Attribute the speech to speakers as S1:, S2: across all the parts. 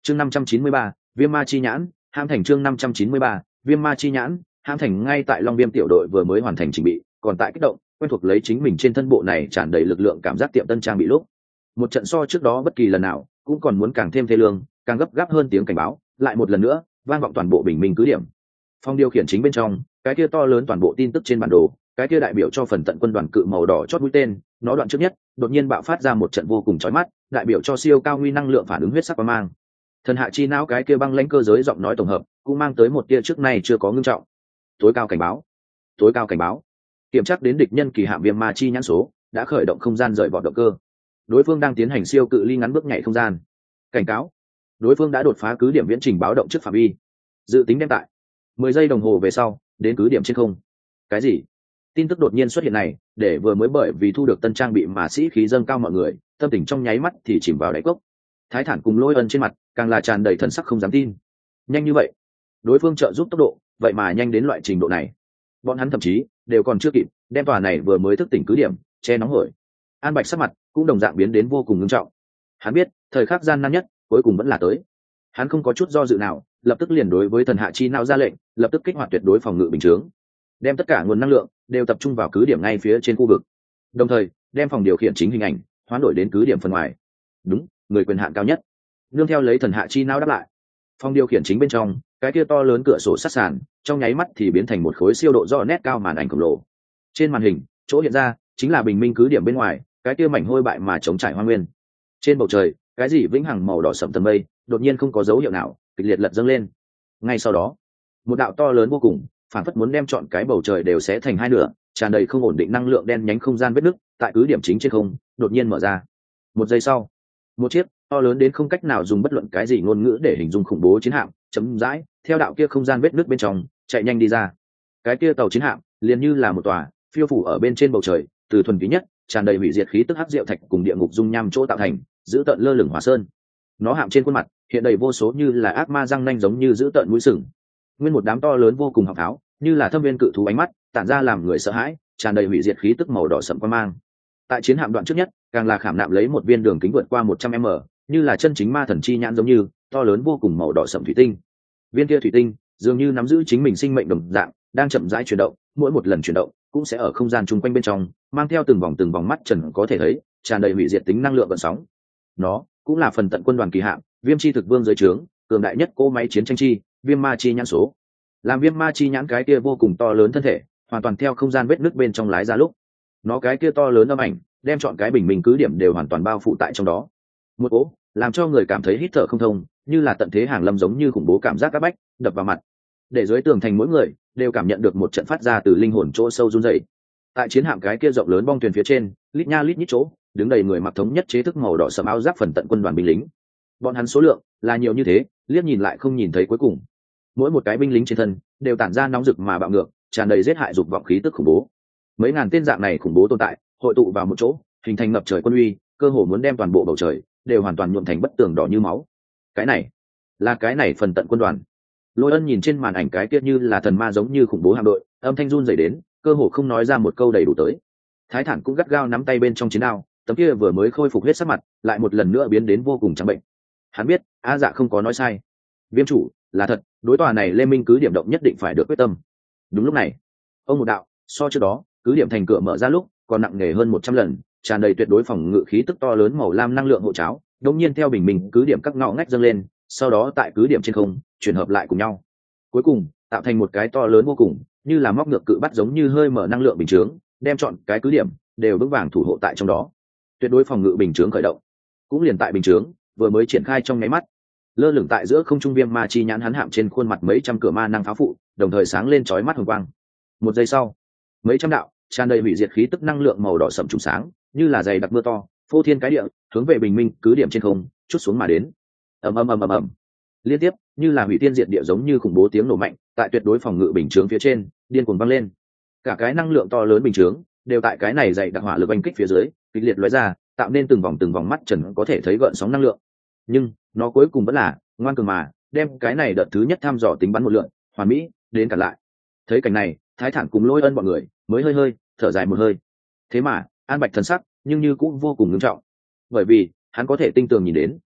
S1: chương 593, viêm ma chi nhãn hãm thành. chương 593, viêm ma chi nhãn hãm thành. Ngay tại Long Viêm tiểu đội vừa mới hoàn thành trình bị, còn tại kích động quen thuộc lấy chính mình trên thân bộ này tràn đầy lực lượng cảm giác tiệm tân trang bị lúc, một trận so trước đó bất kỳ lần nào cũng còn muốn càng thêm thê lương, càng gấp gáp hơn tiếng cảnh báo lại một lần nữa vang vọng toàn bộ bình minh cứ điểm. Phòng điều khiển chính bên trong, cái kia to lớn toàn bộ tin tức trên bản đồ, cái kia đại biểu cho phần tận quân đoàn cự màu đỏ chót mũi tên, nó đoạn trước nhất đột nhiên bạo phát ra một trận vô cùng chói mắt, đại biểu cho siêu cao nguy năng lượng phản ứng huyết sắc quang mang. Thần hạ chi não cái kia băng lãnh cơ giới giọng nói tổng hợp cũng mang tới một tia trước nay chưa có ngưng trọng. Tối cao cảnh báo, tối cao cảnh báo. Kiểm tra đến địch nhân kỳ hạm viêm ma chi nhãn số đã khởi động không gian rời vọt động cơ. Đối phương đang tiến hành siêu cự ly ngắn bước nhảy không gian. Cảnh cáo, đối phương đã đột phá cứ điểm viễn trình báo động trước phạm vi. Dự tính đem tại 10 giây đồng hồ về sau đến cứ điểm trên không. Cái gì? Tin tức đột nhiên xuất hiện này để vừa mới bởi vì thu được tân trang bị mà sĩ khí dâng cao mọi người tâm tình trong nháy mắt thì chìm vào đáy cốc. Thái Thản cùng Lôi Ân trên mặt càng là tràn đầy thần sắc không dám tin. Nhanh như vậy, đối phương trợ giúp tốc độ vậy mà nhanh đến loại trình độ này. Bọn hắn thậm chí đều còn chưa kịp đem tòa này vừa mới thức tỉnh cứ điểm che nóng hổi. An Bạch sắc mặt cũng đồng dạng biến đến vô cùng nghiêm trọng. Hắn biết thời khắc gian nan nhất cuối cùng vẫn là tới. Hắn không có chút do dự nào, lập tức liền đối với thần hạ chi não ra lệnh, lập tức kích hoạt tuyệt đối phòng ngự bình chướng, đem tất cả nguồn năng lượng đều tập trung vào cứ điểm ngay phía trên khu vực, đồng thời đem phòng điều khiển chính hình ảnh hoán đổi đến cứ điểm phần ngoài. Đúng, người quyền hạn cao nhất. Nương theo lấy thần hạ chi não đáp lại, phòng điều khiển chính bên trong cái kia to lớn cửa sổ sát sàn trong nháy mắt thì biến thành một khối siêu độ rõ nét cao màn ảnh khổng lồ. Trên màn hình chỗ hiện ra chính là bình minh cứ điểm bên ngoài cái kia mảnh hôi bại mà chống trải hoa nguyên. Trên bầu trời cái gì vĩnh hằng màu đỏ sẫm tầng mây đột nhiên không có dấu hiệu nào kịch liệt lật dâng lên. Ngay sau đó một đạo to lớn vô cùng phản phất muốn đem trọn cái bầu trời đều xé thành hai nửa, tràn đầy không ổn định năng lượng đen nhánh không gian vết nứt tại cứ điểm chính trên không đột nhiên mở ra. Một giây sau, một chiếc to lớn đến không cách nào dùng bất luận cái gì ngôn ngữ để hình dung khủng bố chiến hạm chấm dãi theo đạo kia không gian vết nứt bên trong chạy nhanh đi ra. Cái kia tàu chiến hạm liền như là một tòa phiêu phủ ở bên trên bầu trời, từ thuần túy nhất tràn đầy hủy diệt khí tức hắc diệu thạch cùng địa ngục dung nham chỗ tạo thành, giữ tợn lơ lửng hỏa sơn. Nó hạm trên khuôn mặt hiện đầy vô số như là ác ma răng nanh giống như giữ tợn mũi sừng. Nguyên một đám to lớn vô cùng họng pháo như là thâm viên cự thú ánh mắt tản ra làm người sợ hãi, tràn đầy hủy diệt khí tức màu đỏ sẫm quang mang. Tại chiến hạm đoạn trước nhất càng là khảm nạm lấy một viên đường kính vượt qua 100m, như là chân chính ma thần chi nhãn giống như to lớn vô cùng màu đỏ sẫm thủy tinh. Viên kia thủy tinh dường như nắm giữ chính mình sinh mệnh đồng dạng, đang chậm rãi chuyển động, mỗi một lần chuyển động cũng sẽ ở không gian chung quanh bên trong mang theo từng vòng mắt trần có thể thấy, tràn đầy hủy diệt tính năng lượng gợn sóng. Nó cũng là phần tận quân đoàn kỳ hạm viêm chi thực vương dưới trướng cường đại nhất cỗ máy chiến tranh chi viêm ma chi nhãn số. Làm viêm ma chi nhãn cái kia vô cùng to lớn thân thể hoàn toàn theo không gian vết nứt bên trong lái ra lúc, nó cái kia to lớn âm ảnh đem chọn cái bình minh cứ điểm đều hoàn toàn bao phủ tại trong đó. Một cỗ làm cho người cảm thấy hít thở không thông, như là tận thế hàng lâm giống như khủng bố cảm giác áp bách đập vào mặt, để dưới tường thành mỗi người đều cảm nhận được một trận phát ra từ linh hồn chỗ sâu run rẩy. Tại chiến hạm cái kia rộng lớn bong thuyền phía trên, lít nha lít nhít chỗ đứng đầy người mặc thống nhất chế thức màu đỏ sẫm áo giáp phần tận quân đoàn binh lính. Bọn hắn số lượng là nhiều như thế, liếc nhìn lại không nhìn thấy cuối cùng. Mỗi một cái binh lính trên thân đều tản ra nóng rực mà bạo ngược, tràn đầy giết hại dục vọng khí tức khủng bố. Mấy ngàn tên dạng này khủng bố tồn tại hội tụ vào một chỗ, hình thành ngập trời quân uy, cơ hồ muốn đem toàn bộ bầu trời đều hoàn toàn nhuộm thành bất tường đỏ như máu. Cái này phần tận quân đoàn. Lôi Ân nhìn trên màn ảnh cái kia như là thần ma giống như khủng bố hạm đội, âm thanh run rẩy đến cơ hồ không nói ra một câu đầy đủ tới. Thái Thản cũng gắt gao nắm tay bên trong chiến đao, tấm kia vừa mới khôi phục huyết sắc mặt lại một lần nữa biến đến vô cùng trắng bệnh. Hắn biết A Dạ không có nói sai, Viêm chủ là thật, đối tòa này Lê Minh cứ điểm động nhất định phải được quyết tâm. Đúng lúc này, ông một đạo so trước đó cứ điểm thành cửa mở ra lúc còn nặng nề hơn 100 lần, tràn đầy tuyệt đối phòng ngự khí tức to lớn màu lam năng lượng hộ cháo đột nhiên theo bình minh cứ điểm các ngõ ngách dâng lên, sau đó tại cứ điểm trên không chuyển hợp lại cùng nhau, cuối cùng tạo thành một cái to lớn vô cùng, như là móc ngược cự bắt giống như hơi mở năng lượng bình chướng, đem chọn cái cứ điểm đều vững vàng thủ hộ tại trong đó. Tuyệt đối phòng ngự bình chướng khởi động. Cũng liền tại bình chướng vừa mới triển khai trong nháy mắt, lơ lửng tại giữa không trung viêm ma chi nhãn hắn hạm trên khuôn mặt mấy trăm cửa ma năng pháo phụ đồng thời sáng lên chói mắt hồng quang. Một giây sau, mấy trăm đạo tràn đầy hủy diệt khí tức năng lượng màu đỏ sẫm trùng sáng, như là dày đặc mưa to phô thiên cái địa hướng về bình minh cứ điểm trên không chút xuống mà đến. Ầm ầm ầm ầm ầm, liên tiếp như là hủy thiên diệt địa giống như khủng bố tiếng nổ mạnh tại tuyệt đối phòng ngự bình chướng phía trên điên cuồng vang lên. Cả cái năng lượng to lớn bình chướng đều tại cái này dày đặc hỏa lực oanh kích phía dưới kịch liệt lóe ra, tạo nên từng vòng mắt trần có thể thấy gợn sóng năng lượng. Nhưng nó cuối cùng vẫn là ngoan cường mà đem cái này đợt thứ nhất thăm dò tính bắn một lượn hoàn mỹ đến cả lại. Thấy cảnh này, Thái Thản cùng Lôi Ân bọn người mới hơi thở dài một hơi. Thế mà An Bạch thần sắc nhưng như cũng vô cùng nghiêm trọng, bởi vì hắn có thể tinh tường nhìn đến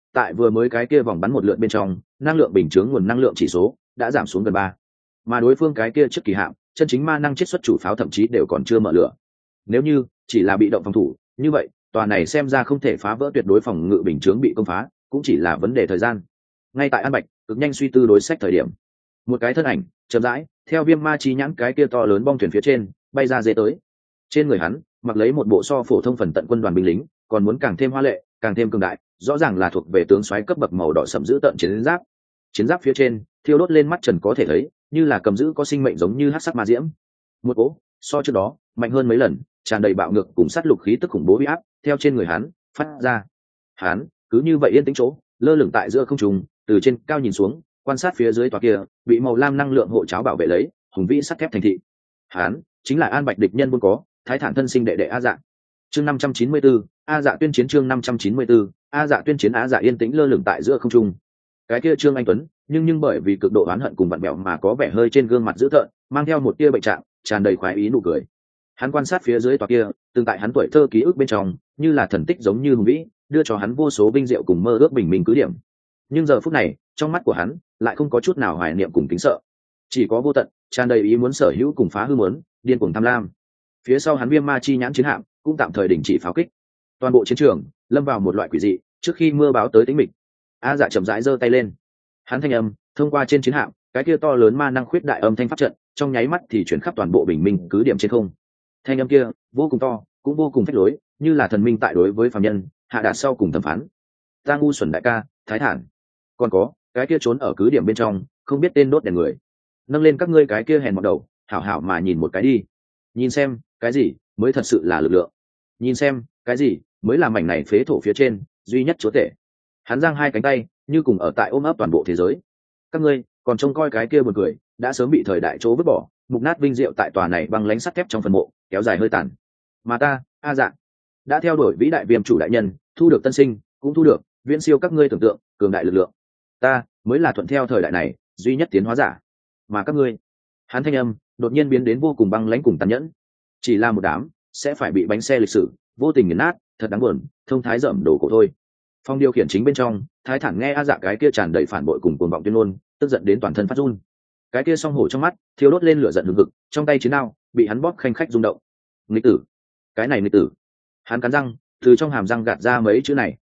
S1: tại vừa mới cái kia vòng bắn một lượt bên trong năng lượng bình chướng nguồn năng lượng chỉ số đã giảm xuống gần 3, mà đối phương cái kia trước kỳ hạm chân chính ma năng chiết xuất chủ pháo thậm chí đều còn chưa mở lửa. Nếu như chỉ là bị động phòng thủ như vậy tòa này xem ra không thể phá vỡ tuyệt đối phòng ngự bình chướng bị công phá cũng chỉ là vấn đề thời gian. Ngay tại An Bạch cực nhanh suy tư đối sách thời điểm, một cái thân ảnh chậm rãi theo viêm ma chi nhãn cái kia to lớn bong thuyền phía trên bay ra dễ tới. Trên người hắn mặc lấy một bộ so phổ thông phần tận quân đoàn binh lính còn muốn càng thêm hoa lệ càng thêm cường đại, rõ ràng là thuộc về tướng soái cấp bậc màu đỏ sẫm giữ tận chiến giáp phía trên thiêu đốt lên mắt trần có thể thấy như là cầm giữ có sinh mệnh giống như hắc sắc ma diễm. Một cỗ so trước đó mạnh hơn mấy lần tràn đầy bạo ngược cùng sát lục khí tức khủng bố uy áp theo trên người hắn phát ra. Hắn cứ như vậy yên tĩnh chỗ lơ lửng tại giữa không trung, từ trên cao nhìn xuống quan sát phía dưới tòa kia bị màu lam năng lượng hộ cháo bảo vệ lấy hùng vĩ sắt thép thành thị. Hắn chính là An Bạch địch nhân buôn có Thái Thản thân sinh đệ đệ A Dạ. Chương 594, A Dạ tuyên chiến. Chương 594, A Dạ tuyên chiến. A Dạ yên tĩnh lơ lửng tại giữa không trung. Cái kia Trương Anh Tuấn nhưng bởi vì cực độ oán hận cùng vặn bẹo mà có vẻ hơi trên gương mặt dữ tợn, mang theo một tia bệnh trạng tràn đầy khoái ý nụ cười. Hắn quan sát phía dưới tòa kia từng tại hắn tuổi thơ ký ức bên trong như là thần tích giống như hùng vĩ đưa cho hắn vô số vinh diệu cùng mơ ước bình minh cứ điểm. Nhưng giờ phút này trong mắt của hắn lại không có chút nào hoài niệm cùng kính sợ, chỉ có vô tận tràn đầy ý muốn sở hữu cùng phá hư muốn điên cuồng tham lam. Phía sau hắn viêm ma chi nhãn chiến hạm cũng tạm thời đình chỉ pháo kích, toàn bộ chiến trường lâm vào một loại quỷ dị trước khi mưa báo tới tĩnh mịch. A Dạ chậm rãi giơ tay lên, hắn thanh âm thông qua trên chiến hạm cái kia to lớn ma năng khuyết đại âm thanh pháp trận trong nháy mắt thì chuyển khắp toàn bộ bình minh cứ điểm trên không. Thanh âm kia vô cùng to cũng vô cùng phách lối, như là thần minh tại đối với phàm nhân hạ đạt sau cùng thẩm phán. Ta ngu xuẩn đại ca Thái Thản, còn có cái kia trốn ở cứ điểm bên trong không biết tên đốt đèn người, nâng lên các ngươi cái kia hèn mọt đầu, hảo hảo mà nhìn một cái đi, nhìn xem cái gì mới thật sự là lực lượng, nhìn xem cái gì mới là mảnh này phế thổ phía trên duy nhất chúa tể. Hắn giang hai cánh tay như cùng ở tại ôm ấp toàn bộ thế giới. Các ngươi còn trông coi cái kia buồn cười đã sớm bị thời đại chỗ vứt bỏ mục nát vinh diệu tại tòa này băng lánh sắt thép trong phần mộ kéo dài hơi tàn. Mà ta A Dạ đã theo đuổi vĩ đại viêm chủ đại nhân, thu được tân sinh cũng thu được viễn siêu các ngươi tưởng tượng cường đại lực lượng. Ta mới là thuận theo thời đại này duy nhất tiến hóa giả. Mà các ngươi, hắn thanh âm đột nhiên biến đến vô cùng băng lãnh cùng tàn nhẫn, chỉ là một đám sẽ phải bị bánh xe lịch sử vô tình nghiền nát, thật đáng buồn, thông thái dởm đồ cổ thôi. Phong điều khiển chính bên trong Thái Thản nghe A Dạ cái kia tràn đầy phản bội cùng cuồng vọng tuyên ngôn, tức giận đến toàn thân phát run. Cái kia song hổ trong mắt thiêu đốt lên lửa giận hừng hực, trong tay chiến đao bị hắn bóp khanh khách rung động. Nghịch tử, cái này nghịch tử. Hắn cắn răng từ trong hàm răng gạt ra mấy chữ này,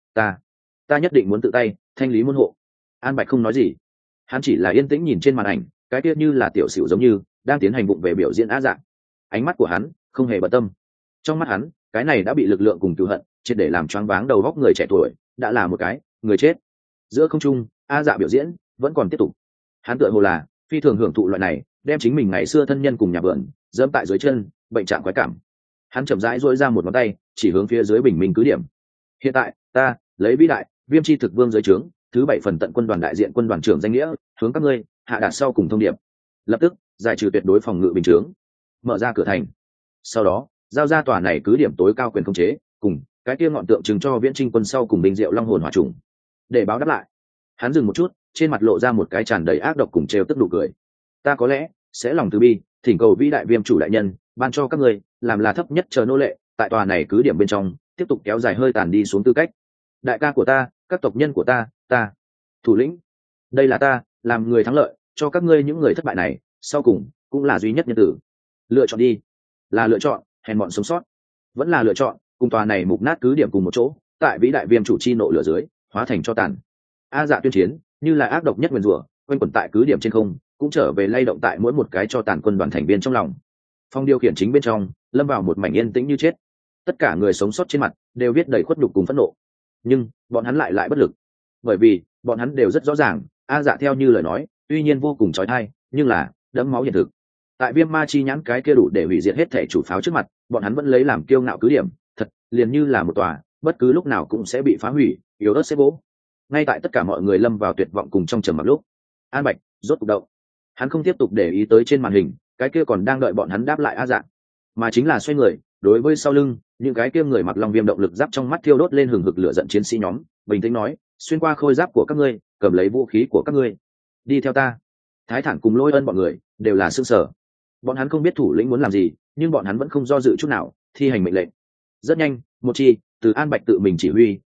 S1: ta nhất định muốn tự tay thanh lý môn hộ. An Bạch không nói gì, hắn chỉ là yên tĩnh nhìn trên màn ảnh cái kia như là tiểu xỉu giống như đang tiến hành vụng về biểu diễn A Dạ. Ánh mắt của hắn không hề bận tâm, trong mắt hắn cái này đã bị lực lượng cùng cừu hận triệt để làm choáng váng đầu góc người trẻ tuổi đã là một cái người chết. Giữa không trung A Dạ biểu diễn vẫn còn tiếp tục, hắn tựa hồ là phi thường hưởng thụ loại này đem chính mình ngày xưa thân nhân cùng nhà vườn dẫm tại dưới chân bệnh trạng khoái cảm. Hắn chậm rãi duỗi ra một ngón tay chỉ hướng phía dưới bình minh cứ điểm. Hiện tại ta lấy vĩ đại viêm chi thực vương dưới trướng thứ 7 phần tận quân đoàn đại diện quân đoàn trưởng danh nghĩa hướng các ngươi hạ đạt sau cùng thông điệp: lập tức giải trừ tuyệt đối phòng ngự bình chướng, mở ra cửa thành, sau đó giao ra tòa này cứ điểm tối cao quyền khống chế cùng cái kia ngọn tượng trưng cho viễn trinh quân sau cùng binh diệu long hồn hỏa trùng. Để báo đáp lại, hắn dừng một chút, trên mặt lộ ra một cái tràn đầy ác độc cùng trêu tức nụ cười. Ta có lẽ sẽ lòng từ bi thỉnh cầu vĩ đại viêm chủ đại nhân ban cho các ngươi làm là thấp nhất chờ nô lệ tại tòa này cứ điểm bên trong tiếp tục kéo dài hơi tàn đi xuống tư cách. Đại ca của ta, các tộc nhân của ta thủ lĩnh, đây là ta làm người thắng lợi cho các ngươi những người thất bại này sau cùng cũng là duy nhất nhân tử. Lựa chọn đi, là lựa chọn hèn mọn sống sót, vẫn là lựa chọn cùng tòa này mục nát cứ điểm cùng một chỗ tại vĩ đại viêm chủ chi nộ lửa dưới hóa thành cho tàn. A Dạ tuyên chiến như là ác độc nhất nguyền rủa quanh quẩn tại cứ điểm trên không, cũng trở về lay động tại mỗi một cái cho tàn quân đoàn thành viên trong lòng. Phong điều khiển chính bên trong lâm vào một mảnh yên tĩnh như chết, tất cả người sống sót trên mặt đều viết đầy khuất nhục cùng phẫn nộ, nhưng bọn hắn lại bất lực, bởi vì bọn hắn đều rất rõ ràng A Dạ theo như lời nói tuy nhiên vô cùng trói thai nhưng là đẫm máu hiện thực. Tại viêm ma chi nhãn cái kia đủ để hủy diệt hết thể chủ pháo trước mặt, bọn hắn vẫn lấy làm kiêu ngạo cứ điểm thật liền như là một tòa bất cứ lúc nào cũng sẽ bị phá hủy yếu ớt xếp gỗ. Ngay tại tất cả mọi người lâm vào tuyệt vọng cùng trong trầm mặc lúc, An Bạch rốt cục động. Hắn không tiếp tục để ý tới trên màn hình cái kia còn đang đợi bọn hắn đáp lại A Dạ, mà chính là xoay người đối với sau lưng những cái kia người mặc long viêm động lực giáp trong mắt thiêu đốt lên hừng hực lửa giận chiến sĩ nhóm bình tĩnh nói: xuyên qua khôi giáp của các ngươi, cầm lấy vũ khí của các ngươi, đi theo ta. Thái Thản cùng Lôi Ân bọn người đều là sương sở, bọn hắn không biết thủ lĩnh muốn làm gì, nhưng bọn hắn vẫn không do dự chút nào thi hành mệnh lệnh. Rất nhanh, một chi từ An Bạch tự mình chỉ huy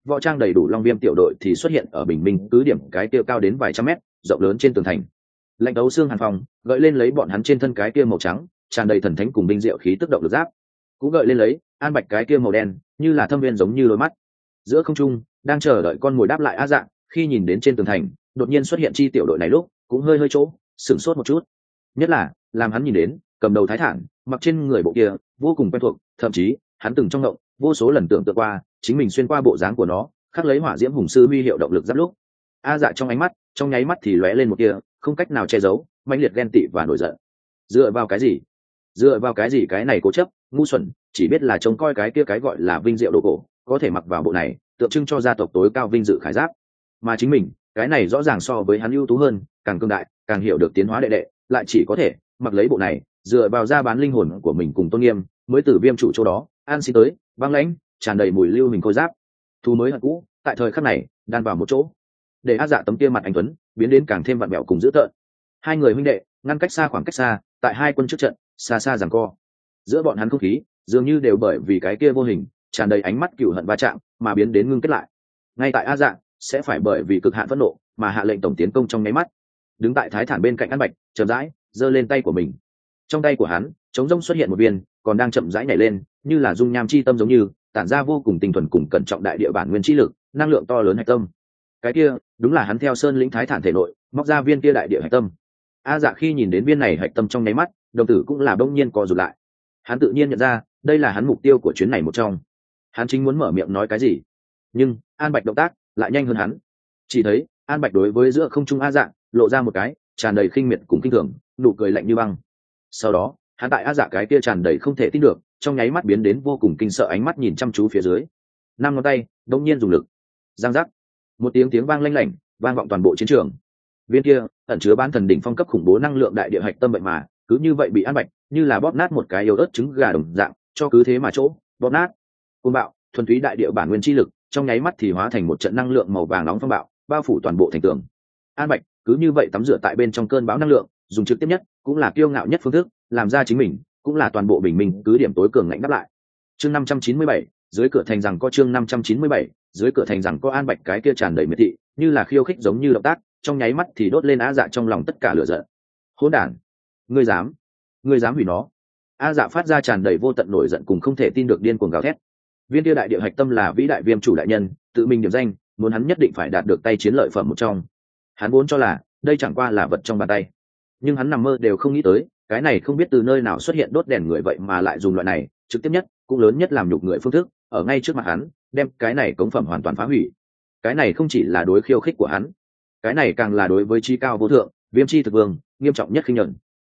S1: võ trang đầy đủ long viêm tiểu đội thì xuất hiện ở bình minh cứ điểm cái kia cao đến vài trăm mét rộng lớn trên tường thành. Lạnh đấu xương hàn phòng gợi lên lấy bọn hắn trên thân cái kia màu trắng tràn đầy thần thánh cùng binh diệu khí tức động lực giáp, cũng gợi lên lấy An Bạch cái kia màu đen như là thâm viên giống như đôi mắt. Giữa không trung đang chờ đợi con mồi đáp lại A Dạ, khi nhìn đến trên tường thành đột nhiên xuất hiện chi tiểu đội này lúc cũng hơi hơi chỗ sửng sốt một chút, nhất là làm hắn nhìn đến cầm đầu thái thản mặc trên người bộ kia vô cùng quen thuộc, thậm chí hắn từng trong động vô số lần tưởng tượng qua chính mình xuyên qua bộ dáng của nó khắc lấy hỏa diễm hùng sư huy hiệu động lực giáp lúc. A Dạ trong ánh mắt trong nháy mắt thì lóe lên một kia không cách nào che giấu mãnh liệt ghen tị và nổi giận. Dựa vào cái gì? Dựa vào cái gì cái này cố chấp ngu xuẩn, chỉ biết là trông coi cái kia cái gọi là vinh diệu đồ cổ có thể mặc vào bộ này tượng trưng cho gia tộc tối cao vinh dự khải giáp, mà chính mình cái này rõ ràng so với hắn ưu tú hơn càng cương đại càng hiểu được tiến hóa đệ đệ lại chỉ có thể mặc lấy bộ này dựa vào ra bán linh hồn của mình cùng tôn nghiêm mới từ viêm chủ chỗ đó an xin tới băng lãnh tràn đầy mùi lưu hình khôi giáp. Thu mới hận cũ tại thời khắc này đan vào một chỗ để A Dạ tấm kia mặt anh tuấn biến đến càng thêm vặn vẹo cùng dữ tợn. Hai người huynh đệ ngăn cách xa khoảng cách xa tại hai quân trước trận xa xa giằng co, giữa bọn hắn không khí dường như đều bởi vì cái kia vô hình tràn đầy ánh mắt cựu hận va chạm mà biến đến ngưng kết lại. Ngay tại A Dạ sẽ phải bởi vì cực hạn phẫn nộ mà hạ lệnh tổng tiến công trong nháy mắt, đứng tại thái thản bên cạnh An Bạch chậm rãi giơ lên tay của mình. Trong tay của hắn trống rỗng xuất hiện một viên còn đang chậm rãi nhảy lên như là dung nham chi tâm giống như tản ra vô cùng tinh thuần cùng cẩn trọng đại địa bản nguyên chi lực năng lượng to lớn hạch tâm. Cái kia đúng là hắn theo sơn lĩnh thái thản thể nội móc ra viên kia đại địa hạch tâm. A Dạ khi nhìn đến viên này hạch tâm trong nháy mắt đồng tử cũng là bỗng nhiên co rụt lại. Hắn tự nhiên nhận ra đây là hắn mục tiêu của chuyến này một trong. Hắn chính muốn mở miệng nói cái gì, nhưng An Bạch động tác lại nhanh hơn hắn. Chỉ thấy An Bạch đối với giữa không trung A Dạ lộ ra một cái tràn đầy khinh miệt cùng kinh thường nụ cười lạnh như băng. Sau đó hắn tại A Dạ cái kia tràn đầy không thể tin được trong nháy mắt biến đến vô cùng kinh sợ ánh mắt nhìn chăm chú phía dưới, năm ngón tay đột nhiên dùng lực giang giác, một tiếng vang lanh lảnh vang vọng toàn bộ chiến trường. Viên kia ẩn chứa bán thần đỉnh phong cấp khủng bố năng lượng đại địa hạch tâm vậy mà cứ như vậy bị An Bạch như là bóp nát một cái yếu ớt trứng gà đồng dạng cho cứ thế mà chỗ bóp nát. Côn bạo thuần túy đại địa bản nguyên chi lực trong nháy mắt thì hóa thành một trận năng lượng màu vàng nóng phong bạo bao phủ toàn bộ thành tường. An Bạch cứ như vậy tắm rửa tại bên trong cơn bão năng lượng, dùng trực tiếp nhất cũng là kiêu ngạo nhất phương thức làm ra chính mình cũng là toàn bộ bình minh cứ điểm tối cường ngạnh đáp lại. Chương 597, dưới cửa thành rằng có chương 597, dưới cửa thành rằng có An Bạch cái kia tràn đầy miệt thị như là khiêu khích giống như động tác trong nháy mắt thì đốt lên A Dạ trong lòng tất cả lửa giận. Hỗn đản, ngươi dám hủy nó! A Dạ phát ra tràn đầy vô tận nổi giận cùng không thể tin được điên cuồng gào thét. Viên kia đại địa hạch tâm là vĩ đại viêm chủ đại nhân tự mình điểm danh muốn hắn nhất định phải đạt được tay chiến lợi phẩm một trong. Hắn vốn cho là đây chẳng qua là vật trong bàn tay, nhưng hắn nằm mơ đều không nghĩ tới cái này không biết từ nơi nào xuất hiện đốt đèn người vậy mà lại dùng loại này trực tiếp nhất cũng lớn nhất làm nhục người phương thức ở ngay trước mặt hắn đem cái này cống phẩm hoàn toàn phá hủy. Cái này không chỉ là đối khiêu khích của hắn, cái này càng là đối với chi cao vô thượng viêm chi thực vương nghiêm trọng nhất khinh nhẫn.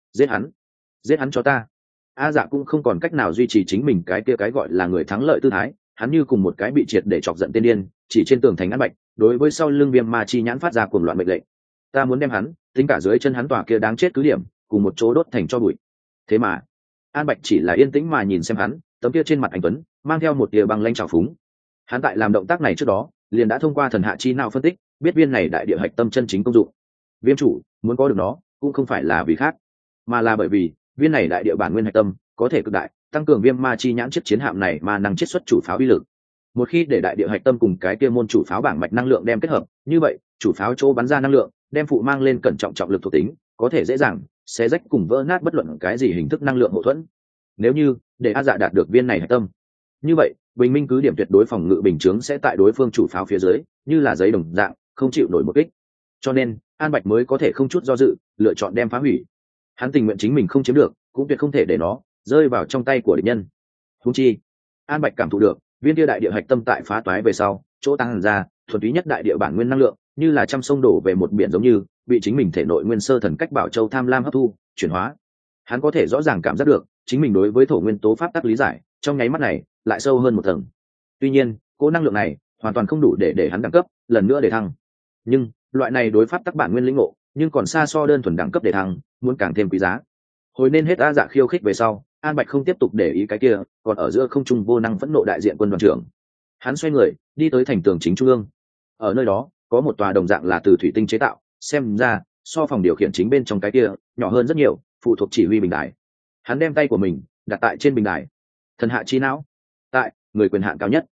S1: Giết hắn cho ta! A Dạ cũng không còn cách nào duy trì chính mình cái kia cái gọi là người thắng lợi tư thái, hắn như cùng một cái bị triệt để chọc giận tên điên chỉ trên tường thành An Bạch đối với sau lưng viêm ma chi nhãn phát ra cuồng loạn mệnh lệnh. Ta muốn đem hắn tính cả dưới chân hắn tòa kia đáng chết cứ điểm cùng một chỗ đốt thành cho bụi. Thế mà An Bạch chỉ là yên tĩnh mà nhìn xem hắn, tấm kia trên mặt anh tuấn mang theo một tia băng lanh trào phúng. Hắn tại làm động tác này trước đó liền đã thông qua thần hạ chi nào phân tích biết viên này đại địa hạch tâm chân chính công dụng. Viêm chủ muốn có được nó cũng không phải là vì khác, mà là bởi vì viên này đại địa bản nguyên hạch tâm có thể cực đại tăng cường viêm ma chi nhãn chiếc chiến hạm này mà năng chiết xuất chủ pháo uy lực. Một khi để đại địa hạch tâm cùng cái kia môn chủ pháo bảng mạch năng lượng đem kết hợp, như vậy chủ pháo chỗ bắn ra năng lượng đem phụ mang lên cẩn trọng trọng lực thuộc tính, có thể dễ dàng xé rách cùng vỡ nát bất luận cái gì hình thức năng lượng hậu thuẫn. Nếu như để A Dạ đạt được viên này hạch tâm, như vậy bình minh cứ điểm tuyệt đối phòng ngự bình chướng sẽ tại đối phương chủ pháo phía dưới như là giấy đồng dạng không chịu nổi một kích. Cho nên An Bạch mới có thể không chút do dự lựa chọn đem phá hủy. Hắn tình nguyện chính mình không chiếm được cũng tuyệt không thể để nó rơi vào trong tay của địch nhân. Huống chi An Bạch cảm thụ được viên kia đại địa hạch tâm tại phá toái về sau chỗ tăng ra thuần túy nhất đại địa bản nguyên năng lượng như là trăm sông đổ về một biển giống như bị chính mình thể nội nguyên sơ thần cách bảo châu tham lam hấp thu chuyển hóa. Hắn có thể rõ ràng cảm giác được chính mình đối với thổ nguyên tố pháp tắc lý giải trong nháy mắt này lại sâu hơn một tầng. Tuy nhiên cỗ năng lượng này hoàn toàn không đủ để hắn đẳng cấp lần nữa để thăng, nhưng loại này đối pháp tắc bản nguyên lĩnh ngộ nhưng còn xa so đơn thuần đẳng cấp để thăng muốn càng thêm quý giá. Hồi nên hết A Dạ khiêu khích về sau, An Bạch không tiếp tục để ý cái kia còn ở giữa không trung vô năng phẫn nộ đại diện quân đoàn trưởng. Hắn xoay người đi tới thành tường chính trung ương. Ở nơi đó có một tòa đồng dạng là từ thủy tinh chế tạo, xem ra so phòng điều khiển chính bên trong cái kia nhỏ hơn rất nhiều, phụ thuộc chỉ huy bình đài. Hắn đem tay của mình đặt tại trên bình đài. Thần hạ chi não tại người quyền hạn cao nhất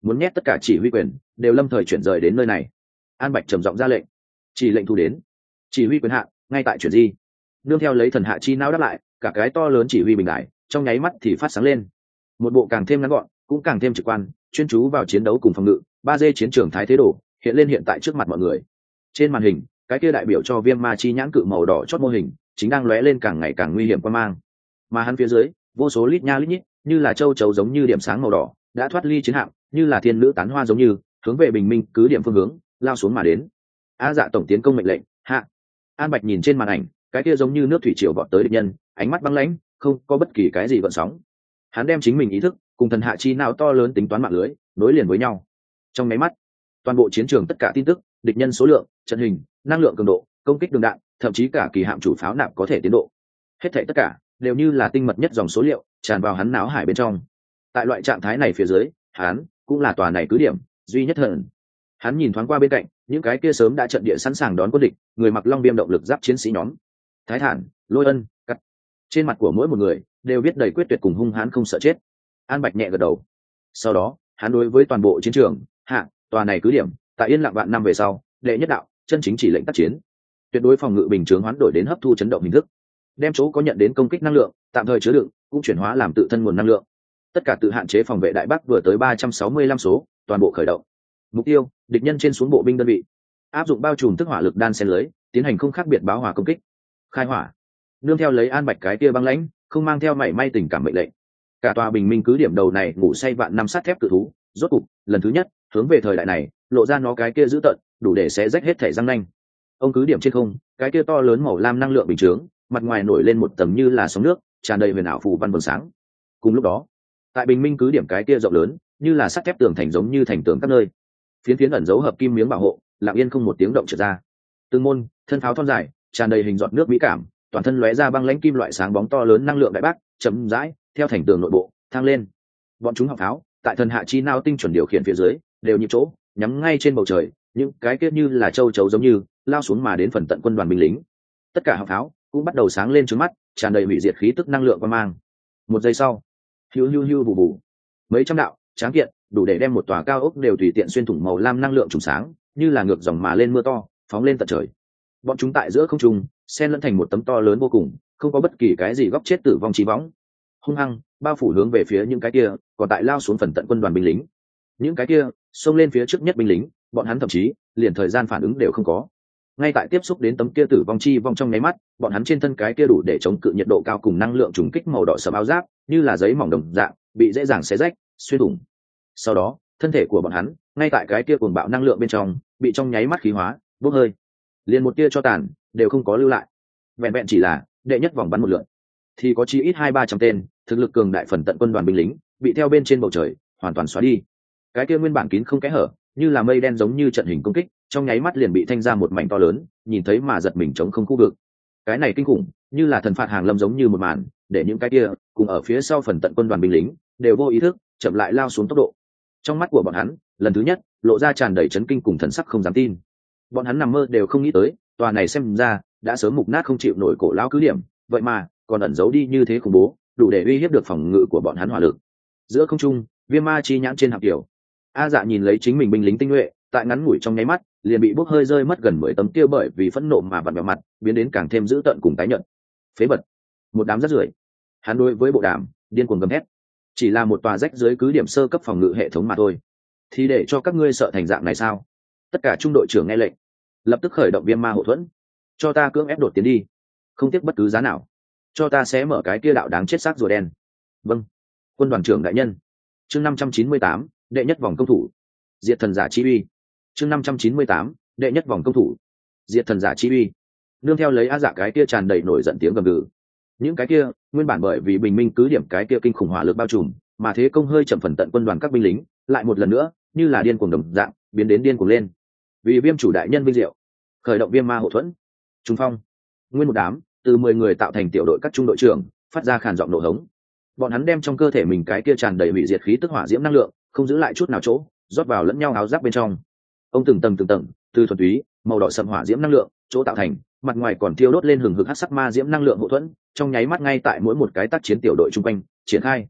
S1: muốn nhét tất cả chỉ huy quyền đều lâm thời chuyển rời đến nơi này. An Bạch trầm giọng ra lệnh, chỉ lệnh thu đến, chỉ huy quyền hạn ngay tại chuyển di. Nương theo lấy thần hạ chi não đáp lại, cả cái to lớn chỉ huy bình đại trong nháy mắt thì phát sáng lên, một bộ càng thêm ngắn gọn cũng càng thêm trực quan, chuyên chú vào chiến đấu cùng phòng ngự. 3D chiến trường thái thế đồ hiện lên hiện tại trước mặt mọi người. Trên màn hình, cái kia đại biểu cho viêm ma chi nhãn cự màu đỏ chót mô hình chính đang lóe lên càng ngày càng nguy hiểm quan mang, mà hắn phía dưới vô số lít nha lít nhít như là châu chấu giống như điểm sáng màu đỏ đã thoát ly chiến hạm, như là thiên nữ tán hoa giống như hướng về bình minh cứ điểm phương hướng lao xuống mà đến. A Dạ tổng tiến công mệnh lệnh hạ. An Bạch nhìn trên màn ảnh, cái kia giống như nước thủy triều vọt tới địch nhân, ánh mắt băng lãnh, không có bất kỳ cái gì gợn sóng. Hắn đem chính mình ý thức cùng thần hạ chi não to lớn tính toán mạng lưới nối liền với nhau. Trong máy mắt, toàn bộ chiến trường tất cả tin tức, địch nhân số lượng, trận hình, năng lượng cường độ, công kích đường đạn, thậm chí cả kỳ hạm chủ pháo nạp có thể tiến độ, hết thảy tất cả đều như là tinh mật nhất dòng số liệu tràn vào hắn não hải bên trong. Tại loại trạng thái này phía dưới, hắn cũng là tòa này cứ điểm duy nhất thần. Hắn nhìn thoáng qua bên cạnh những cái kia sớm đã trận địa sẵn sàng đón quân địch, người mặc long viêm động lực giáp chiến sĩ nhóm. Thái Thản, Lôi Ân, Cắt. Trên mặt của mỗi một người đều viết đầy quyết tuyệt cùng hung hãn không sợ chết. An Bạch nhẹ gật đầu. Sau đó, hắn đối với toàn bộ chiến trường, hạ, tòa này cứ điểm, tại yên lặng vạn năm về sau, đệ nhất đạo, chân chính chỉ lệnh tác chiến. Tuyệt đối phòng ngự bình chướng hoán đổi đến hấp thu chấn động hình thức, đem chỗ có nhận đến công kích năng lượng tạm thời chứa đựng cũng chuyển hóa làm tự thân nguồn năng lượng. Tất cả tự hạn chế phòng vệ đại bắc vừa tới 365 số, toàn bộ khởi động. Mục tiêu, địch nhân trên xuống bộ binh đơn vị. Áp dụng bao trùm tức hỏa lực đan xen lưới, tiến hành không khác biệt báo hỏa công kích. Khai hỏa. Nương theo lấy An Bạch cái kia băng lãnh, không mang theo mảy may tình cảm mệnh lệnh. Cả tòa bình minh cứ điểm đầu này ngủ say vạn năm sắt thép cự thú, rốt cục, lần thứ nhất, hướng về thời đại này, lộ ra nó cái kia dữ tợn, đủ để xé rách hết thể răng nanh. Ông cứ điểm trên không, cái kia to lớn màu lam năng lượng bình chướng, mặt ngoài nổi lên một tầng như là sóng nước, tràn đầy huyền ảo phù văn vầng sáng. Cùng lúc đó, tại bình minh cứ điểm cái kia rộng lớn, như là sắt thép tường thành giống như thành tường các nơi, phiến phiến ẩn dấu hợp kim miếng bảo hộ, lặng yên không một tiếng động trượt ra. Từng môn thân pháo thon dài, tràn đầy hình giọt nước mỹ cảm, toàn thân lóe ra băng lãnh kim loại sáng bóng to lớn năng lượng đại bác, chậm rãi theo thành tường nội bộ thăng lên. Bọn chúng học pháo tại thần hạ chi não tinh chuẩn điều khiển phía dưới, đều nhịp chỗ, nhắm ngay trên bầu trời, những cái kia như là châu chấu giống như lao xuống mà đến phần tận quân đoàn binh lính. Tất cả học pháo cũng bắt đầu sáng lên trước mắt, tràn đầy hủy diệt khí tức năng lượng qua mang. Một giây sau, hiu hiu hiu bù bù, mấy trăm đạo tráng kiện đủ để đem một tòa cao ốc đều tùy tiện xuyên thủng màu lam năng lượng trùng sáng, như là ngược dòng mà lên mưa to, phóng lên tận trời. Bọn chúng tại giữa không trung xen lẫn thành một tấm to lớn vô cùng, không có bất kỳ cái gì góc chết tử vong chí võng, hung hăng bao phủ hướng về phía những cái kia còn tại lao xuống phần tận quân đoàn binh lính. Những cái kia xông lên phía trước nhất binh lính, bọn hắn thậm chí liền thời gian phản ứng đều không có. Ngay tại tiếp xúc đến tấm kia tử vong chi vong trong nháy mắt, bọn hắn trên thân cái kia đủ để chống cự nhiệt độ cao cùng năng lượng trùng kích màu đỏ sẫm áo giáp, như là giấy mỏng đồng dạng, bị dễ dàng xé rách, xuyên thủng. Sau đó, thân thể của bọn hắn, ngay tại cái kia cuồng bạo năng lượng bên trong, bị trong nháy mắt khí hóa, bốc hơi. Liền một tia cho tàn đều không có lưu lại. Vẹn vẹn chỉ là đệ nhất vòng bắn một lượt, thì có chí ít 200-300 tên, thực lực cường đại phần tận quân đoàn binh lính, bị theo bên trên bầu trời hoàn toàn xóa đi. Cái kia nguyên bản kín không kẽ hở, như là mây đen giống như trận hình công kích, trong nháy mắt liền bị thanh ra một mảnh to lớn, nhìn thấy mà giật mình chống không khu vực. Cái này kinh khủng, như là thần phạt hàng lâm giống như một màn, để những cái kia cùng ở phía sau phần tận quân đoàn binh lính đều vô ý thức chậm lại lao xuống tốc độ. Trong mắt của bọn hắn, lần thứ nhất lộ ra tràn đầy chấn kinh cùng thần sắc không dám tin. Bọn hắn nằm mơ đều không nghĩ tới, tòa này xem ra đã sớm mục nát không chịu nổi cổ lão cứ điểm, vậy mà còn ẩn giấu đi như thế khủng bố, đủ để uy hiếp được phòng ngự của bọn hắn hỏa lực. Giữa không trung, viêm ma chi nhãn trên hạm tiểu, A Dạ nhìn lấy chính mình binh lính tinh nhuệ, tại ngắn ngủi trong nháy mắt liền bị bốc hơi rơi mất gần 10 tấm kia, bởi vì phẫn nộ mà vặn vẹo mặt biến đến càng thêm dữ tợn cùng tái nhợt. Phế vật, một đám rác rưởi. Hắn đối với bộ đàm điên cuồng gầm thét, chỉ là một tòa rách dưới cứ điểm sơ cấp phòng ngự hệ thống mà thôi, thì để cho các ngươi sợ thành dạng này sao? Tất cả trung đội trưởng nghe lệnh, lập tức khởi động viêm ma hộ thuẫn, cho ta cưỡng ép đột tiến đi, không tiếc bất cứ giá nào, cho ta xé mở cái kia đạo đáng chết xác rùa đen. Vâng, quân đoàn trưởng đại nhân. Chương 598, đệ nhất vòng công thủ, diệt thần giả chi uy. Chương 598, đệ nhất vòng công thủ, diệt thần giả chi uy. Nương theo lấy A Dạ cái kia tràn đầy nổi giận tiếng gầm gừ, những cái kia nguyên bản bởi vì bình minh cứ điểm cái kia kinh khủng hỏa lực bao trùm mà thế công hơi chậm phần tận quân đoàn các binh lính, lại một lần nữa như là điên cuồng đồng dạng biến đến điên cuồng lên. Vì viêm chủ đại nhân vinh diệu, khởi động viêm ma hộ thuẫn. Trung phong, nguyên một đám từ 10 người tạo thành tiểu đội các trung đội trưởng phát ra khàn giọng nổ hống. Bọn hắn đem trong cơ thể mình cái kia tràn đầy hủy diệt khí tức hỏa diễm năng lượng không giữ lại chút nào chỗ, rót vào lẫn nhau áo giáp bên trong. Ông từng tầng từ thuần túy màu đỏ sậm hỏa diễm năng lượng chỗ tạo thành, mặt ngoài còn thiêu đốt lên hừng hực hắc sắc ma diễm năng lượng hộ thuẫn, trong nháy mắt ngay tại mỗi một cái tác chiến tiểu đội chung quanh triển khai.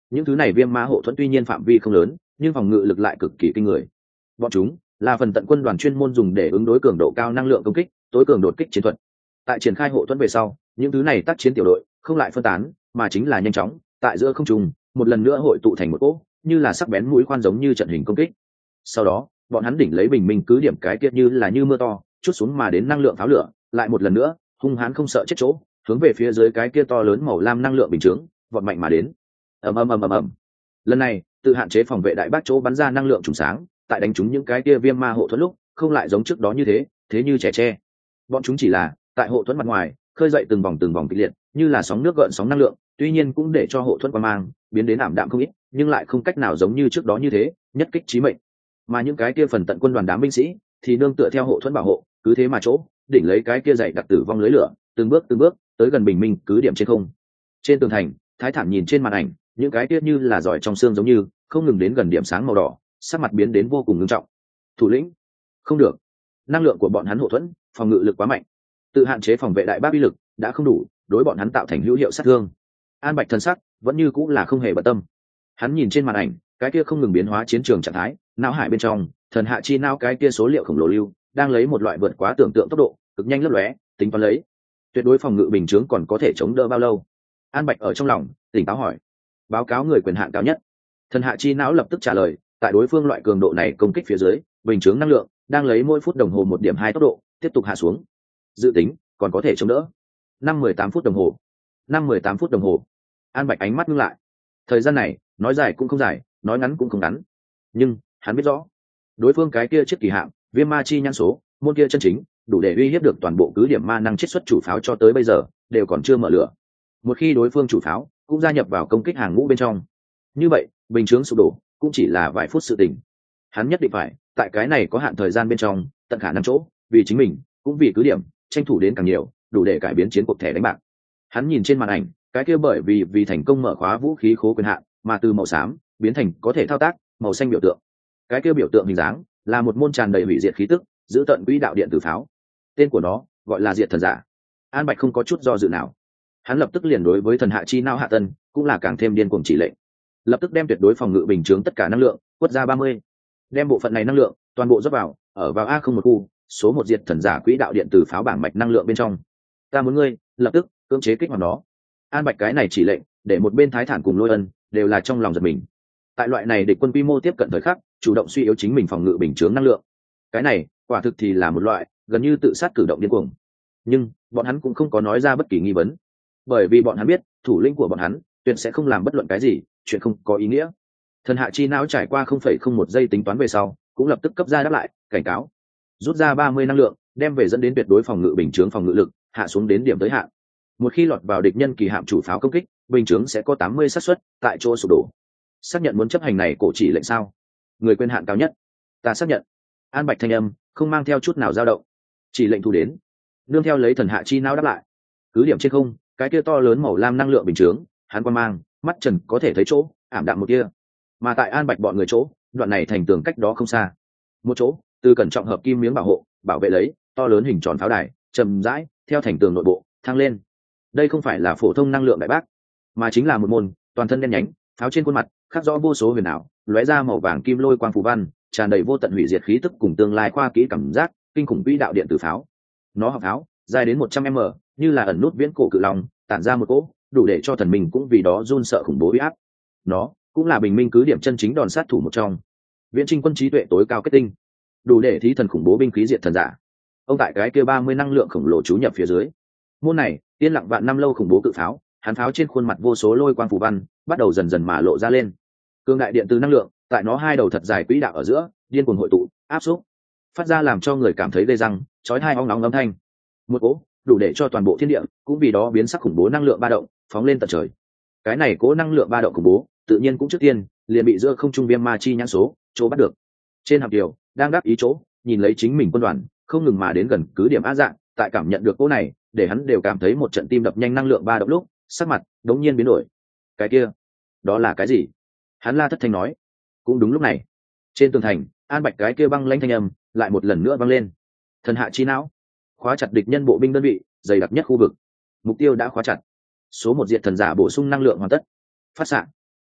S1: những thứ này viêm ma hộ thuẫn tuy nhiên phạm vi không lớn nhưng phòng ngự lực lại cực kỳ kinh người. Bọn chúng là phần tận quân đoàn chuyên môn dùng để ứng đối cường độ cao năng lượng công kích, tối cường đột kích chiến thuật. Tại triển khai hộ thuẫn về sau, những thứ này tác chiến tiểu đội không lại phân tán mà chính là nhanh chóng tại giữa không trung một lần nữa hội tụ thành một cỗ, như là sắc bén mũi khoan giống như trận hình công kích. Sau đó bọn hắn đỉnh lấy bình minh cứ điểm cái kia như là như mưa to chút xuống mà đến năng lượng pháo lửa, lại một lần nữa hung hãn không sợ chết chỗ hướng về phía dưới cái kia to lớn màu lam năng lượng bình chướng vọt mạnh mà đến. ầm ầm ầm ầm ầm. Lần này tự hạn chế phòng vệ đại bác chỗ bắn ra năng lượng trùng sáng, tại đánh trúng những cái kia viêm ma hộ thuẫn lúc không lại giống trước đó như thế như trẻ tre. Bọn chúng chỉ là tại hộ thuẫn mặt ngoài khơi dậy từng vòng kịch liệt, như là sóng nước gợn sóng năng lượng, tuy nhiên cũng để cho hộ thuẫn quang mang biến đến ảm đạm không ít, nhưng lại không cách nào giống như trước đó như thế nhất kích chí mệnh. Mà những cái kia phần tận quân đoàn đám binh sĩ thì nương tựa theo hộ thuẫn bảo hộ, cứ thế mà chỗ đỉnh lấy cái kia dày đặc tử vong lưới lửa, từng bước tới gần bình minh cứ điểm trên không. Trên tường thành, Thái Thản nhìn trên màn ảnh, những cái kia như là giỏi trong xương giống như không ngừng đến gần điểm sáng màu đỏ, sắc mặt biến đến vô cùng nghiêm trọng. Thủ lĩnh, không được, năng lượng của bọn hắn hộ thuẫn phòng ngự lực quá mạnh, tự hạn chế phòng vệ đại bác uy lực đã không đủ đối bọn hắn tạo thành hữu hiệu sát thương. An Bạch thân sắc vẫn như cũng là không hề bận tâm. Hắn nhìn trên màn ảnh cái kia không ngừng biến hóa chiến trường trạng thái, não hải bên trong thần hạ chi não cái kia số liệu khổng lồ lưu đang lấy một loại vượt quá tưởng tượng tốc độ cực nhanh lấp lóe, tính toán lấy tuyệt đối phòng ngự bình chướng còn có thể chống đỡ bao lâu. An Bạch ở trong lòng tỉnh táo hỏi, báo cáo người quyền hạn cao nhất. Thần hạ chi não lập tức trả lời, tại đối phương loại cường độ này công kích phía dưới, bình chướng năng lượng đang lấy mỗi phút đồng hồ 1.2 tốc độ tiếp tục hạ xuống. Dự tính còn có thể chống đỡ 5-18 phút đồng hồ. 5-18 phút đồng hồ. An Bạch ánh mắt ngưng lại. Thời gian này nói dài cũng không dài, nói ngắn cũng không ngắn, nhưng hắn biết rõ đối phương cái kia chiếc kỳ hạm viêm ma chi nhãn số môn kia chân chính đủ để uy hiếp được toàn bộ cứ điểm ma năng chiết xuất chủ pháo cho tới bây giờ đều còn chưa mở lửa. Một khi đối phương chủ pháo cũng gia nhập vào công kích hàng ngũ bên trong, như vậy bình chướng sụp đổ cũng chỉ là vài phút sự tình. Hắn nhất định phải tại cái này có hạn thời gian bên trong tận khả năng chỗ vì chính mình cũng vì cứ điểm tranh thủ đến càng nhiều, đủ để cải biến chiến cuộc thẻ đánh bạc. Hắn nhìn trên màn ảnh cái kia bởi vì thành công mở khóa vũ khí khố quyền hạn mà từ màu xám biến thành có thể thao tác màu xanh biểu tượng. Cái kia biểu tượng hình dáng là một môn tràn đầy hủy diệt khí tức giữ tận quỹ đạo điện tử pháo, tên của nó gọi là diệt thần giả. An Bạch không có chút do dự nào, hắn lập tức liền đối với thần hạ chi não hạ tân cũng là càng thêm điên cuồng chỉ lệnh, lập tức đem tuyệt đối phòng ngự bình chướng tất cả năng lượng quất ra 30, đem bộ phận này năng lượng toàn bộ dốc vào ở vào A01 khu số 1 diệt thần giả quỹ đạo điện tử pháo bảng mạch năng lượng bên trong. Ta muốn ngươi lập tức cưỡng chế kích hoạt nó. An Bạch cái này chỉ lệnh để một bên Thái Thản cùng Lôi Ân đều là trong lòng giật mình. Tại loại này địch quân quy mô tiếp cận thời khắc chủ động suy yếu chính mình phòng ngự bình chướng năng lượng, cái này quả thực thì là một loại gần như tự sát cử động điên cuồng. Nhưng bọn hắn cũng không có nói ra bất kỳ nghi vấn, bởi vì bọn hắn biết thủ lĩnh của bọn hắn tuyệt sẽ không làm bất luận cái gì chuyện không có ý nghĩa. Thần hạ chi não trải qua 0,01 giây tính toán về sau cũng lập tức cấp ra đáp lại cảnh cáo, rút ra 30 năng lượng đem về dẫn đến tuyệt đối phòng ngự bình chướng phòng ngự lực hạ xuống đến điểm tới hạn. Một khi lọt vào địch nhân kỳ hạm chủ pháo công kích, bình chướng sẽ có 80 xác suất tại chỗ sụp đổ. Xác nhận muốn chấp hành này cổ chỉ lệnh sao? Người quyền hạn cao nhất. Ta xác nhận. An Bạch thanh âm không mang theo chút nào dao động. Chỉ lệnh thu đến. Nương theo lấy thần hạ chi não đáp lại. Cứ điểm trên không, cái kia to lớn màu lam năng lượng bình chướng, hắn quan mang, mắt trần có thể thấy chỗ, ảm đạm một kia. Mà tại An Bạch bọn người chỗ, đoạn này thành tường cách đó không xa. Một chỗ, từ cẩn trọng hợp kim miếng bảo hộ, bảo vệ lấy, to lớn hình tròn pháo đài, chậm rãi theo thành tường nội bộ thăng lên. Đây không phải là phổ thông năng lượng đại bác, mà chính là một môn toàn thân đen nhánh, pháo trên khuôn mặt khắc rõ vô số huyền ảo, lóe ra màu vàng kim lôi quang phù văn, tràn đầy vô tận hủy diệt khí tức cùng tương lai khoa kỹ cảm giác kinh khủng vĩ đạo điện tử pháo. Nó học pháo dài đến 100m, như là ẩn nút viễn cổ cự long, tản ra một cỗ đủ để cho thần mình cũng vì đó run sợ khủng bố uy áp. Nó cũng là bình minh cứ điểm chân chính đòn sát thủ một trong, viễn trinh quân trí tuệ tối cao kết tinh, đủ để thí thần khủng bố binh khí diệt thần giả. Ông tại cái kia 30 năng lượng khổng lồ chú nhập phía dưới, môn này yên lặng vạn năm lâu khủng bố cự pháo, hắn pháo trên khuôn mặt vô số lôi quang phù văn bắt đầu dần dần mà lộ ra lên. Cương đại điện từ năng lượng tại nó hai đầu thật dài quỹ đạo ở giữa điên cuồng hội tụ áp xúc, phát ra làm cho người cảm thấy gây răng chói tai ong nóng âm thanh. Một cỗ đủ để cho toàn bộ thiên địa cũng vì đó biến sắc khủng bố năng lượng ba động phóng lên tận trời. Cái này cỗ năng lượng ba động khủng bố tự nhiên cũng trước tiên liền bị giữa không trung viêm ma chi nhãn số chỗ bắt được. Trên hạm điều đang đáp ý chỗ nhìn lấy chính mình quân đoàn không ngừng mà đến gần cứ điểm A Dạng, tại cảm nhận được cỗ này để hắn đều cảm thấy một trận tim đập nhanh năng lượng ba động lúc sắc mặt đống nhiên biến đổi. Cái kia đó là cái gì? Hắn la thất thanh nói. Cũng đúng lúc này trên tường thành An Bạch cái kia băng lãnh thanh âm lại một lần nữa vang lên. Thần hạ chi não khóa chặt địch nhân bộ binh đơn vị dày đặc nhất khu vực, mục tiêu đã khóa chặt, số 1 diệt thần giả bổ sung năng lượng hoàn tất, phát xạ.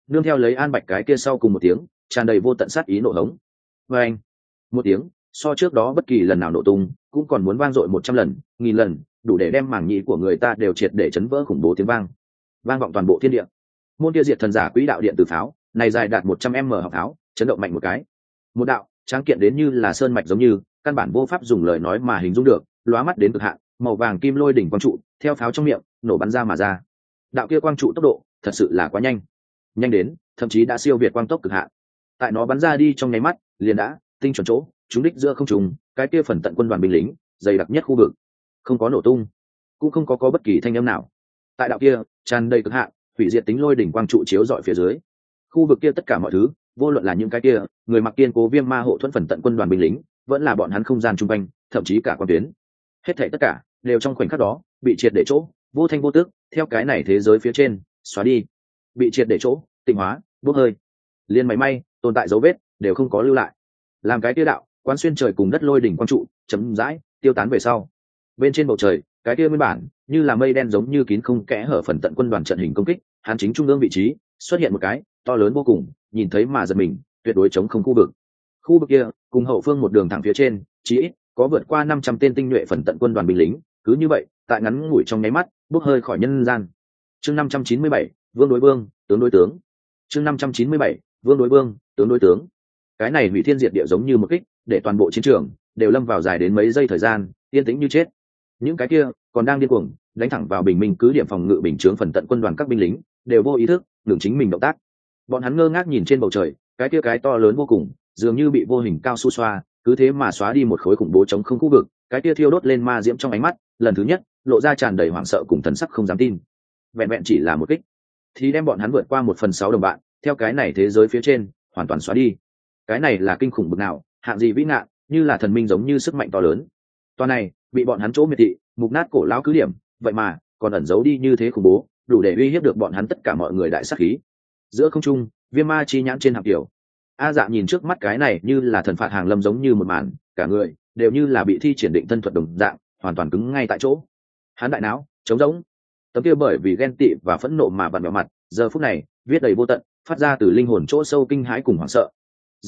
S1: nương theo lấy An Bạch cái kia sau cùng một tiếng tràn đầy vô tận sát ý nổ hống. Và anh, một tiếng so trước đó bất kỳ lần nào nổ tung cũng còn muốn vang dội 100 lần, nghìn lần, đủ để đem mảng nhĩ của người ta đều triệt để chấn vỡ, khủng bố tiếng vang vang vọng toàn bộ thiên địa. Môn kia diệt thần giả quỹ đạo điện tử pháo này dài đạt 100 m học pháo chấn động mạnh một cái, một đạo tráng kiện đến như là sơn mạch, giống như căn bản vô pháp dùng lời nói mà hình dung được, lóa mắt đến cực hạn, màu vàng kim lôi đỉnh quang trụ theo pháo trong miệng nổ bắn ra mà ra. Đạo kia quang trụ tốc độ thật sự là quá nhanh, nhanh đến thậm chí đã siêu việt quang tốc cực hạn. Tại nó bắn ra đi trong nháy mắt liền đã tinh chuẩn chỗ trúng đích giữa không trung cái kia phần tận quân đoàn binh lính dày đặc nhất khu vực, không có nổ tung, cũng không có bất kỳ thanh âm nào. Tại đạo kia tràn đầy cực hạn hủy diệt tính lôi đỉnh quang trụ chiếu dọi phía dưới, khu vực kia tất cả mọi thứ, vô luận là những cái kia người mặc kiên cố viêm ma hộ thuẫn phần tận quân đoàn binh lính, vẫn là bọn hắn không gian chung quanh, thậm chí cả quan tuyến, hết thảy tất cả đều trong khoảnh khắc đó bị triệt để chỗ vô thanh vô tức theo cái này thế giới phía trên xóa đi, bị triệt để chỗ tịnh hóa, bốc hơi, liên máy may tồn tại dấu vết đều không có lưu lại. Làm cái kia đạo quán xuyên trời cùng đất lôi đỉnh quang trụ chấm dãi tiêu tán về sau, bên trên bầu trời cái kia nguyên bản như là mây đen giống như kín không kẽ hở phần tận quân đoàn trận hình công kích, hắn chính trung ương vị trí xuất hiện một cái to lớn vô cùng, nhìn thấy mà giật mình, tuyệt đối chống không khu vực. Khu vực kia cùng hậu phương một đường thẳng phía trên chí ít có vượt qua 500 tên tinh nhuệ phần tận quân đoàn binh lính, cứ như vậy tại ngắn ngủi trong nháy mắt bốc hơi khỏi nhân gian. Chương 597, vương đối vương, tướng đối tướng. Chương 597, vương đối vương, tướng đối tướng. Cái này hủy thiên diệt địa giống như một kích, để toàn bộ chiến trường đều lâm vào dài đến mấy giây thời gian yên tĩnh như chết. Những cái kia còn đang điên cuồng đánh thẳng vào bình minh cứ điểm phòng ngự bình chướng phần tận quân đoàn các binh lính đều vô ý thức ngừng chính mình động tác. Bọn hắn ngơ ngác nhìn trên bầu trời cái kia cái to lớn vô cùng, dường như bị vô hình cao su xoa, cứ thế mà xóa đi một khối khủng bố chống không khu vực. Cái kia thiêu đốt lên ma diễm trong ánh mắt lần thứ nhất lộ ra tràn đầy hoảng sợ cùng thần sắc không dám tin. Vẹn vẹn chỉ là một kích thì đem bọn hắn vượt qua 1/6 đồng bạn theo cái này thế giới phía trên hoàn toàn xóa đi. Cái này là kinh khủng bực nào, hạng gì vĩ ngạn, như là thần minh giống như sức mạnh to lớn. Toàn này bị bọn hắn chỗ miệt thị mục nát cổ lão cứ điểm, vậy mà còn ẩn giấu đi như thế khủng bố, đủ để uy hiếp được bọn hắn tất cả mọi người đại sát khí. Giữa không trung, viêm ma chi nhãn trên hạng tiểu A Dạ nhìn trước mắt cái này như là thần phạt hàng lâm giống như một màn, cả người đều như là bị thi triển định thân thuật đồng dạng, hoàn toàn cứng ngay tại chỗ. Hắn đại não trống rỗng, tấm kia bởi vì ghen tị và phẫn nộ mà vặn vẹo mặt, giờ phút này viết đầy vô tận, phát ra từ linh hồn chỗ sâu kinh hãi cùng hoảng sợ.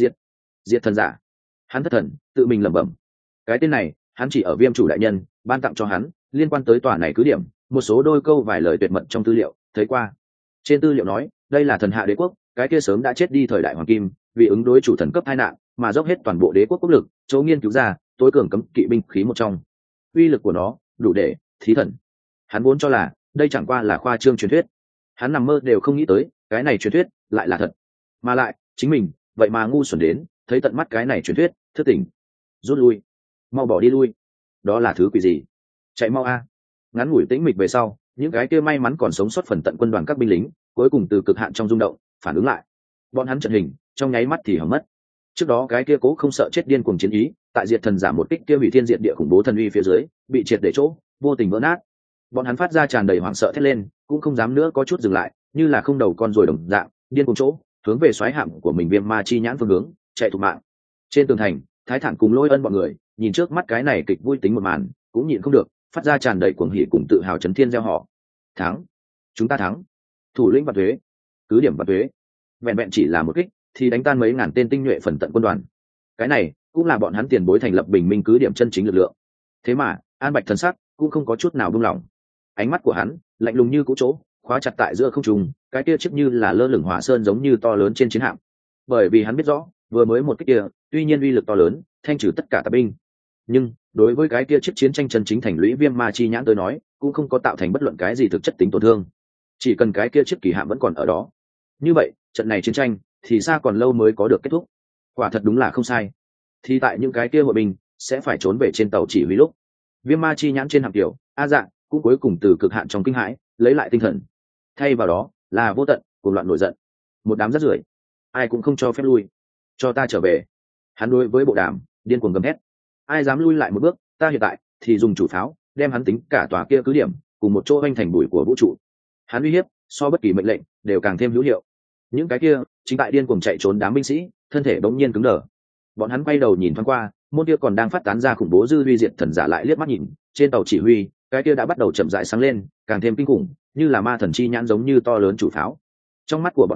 S1: Diệt thần giả. Hắn thất thần tự mình lẩm bẩm. Cái tên này hắn chỉ ở viêm chủ đại nhân ban tặng cho hắn liên quan tới tòa này cứ điểm một số đôi câu vài lời tuyệt mật trong tư liệu thấy qua. Trên tư liệu nói đây là thần hạ đế quốc, cái kia sớm đã chết đi thời đại hoàng kim, vì ứng đối chủ thần cấp tai nạn mà dốc hết toàn bộ đế quốc quốc lực chỗ nghiên cứu ra tối cường cấm kỵ binh khí một trong. Uy lực của nó đủ để thí thần. Hắn vốn cho là đây chẳng qua là khoa trương truyền thuyết, hắn nằm mơ đều không nghĩ tới cái này truyền thuyết lại là thật, mà lại chính mình vậy mà ngu xuẩn đến thấy tận mắt cái này truyền thuyết, thức tỉnh. Rút lui, mau bỏ đi lui. Đó là thứ quỷ gì? Chạy mau a. Ngắn ngủi tĩnh mịch về sau, những cái kia may mắn còn sống sót phần tận quân đoàn các binh lính cuối cùng từ cực hạn trong rung động phản ứng lại. Bọn hắn trận hình trong nháy mắt thì hỏng mất. Trước đó cái kia cố không sợ chết điên cuồng chiến ý, tại diệt thần giả một kích kia hủy thiên diệt địa khủng bố thần uy phía dưới bị triệt để chỗ vô tình vỡ nát. Bọn hắn phát ra tràn đầy hoảng sợ thét lên, cũng không dám nữa có chút dừng lại, như là không đầu con ruồi đồng dạng điên cuồng chỗ hướng về xoáy hạm của mình viêm ma chi nhãn phương hướng chạy thục mạng. Trên tường thành, Thái Thản cùng Lôi Ân bọn người nhìn trước mắt cái này kịch vui tính một màn, cũng nhịn không được phát ra tràn đầy cuồng hỉ cùng tự hào chấn thiên reo hò. Thắng, chúng ta thắng. Thủ lĩnh Vạn Tuế, cứ điểm Vạn Tuế. Vẹn vẹn chỉ là một kích thì đánh tan mấy ngàn tên tinh nhuệ phần tận quân đoàn. Cái này cũng là bọn hắn tiền bối thành lập bình minh cứ điểm chân chính lực lượng. Thế mà An Bạch thần sắc cũng không có chút nào buông lỏng. Ánh mắt của hắn lạnh lùng như cũ chỗ khóa chặt tại giữa không trung, cái kia chiếc như là lơ lửng hỏa sơn giống như to lớn trên chiến hạm. Bởi vì hắn biết rõ, vừa mới một kích kia tuy nhiên uy lực to lớn, thanh trừ tất cả tạp binh, nhưng đối với cái kia chiếc chiến tranh chân chính thành lũy viêm ma chi nhãn tới nói cũng không có tạo thành bất luận cái gì thực chất tính tổn thương. Chỉ cần cái kia chiếc kỳ hạm vẫn còn ở đó, như vậy trận này chiến tranh thì xa còn lâu mới có được kết thúc. Quả thật đúng là không sai. Thì tại những cái kia hội binh sẽ phải trốn về trên tàu chỉ huy lúc, viêm ma chi nhãn trên hạm tiểu A Dạ cũng cuối cùng từ cực hạn trong kinh hãi lấy lại tinh thần. Thay vào đó là vô tận cuồng loạn nổi giận. Một đám rác rưởi, ai cũng không cho phép lui, cho ta trở về. Hắn đối với bộ đàm điên cuồng gầm hét. Ai dám lui lại một bước, ta hiện tại thì dùng chủ pháo đem hắn tính cả tòa kia cứ điểm cùng một chỗ hoành thành bụi của vũ trụ. Hắn uy hiếp so bất kỳ mệnh lệnh đều càng thêm hữu hiệu. Những cái kia chính tại điên cuồng chạy trốn đám binh sĩ thân thể bỗng nhiên cứng đờ. Bọn hắn quay đầu nhìn thoáng qua, môn kia còn đang phát tán ra khủng bố dư uy diệt thần giả lại liếc mắt nhìn trên tàu chỉ huy, cái kia đã bắt đầu chậm rãi sáng lên, càng thêm kinh khủng, như là ma thần chi nhãn giống như to lớn chủ pháo. Trong mắt của bọn hắn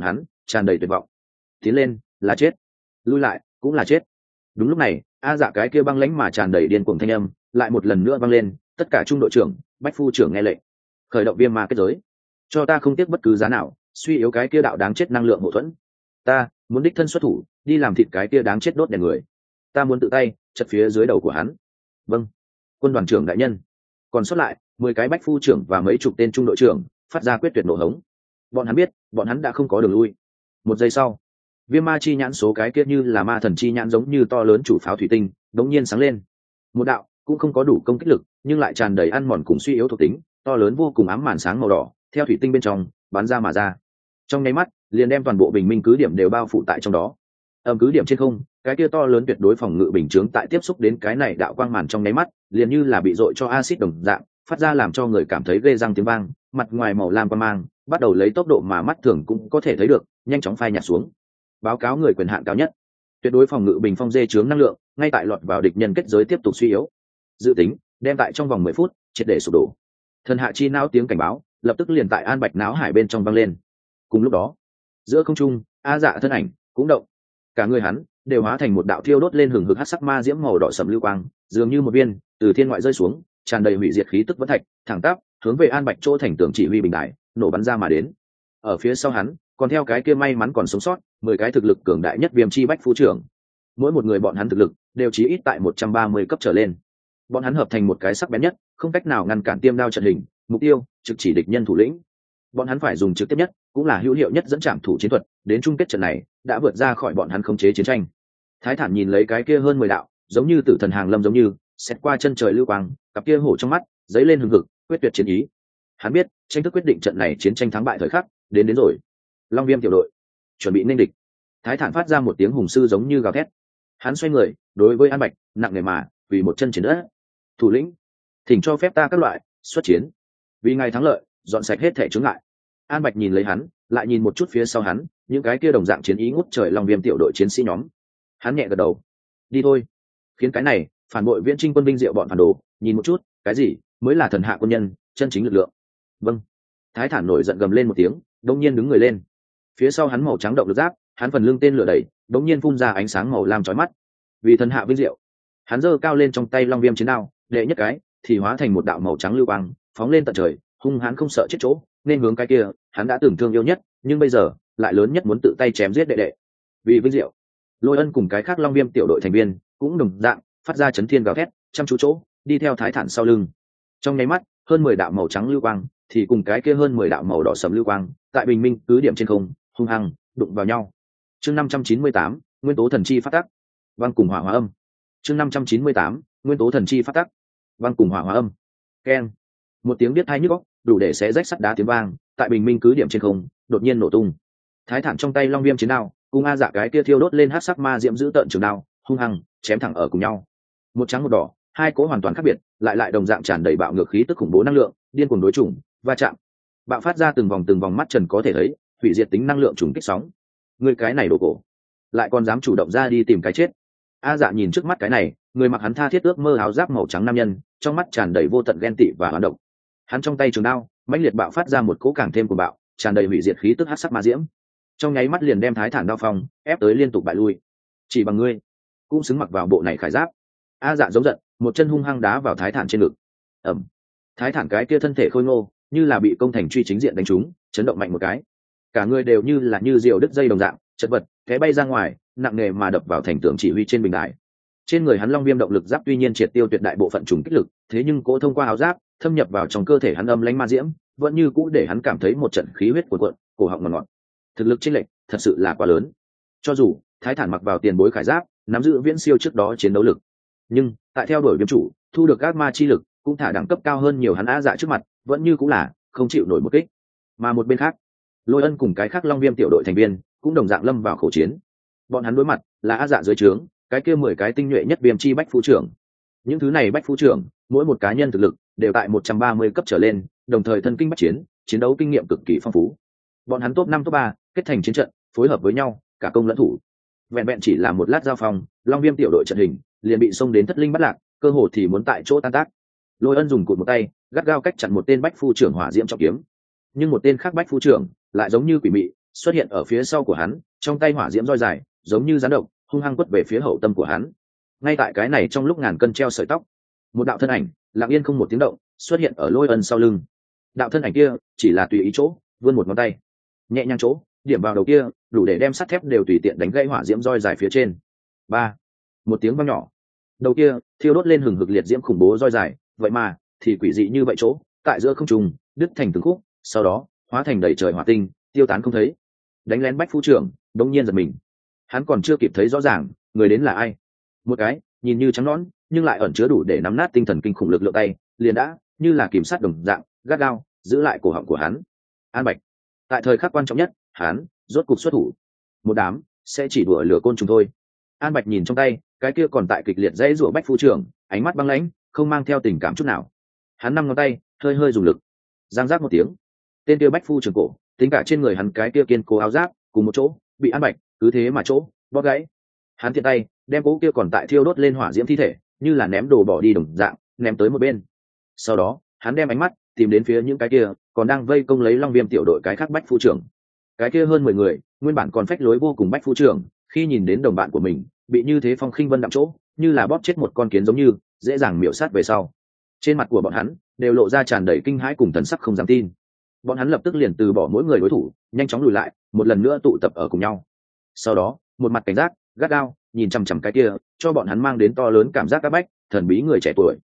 S1: tràn đầy tuyệt vọng. Tiến lên là chết, lui lại cũng là chết. Đúng lúc này, A Dạ cái kia băng lãnh mà tràn đầy điên cuồng thanh âm lại một lần nữa vang lên. Tất cả trung đội trưởng, bách phu trưởng nghe lệnh, khởi động viêm ma kết giới, cho ta không tiếc bất cứ giá nào suy yếu cái kia đạo đáng chết năng lượng hậu thuẫn. Ta muốn đích thân xuất thủ đi làm thịt cái kia đáng chết đốt đèn người. Ta muốn tự tay chặt phía dưới đầu của hắn. Vâng, quân đoàn trưởng đại nhân. Còn sót lại 10 cái bách phu trưởng và mấy chục tên trung đội trưởng phát ra quyết tuyệt nổ hống. Bọn hắn biết bọn hắn đã không có đường lui. Một giây sau, viêm ma chi nhãn số cái kia như là ma thần chi nhãn giống như to lớn chủ pháo thủy tinh đống nhiên sáng lên. Một đạo cũng không có đủ công kích lực nhưng lại tràn đầy ăn mòn cùng suy yếu thuộc tính, to lớn vô cùng ám màn sáng màu đỏ theo thủy tinh bên trong bắn ra mà ra. Trong nháy mắt liền đem toàn bộ bình minh cứ điểm đều bao phủ tại trong đó. Cứ điểm trên không, cái kia to lớn tuyệt đối phòng ngự bình chướng tại tiếp xúc đến cái này đạo quang màn trong nháy mắt liền như là bị dội cho axit đồng dạng, phát ra làm cho người cảm thấy ghê răng tiếng vang. Mặt ngoài màu lam quang mang bắt đầu lấy tốc độ mà mắt thường cũng có thể thấy được nhanh chóng phai nhạt xuống. Báo cáo người quyền hạn cao nhất, tuyệt đối phòng ngự bình phong dê chướng năng lượng ngay tại lọt vào địch nhân kết giới tiếp tục suy yếu, dự tính đem tại trong vòng 10 phút triệt để sụp đổ. Thần hạ chi não tiếng cảnh báo lập tức liền tại An Bạch não hải bên trong vang lên. Cùng lúc đó, giữa không trung, A Dạ thân ảnh cũng động, cả người hắn đều hóa thành một đạo thiêu đốt lên hừng hực hắc sắc ma diễm màu đỏ sẫm lưu quang, dường như một viên từ thiên ngoại rơi xuống, tràn đầy hủy diệt khí tức vẫn thạch, thẳng tắp hướng về An Bạch chỗ thành tường chỉ huy bình đài nổ bắn ra mà đến. Ở phía sau hắn còn theo cái kia may mắn còn sống sót 10 cái thực lực cường đại nhất viêm chi bách phu trưởng, mỗi một người bọn hắn thực lực đều chí ít tại 130 cấp trở lên. Bọn hắn hợp thành một cái sắc bén nhất, không cách nào ngăn cản tiêm đao trận hình, mục tiêu trực chỉ địch nhân thủ lĩnh. Bọn hắn phải dùng trực tiếp nhất cũng là hữu hiệu nhất dẫn trảm thủ chiến thuật, đến chung kết trận này đã vượt ra khỏi bọn hắn khống chế chiến tranh. Thái Thản nhìn lấy cái kia hơn 10 đạo giống như tử thần hàng lâm giống như xét qua chân trời lưu quang, cặp kia hổ trong mắt dấy lên hừng hực quyết tuyệt chiến ý. Hắn biết tranh thức quyết định trận này chiến tranh thắng bại thời khắc đến rồi. Long Viêm tiểu đội chuẩn bị nên địch. Thái Thản phát ra một tiếng hùng sư giống như gào thét. Hắn xoay người đối với An Bạch nặng nề mà vì một chân chiến đất. Thủ lĩnh, thỉnh cho phép ta các loại xuất chiến, vì ngài thắng lợi dọn sạch hết thể chướng ngại. An Bạch nhìn lấy hắn, lại nhìn một chút phía sau hắn, những cái kia đồng dạng chiến ý ngút trời Long Viêm tiểu đội chiến sĩ nhóm. Hắn nhẹ gật đầu. Đi thôi. Khiến cái này phản bội Viễn Trinh quân binh diệu bọn phản đồ nhìn một chút, cái gì mới là thần hạ quân nhân chân chính lực lượng. Vâng. Thái Thản nổi giận gầm lên một tiếng, đột nhiên đứng người lên. Phía sau hắn màu trắng động lực giáp, hắn phần lưng tên lửa đẩy, đột nhiên phun ra ánh sáng màu lam chói mắt. Vì thần hạ vinh diệu, hắn giơ cao lên trong tay Long Viêm chiến đao, đệ nhất cái thì hóa thành một đạo màu trắng lưu quang, phóng lên tận trời, hung hãn không sợ chết chỗ, nên hướng cái kia hắn đã tưởng thương yêu nhất, nhưng bây giờ lại lớn nhất muốn tự tay chém giết đệ đệ. Vì vinh diệu, Lôi Ân cùng cái khác Long Viêm tiểu đội thành viên cũng đồng dạng phát ra chấn thiên gào thét, chăm chú chỗ đi theo Thái Thản sau lưng. Trong nháy mắt, hơn 10 đạo màu trắng lưu quang thì cùng cái kia hơn 10 đạo màu đỏ sẫm lưu quang tại bình minh cứ điểm trên không hung hăng đụng vào nhau. Chương 598, nguyên tố thần chi phát tác, vang cùng hỏa hóa âm. Chương 598, nguyên tố thần chi phát tác, vang cùng hỏa hóa âm. Keng. Một tiếng biết tai nhức óc, đủ để xé rách sắt đá tiếng vang, tại bình minh cứ điểm trên không đột nhiên nổ tung. Thái Thản trong tay Long Viêm chiến đao cùng A Dạ cái kia thiêu đốt lên hắc sắc ma diễm giữ tợn trường đao hung hăng chém thẳng ở cùng nhau. Một trắng một đỏ, hai cỗ hoàn toàn khác biệt, lại đồng dạng tràn đầy bạo ngược khí tức khủng bố năng lượng, điên cuồng đối chủng, va chạm, bạo phát ra từng vòng mắt trần có thể thấy, hủy diệt tính năng lượng trùng kích sóng. Người cái này đồ cổ, lại còn dám chủ động ra đi tìm cái chết. A Dạ nhìn trước mắt cái này, người mặc hắn tha thiết ước mơ áo giáp màu trắng nam nhân, trong mắt tràn đầy vô tận ghen tị và hoán độc. Hắn trong tay trường đao mãnh liệt bạo phát ra một cỗ càng thêm cuồng bạo, tràn đầy hủy diệt khí tức hắc sắc ma diễm, trong nháy mắt liền đem Thái Thản đao phong ép tới liên tục bại lui. Chỉ bằng ngươi cũng xứng mặc vào bộ này khải giáp. A Dạ giống giận, một chân hung hăng đá vào Thái Thản trên ngực. Ẩm. Thái Thản cái kia thân thể khôi ngô như là bị công thành truy chính diện đánh trúng, chấn động mạnh một cái, cả người đều như là như diều đứt dây đồng dạng chật vật té bay ra ngoài, nặng nề mà đập vào thành tường chỉ huy trên bình đài. Trên người hắn Long Viêm động lực giáp tuy nhiên triệt tiêu tuyệt đại bộ phận trùng kích lực, thế nhưng cỗ thông qua áo giáp thâm nhập vào trong cơ thể hắn âm lãnh ma diễm vẫn như cũ để hắn cảm thấy một trận khí huyết cuồn cuộn, cổ họng ngọt ngọt. Thực lực chênh lệch thật sự là quá lớn. Cho dù Thái Thản mặc vào tiền bối khải giáp, nắm giữ viễn siêu trước đó chiến đấu lực, nhưng tại theo đuổi Viêm chủ thu được ác ma chi lực cũng thả đẳng cấp cao hơn nhiều hắn. A Dạ trước mặt vẫn như cũng là không chịu nổi một kích. Mà một bên khác, Lôi Ân cùng cái khác Long Viêm tiểu đội thành viên cũng đồng dạng lâm vào khẩu chiến. Bọn hắn đối mặt là A Dạ dưới trướng cái kia 10 cái tinh nhuệ nhất viêm chi bách phu trưởng. Những thứ này bách phu trưởng mỗi một cá nhân thực lực đều tại 130 cấp trở lên, đồng thời thân kinh bách chiến, chiến đấu kinh nghiệm cực kỳ phong phú. Bọn hắn top 5 top 3 kết thành chiến trận, phối hợp với nhau, cả công lẫn thủ. Vẹn vẹn chỉ là một lát giao phong, Long Viêm tiểu đội trận hình liền bị xông đến thất linh bắt lạc, cơ hồ thì muốn tại chỗ tan tác. Lôi Ân dùng cụt một tay gắt gao cách chặn một tên bách phu trưởng hỏa diễm trọng kiếm, nhưng một tên khác bách phu trưởng lại giống như quỷ mị, xuất hiện ở phía sau của hắn, trong tay hỏa diễm roi dài giống như rắn độc hung hăng quất về phía hậu tâm của hắn. Ngay tại cái này trong lúc ngàn cân treo sợi tóc, một đạo thân ảnh lặng yên không một tiếng động xuất hiện ở Lôi Ân sau lưng. Đạo thân ảnh kia chỉ là tùy ý chỗ vươn một ngón tay, nhẹ nhàng chỗ điểm vào đầu kia, đủ để đem sắt thép đều tùy tiện đánh gãy hỏa diễm roi dài phía trên. Ba, một tiếng vang nhỏ, đầu kia thiêu đốt lên hừng hực liệt diễm khủng bố roi dài, vậy mà thì quỷ dị như vậy chỗ tại giữa không trung đứt thành từng khúc, sau đó hóa thành đầy trời hỏa tinh tiêu tán không thấy. Đánh lén Bách Phu trưởng đống nhiên giật mình, hắn còn chưa kịp thấy rõ ràng người đến là ai, một cái nhìn như trắng nõn nhưng lại ẩn chứa đủ để nắm nát tinh thần kinh khủng lực lượng tay liền đã như là kìm sát đồng dạng gắt gao giữ lại cổ họng của hắn. An Bạch tại thời khắc quan trọng nhất, hắn rốt cục xuất thủ. Một đám sẽ chỉ đùa lửa côn trùng thôi. An Bạch nhìn trong tay cái kia còn tại kịch liệt dãy rủa Bách Phu trưởng, ánh mắt băng lãnh không mang theo tình cảm chút nào. Hắn năm ngón tay hơi hơi dùng lực, giang giác một tiếng, tên kia Bách Phu trưởng cổ tính cả trên người hắn cái kia kiên cố áo giáp cùng một chỗ bị An Bạch cứ thế mà chỗ bóp gãy. Hắn tiện tay đem cố kia còn tại thiêu đốt lên hỏa diễm thi thể như là ném đồ bỏ đi đồng dạng ném tới một bên. Sau đó hắn đem ánh mắt tìm đến phía những cái kia còn đang vây công lấy Long Viêm tiểu đội cái khác Bách Phu trưởng. Cái kia hơn 10 người nguyên bản còn phách lối vô cùng Bách Phu trưởng, khi nhìn đến đồng bạn của mình bị như thế phong khinh vân đạm chỗ như là bóp chết một con kiến giống như dễ dàng miểu sát về sau, trên mặt của bọn hắn đều lộ ra tràn đầy kinh hãi cùng thần sắc không dám tin. Bọn hắn lập tức liền từ bỏ mỗi người đối thủ, nhanh chóng lùi lại, một lần nữa tụ tập ở cùng nhau. Sau đó một mặt cảnh giác gắt gao nhìn chằm chằm cái kia cho bọn hắn mang đến to lớn cảm giác áp bách thần bí người trẻ tuổi.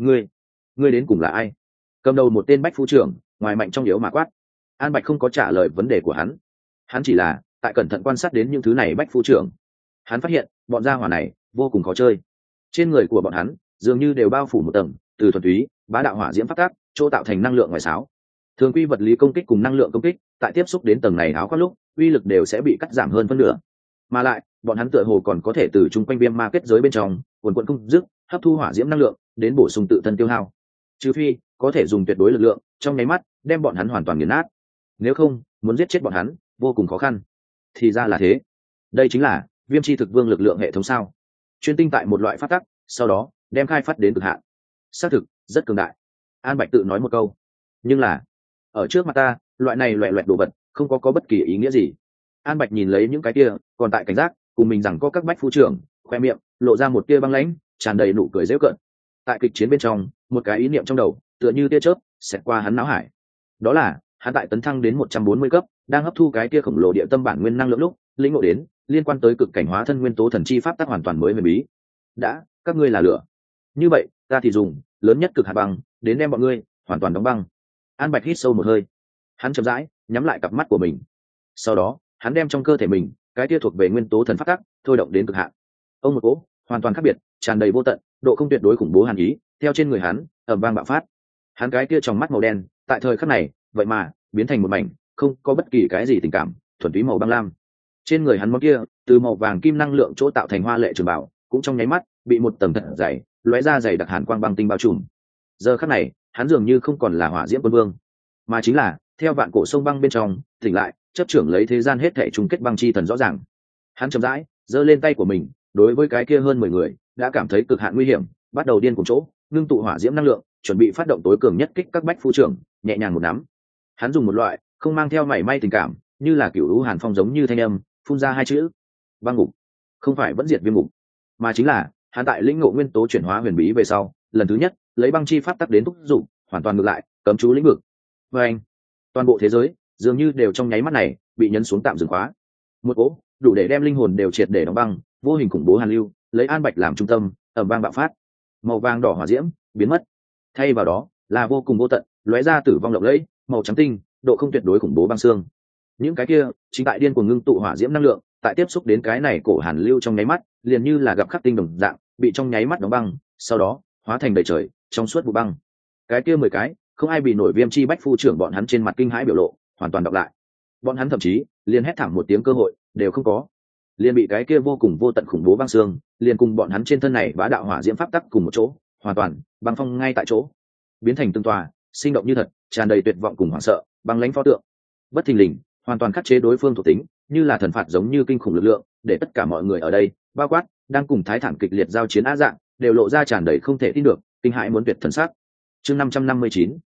S1: Ngươi đến cùng là ai? Cầm đầu một tên Bách Phu trưởng ngoài mạnh trong yếu mà quát. An Bạch không có trả lời vấn đề của hắn, hắn chỉ là tại cẩn thận quan sát đến những thứ này Bách Phu trưởng. Hắn phát hiện bọn gia hỏa này vô cùng khó chơi, trên người của bọn hắn dường như đều bao phủ một tầng từ thuần túy bá đạo hỏa diễm phát tác chỗ tạo thành năng lượng ngoài sáo. Thường quy vật lý công kích cùng năng lượng công kích tại tiếp xúc đến tầng này áo khoác lúc uy lực đều sẽ bị cắt giảm hơn phân nửa, mà lại bọn hắn tựa hồ còn có thể từ chung quanh viêm ma kết giới bên trong quần quận không dứt hấp thu hỏa diễm năng lượng đến bổ sung tự thân tiêu hao, trừ phi có thể dùng tuyệt đối lực lượng trong nháy mắt đem bọn hắn hoàn toàn nghiền nát, nếu không muốn giết chết bọn hắn vô cùng khó khăn. Thì ra là thế, đây chính là Viêm Chi Thực Vương lực lượng hệ thống sao? Chuyên tinh tại một loại phát tắc, sau đó đem khai phát đến cực hạn, xác thực rất cường đại. An Bạch tự nói một câu, nhưng là ở trước mặt ta loại này loẹ loẹt đồ vật không có bất kỳ ý nghĩa gì. An Bạch nhìn lấy những cái kia còn tại cảnh giác cùng mình rằng có các Bách Phu trưởng, khoe miệng lộ ra một tia băng lãnh tràn đầy nụ cười giễu cợt. Tại kịch chiến bên trong, một cái ý niệm trong đầu tựa như tia chớp xẹt qua hắn não hải, đó là hắn tại tấn thăng đến 140 cấp đang hấp thu cái kia khổng lồ địa tâm bản nguyên năng lượng lúc lĩnh ngộ đến liên quan tới cực cảnh hóa thân nguyên tố thần chi pháp tắc hoàn toàn mới huyền bí. Đã các ngươi là lửa, như vậy ta thì dùng lớn nhất cực hạt băng đến đem bọn ngươi hoàn toàn đóng băng. An Bạch hít sâu một hơi, hắn chậm rãi nhắm lại cặp mắt của mình, sau đó hắn đem trong cơ thể mình cái kia thuộc về nguyên tố thần pháp tắc thôi động đến cực hạn. Ông một cỗ hoàn toàn khác biệt tràn đầy vô tận độ không tuyệt đối khủng bố hàn ý theo trên người hắn ầm vang bạo phát. Hắn cái kia trong mắt màu đen tại thời khắc này vậy mà biến thành một mảnh không có bất kỳ cái gì tình cảm, thuần túy màu băng lam. Trên người hắn món kia từ màu vàng kim năng lượng chỗ tạo thành hoa lệ trường bảo cũng trong nháy mắt bị một tầng thật dày lóe ra dày đặc hàn quang băng tinh bao trùm. Giờ khắc này hắn dường như không còn là hỏa diễm quân vương, mà chính là theo vạn cổ sông băng bên trong tỉnh lại chấp trưởng lấy thế gian hết thảy chung kết băng chi thần rõ ràng. Hắn chậm rãi giơ lên tay của mình, đối với cái kia hơn 10 người đã cảm thấy cực hạn nguy hiểm, bắt đầu điên cuồng chỗ ngưng tụ hỏa diễm năng lượng, chuẩn bị phát động tối cường nhất kích các Bách Phu trưởng, nhẹ nhàng một nắm. Hắn dùng một loại không mang theo mảy may tình cảm, như là cửu lũ hàn phong giống như thanh âm, phun ra hai chữ: băng ngục. Không phải vẫn diệt viêm ngục, mà chính là hắn tại lĩnh ngộ nguyên tố chuyển hóa huyền bí về sau, lần thứ nhất lấy băng chi pháp tắc đến thúc dụng, hoàn toàn ngược lại, cấm chú lĩnh vực. Và anh, toàn bộ thế giới dường như đều trong nháy mắt này bị nhấn xuống tạm dừng khóa. Một cỗ đủ để đem linh hồn đều triệt để đóng băng, vô hình khủng bố hàn lưu, lấy An Bạch làm trung tâm, ầm vang bạo phát. Màu vàng đỏ hỏa diễm biến mất, thay vào đó là vô cùng vô tận, lóe ra tử vong lộng lẫy, màu trắng tinh, độ không tuyệt đối khủng bố băng xương. Những cái kia chính tại điên cuồng ngưng tụ hỏa diễm năng lượng, tại tiếp xúc đến cái này cổ hàn lưu trong nháy mắt, liền như là gặp khắc tinh đồng dạng, bị trong nháy mắt đóng băng, sau đó hóa thành đầy trời trong suốt vụ băng. Cái kia 10 cái, không ai bị nổi Viêm Chi Bách Phu trưởng bọn hắn trên mặt kinh hãi biểu lộ hoàn toàn đọc lại. Bọn hắn thậm chí liền hét thảm một tiếng cơ hội đều không có, liền bị cái kia vô cùng vô tận khủng bố băng xương liền cùng bọn hắn trên thân này bá đạo hỏa diễm pháp tắc cùng một chỗ, hoàn toàn băng phong ngay tại chỗ, biến thành từng tòa sinh động như thật, tràn đầy tuyệt vọng cùng hoảng sợ băng lãnh pho tượng. Bất thình lình, hoàn toàn khắc chế đối phương thuộc tính, như là thần phạt giống như kinh khủng lực lượng, để tất cả mọi người ở đây, bao quát đang cùng Thái Thản kịch liệt giao chiến á dạng, đều lộ ra tràn đầy không thể tin được, kinh hãi muốn tuyệt thần sắc. Chương 559,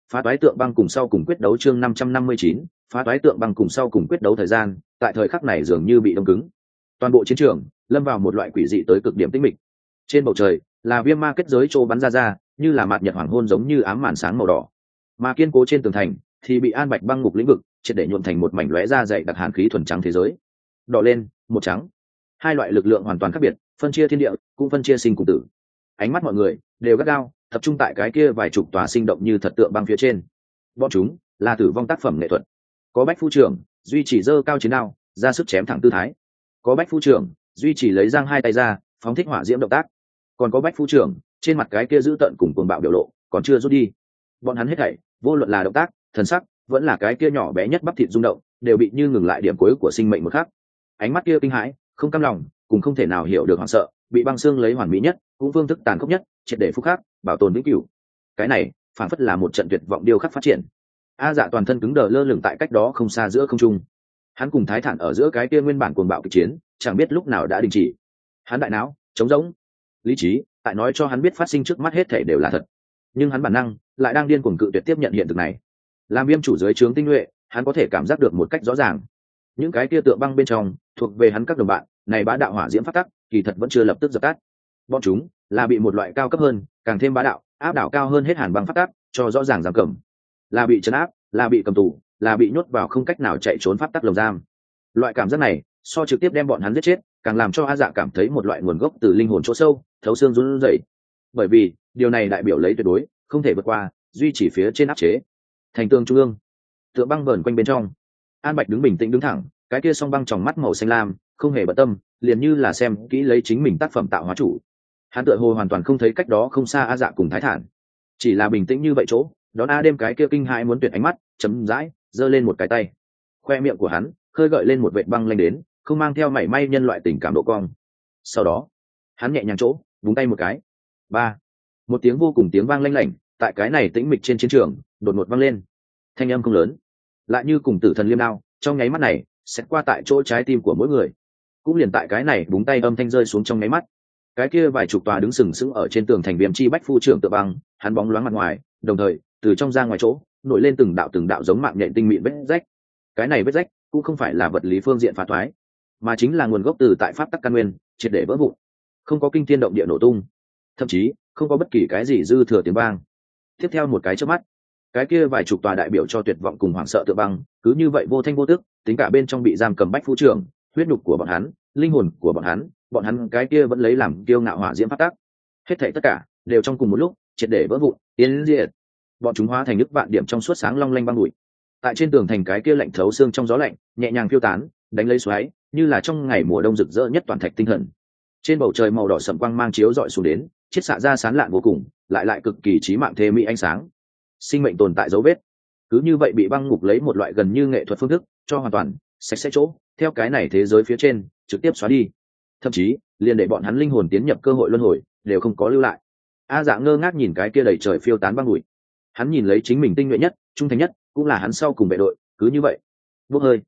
S1: Phá toái tượng băng cùng sau cùng quyết đấu chương 559, phá toái tượng băng cùng sau cùng quyết đấu thời gian, tại thời khắc này dường như bị đông cứng. Toàn bộ chiến trường lâm vào một loại quỷ dị tới cực điểm tĩnh mịch. Trên bầu trời là viêm ma kết giới trô bắn ra, như là mạt nhật hoàng hôn giống như ám màn sáng màu đỏ. Mà kiên cố trên tường thành thì bị An Bạch băng ngục lĩnh vực triệt để nhuộm thành một mảnh lóe ra dày đặc hàn khí thuần trắng thế giới. Đỏ lên, một trắng. Hai loại lực lượng hoàn toàn khác biệt, phân chia thiên địa, cũng phân chia sinh cùng tử. Ánh mắt mọi người đều gắt gao tập trung tại cái kia vài chục tòa sinh động như thật tượng băng phía trên. Bọn chúng là tử vong tác phẩm nghệ thuật. Có Bách phu trưởng duy trì dơ cao chiến đao, ra sức chém thẳng tư thái. Có Bách phu trưởng duy trì lấy giang hai tay ra, phóng thích hỏa diễm động tác. Còn có Bách phu trưởng trên mặt cái kia giữ tận cùng cuồng bạo biểu lộ, còn chưa rút đi. Bọn hắn hết thảy, vô luận là động tác, thần sắc, vẫn là cái kia nhỏ bé nhất bắp thịt rung động, đều bị như ngừng lại điểm cuối của sinh mệnh một khắc. Ánh mắt kia kinh hãi, không cam lòng, cùng không thể nào hiểu được hoảng sợ, bị băng xương lấy hoàn mỹ nhất, cũng phương thức tàn khốc nhất, triệt để phúc khắc, bảo tồn vĩnh cửu. Cái này, phản phất là một trận tuyệt vọng điêu khắc phát triển. A Dạ toàn thân cứng đờ lơ lửng tại cách đó không xa giữa không trung. Hắn cùng Thái Thản ở giữa cái kia nguyên bản cuồng bạo kịch chiến, chẳng biết lúc nào đã đình chỉ. Hắn đại não trống rỗng, lý trí tại nói cho hắn biết phát sinh trước mắt hết thảy đều là thật, nhưng hắn bản năng lại đang điên cuồng cự tuyệt tiếp nhận hiện thực này. Làm viêm chủ dưới trướng tinh nhuệ, hắn có thể cảm giác được một cách rõ ràng, những cái kia tượng băng bên trong thuộc về hắn các đồng bạn này bá đạo hỏa diễm phát tắc kỳ thật vẫn chưa lập tức dập tắt. Bọn chúng là bị một loại cao cấp hơn, càng thêm bá đạo, áp đảo cao hơn hết hàn băng phát tắc cho rõ ràng giam cầm, là bị trấn áp, là bị cầm tù, là bị nhốt vào không cách nào chạy trốn pháp tắc lồng giam. Loại cảm giác này so trực tiếp đem bọn hắn giết chết càng làm cho A Dạ cảm thấy một loại nguồn gốc từ linh hồn chỗ sâu, thấu xương run rẩy. Bởi vì điều này đại biểu lấy tuyệt đối không thể vượt qua, duy trì phía trên áp chế. Thành tường trung ương, tượng băng vờn quanh bên trong, An Bạch đứng bình tĩnh đứng thẳng, cái kia song băng tròng mắt màu xanh lam, không hề bận tâm, liền như là xem kỹ lấy chính mình tác phẩm tạo hóa chủ. Hắn tựa hồ hoàn toàn không thấy cách đó không xa A Dạ cùng Thái Thản, chỉ là bình tĩnh như vậy chỗ, đón A đêm cái kia kinh hãi muốn tuyệt ánh mắt, chấm dãi giơ lên một cái tay. Khoe miệng của hắn khơi gợi lên một vệt băng lanh đến, không mang theo mảy may nhân loại tình cảm độ cong. Sau đó, hắn nhẹ nhàng chỗ, búng tay một cái. Ba, một tiếng vô cùng tiếng vang lanh lảnh, tại cái này tĩnh mịch trên chiến trường, đột ngột vang lên. Thanh âm không lớn, lại như cùng tử thần liêm đao, trong nháy mắt này, xét qua tại chỗ trái tim của mỗi người. Cũng liền tại cái này búng tay âm thanh rơi xuống trong nháy mắt, cái kia vài chục tòa đứng sừng sững ở trên tường thành viêm chi bách phu trưởng tự băng, hắn bóng loáng mặt ngoài, đồng thời từ trong ra ngoài chỗ nổi lên từng đạo giống mạng nhện tinh mịn vết rách. Cái này vết rách cũng không phải là vật lý phương diện phá thoái, mà chính là nguồn gốc từ tại pháp tắc căn nguyên triệt để vỡ vụn, không có kinh thiên động địa nổ tung, thậm chí không có bất kỳ cái gì dư thừa tiếng vang. Tiếp theo một cái chớp mắt, cái kia vài chục tòa đại biểu cho tuyệt vọng cùng hoảng sợ tự băng cứ như vậy vô thanh vô tức, tính cả bên trong bị giam cầm bách phu trưởng, huyết nhục của bọn hắn, linh hồn của bọn hắn cái kia vẫn lấy làm kiêu ngạo hỏa diễm pháp tắc, hết thảy tất cả đều trong cùng một lúc triệt để vỡ vụn, tiến diệt. Bọn chúng hóa thành nước vạn điểm trong suốt sáng long lanh băng bụi, tại trên tường thành cái kia lạnh thấu xương trong gió lạnh nhẹ nhàng phiêu tán, đánh lấy xoáy, như là trong ngày mùa đông rực rỡ nhất toàn thạch tinh thần. Trên bầu trời màu đỏ sẫm quang mang chiếu rọi xuống đến, chiết xạ ra sáng lạn vô cùng, lại cực kỳ chí mạng thê mỹ ánh sáng. Sinh mệnh tồn tại dấu vết, cứ như vậy bị băng ngục lấy một loại gần như nghệ thuật phương thức cho hoàn toàn sạch sẽ chỗ, theo cái này thế giới phía trên trực tiếp xóa đi, thậm chí liền để bọn hắn linh hồn tiến nhập cơ hội luân hồi đều không có lưu lại. A Dạ ngơ ngác nhìn cái kia đầy trời phiêu tán băng bụi, hắn nhìn lấy chính mình tinh nhuệ nhất, trung thành nhất, cũng là hắn sau cùng vệ đội, cứ như vậy bốc hơi.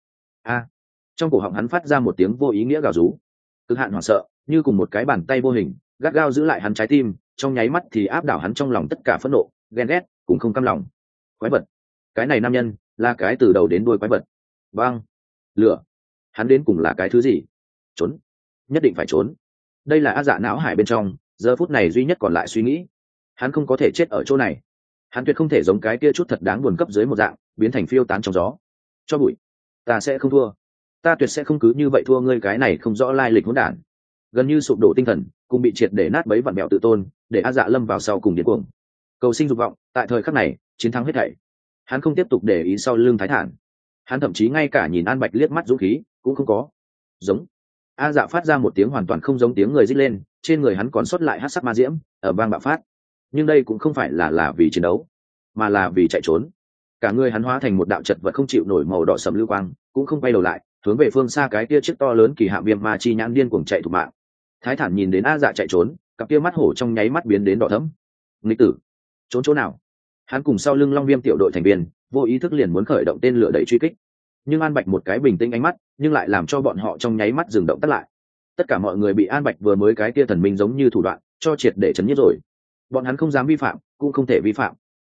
S1: Trong cổ họng hắn phát ra một tiếng vô ý nghĩa gào rú, cực hạn hoảng sợ, như cùng một cái bàn tay vô hình gắt gao giữ lại hắn trái tim, trong nháy mắt thì áp đảo hắn trong lòng tất cả phẫn nộ, ghen ghét cùng không cam lòng. Quái vật, cái này nam nhân là cái từ đầu đến đuôi quái vật. Băng, lửa, hắn đến cùng là cái thứ gì? Trốn, nhất định phải trốn. Đây là A Dạ não hải bên trong giờ phút này duy nhất còn lại suy nghĩ. Hắn không có thể chết ở chỗ này, hắn tuyệt không thể giống cái kia chút thật đáng buồn cấp dưới một dạng biến thành phiêu tán trong gió cho bụi. Ta sẽ không thua, ta tuyệt sẽ không cứ như vậy thua ngươi cái này không rõ lai lịch hỗn đản. Gần như sụp đổ tinh thần cùng bị triệt để nát bấy vặn bẹo tự tôn, để A Dạ lâm vào sau cùng điên cuồng cầu sinh dục vọng, tại thời khắc này chiến thắng hết thảy. Hắn không tiếp tục để ý sau lưng Thái Thản, hắn thậm chí ngay cả nhìn An Bạch liếc mắt dũng khí cũng không có. Giống. A Dạ phát ra một tiếng hoàn toàn không giống tiếng người rít lên, trên người hắn còn sót lại hắc sắc ma diễm ở vang bạo phát, nhưng đây cũng không phải là vì chiến đấu, mà là vì chạy trốn. Cả người hắn hóa thành một đạo chật vật không chịu nổi màu đỏ sẫm lưu quang, cũng không quay đầu lại, hướng về phương xa cái kia chiếc to lớn kỳ hạm viêm ma chi nhãn điên cuồng chạy thục mạng. Thái Thản nhìn đến A Dạ chạy trốn, cặp kia mắt hổ trong nháy mắt biến đến đỏ thẫm. Nghịch tử, trốn chỗ nào? Hắn cùng sau lưng Long Viêm tiểu đội thành viên vô ý thức liền muốn khởi động tên lửa đẩy truy kích, nhưng An Bạch một cái bình tĩnh ánh mắt nhưng lại làm cho bọn họ trong nháy mắt dừng động tắt lại. Tất cả mọi người bị An Bạch vừa mới cái kia thần minh giống như thủ đoạn cho triệt để chấn nhiếp rồi. Bọn hắn không dám vi phạm, cũng không thể vi phạm.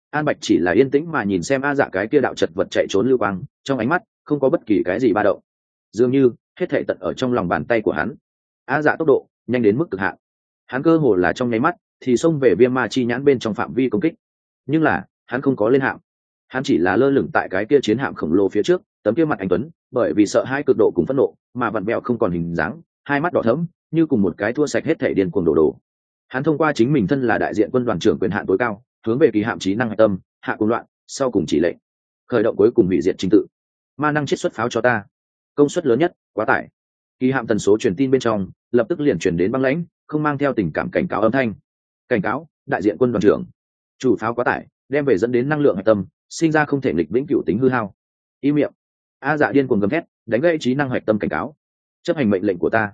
S1: An Bạch chỉ là yên tĩnh mà nhìn xem A Dạ cái kia đạo chật vật chạy trốn lưu quang, trong ánh mắt không có bất kỳ cái gì ba động, dường như hết thảy tận ở trong lòng bàn tay của hắn. A Dạ tốc độ nhanh đến mức cực hạn, hắn cơ hồ là trong nháy mắt thì xông về viêm ma chi nhãn bên trong phạm vi công kích, nhưng là hắn không có lên hạm, hắn chỉ là lơ lửng tại cái kia chiến hạm khổng lồ phía trước. Tấm kia mặt anh tuấn bởi vì sợ hai cực độ cùng phẫn nộ mà vặn vẹo không còn hình dáng, hai mắt đỏ thẫm như cùng một cái thua sạch hết thảy điên cuồng đổ. Hắn thông qua chính mình thân là đại diện quân đoàn trưởng quyền hạn tối cao, hướng về kỳ hạm trí năng hạch tâm hạ cuồng loạn, sau cùng chỉ lệnh khởi động cuối cùng hủy diệt trình tự. Ma năng chiết xuất pháo cho ta, công suất lớn nhất, quá tải. Kỳ hạm tần số truyền tin bên trong lập tức liền chuyển đến băng lãnh không mang theo tình cảm cảnh cáo âm thanh. Cảnh cáo đại diện quân đoàn trưởng, chủ pháo quá tải đem về dẫn đến năng lượng hạch tâm sinh ra không thể nghịch vĩnh cửu tính hư hao. Im miệng. A Dạ điên cuồng gầm thét, đánh gãy trí năng hạch tâm cảnh cáo. Chấp hành mệnh lệnh của ta.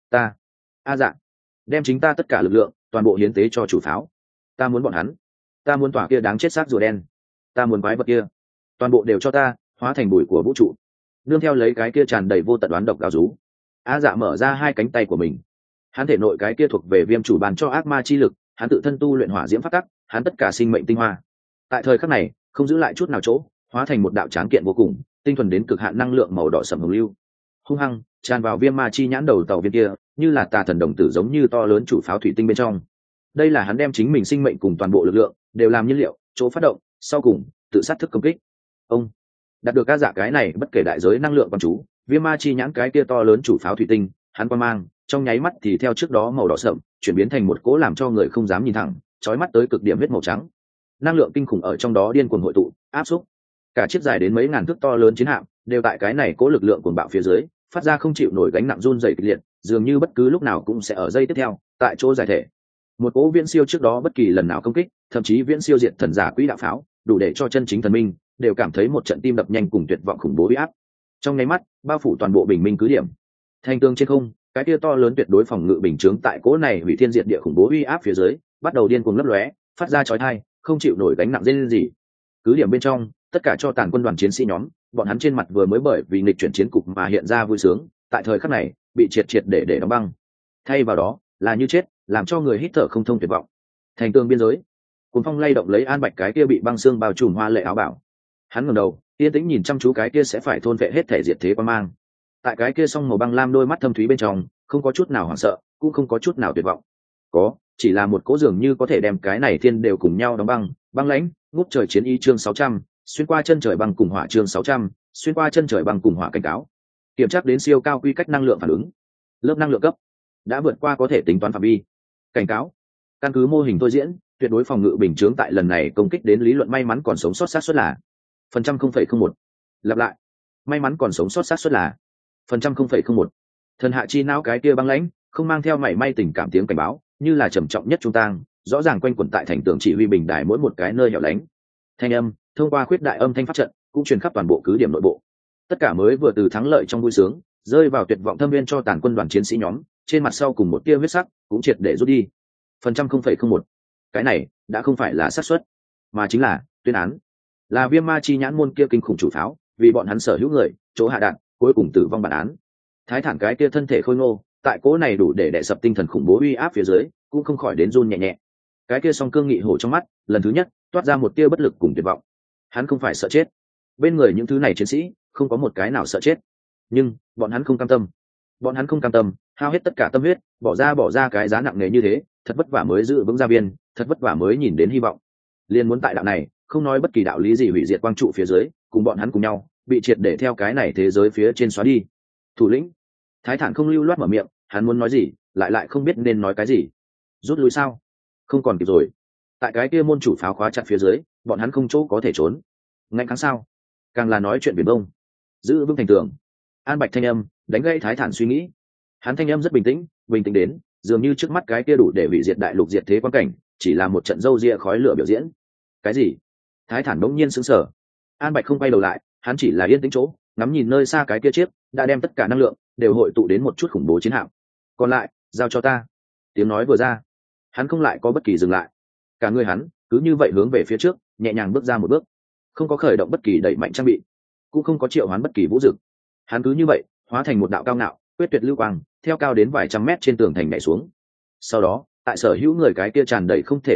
S1: A Dạ, đem chính ta tất cả lực lượng toàn bộ hiến tế cho chủ pháo. Ta muốn bọn hắn, ta muốn tỏa kia đáng chết xác rùa đen, ta muốn quái vật kia, toàn bộ đều cho ta, hóa thành bụi của vũ trụ. Nương theo lấy cái kia tràn đầy vô tận đoán độc gào rú, A Dạ mở ra hai cánh tay của mình. Hắn thể nội cái kia thuộc về viêm chủ bàn cho ác ma chi lực, hắn tự thân tu luyện hỏa diễm pháp tắc, hắn tất cả sinh mệnh tinh hoa. Tại thời khắc này, không giữ lại chút nào chỗ, hóa thành một đạo tráng kiện vô cùng, tinh thuần đến cực hạn năng lượng màu đỏ sẫm hồng lưu, hung hăng tràn vào viêm ma chi nhãn đầu tàu viên kia, như là tà thần đồng tử giống như to lớn chủ pháo thủy tinh bên trong. Đây là hắn đem chính mình sinh mệnh cùng toàn bộ lực lượng đều làm nhiên liệu, chỗ phát động, sau cùng tự sát thức công kích. Ông đạt được các dạ cái này bất kể đại giới năng lượng con chú, viêm ma chi nhãn cái kia to lớn chủ pháo thủy tinh, hắn qua mang trong nháy mắt thì theo trước đó màu đỏ sậm chuyển biến thành một cỗ làm cho người không dám nhìn thẳng, chói mắt tới cực điểm huyết màu trắng. Năng lượng kinh khủng ở trong đó điên cuồng hội tụ, áp xúc cả chiếc dài đến mấy ngàn thước to lớn chiến hạm đều tại cái này cỗ lực lượng cuồng bạo phía dưới phát ra không chịu nổi gánh nặng run rẩy kịch liệt, dường như bất cứ lúc nào cũng sẽ ở giây tiếp theo tại chỗ giải thể. Một cỗ viễn siêu trước đó bất kỳ lần nào công kích, thậm chí viễn siêu diệt thần giả quỹ đạo pháo, đủ để cho chân chính thần minh đều cảm thấy một trận tim đập nhanh cùng tuyệt vọng khủng bố uy áp. Trong nháy mắt, bao phủ toàn bộ bình minh cứ điểm. Thành tường trên không, cái kia to lớn tuyệt đối phòng ngự bình chướng tại cỗ này hủy thiên diệt địa khủng bố uy áp phía dưới, bắt đầu điên cuồng lấp lóe, phát ra chói tai, không chịu nổi gánh nặng dên gì. Cứ điểm bên trong, tất cả cho tàn quân đoàn chiến sĩ nhóm, bọn hắn trên mặt vừa mới bởi vì nghịch chuyển chiến cục mà hiện ra vui sướng, tại thời khắc này bị triệt triệt để đóng băng. Thay vào đó là như chết, làm cho người hít thở không thông tuyệt vọng. Thành tường biên giới, cuồng phong lay động lấy An Bạch cái kia bị băng xương bao trùm hoa lệ áo bảo. Hắn ngẩng đầu, yên tĩnh nhìn chăm chú cái kia sẽ phải thôn vệ hết thể diệt thế quan mang. Tại cái kia song màu băng lam đôi mắt thâm thúy bên trong, không có chút nào hoảng sợ, cũng không có chút nào tuyệt vọng. Có, chỉ là một cỗ dường như có thể đem cái này thiên đều cùng nhau đóng băng, băng lãnh, ngút trời chiến y chương 600, xuyên qua chân trời băng cùng hỏa chương 600, xuyên qua chân trời băng cùng hỏa cảnh cáo. Kiểm tra đến siêu cao quy cách năng lượng phản ứng. Lớp năng lượng cấp đã vượt qua có thể tính toán phạm vi. Cảnh cáo, căn cứ mô hình tôi diễn, tuyệt đối phòng ngự bình chướng tại lần này công kích đến lý luận may mắn còn sống sót xác suất là phần trăm 0,01. Lặp lại, may mắn còn sống sót xác suất là phần trăm 0,01. Thần hạ chi não cái kia băng lãnh, không mang theo mảy may tình cảm tiếng cảnh báo, như là trầm trọng nhất trung tang, rõ ràng quanh quẩn tại thành tường chỉ huy bình đài mỗi một cái nơi hẻo lánh. Thanh âm thông qua khuyết đại âm thanh pháp trận cũng truyền khắp toàn bộ cứ điểm nội bộ. Tất cả mới vừa từ thắng lợi trong vui sướng rơi vào tuyệt vọng thâm viên cho tàn quân đoàn chiến sĩ nhóm, trên mặt sau cùng một tia huyết sắc cũng triệt để rút đi. Phần trăm 0,01. Cái này đã không phải là xác suất, mà chính là tuyên án. Là viêm ma chi nhãn môn kia kinh khủng chủ pháo, vì bọn hắn sở hữu người chỗ hạ đạn, cuối cùng tử vong bản án. Thái thản cái kia thân thể khôi ngô, tại cố này đủ để đè sập tinh thần khủng bố uy áp phía dưới, cũng không khỏi đến run nhẹ nhẹ. Cái kia song cương nghị hổ trong mắt lần thứ nhất toát ra một tia bất lực cùng tuyệt vọng. Hắn không phải sợ chết, bên người những thứ này chiến sĩ không có một cái nào sợ chết, nhưng bọn hắn không cam tâm. Bọn hắn không cam tâm hao hết tất cả tâm huyết, bỏ ra cái giá nặng nề như thế, thật vất vả mới giữ vững gia viên, thật vất vả mới nhìn đến hy vọng, liền muốn tại đạo này không nói bất kỳ đạo lý gì hủy diệt quang trụ phía dưới, cùng bọn hắn cùng nhau bị triệt để theo cái này thế giới phía trên xóa đi. Thủ lĩnh Thái thản không lưu loát mở miệng, hắn muốn nói gì lại không biết nên nói cái gì. Rút lui sao? Không còn kịp rồi. Tại cái kia môn chủ pháo khóa chặt phía dưới, bọn hắn không chỗ có thể trốn. Ngạnh kháng sao? Càng là nói chuyện biển bông. Giữ vững thành tường. An Bạch thanh âm đánh gãy Thái thản suy nghĩ. Hắn thanh âm rất bình tĩnh đến dường như trước mắt cái kia đủ để hủy diệt đại lục diệt thế quan cảnh chỉ là một trận râu ria khói lửa biểu diễn. Cái gì? Thái thản bỗng nhiên sững sờ. An Bạch không quay đầu lại, hắn chỉ là yên tĩnh chỗ ngắm nhìn nơi xa cái kia chiếc đã đem tất cả năng lượng đều hội tụ đến một chút khủng bố chiến hạm. Còn lại giao cho ta. Tiếng nói vừa ra, hắn không lại có bất kỳ dừng lại, cả người hắn cứ như vậy hướng về phía trước nhẹ nhàng bước ra một bước, không có khởi động bất kỳ đẩy mạnh trang bị, cũng không có triệu hoán bất kỳ vũ dực. Hắn cứ như vậy hóa thành một đạo cao ngạo quyết tuyệt lưu quang, theo cao đến vài trăm mét trên tường thành nhảy xuống. Sau đó tại sở hữu người cái kia tràn đầy không thể tin được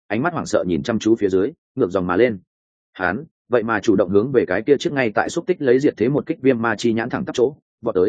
S1: ánh mắt hoảng sợ nhìn chăm chú phía dưới, ngược dòng mà lên. Hắn vậy mà chủ động hướng về cái kia trước ngay tại xúc tích lấy diệt thế một kích viêm ma chi nhãn thẳng tắp chỗ vọt tới.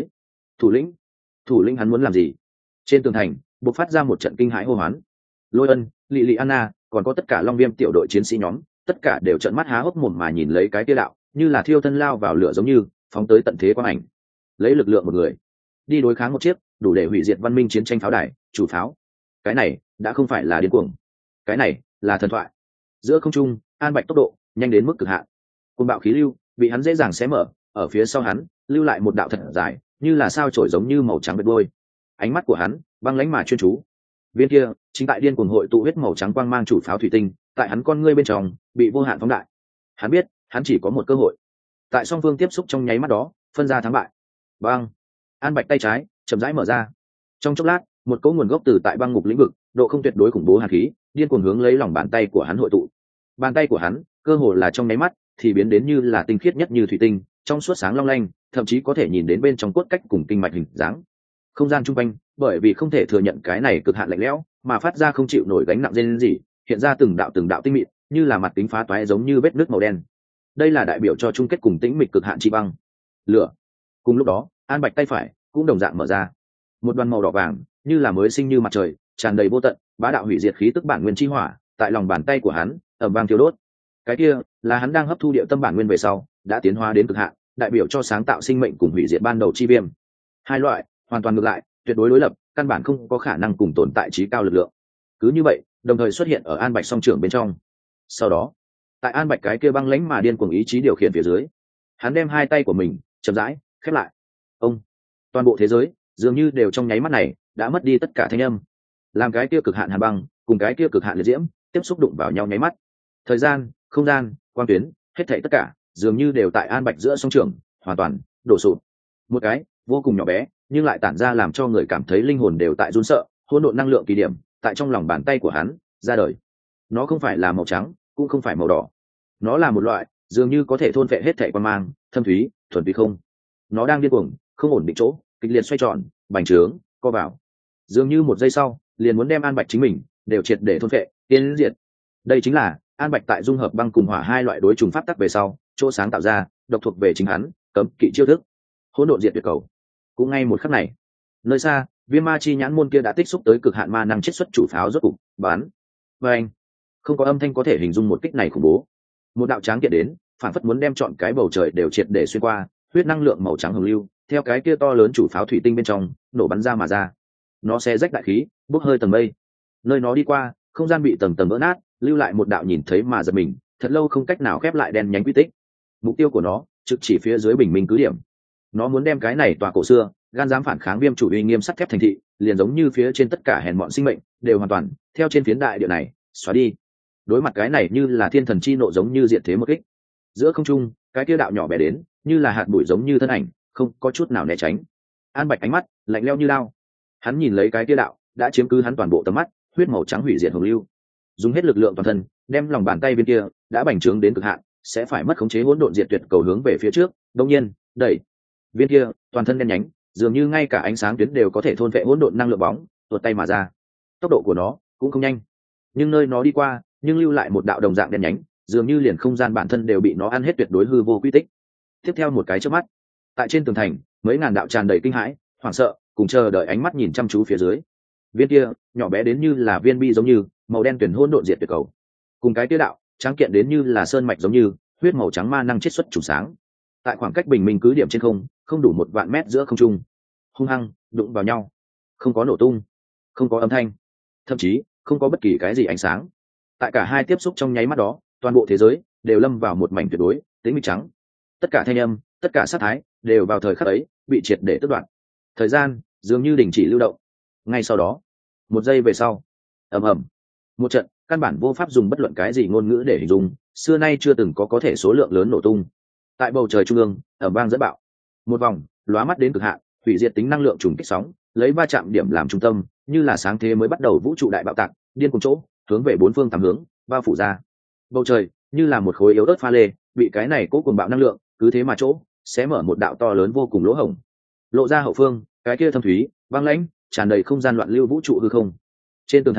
S1: Thủ lĩnh hắn muốn làm gì? Trên tường thành bộc phát ra một trận kinh hãi hô hoán. Lôi Ân, Lị Lị Anna, còn có tất cả Long Viêm tiểu đội chiến sĩ nhóm, tất cả đều trợn mắt há hốc mồm mà nhìn lấy cái kia đạo, như là thiêu thân lao vào lửa giống như phóng tới tận thế quang ảnh. Lấy lực lượng một người đi đối kháng một chiếc đủ để hủy diệt văn minh chiến tranh pháo đài, chủ pháo. Cái này đã không phải là điên cuồng, cái này là thần thoại. Giữa không trung, An Bạch tốc độ nhanh đến mức cực hạn, côn bạo khí lưu bị hắn dễ dàng xé mở, ở phía sau hắn lưu lại một đạo thật dài, như là sao chổi giống như màu trắng bệt đôi. Ánh mắt của hắn băng lãnh mà chuyên chú. Viên kia chính tại điên cuồng hội tụ huyết màu trắng quang mang chủ pháo thủy tinh, tại hắn con ngươi bên trong bị vô hạn phóng đại. Hắn biết, hắn chỉ có một cơ hội. Tại song phương tiếp xúc trong nháy mắt đó, phân ra thắng bại. Băng. An Bạch tay trái chậm rãi mở ra. Trong chốc lát, một cỗ nguồn gốc từ tại băng ngục lĩnh vực, độ không tuyệt đối khủng bố hàn khí, điên cuồng hướng lấy lòng bàn tay của hắn hội tụ. Bàn tay của hắn, cơ hồ là trong nháy mắt thì biến đến như là tinh khiết nhất như thủy tinh, trong suốt sáng long lanh, thậm chí có thể nhìn đến bên trong cốt cách cùng kinh mạch hình dáng. Không gian chung quanh, bởi vì không thể thừa nhận cái này cực hạn lạnh lẽo, mà phát ra không chịu nổi gánh nặng rên rỉ, hiện ra từng đạo tinh mịn, như là mặt kính phá toái giống như vết nước màu đen. Đây là đại biểu cho chung kết cùng tĩnh mịch cực hạn chi băng. Lửa. Cùng lúc đó, An Bạch tay phải cũng đồng dạng mở ra. Một đoàn màu đỏ vàng, như là mới sinh như mặt trời, tràn đầy vô tận, bá đạo hủy diệt khí tức bản nguyên chi hỏa, tại lòng bàn tay của hắn, ầm vang thiêu đốt. Cái kia là hắn đang hấp thu địa tâm bản nguyên về sau, đã tiến hóa đến cực hạn, đại biểu cho sáng tạo sinh mệnh cùng hủy diệt ban đầu chi viêm. Hai loại hoàn toàn ngược lại, tuyệt đối đối lập, căn bản không có khả năng cùng tồn tại trí cao lực lượng. Cứ như vậy, đồng thời xuất hiện ở An Bạch song trưởng bên trong. Sau đó, tại An Bạch cái kia băng lãnh mà điên cuồng ý chí điều khiển phía dưới, hắn đem hai tay của mình chậm rãi khép lại. Ông, toàn bộ thế giới dường như đều trong nháy mắt này đã mất đi tất cả thanh âm, làm cái kia cực hạn hàn băng cùng cái kia cực hạn liệt diễm tiếp xúc đụng vào nhau nháy mắt. Thời gian, không gian, quang tuyến, hết thảy tất cả dường như đều tại An Bạch giữa song trường hoàn toàn đổ sụp. Một cái vô cùng nhỏ bé nhưng lại tản ra làm cho người cảm thấy linh hồn đều tại run sợ hỗn độn năng lượng kỳ điểm tại trong lòng bàn tay của hắn ra đời. Nó không phải là màu trắng, cũng không phải màu đỏ, nó là một loại dường như có thể thôn phệ hết thảy quan mang, thâm thúy, thuần túy không. Nó đang điên cuồng, không ổn định chỗ, kịch liệt xoay tròn, bành trướng, co vào. Dường như một giây sau, liền muốn đem An Bạch chính mình đều triệt để thôn phệ, tiến diệt. Đây chính là An Bạch tại dung hợp băng cùng hỏa hai loại đối trùng pháp tắc về sau, chỗ sáng tạo ra, độc thuộc về chính hắn, cấm kỵ chiêu thức. Hỗn độn diệt tuyệt cầu. Cũng ngay một khắc này, nơi xa, Viêm Ma chi nhãn môn kia đã tích xúc tới cực hạn ma năng chiết xuất chủ pháo rốt cục bắn. Và anh, không có âm thanh có thể hình dung một kích này khủng bố. Một đạo tráng kiện đến, phản phất muốn đem trọn cái bầu trời đều triệt để xuyên qua, huyết năng lượng màu trắng hồng lưu, theo cái kia to lớn chủ pháo thủy tinh bên trong, nổ bắn ra mà ra. Nó xé rách đại khí, bốc hơi tầng mây. Nơi nó đi qua, không gian bị tầng tầng vỡ nát, lưu lại một đạo nhìn thấy mà giật mình, thật lâu không cách nào khép lại đen nhánh quy tích. Mục tiêu của nó trực chỉ phía dưới bình minh cứ điểm. Nó muốn đem cái này tòa cổ xưa, gan dám phản kháng Viêm chủ uy nghiêm sắt thép thành thị, liền giống như phía trên tất cả hèn mọn sinh mệnh, đều hoàn toàn theo trên phiến đại địa này xóa đi. Đối mặt cái này như là thiên thần chi nộ giống như diện thế một kích. Giữa không trung, cái kia đạo nhỏ bé đến, như là hạt bụi giống như thân ảnh, không có chút nào né tránh. An Bạch ánh mắt lạnh lẽo như lao. Hắn nhìn lấy cái kia đạo, đã chiếm cứ hắn toàn bộ tầm mắt, huyết màu trắng hủy diệt hồng lưu. Dùng hết lực lượng toàn thân, đem lòng bàn tay bên kia đã bành trướng đến cực hạn, sẽ phải mất khống chế hỗn độn diệt tuyệt cầu hướng về phía trước, đương nhiên, đẩy. Viên kia, toàn thân đen nhánh, dường như ngay cả ánh sáng tuyến đều có thể thôn vệ hỗn độn năng lượng bóng, tuột tay mà ra. Tốc độ của nó cũng không nhanh, nhưng nơi nó đi qua, nhưng lưu lại một đạo đồng dạng đen nhánh, dường như liền không gian bản thân đều bị nó ăn hết tuyệt đối hư vô quy tích. Tiếp theo một cái chớp mắt, tại trên tường thành, mấy ngàn đạo tràn đầy kinh hãi, hoảng sợ, cùng chờ đợi ánh mắt nhìn chăm chú phía dưới. Viên kia, nhỏ bé đến như là viên bi giống như, màu đen tuyển hỗn độn diệt tuyệt cầu. Cùng cái kia đạo, trắng kiện đến như là sơn mạch giống như, huyết màu trắng ma năng chiết xuất trùng sáng. Tại khoảng cách bình minh cứ điểm trên không đủ 1 vạn mét giữa không trung, hung hăng đụng vào nhau, không có nổ tung, không có âm thanh, thậm chí không có bất kỳ cái gì ánh sáng. Tại cả hai tiếp xúc trong nháy mắt đó, toàn bộ thế giới đều lâm vào một mảnh tuyệt đối tĩnh mịch trắng. Tất cả thanh âm, tất cả sát thái đều vào thời khắc ấy bị triệt để tước đoạt. Thời gian dường như đình chỉ lưu động. Ngay sau đó, một giây về sau, ầm ầm, một trận căn bản vô pháp dùng bất luận cái gì ngôn ngữ để hình dung, xưa nay chưa từng có thể số lượng lớn nổ tung. Tại bầu trời trung ương, ầm vang dẫn bạo, một vòng lóa mắt đến cực hạn, hủy diệt tính năng lượng trùng kích sóng, lấy va chạm điểm làm trung tâm, như là sáng thế mới bắt đầu vũ trụ đại bạo tạc, điên cùng chỗ, hướng về bốn phương tám hướng, bao phủ ra. Bầu trời như là một khối yếu ớt pha lê, bị cái này cố cuồng bạo năng lượng, cứ thế mà chỗ, xé mở một đạo to lớn vô cùng lỗ hổng. Lộ ra hậu phương, cái kia thâm thúy, băng lãnh, tràn đầy không gian loạn lưu vũ trụ hư không. Trên tường thành,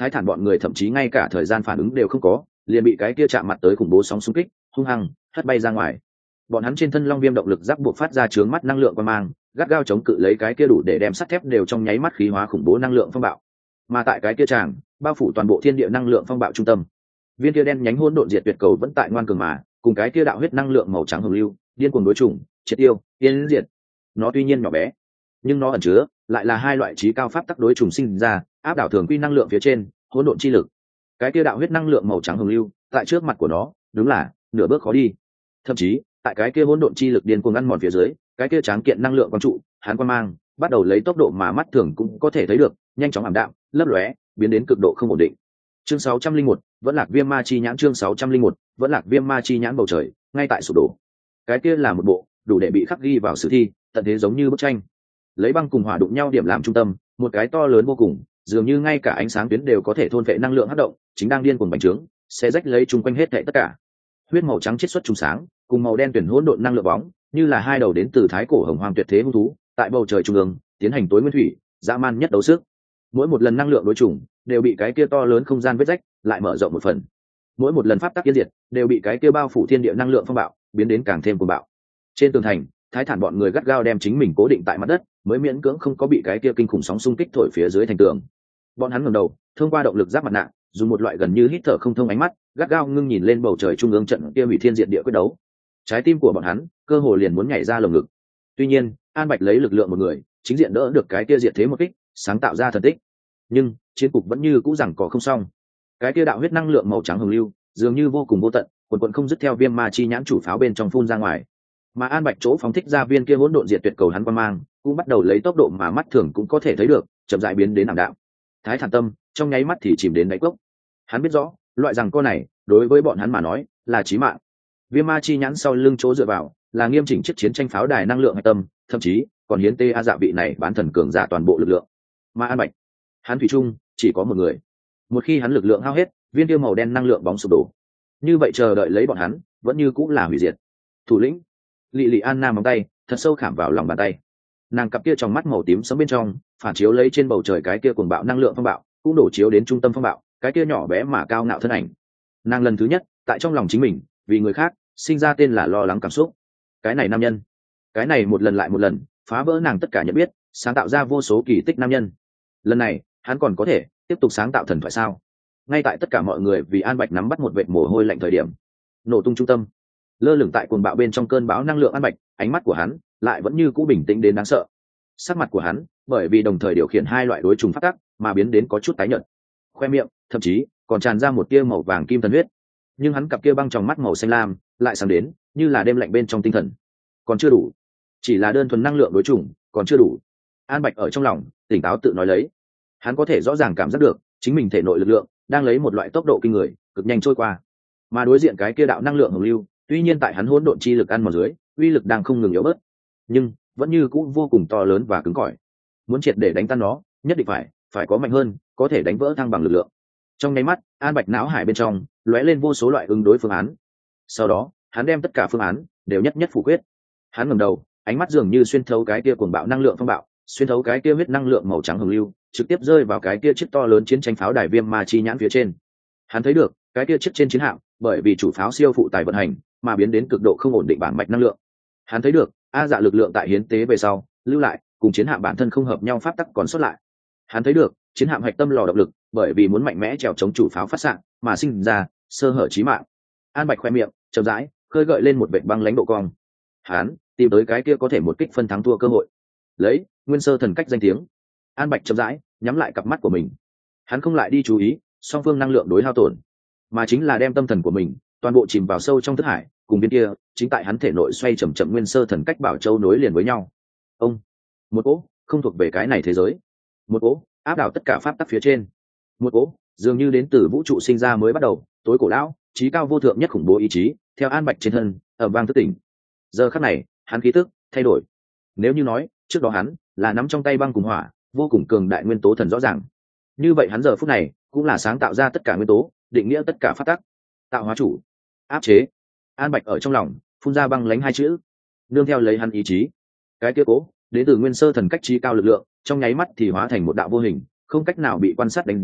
S1: Thái Thản bọn người thậm chí ngay cả thời gian phản ứng đều không có, liền bị cái kia chạm mặt tới khủng bố sóng xung kích hung hăng hất bay ra ngoài. Bọn hắn trên thân long viêm động lực giáp buộc phát ra chướng mắt năng lượng qua mang, gắt gao chống cự lấy cái kia đủ để đem sắt thép đều trong nháy mắt khí hóa khủng bố năng lượng phong bạo. Mà tại cái kia tràng bao phủ toàn bộ thiên địa năng lượng phong bạo trung tâm, viên kia đen nhánh hỗn độn diệt tuyệt cầu vẫn tại ngoan cường mà cùng cái kia đạo huyết năng lượng màu trắng hồng lưu điên cuồng đối chủng triệt tiêu yên diệt. Nó tuy nhiên nhỏ bé, nhưng nó ẩn chứa lại là hai loại trí cao pháp tắc đối trùng sinh ra áp đảo thường quy năng lượng phía trên hỗn độn chi lực. Cái kia đạo huyết năng lượng màu trắng hồng lưu tại trước mặt của nó đúng là nửa bước khó đi. Thậm chí tại cái kia hỗn độn chi lực điên cuồng ăn mòn phía dưới, cái kia tráng kiện năng lượng quang trụ hắn quang mang bắt đầu lấy tốc độ mà mắt thường cũng có thể thấy được nhanh chóng ảm đạm lấp lóe biến đến cực độ không ổn định. Chương 601, vẫn lạc viêm ma chi nhãn. Chương 601, vẫn lạc viêm ma chi nhãn. Bầu trời ngay tại sụp đổ. Cái kia là một bộ đủ để bị khắc ghi vào sử thi tận thế giống như bức tranh, lấy băng cùng hỏa đụng nhau điểm làm trung tâm, một cái to lớn vô cùng dường như ngay cả ánh sáng tuyến đều có thể thôn phệ năng lượng hấp động chính đang điên cuồng bành trướng sẽ rách lấy chung quanh hết thảy tất cả. Huyết màu trắng chiết xuất trùng sáng cùng màu đen tuyển hỗn độn năng lượng bóng như là hai đầu đến từ thái cổ hồng hoang tuyệt thế hung thú tại bầu trời trung ương tiến hành tối nguyên thủy dã man nhất đấu sức. Mỗi một lần năng lượng đối chủng đều bị cái kia to lớn không gian vết rách lại mở rộng một phần, mỗi một lần pháp tắc yên diệt đều bị cái kia bao phủ thiên địa năng lượng phong bạo biến đến càng thêm cuồng bạo. Trên tường thành Thái Thản bọn người gắt gao đem chính mình cố định tại mặt đất mới miễn cưỡng không có bị cái kia kinh khủng sóng xung kích thổi phía dưới thành tường. Bọn hắn ngẩng đầu thông qua động lực giáp mặt nạ dùng một loại gần như hít thở không thông ánh mắt gắt gao ngưng nhìn lên bầu trời trung ương trận kia hủy thiên diệt địa quyết đấu. Trái tim của bọn hắn cơ hồ liền muốn nhảy ra lồng ngực. Tuy nhiên An Bạch lấy lực lượng một người chính diện đỡ được cái kia diệt thế một kích sáng tạo ra thần tích, nhưng chiến cục vẫn như cũ rằng có không xong. Cái kia đạo huyết năng lượng màu trắng hồng lưu dường như vô cùng vô tận quần quần không dứt theo viêm ma chi nhãn chủ pháo bên trong phun ra ngoài, mà An Bạch chỗ phóng thích ra viên kia hỗn độn diệt tuyệt cầu hắn quang mang cũng bắt đầu lấy tốc độ mà mắt thường cũng có thể thấy được chậm rãi biến đến ảm đạm. Thái Thản tâm trong nháy mắt thì chìm đến đáy cốc. Hắn biết rõ loại rằng co này đối với bọn hắn mà nói là chí mạng. Viêm ma chi nhãn sau lưng chỗ dựa vào là nghiêm chỉnh chiếc chiến tranh pháo đài năng lượng hạch tâm, thậm chí còn hiến tê a dạ vị này bán thần cường giả toàn bộ lực lượng. Mà An Bạch, hắn thủy chung chỉ có một người. Một khi hắn lực lượng hao hết, viên tiêu màu đen năng lượng bóng sụp đổ, như vậy chờ đợi lấy bọn hắn vẫn như cũng là hủy diệt. Thủ lĩnh Lị Lị An Nam móng tay thật sâu khảm vào lòng bàn tay, nàng cặp kia trong mắt màu tím sẫm bên trong phản chiếu lấy trên bầu trời cái kia cuồng bạo năng lượng phong bạo cũng đổ chiếu đến trung tâm phong bạo cái kia nhỏ bé mà cao ngạo thân ảnh. Nàng lần thứ nhất tại trong lòng chính mình vì người khác sinh ra tên là lo lắng cảm xúc. Cái này nam nhân, cái này một lần lại một lần phá vỡ nàng tất cả nhận biết, sáng tạo ra vô số kỳ tích nam nhân, lần này hắn còn có thể tiếp tục sáng tạo thần thoại sao? Ngay tại tất cả mọi người vì An Bạch nắm bắt một vệt mồ hôi lạnh thời điểm, nổ tung trung tâm lơ lửng tại cuồng bạo bên trong cơn bão năng lượng An Bạch, ánh mắt của hắn lại vẫn như cũ bình tĩnh đến đáng sợ. Sắc mặt của hắn bởi vì đồng thời điều khiển hai loại đối trùng phát tắc mà biến đến có chút tái nhợt, khoe miệng thậm chí còn tràn ra một tia màu vàng kim thần huyết, nhưng hắn cặp kia băng trong mắt màu xanh lam lại sáng đến như là đêm lạnh bên trong tinh thần. Còn chưa đủ, chỉ là đơn thuần năng lượng đối trùng còn chưa đủ. An Bạch ở trong lòng tỉnh táo tự nói lấy, hắn có thể rõ ràng cảm giác được chính mình thể nội lực lượng đang lấy một loại tốc độ kinh người cực nhanh trôi qua, mà đối diện cái kia đạo năng lượng hồng lưu tuy nhiên tại hắn hỗn độn chi lực ăn mòn dưới uy lực đang không ngừng yếu bớt, nhưng vẫn như cũng vô cùng to lớn và cứng cỏi. Muốn triệt để đánh tan nó nhất định phải có mạnh hơn có thể đánh vỡ thăng bằng lực lượng. Trong nháy mắt An Bạch não hải bên trong lóe lên vô số loại ứng đối phương án, sau đó hắn đem tất cả phương án đều nhất nhất phủ quyết. Hắn ngẩng đầu, ánh mắt dường như xuyên thấu cái kia cuồng bạo năng lượng phong bạo, xuyên thấu cái kia huyết năng lượng màu trắng hồng lưu, trực tiếp rơi vào cái kia chiếc to lớn chiến tranh pháo đài viêm ma chi nhãn phía trên. Hắn thấy được cái kia chiếc trên chiến hạm bởi vì chủ pháo siêu phụ tải vận hành mà biến đến cực độ không ổn định bảng mạch năng lượng. Hắn thấy được a dạ lực lượng tại hiến tế về sau lưu lại cùng chiến hạm bản thân không hợp nhau pháp tắc còn sót lại. Hắn thấy được chiến hạm hạch tâm lò động lực bởi vì muốn mạnh mẽ trèo chống chủ pháo phát xạ mà sinh ra sơ hở chí mạng. An Bạch khoe miệng chậm rãi khơi gợi lên một vệt băng lãnh độ cong. Hắn tìm tới cái kia có thể một kích phân thắng thua cơ hội. Lấy nguyên sơ thần cách danh tiếng, An Bạch chậm rãi nhắm lại cặp mắt của mình. Hắn không lại đi chú ý song phương năng lượng đối hao tổn, mà chính là đem tâm thần của mình toàn bộ chìm vào sâu trong thức hải, cùng viên kia chính tại hắn thể nội xoay chậm chậm nguyên sơ thần cách bảo châu nối liền với nhau. Ông một cỗ không thuộc về cái này thế giới, một cỗ áp đảo tất cả pháp tắc phía trên, một cỗ dường như đến từ vũ trụ sinh ra mới bắt đầu tối cổ lão trí cao vô thượng nhất khủng bố ý chí theo An Bạch trên thân ở vang thức tỉnh. Giờ khắc này hắn khí tức thay đổi. Nếu như nói trước đó hắn là nắm trong tay băng cùng hỏa vô cùng cường đại nguyên tố thần rõ ràng, như vậy hắn giờ phút này cũng là sáng tạo ra tất cả nguyên tố, định nghĩa tất cả pháp tắc, tạo hóa chủ, áp chế. An Bạch ở trong lòng phun ra băng lãnh hai chữ, nương theo lấy hắn ý chí, cái kia cố đến từ nguyên sơ thần cách trí cao lực lượng trong nháy mắt thì hóa thành một đạo vô hình không cách nào bị quan sát đánh giá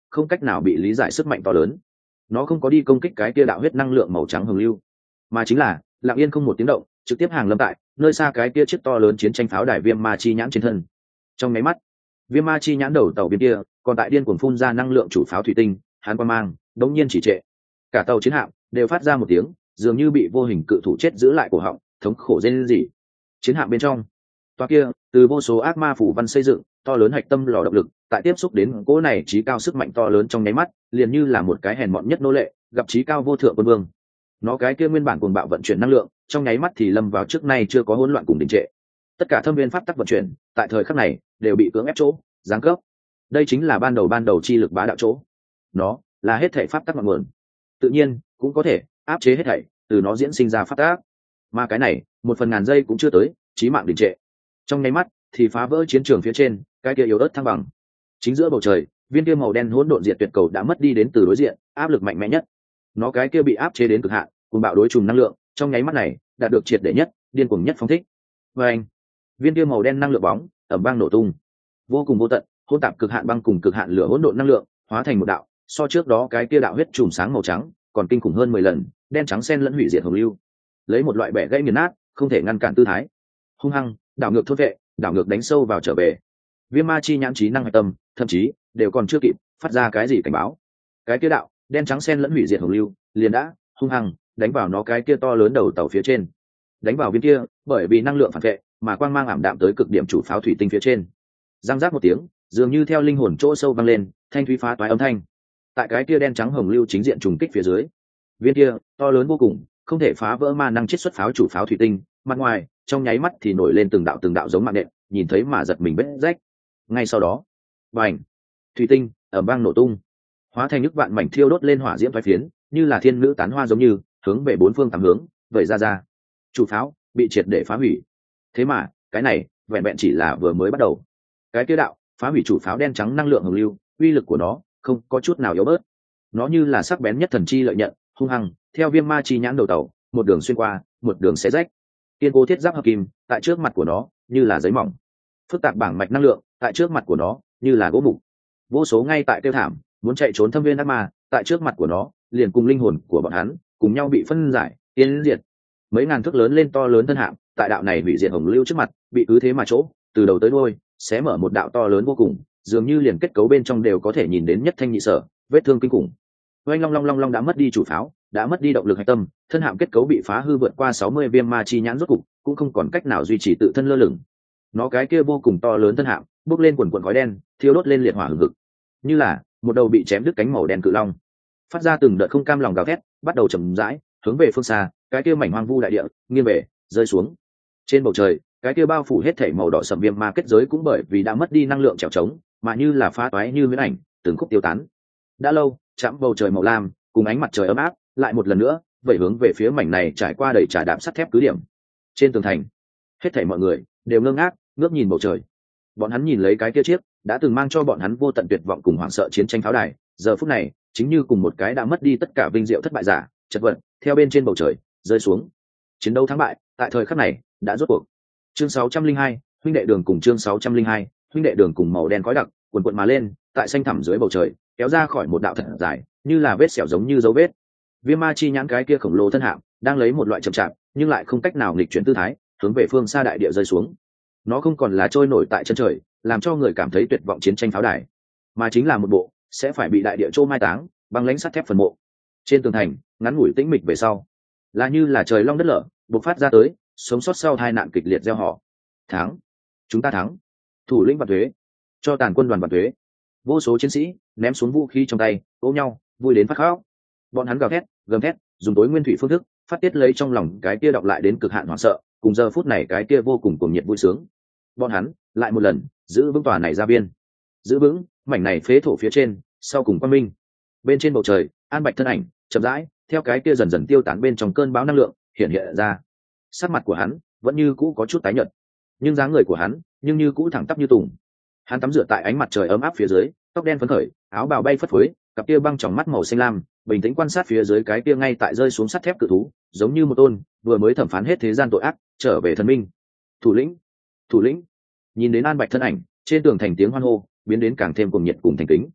S1: không cách nào bị lý giải sức mạnh to lớn. Nó không có đi công kích cái kia đạo huyết năng lượng màu trắng hồng lưu, mà chính là lặng yên không một tiếng động trực tiếp hàng lâm tại nơi xa cái kia chiếc to lớn chiến tranh pháo đài viêm ma chi nhãn trên thân. Trong máy mắt, viêm ma chi nhãn đầu tàu bên kia còn tại điên cuồng phun ra năng lượng chủ pháo thủy tinh, hắn quang mang đống nhiên chỉ trệ, cả tàu chiến hạm đều phát ra một tiếng dường như bị vô hình cự thủ chết giữ lại cổ họng, thống khổ rên rỉ. Chiến hạm bên trong toa kia từ vô số ác ma phủ văn xây dựng to lớn hạch tâm lò động lực, tại tiếp xúc đến cỗ này trí cao sức mạnh to lớn trong nháy mắt liền như là một cái hèn mọn nhất nô lệ gặp trí cao vô thượng quân vương. Nó cái kia nguyên bản cuồng bạo vận chuyển năng lượng trong nháy mắt thì lâm vào trước nay chưa có hỗn loạn cùng đình trệ. Tất cả thâm viên pháp tắc vận chuyển tại thời khắc này đều bị cưỡng ép chỗ giáng cấp. Đây chính là ban đầu chi lực bá đạo chỗ. Nó là hết thảy pháp tắc ngọn nguồn, tự nhiên cũng có thể áp chế hết thảy, từ nó diễn sinh ra pháp tắc. Mà cái này một phần ngàn giây cũng chưa tới, chí mạng đình trệ trong nháy mắt thì phá vỡ chiến trường phía trên cái kia yếu ớt thăng bằng. Chính giữa bầu trời, viên kia màu đen hỗn độn diệt tuyệt cầu đã mất đi đến từ đối diện áp lực mạnh mẽ nhất. Nó cái kia bị áp chế đến cực hạn, cùng bạo đối trùng năng lượng trong nháy mắt này đạt được triệt để nhất điên cuồng nhất phóng thích. Và anh, viên kia màu đen năng lượng bóng ẩm vang nổ tung, vô cùng vô tận hỗn tạp cực hạn băng cùng cực hạn lửa hỗn độn năng lượng hóa thành một đạo so trước đó cái kia đạo huyết chùm sáng màu trắng còn kinh khủng hơn 10 lần, đen trắng xen lẫn hủy diệt hồng lưu, lấy một loại bẻ gãy nghiền nát không thể ngăn cản tư thái hung hăng đảo ngược thốt vệ, đảo ngược đánh sâu vào trở về. Viêm ma chi nhãn trí năng hạch tâm thậm chí đều còn chưa kịp phát ra cái gì cảnh báo, cái kia đạo đen trắng xen lẫn hủy diệt hồng lưu liền đã hung hăng đánh vào nó cái kia to lớn đầu tàu phía trên, đánh vào viên kia bởi vì năng lượng phản vệ mà quang mang ảm đạm tới cực điểm chủ pháo thủy tinh phía trên. Răng rác một tiếng, dường như theo linh hồn chỗ sâu vang lên thanh thúy phá toái âm thanh. Tại cái kia đen trắng hồng lưu chính diện trùng kích phía dưới, viên kia to lớn vô cùng không thể phá vỡ ma năng chiết xuất pháo chủ pháo thủy tinh mặt ngoài trong nháy mắt thì nổi lên từng đạo giống mạng nện, nhìn thấy mà giật mình vết rách. Ngay sau đó, bành, thủy tinh ầm vang nổ tung, hóa thành nước vạn mảnh thiêu đốt lên hỏa diễm thoái phiến, như là thiên nữ tán hoa giống như hướng về bốn phương tám hướng vẩy ra. Chủ pháo bị triệt để phá hủy. Thế mà cái này vẹn vẹn chỉ là vừa mới bắt đầu. Cái kia đạo phá hủy chủ pháo đen trắng năng lượng hồng lưu, uy lực của nó không có chút nào yếu bớt. Nó như là sắc bén nhất thần chi lợi nhận, hung hăng theo viêm ma chi nhãn đầu tàu một đường xuyên qua, một đường xé rách. Kiên cố thiết giáp hợp kim tại trước mặt của nó như là giấy mỏng, phức tạp bảng mạch năng lượng tại trước mặt của nó như là gỗ mục. Vô số ngay tại kêu thảm muốn chạy trốn thâm viên ác ma tại trước mặt của nó liền cùng linh hồn của bọn hắn cùng nhau bị phân giải tiến diệt. Mấy ngàn thước lớn lên to lớn thân hạm tại đạo này hủy diệt hồng lưu trước mặt bị cứ thế mà chỗ từ đầu tới đuôi xé mở một đạo to lớn vô cùng, dường như liền kết cấu bên trong đều có thể nhìn đến nhất thanh nhị sở, vết thương kinh khủng. Oanh long long long long đã mất đi chủ pháo, đã mất đi động lực hạch tâm, thân hạm kết cấu bị phá hư vượt qua 60 viêm ma chi nhãn rốt cục cũng không còn cách nào duy trì tự thân lơ lửng. Nó cái kia vô cùng to lớn thân hạm bốc lên quần quần khói đen, thiêu đốt lên liệt hỏa hừng hực, như là một đầu bị chém đứt cánh màu đen cự long, phát ra từng đợt không cam lòng gào thét, bắt đầu chậm rãi hướng về phương xa, cái kia mảnh hoang vu đại địa nghiêng về, rơi xuống. Trên bầu trời, cái kia bao phủ hết thảy màu đỏ sẫm viêm ma kết giới cũng bởi vì đã mất đi năng lượng trèo trống, mà như là phá toái như huyễn ảnh, từng khúc tiêu tán. Đã lâu, chạm bầu trời màu lam, cùng ánh mặt trời ấm áp, lại một lần nữa vẩy hướng về phía mảnh này trải qua đầy trà đạm sắt thép cứ điểm. Trên tường thành, hết thảy mọi người đều ngơ ngác, ngước nhìn bầu trời. Bọn hắn nhìn lấy cái kia chiếc đã từng mang cho bọn hắn vô tận tuyệt vọng cùng hoảng sợ chiến tranh pháo đài, giờ phút này chính như cùng một cái đã mất đi tất cả vinh diệu thất bại giả, chật vật theo bên trên bầu trời rơi xuống. Chiến đấu thắng bại tại thời khắc này đã rốt cuộc. Chương 602, huynh đệ đường cùng chương 602, huynh đệ đường cùng màu đen khói đặc cuồn cuộn mà lên, tại xanh thẳm dưới bầu trời kéo ra khỏi một đạo thật dài, như là vết sẹo giống như dấu vết. Viêm ma chi nhãn cái kia khổng lồ thân hạm đang lấy một loại chậm chạp nhưng lại không cách nào nghịch chuyển tư thái hướng về phương xa đại địa rơi xuống. Nó không còn là trôi nổi tại chân trời làm cho người cảm thấy tuyệt vọng chiến tranh pháo đài, mà chính là một bộ sẽ phải bị đại địa trô mai táng băng lãnh sắt thép phần mộ. Trên tường thành ngắn ngủi tĩnh mịch về sau, là như là trời long đất lở bộc phát ra tới, sống sót sau hai nạn kịch liệt gieo họ. Thắng, chúng ta thắng. Thủ lĩnh Vạn Tuế, cho tàn quân đoàn Vạn Tuế. Vô số chiến sĩ ném xuống vũ khí trong tay, ôm nhau vui đến phát khóc. Bọn hắn gào thét gầm thét, dùng tối nguyên thủy phương thức phát tiết lấy trong lòng cái kia đọc lại đến cực hạn hoảng sợ, cùng giờ phút này cái kia vô cùng cuồng nhiệt vui sướng. Bọn hắn lại một lần giữ vững tòa này ra biên, giữ vững mảnh này phế thổ phía trên, sau cùng quang minh. Bên trên bầu trời, An Bạch thân ảnh chậm rãi theo cái kia dần dần tiêu tán bên trong cơn bão năng lượng hiện hiện ra. Sắc mặt của hắn vẫn như cũ có chút tái nhợt, nhưng dáng người của hắn nhưng như cũ thẳng tắp như tùng. Hắn tắm rửa tại ánh mặt trời ấm áp phía dưới, tóc đen phấn khởi, áo bào bay phất phới, cặp kia băng tròng mắt màu xanh lam bình tĩnh quan sát phía dưới cái kia ngay tại rơi xuống sắt thép cự thú, giống như một tôn vừa mới thẩm phán hết thế gian tội ác trở về thần minh. Thủ lĩnh, thủ lĩnh. Nhìn đến An Bạch thân ảnh, trên tường thành tiếng hoan hô biến đến càng thêm cuồng nhiệt cùng thành kính.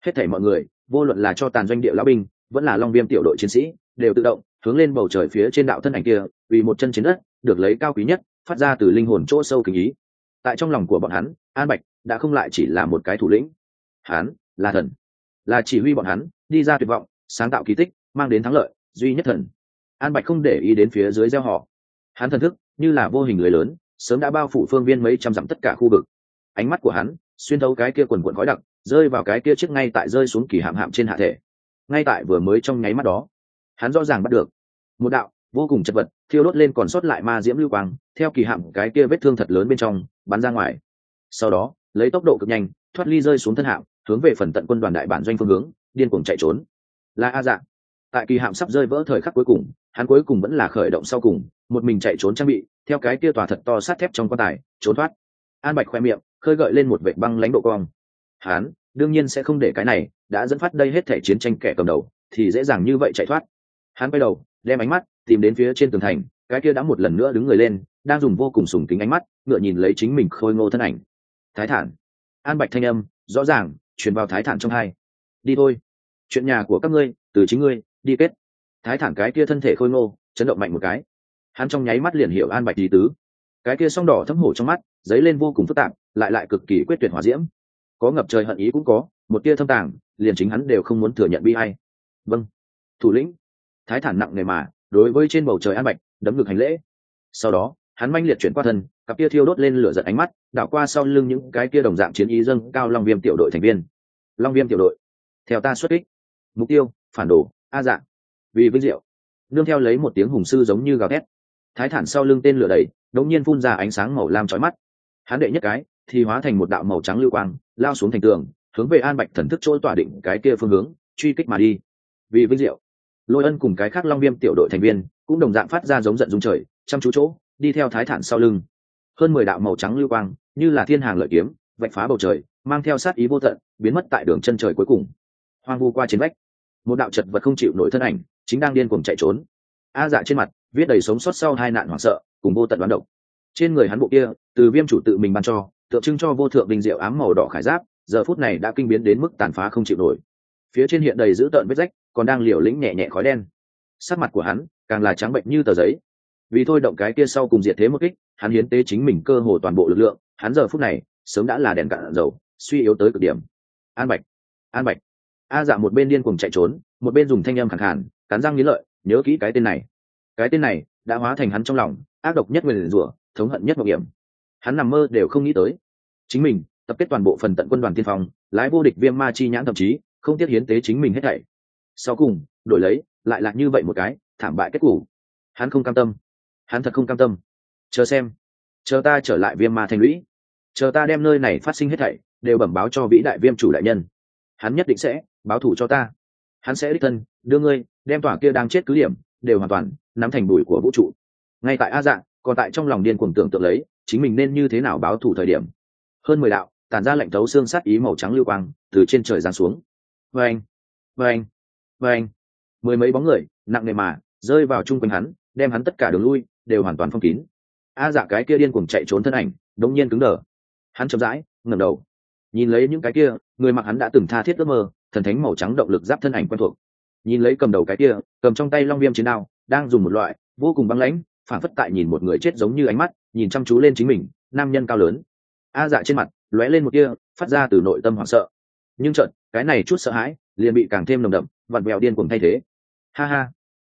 S1: Hết thảy mọi người, vô luận là cho tàn doanh địa lão binh vẫn là long viêm tiểu đội chiến sĩ, đều tự động hướng lên bầu trời phía trên đạo thân ảnh kia, vì một chân trên đất được lấy cao quý nhất, phát ra từ linh hồn chỗ sâu kính ý. Tại trong lòng của bọn hắn, An Bạch đã không lại chỉ là một cái thủ lĩnh, hắn là thần, là chỉ huy bọn hắn đi ra tuyệt vọng, sáng tạo kỳ tích, mang đến thắng lợi duy nhất thần. An Bạch không để ý đến phía dưới gieo họ, hắn thần thức như là vô hình lưới lớn, sớm đã bao phủ phương viên mấy trăm dặm tất cả khu vực. Ánh mắt của hắn xuyên thấu cái kia quần quần khói đặc, rơi vào cái kia chiếc ngay tại rơi xuống kỳ hạm hạm trên hạ thể. Ngay tại vừa mới trong nháy mắt đó, hắn rõ ràng bắt được một đạo vô cùng chật vật thiêu đốt lên còn sót lại ma diễm lưu quang, theo kỳ hạm cái kia vết thương thật lớn bên trong bắn ra ngoài. Sau đó lấy tốc độ cực nhanh thoát ly rơi xuống thân hạm, hướng về phần tận quân đoàn đại bản doanh phương hướng điên cuồng chạy trốn. Là A Dạ. Tại kỳ hạm sắp rơi vỡ thời khắc cuối cùng, hắn cuối cùng vẫn là khởi động sau cùng, một mình chạy trốn trang bị theo cái kia tòa thật to sắt thép trong quan tài trốn thoát. An Bạch khoe miệng khơi gợi lên một vệt băng lãnh độ cong. Hắn đương nhiên sẽ không để cái này đã dẫn phát đây hết thể chiến tranh kẻ cầm đầu thì dễ dàng như vậy chạy thoát. Hắn quay đầu đem ánh mắt tìm đến phía trên tường thành, cái kia đã một lần nữa đứng người lên, đang dùng vô cùng sùng kính ánh mắt ngựa nhìn lấy chính mình khôi ngô thân ảnh. Thái Thản. An Bạch thanh âm rõ ràng truyền vào Thái Thản trong hai. Đi thôi, chuyện nhà của các ngươi từ chính ngươi đi kết. Thái Thản cái kia thân thể khôi ngô chấn động mạnh một cái, hắn trong nháy mắt liền hiểu An Bạch ý tứ. Cái kia song đỏ thấm hổ trong mắt dấy lên vô cùng phức tạp, lại cực kỳ quyết tuyệt hỏa diễm, có ngập trời hận ý cũng có một tia thâm tàng, liền chính hắn đều không muốn thừa nhận bi ai. Vâng, thủ lĩnh. Thái Thản nặng nề mà đối với trên bầu trời An Bạch đấm ngực hành lễ. Sau đó hắn manh liệt chuyển qua thân, cặp kia thiêu đốt lên lửa giận ánh mắt đảo qua sau lưng những cái kia đồng dạng chiến ý dâng cao long viêm tiểu đội thành viên. Long viêm tiểu đội, theo ta xuất kích, mục tiêu phản đồ A Dạ. Vì vinh diệu, nương theo lấy một tiếng hùng sư giống như gào thét, Thái Thản sau lưng tên lửa đầy đột nhiên phun ra ánh sáng màu lam chói mắt. Hắn đệ nhất cái thì hóa thành một đạo màu trắng lưu quang, lao xuống thành tường, hướng về An Bạch thần thức chỗ tỏa định cái kia phương hướng truy kích mà đi. Vì vinh diệu, Lôi Ân cùng cái khác long viêm tiểu đội thành viên cũng đồng dạng phát ra giống giận dung trời, chăm chú chỗ đi theo Thái Thản sau lưng. Hơn 10 đạo màu trắng lưu quang như là thiên hàng lợi kiếm vạch phá bầu trời, mang theo sát ý vô tận biến mất tại đường chân trời cuối cùng. Hoang vu qua chiến vách, một đạo chật vật không chịu nổi thân ảnh chính đang điên cuồng chạy trốn. A Dạ trên mặt viết đầy sống sót sau hai nạn hoảng sợ cùng vô tận đoán độc. Trên người hắn bộ kia từ Viêm chủ tự mình ban cho, tượng trưng cho vô thượng đình diệu ám màu đỏ khải giáp, giờ phút này đã kinh biến đến mức tàn phá không chịu nổi. Phía trên hiện đầy dữ tợn vết rách, còn đang liều lĩnh nhẹ nhẹ khói đen. Sắc mặt của hắn càng là trắng bệnh như tờ giấy. Vì thôi động cái kia sau cùng diệt thế một kích, hắn hiến tế chính mình cơ hồ toàn bộ lực lượng, hắn giờ phút này sớm đã là đèn cạn dầu, suy yếu tới cực điểm. An Bạch, An Bạch. A Dạ một bên điên cuồng chạy trốn, một bên dùng thanh âm khàn khàn, cắn răng nghiến lợi, nhớ kỹ cái tên này. Cái tên này đã hóa thành hắn trong lòng ác độc nhất nguyền rủa, thống hận nhất mộng hiểm. Hắn nằm mơ đều không nghĩ tới, chính mình tập kết toàn bộ phần tận quân đoàn tiên phong, lái vô địch viêm ma chi nhãn, thậm chí không tiếc hiến tế chính mình hết thảy. Sau cùng đổi lấy lại là như vậy một cái thảm bại kết cục. Hắn không cam tâm, hắn thật không cam tâm. Chờ xem, chờ ta trở lại viêm ma thành lũy, chờ ta đem nơi này phát sinh hết thảy đều bẩm báo cho vĩ đại viêm chủ đại nhân, hắn nhất định sẽ báo thù cho ta. Hắn sẽ đích thân đưa ngươi đem tòa kia đang chết cứ điểm đều hoàn toàn nắm thành bụi của vũ trụ. Ngay tại A Dạ còn tại trong lòng điên cuồng tưởng tượng lấy chính mình nên như thế nào báo thù thời điểm, hơn 10 đạo tản ra lạnh thấu xương sát ý màu trắng lưu quang từ trên trời giáng xuống. Vâng, vâng, vâng. Mười mấy bóng người nặng nề mà rơi vào chung quanh hắn, đem hắn tất cả đường lui đều hoàn toàn phong kín. A Dạ cái kia điên cuồng chạy trốn thân ảnh đột nhiên cứng đờ. Hắn chậm rãi ngẩng đầu, nhìn lấy những cái kia người mặc hắn đã từng tha thiết ước mơ thần thánh màu trắng động lực giáp thân ảnh quen thuộc, nhìn lấy cầm đầu cái kia cầm trong tay long viêm chiến đao, đang dùng một loại vô cùng băng lãnh, phản phất tại nhìn một người chết giống như ánh mắt nhìn chăm chú lên chính mình, nam nhân cao lớn. A Dạ trên mặt lóe lên một kia phát ra từ nội tâm hoảng sợ, nhưng chợt cái này chút sợ hãi liền bị càng thêm nồng đậm, vặn vẹo điên cuồng thay thế. Ha ha,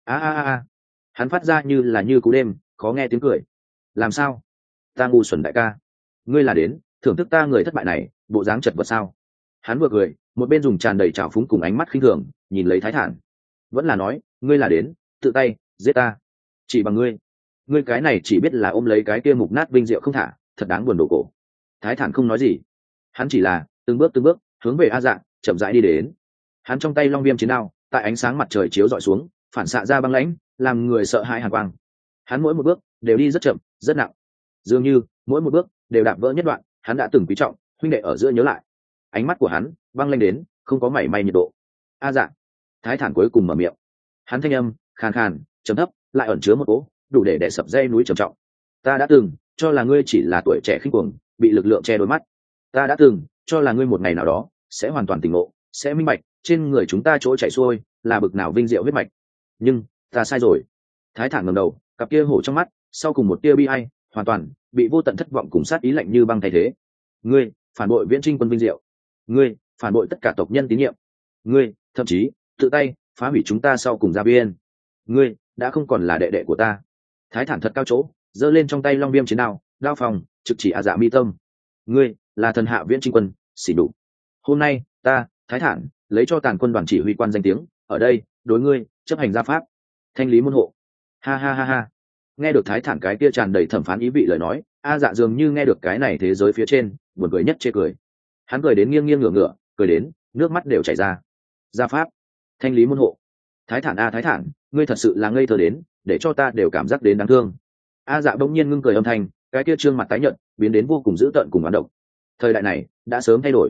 S1: a. Hắn phát ra như là như cú đêm khó nghe tiếng cười. Làm sao, ta ngu xuẩn đại ca, ngươi là đến thưởng thức ta người thất bại này bộ dáng chật vật sao? Hắn vừa cười một bên dùng tràn đầy trào phúng cùng ánh mắt khinh thường nhìn lấy Thái Thản. Vẫn là nói ngươi là đến tự tay giết ta, chỉ bằng ngươi cái này chỉ biết là ôm lấy cái kia mục nát vinh diệu không thả, thật đáng buồn đổ cổ. Thái Thản không nói gì, hắn chỉ là từng bước hướng về A Dạ chậm rãi đi đến. Hắn trong tay long viêm chiến đao tại ánh sáng mặt trời chiếu rọi xuống phản xạ ra băng lãnh, làm người sợ hãi hàn quang. Hắn mỗi một bước đều đi rất chậm rất nặng, dường như mỗi một bước đều đạp vỡ nhất đoạn hắn đã từng quý trọng huynh đệ ở giữa nhớ lại. Ánh mắt của hắn băng lanh đến không có mảy may nhiệt độ. A Dạ. Thái Thản cuối cùng mở miệng, hắn thanh âm khàn khàn trầm thấp, lại ẩn chứa một cỗ đủ để đè sập dây núi trầm trọng. Ta đã từng cho là ngươi chỉ là tuổi trẻ khinh cuồng bị lực lượng che đôi mắt, ta đã từng cho là ngươi một ngày nào đó sẽ hoàn toàn tỉnh ngộ, sẽ minh bạch trên người chúng ta chỗ chảy xuôi là bực nào vinh diệu huyết mạch. Nhưng ta sai rồi. Thái thản ngẩng đầu, cặp kia hổ trong mắt sau cùng một tia bi ai, hoàn toàn bị vô tận thất vọng cùng sát ý lạnh như băng thay thế. Ngươi phản bội Viễn Trinh quân vinh diệu, ngươi phản bội tất cả tộc nhân tín nhiệm, ngươi thậm chí tự tay phá hủy chúng ta sau cùng gia viên, ngươi đã không còn là đệ đệ của ta. Thái thản thật cao chỗ giơ lên trong tay long viêm chiến đao, đao phòng trực chỉ A Dạ mi tâm. Ngươi là thần hạ Viễn Trinh quân, xỉ đục. Hôm nay ta Thái thản lấy cho tàn quân đoàn chỉ huy quan danh tiếng ở đây đối ngươi chấp hành gia pháp, thanh lý môn hộ. Ha ha ha ha. Nghe được Thái thản cái kia tràn đầy thẩm phán ý vị lời nói, A Dạ dường như nghe được cái này thế giới phía trên buồn cười nhất chê cười. Hắn cười đến nghiêng nghiêng ngửa ngửa, cười đến nước mắt đều chảy ra. Gia pháp, thanh lý môn hộ. Thái thản a Thái thản, ngươi thật sự là ngây thơ đến để cho ta đều cảm giác đến đáng thương. A Dạ bỗng nhiên ngưng cười âm thanh, cái kia trương mặt tái nhợt biến đến vô cùng dữ tợn cùng oán độc. Thời đại này đã sớm thay đổi.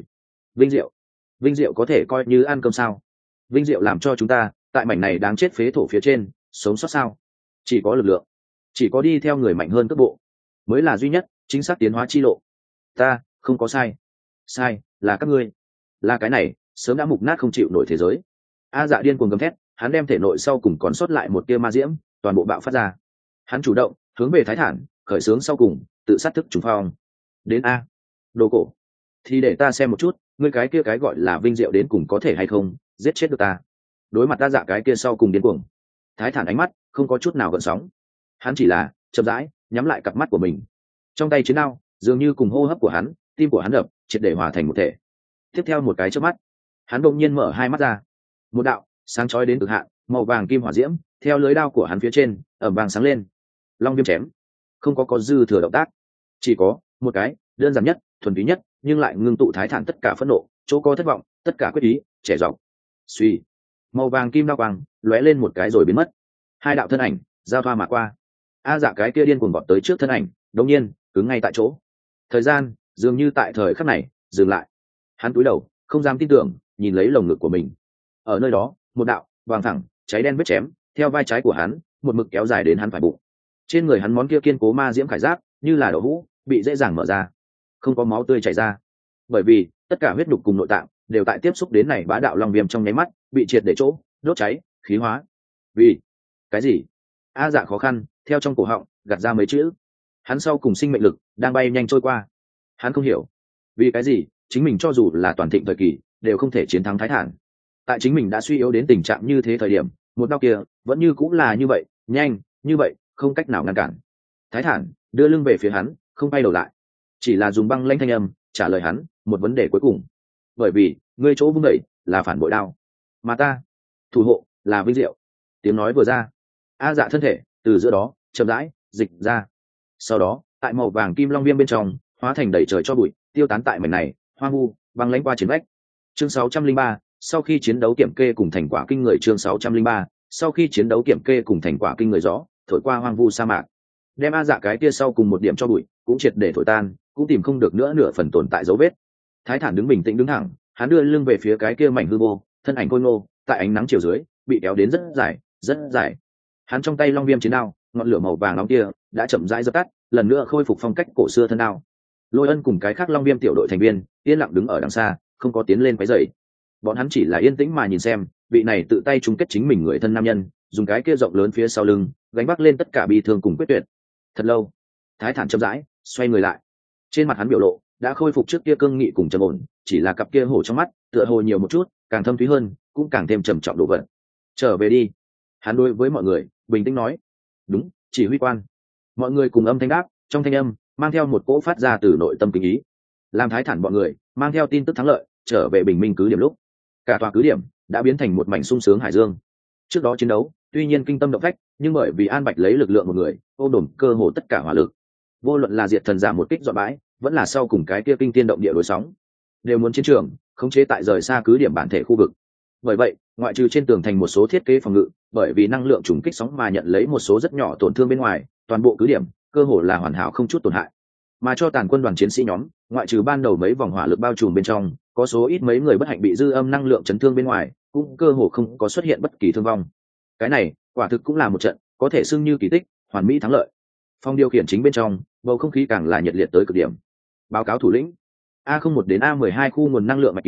S1: Vinh diệu có thể coi như ăn cơm sao? Vinh diệu làm cho chúng ta tại mảnh này đáng chết phế thổ phía trên sống sót sao? Chỉ có lực lượng, chỉ có đi theo người mạnh hơn cấp bộ mới là duy nhất chính xác tiến hóa chi lộ. Ta không có sai, sai là các ngươi, là cái này sớm đã mục nát không chịu nổi thế giới. A Dạ điên cuồng gầm thét, hắn đem thể nội sau cùng còn sót lại một tia ma diễm toàn bộ bạo phát ra. Hắn chủ động hướng về Thái thản khởi xướng sau cùng tự sát thức trùng phong. Đến a đồ cổ, thì để ta xem một chút ngươi cái kia cái gọi là vinh diệu đến cùng có thể hay không giết chết được ta. Đối mặt A Dạ cái kia sau cùng điên cuồng, Thái thản ánh mắt không có chút nào gợn sóng. Hắn chỉ là chậm rãi nhắm lại cặp mắt của mình, trong tay chiến đao dường như cùng hô hấp của hắn, tim của hắn đập triệt để hòa thành một thể. Tiếp theo một cái chớp mắt, hắn đột nhiên mở hai mắt ra, một đạo sáng chói đến cực hạn màu vàng kim hỏa diễm theo lưới đao của hắn phía trên ẩm vàng sáng lên. Long viêm chém không có dư thừa động tác, chỉ có một cái đơn giản nhất thuần túy nhất nhưng lại ngưng tụ Thái thản tất cả phẫn nộ, chỗ có thất vọng, tất cả quyết ý trẻ dọc. Suy, màu vàng kim đao quang lóe lên một cái rồi biến mất. Hai đạo thân ảnh giao thoa mà qua. A Dạ cái kia điên cuồng vọt tới trước thân ảnh đột nhiên cứng ngay tại chỗ. Thời gian dường như tại thời khắc này dừng lại. Hắn cúi đầu không dám tin tưởng nhìn lấy lồng ngực của mình. Ở nơi đó một đạo vàng thẳng cháy đen vết chém theo vai trái của hắn một mực kéo dài đến hắn phải bụng. Trên người hắn món kia kiên cố ma diễm khải giáp như là đậu hũ bị dễ dàng mở ra, không có máu tươi chảy ra, bởi vì tất cả huyết đục cùng nội tạng đều tại tiếp xúc đến này bá đạo long viêm trong nháy mắt bị triệt để chỗ đốt cháy khí hóa. Vì cái gì? A Dạ khó khăn theo trong cổ họng gạt ra mấy chữ. Hắn sau cùng sinh mệnh lực đang bay nhanh trôi qua. Hắn không hiểu vì cái gì chính mình cho dù là toàn thịnh thời kỳ đều không thể chiến thắng Thái thản. Tại chính mình đã suy yếu đến tình trạng như thế thời điểm, một đao kia vẫn như cũng là như vậy nhanh, như vậy không cách nào ngăn cản. Thái thản đưa lưng về phía hắn, không bay đầu lại, chỉ là dùng băng lãnh thanh âm trả lời hắn một vấn đề cuối cùng. Bởi vì ngươi chỗ vung đẩy là phản bội đao, mà ta thủ hộ là vinh diệu. Tiếng nói vừa ra, A Dạ thân thể từ giữa đó chậm rãi dịch ra, sau đó tại màu vàng kim long viêm bên trong hóa thành đầy trời cho bụi, tiêu tán tại mảnh này hoang vu băng lãnh qua chiến vách. Chương 603, sau khi chiến đấu kiểm kê cùng thành quả kinh người. Chương 603, sau khi chiến đấu kiểm kê cùng thành quả kinh người. Gió thổi qua hoang vu sa mạc, đem A Dạ cái kia sau cùng một điểm cho bụi cũng triệt để thổi tan, cũng tìm không được nữa nửa phần tồn tại dấu vết. Thái thản đứng bình tĩnh đứng thẳng, hắn đưa lưng về phía cái kia mảnh hư vô, thân ảnh khôi ngô tại ánh nắng chiều dưới bị kéo đến rất dài rất dài. Hắn trong tay long viêm chiến đao, ngọn lửa màu vàng nóng kia đã chậm rãi dập tắt, lần nữa khôi phục phong cách cổ xưa thân đao. Lôi Ân cùng cái khác long viêm tiểu đội thành viên yên lặng đứng ở đằng xa, không có tiến lên quấy rầy. Bọn hắn chỉ là yên tĩnh mà nhìn xem vị này tự tay chung kết chính mình người thân nam nhân dùng cái kia rộng lớn phía sau lưng gánh vác lên tất cả bi thương cùng quyết tuyệt. Thật lâu, Thái thản chậm rãi xoay người lại, trên mặt hắn biểu lộ đã khôi phục trước kia cương nghị cùng trầm ổn, chỉ là cặp kia hổ trong mắt tựa hồ nhiều một chút càng thâm thúy hơn, cũng càng thêm trầm trọng độ vận. Trở về đi, hắn đối với mọi người bình tĩnh nói. Đúng, chỉ huy quan. Mọi người cùng âm thanh đáp, trong thanh âm mang theo một cỗ phát ra từ nội tâm kính ý. Làm Thái thản bọn người mang theo tin tức thắng lợi trở về bình minh cứ điểm lúc, cả tòa cứ điểm đã biến thành một mảnh sung sướng hải dương. Trước đó chiến đấu tuy nhiên kinh tâm động phách, nhưng bởi vì An Bạch lấy lực lượng một người ôm đồm cơ hồ tất cả hỏa lực, vô luận là diệt thần giả một kích dọn bãi, vẫn là sau cùng cái kia kinh tiên động địa đối sóng, đều muốn chiến trường khống chế tại rời xa cứ điểm bản thể khu vực. Bởi vậy, ngoại trừ trên tường thành một số thiết kế phòng ngự bởi vì năng lượng trùng kích sóng mà nhận lấy một số rất nhỏ tổn thương bên ngoài, toàn bộ cứ điểm cơ hồ là hoàn hảo không chút tổn hại. Mà cho tàn quân đoàn chiến sĩ nhóm, ngoại trừ ban đầu mấy vòng hỏa lực bao trùm bên trong có số ít mấy người bất hạnh bị dư âm năng lượng chấn thương bên ngoài, cũng cơ hồ không có xuất hiện bất kỳ thương vong. Cái này quả thực cũng là một trận có thể xưng như kỳ tích, hoàn mỹ thắng lợi. Phòng điều khiển chính bên trong bầu không khí càng là nhiệt liệt tới cực điểm. Báo cáo thủ lĩnh, A01 đến A12 khu nguồn năng lượng mạch kín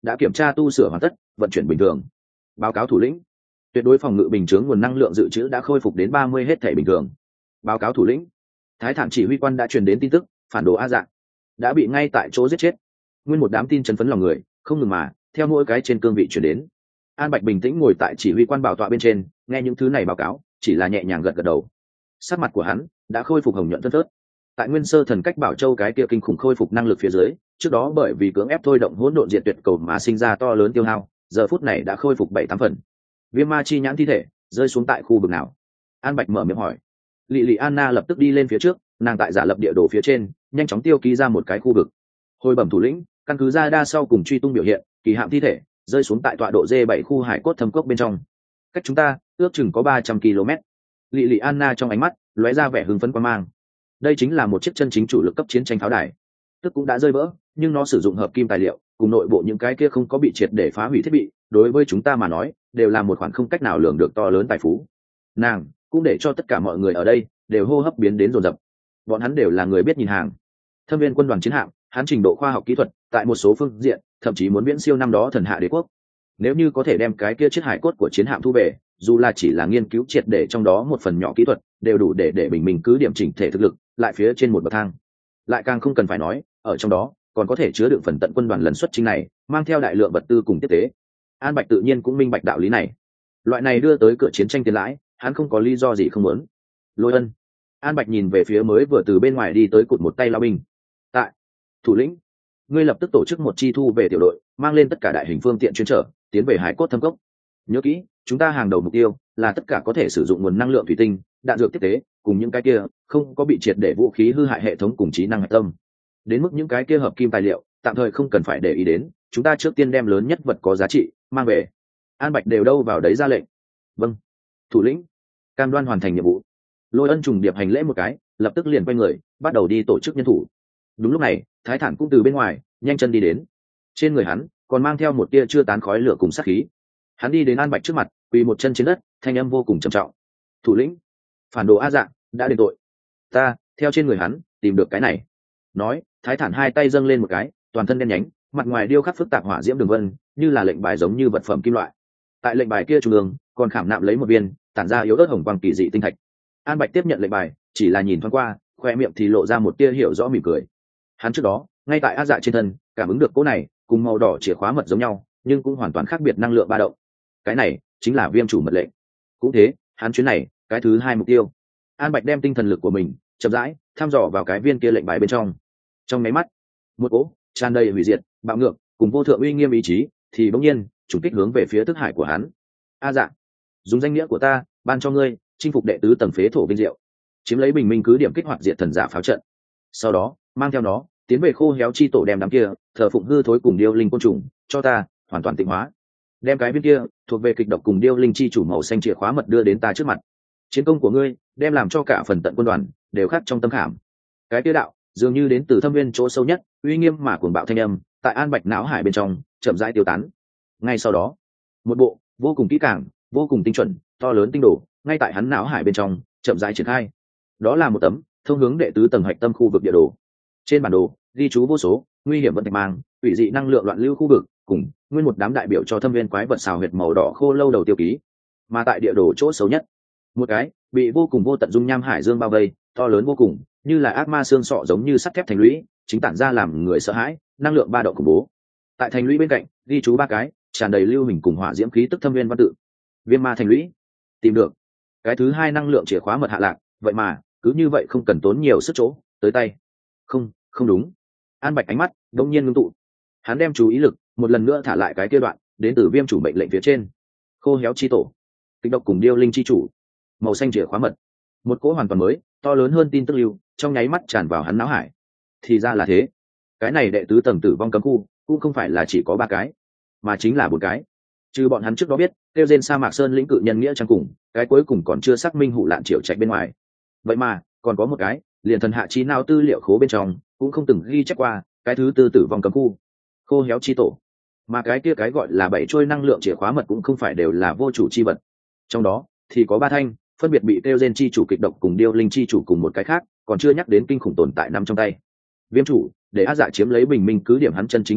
S1: đã kiểm tra tu sửa hoàn tất, vận chuyển bình thường. Báo cáo thủ lĩnh, tuyệt đối phòng ngự bình chướng nguồn năng lượng dự trữ đã khôi phục đến 30 hết thể bình thường. Báo cáo thủ lĩnh, Thái Thản chỉ huy quan đã truyền đến tin tức, phản đồ A Dạ đã bị ngay tại chỗ giết chết. Nguyên một đám tin chấn phấn lòng người, không ngừng mà theo mỗi cái trên cương vị chuyển đến. An Bạch bình tĩnh ngồi tại chỉ huy quan bảo tọa bên trên, nghe những thứ này báo cáo, chỉ là nhẹ nhàng gật gật đầu. Sắc mặt của hắn đã khôi phục hồng nhuận thớt thớt. Tại Nguyên Sơ Thần Cách Bảo Châu cái kia kinh khủng khôi phục năng lực phía dưới, trước đó bởi vì cưỡng ép thôi động hỗn độn diệt tuyệt cầu mà sinh ra to lớn tiêu hao, giờ phút này đã khôi phục 7-8 phần. Viêm ma chi nhãn thi thể rơi xuống tại khu vực nào? An Bạch mở miệng hỏi. Lị Lị Anna lập tức đi lên phía trước, nàng tại giả lập địa đồ phía trên, nhanh chóng tiêu ký ra một cái khu vực. Hồi bẩm thủ lĩnh, căn cứ ra đa sau cùng truy tung biểu hiện, kỳ hạm thi thể rơi xuống tại tọa độ D7 khu hải cốt thâm cốc bên trong. Cách chúng ta ước chừng có 300 km. Lị Lị Anna trong ánh mắt lóe ra vẻ hưng phấn quan mang. Đây chính là một chiếc chân chính chủ lực cấp chiến tranh pháo đài, tức cũng đã rơi vỡ, nhưng nó sử dụng hợp kim tài liệu cùng nội bộ những cái kia không có bị triệt để phá hủy thiết bị, đối với chúng ta mà nói đều là một khoản không cách nào lường được to lớn tài phú. Nàng cũng để cho tất cả mọi người ở đây đều hô hấp biến đến rồn rập. Bọn hắn đều là người biết nhìn hàng. Thâm viên quân đoàn chiến hạm, hắn trình độ khoa học kỹ thuật tại một số phương diện thậm chí muốn viễn siêu năm đó thần hạ đế quốc. Nếu như có thể đem cái kia chiếc hải cốt của chiến hạm thu về, dù là chỉ là nghiên cứu triệt để trong đó một phần nhỏ kỹ thuật, đều đủ để bình mình cứ điểm chỉnh thể thực lực lại phía trên một bậc thang. Lại càng không cần phải nói, ở trong đó còn có thể chứa đựng phần tận quân đoàn lần xuất chính này, mang theo đại lượng vật tư cùng tiếp tế. An Bạch tự nhiên cũng minh bạch đạo lý này. Loại này đưa tới cửa chiến tranh tiền lãi, hắn không có lý do gì không muốn. Lôi Ân. An Bạch nhìn về phía mới vừa từ bên ngoài đi tới cụt một tay lao binh. Tại thủ lĩnh, ngươi lập tức tổ chức một chi thu về tiểu đội, mang lên tất cả đại hình phương tiện chuyên trở, tiến về hải cốt thâm cốc. Nhớ kỹ, chúng ta hàng đầu mục tiêu là tất cả có thể sử dụng nguồn năng lượng thủy tinh, đạn dược tiếp tế, cùng những cái kia không có bị triệt để vũ khí hư hại hệ thống cùng trí năng hạch tâm. Đến mức những cái kia hợp kim tài liệu, tạm thời không cần phải để ý đến, chúng ta trước tiên đem lớn nhất vật có giá trị mang về. An Bạch đều đâu vào đấy ra lệnh. Vâng, thủ lĩnh. Cam đoan hoàn thành nhiệm vụ. Lôi Ân trùng điệp hành lễ một cái, lập tức liền quay người bắt đầu đi tổ chức nhân thủ. Đúng lúc này, Thái Thản cũng từ bên ngoài nhanh chân đi đến. Trên người hắn còn mang theo một tia chưa tán khói lửa cùng sát khí. Hắn đi đến An Bạch trước mặt, quỳ một chân trên đất, thanh âm vô cùng trầm trọng. Thủ lĩnh, phản đồ A Dạ đã đền tội, ta theo trên người hắn tìm được cái này. Nói, Thái Thản hai tay dâng lên một cái, toàn thân đen nhánh, mặt ngoài điêu khắc phức tạp hỏa diễm đường vân, như là lệnh bài giống như vật phẩm kim loại. Tại lệnh bài kia trung ương còn khảm nạm lấy một viên tản ra yếu ớt hồng quang kỳ dị tinh thạch. An Bạch tiếp nhận lệnh bài, chỉ là nhìn thoáng qua, khoe miệng thì lộ ra một tia hiểu rõ mỉm cười. Hắn trước đó ngay tại A Dạ trên thân cảm ứng được cỗ này cùng màu đỏ chìa khóa mật giống nhau, nhưng cũng hoàn toàn khác biệt năng lượng ba động. Cái này chính là viêm chủ mật lệnh. Cũng thế, hắn chuyến này cái thứ hai mục tiêu. An Bạch đem tinh thần lực của mình chậm rãi thăm dò vào cái viên kia lệnh bài bên trong. Trong máy mắt, một cỗ tràn đầy hủy diệt, bạo ngược cùng vô thượng uy nghiêm ý chí thì bỗng nhiên trùng kích hướng về phía thức hải của hắn. A Dạ, dùng danh nghĩa của ta ban cho ngươi chinh phục đệ tứ tầng phế thổ vinh diệu, chiếm lấy bình minh cứ điểm kích hoạt diệt thần giả pháo trận, sau đó mang theo nó tiến về khô héo chi tổ đem đám kia thờ phụng hư thối cùng điêu linh côn trùng cho ta hoàn toàn tịnh hóa. Đem cái viên kia thuộc về kịch độc cùng điêu linh chi chủ màu xanh chìa khóa mật đưa đến ta trước mặt. Chiến công của ngươi đem làm cho cả phần tận quân đoàn đều khắc trong tâm khảm. Cái kia đạo dường như đến từ thâm viên chỗ sâu nhất, uy nghiêm mà cuồng bạo thanh âm tại An Bạch não hải bên trong chậm rãi tiêu tán. Ngay sau đó, một bộ vô cùng kỹ càng, vô cùng tinh chuẩn, to lớn tinh đồ ngay tại hắn não hải bên trong chậm rãi triển khai. Đó là một tấm thông hướng đệ tứ tầng hạch tâm khu vực địa đồ. Trên bản đồ ghi chú vô số nguy hiểm vận thạch mang, hủy dị năng lượng loạn lưu khu vực, cùng nguyên một đám đại biểu cho thâm viên quái vật xào huyệt màu đỏ khô lâu đầu tiêu ký. Mà tại địa đồ chỗ xấu nhất, một cái bị vô cùng vô tận dung nham hải dương bao vây, to lớn vô cùng, như là ác ma xương sọ giống như sắt thép thành lũy, chính tản ra làm người sợ hãi, năng lượng ba độ khủng bố. Tại thành lũy bên cạnh ghi chú ba cái tràn đầy lưu hình cùng hỏa diễm khí tức thâm viên văn tự. Viêm ma thành lũy. Tìm được cái thứ hai năng lượng chìa khóa mật hạ lạc, vậy mà cứ như vậy không cần tốn nhiều sức chỗ tới tay. Không đúng. An Bạch ánh mắt đột nhiên ngưng tụ. Hắn đem chú ý lực một lần nữa thả lại cái kia đoạn đến từ viêm chủ mệnh lệnh phía trên. Khô héo chi tổ, kịch độc cùng điêu linh chi chủ, màu xanh chìa khóa mật. Một cỗ hoàn toàn mới, to lớn hơn tin tức lưu trong nháy mắt tràn vào hắn não hải. Thì ra là thế. Cái này đệ tứ tầng tử vong cấm khu cũng không phải là chỉ có ba cái, mà chính là bốn cái. Trừ bọn hắn trước đó biết kêu trên sa mạc sơn lĩnh cự nhân nghĩa trang cùng cái cuối cùng còn chưa xác minh hụ lạn triệu trạch bên ngoài. Vậy mà còn có một cái liền thần hạ trí nào tư liệu khố bên trong cũng không từng ghi chép qua, cái thứ tư tử vong cấm khu, khô héo chi tổ. Mà cái kia cái gọi là bảy trôi năng lượng chìa khóa mật cũng không phải đều là vô chủ chi vật. Trong đó thì có ba thanh phân biệt bị kêu gen chi chủ kịch độc cùng điêu linh chi chủ cùng một cái khác còn chưa nhắc đến kinh khủng tồn tại nằm trong tay viêm chủ, để A Dạ chiếm lấy bình minh cứ điểm hắn chân chính mục đích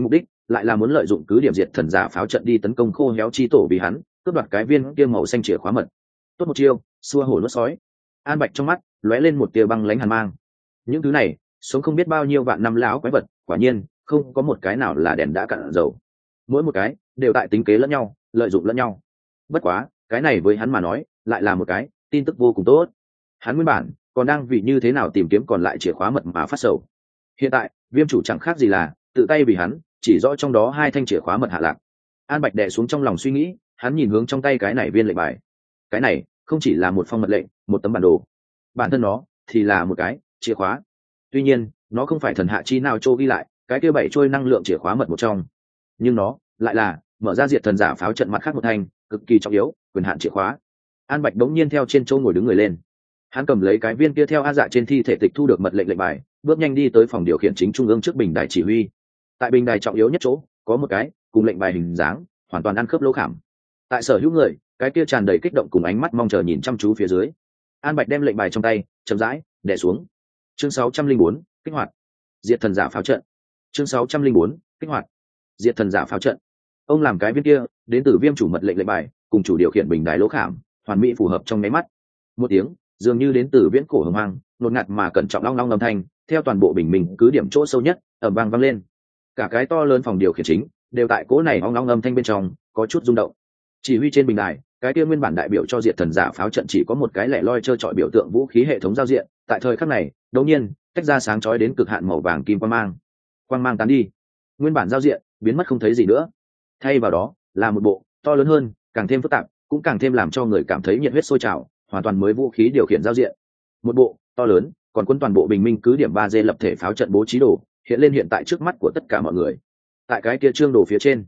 S1: lại là muốn lợi dụng cứ điểm diệt thần giả pháo trận đi tấn công khô héo chi tổ vì hắn cướp đoạt cái viên kia màu xanh chìa khóa mật. Tốt một chiêu, xua hổ nuốt sói. An Bạch trong mắt lóe lên một tia băng lãnh hàn mang. Những thứ này sống không biết bao nhiêu vạn năm lão quái vật, quả nhiên không có một cái nào là đèn đã cạn dầu, mỗi một cái đều tại tính kế lẫn nhau, lợi dụng lẫn nhau. Bất quá cái này với hắn mà nói lại là một cái tin tức vô cùng tốt. Hắn nguyên bản còn đang vì như thế nào tìm kiếm còn lại chìa khóa mật mà phát sầu, hiện tại Viêm chủ chẳng khác gì là tự tay vì hắn chỉ rõ trong đó 2 thanh chìa khóa mật hạ lạc. An Bạch đè xuống trong lòng suy nghĩ, hắn nhìn hướng trong tay cái này viên lệnh bài. Cái này không chỉ là một phong mật lệnh, một tấm bản đồ, bản thân nó thì là một cái chìa khóa. Tuy nhiên nó không phải thần hạ chi nào trô ghi lại cái kia 7 trôi năng lượng chìa khóa mật một trong, nhưng nó lại là mở ra diệt thần giả pháo trận mặt khác một thanh cực kỳ trọng yếu quyền hạn chìa khóa. An Bạch đống nhiên theo trên chỗ ngồi đứng người lên, hắn cầm lấy cái viên kia theo A Dạ trên thi thể tịch thu được mật lệnh lệnh bài, bước nhanh đi tới phòng điều khiển chính trung ương trước bình đài chỉ huy. Tại bình đài trọng yếu nhất chỗ có một cái cùng lệnh bài hình dáng hoàn toàn ăn khớp lỗ khảm. Tại sở hữu người cái kia tràn đầy kích động cùng ánh mắt mong chờ nhìn chăm chú phía dưới. An Bạch đem lệnh bài trong tay chậm rãi đè xuống. Chương 604, kích hoạt diệt thần giả pháo trận. Chương 604, kích hoạt diệt thần giả pháo trận. Ông làm cái viên kia đến từ Viêm chủ mật lệnh lệnh bài cùng chủ điều khiển bình đài lỗ khảm hoàn mỹ phù hợp trong nháy mắt. Một tiếng dường như đến từ viễn cổ hồng hoang nột ngạt mà cẩn trọng long long âm thanh theo toàn bộ bình minh cứ điểm chỗ sâu nhất ầm vang vang lên. Cả cái to lớn phòng điều khiển chính đều tại cỗ này ong long âm thanh bên trong có chút rung động. Chỉ huy trên bình đài cái kia nguyên bản đại biểu cho diệt thần giả pháo trận chỉ có một cái lẻ loi trơ trọi biểu tượng vũ khí hệ thống giao diện, tại thời khắc này đột nhiên tách ra sáng chói đến cực hạn màu vàng kim quang mang tán đi, nguyên bản giao diện biến mất không thấy gì nữa, thay vào đó là một bộ to lớn hơn, càng thêm phức tạp, cũng càng thêm làm cho người cảm thấy nhiệt huyết sôi trào, hoàn toàn mới vũ khí điều khiển giao diện. Một bộ to lớn còn quân toàn bộ bình minh cứ điểm 3D lập thể pháo trận bố trí đồ hiện lên hiện tại trước mắt của tất cả mọi người. Tại cái kia trương đồ phía trên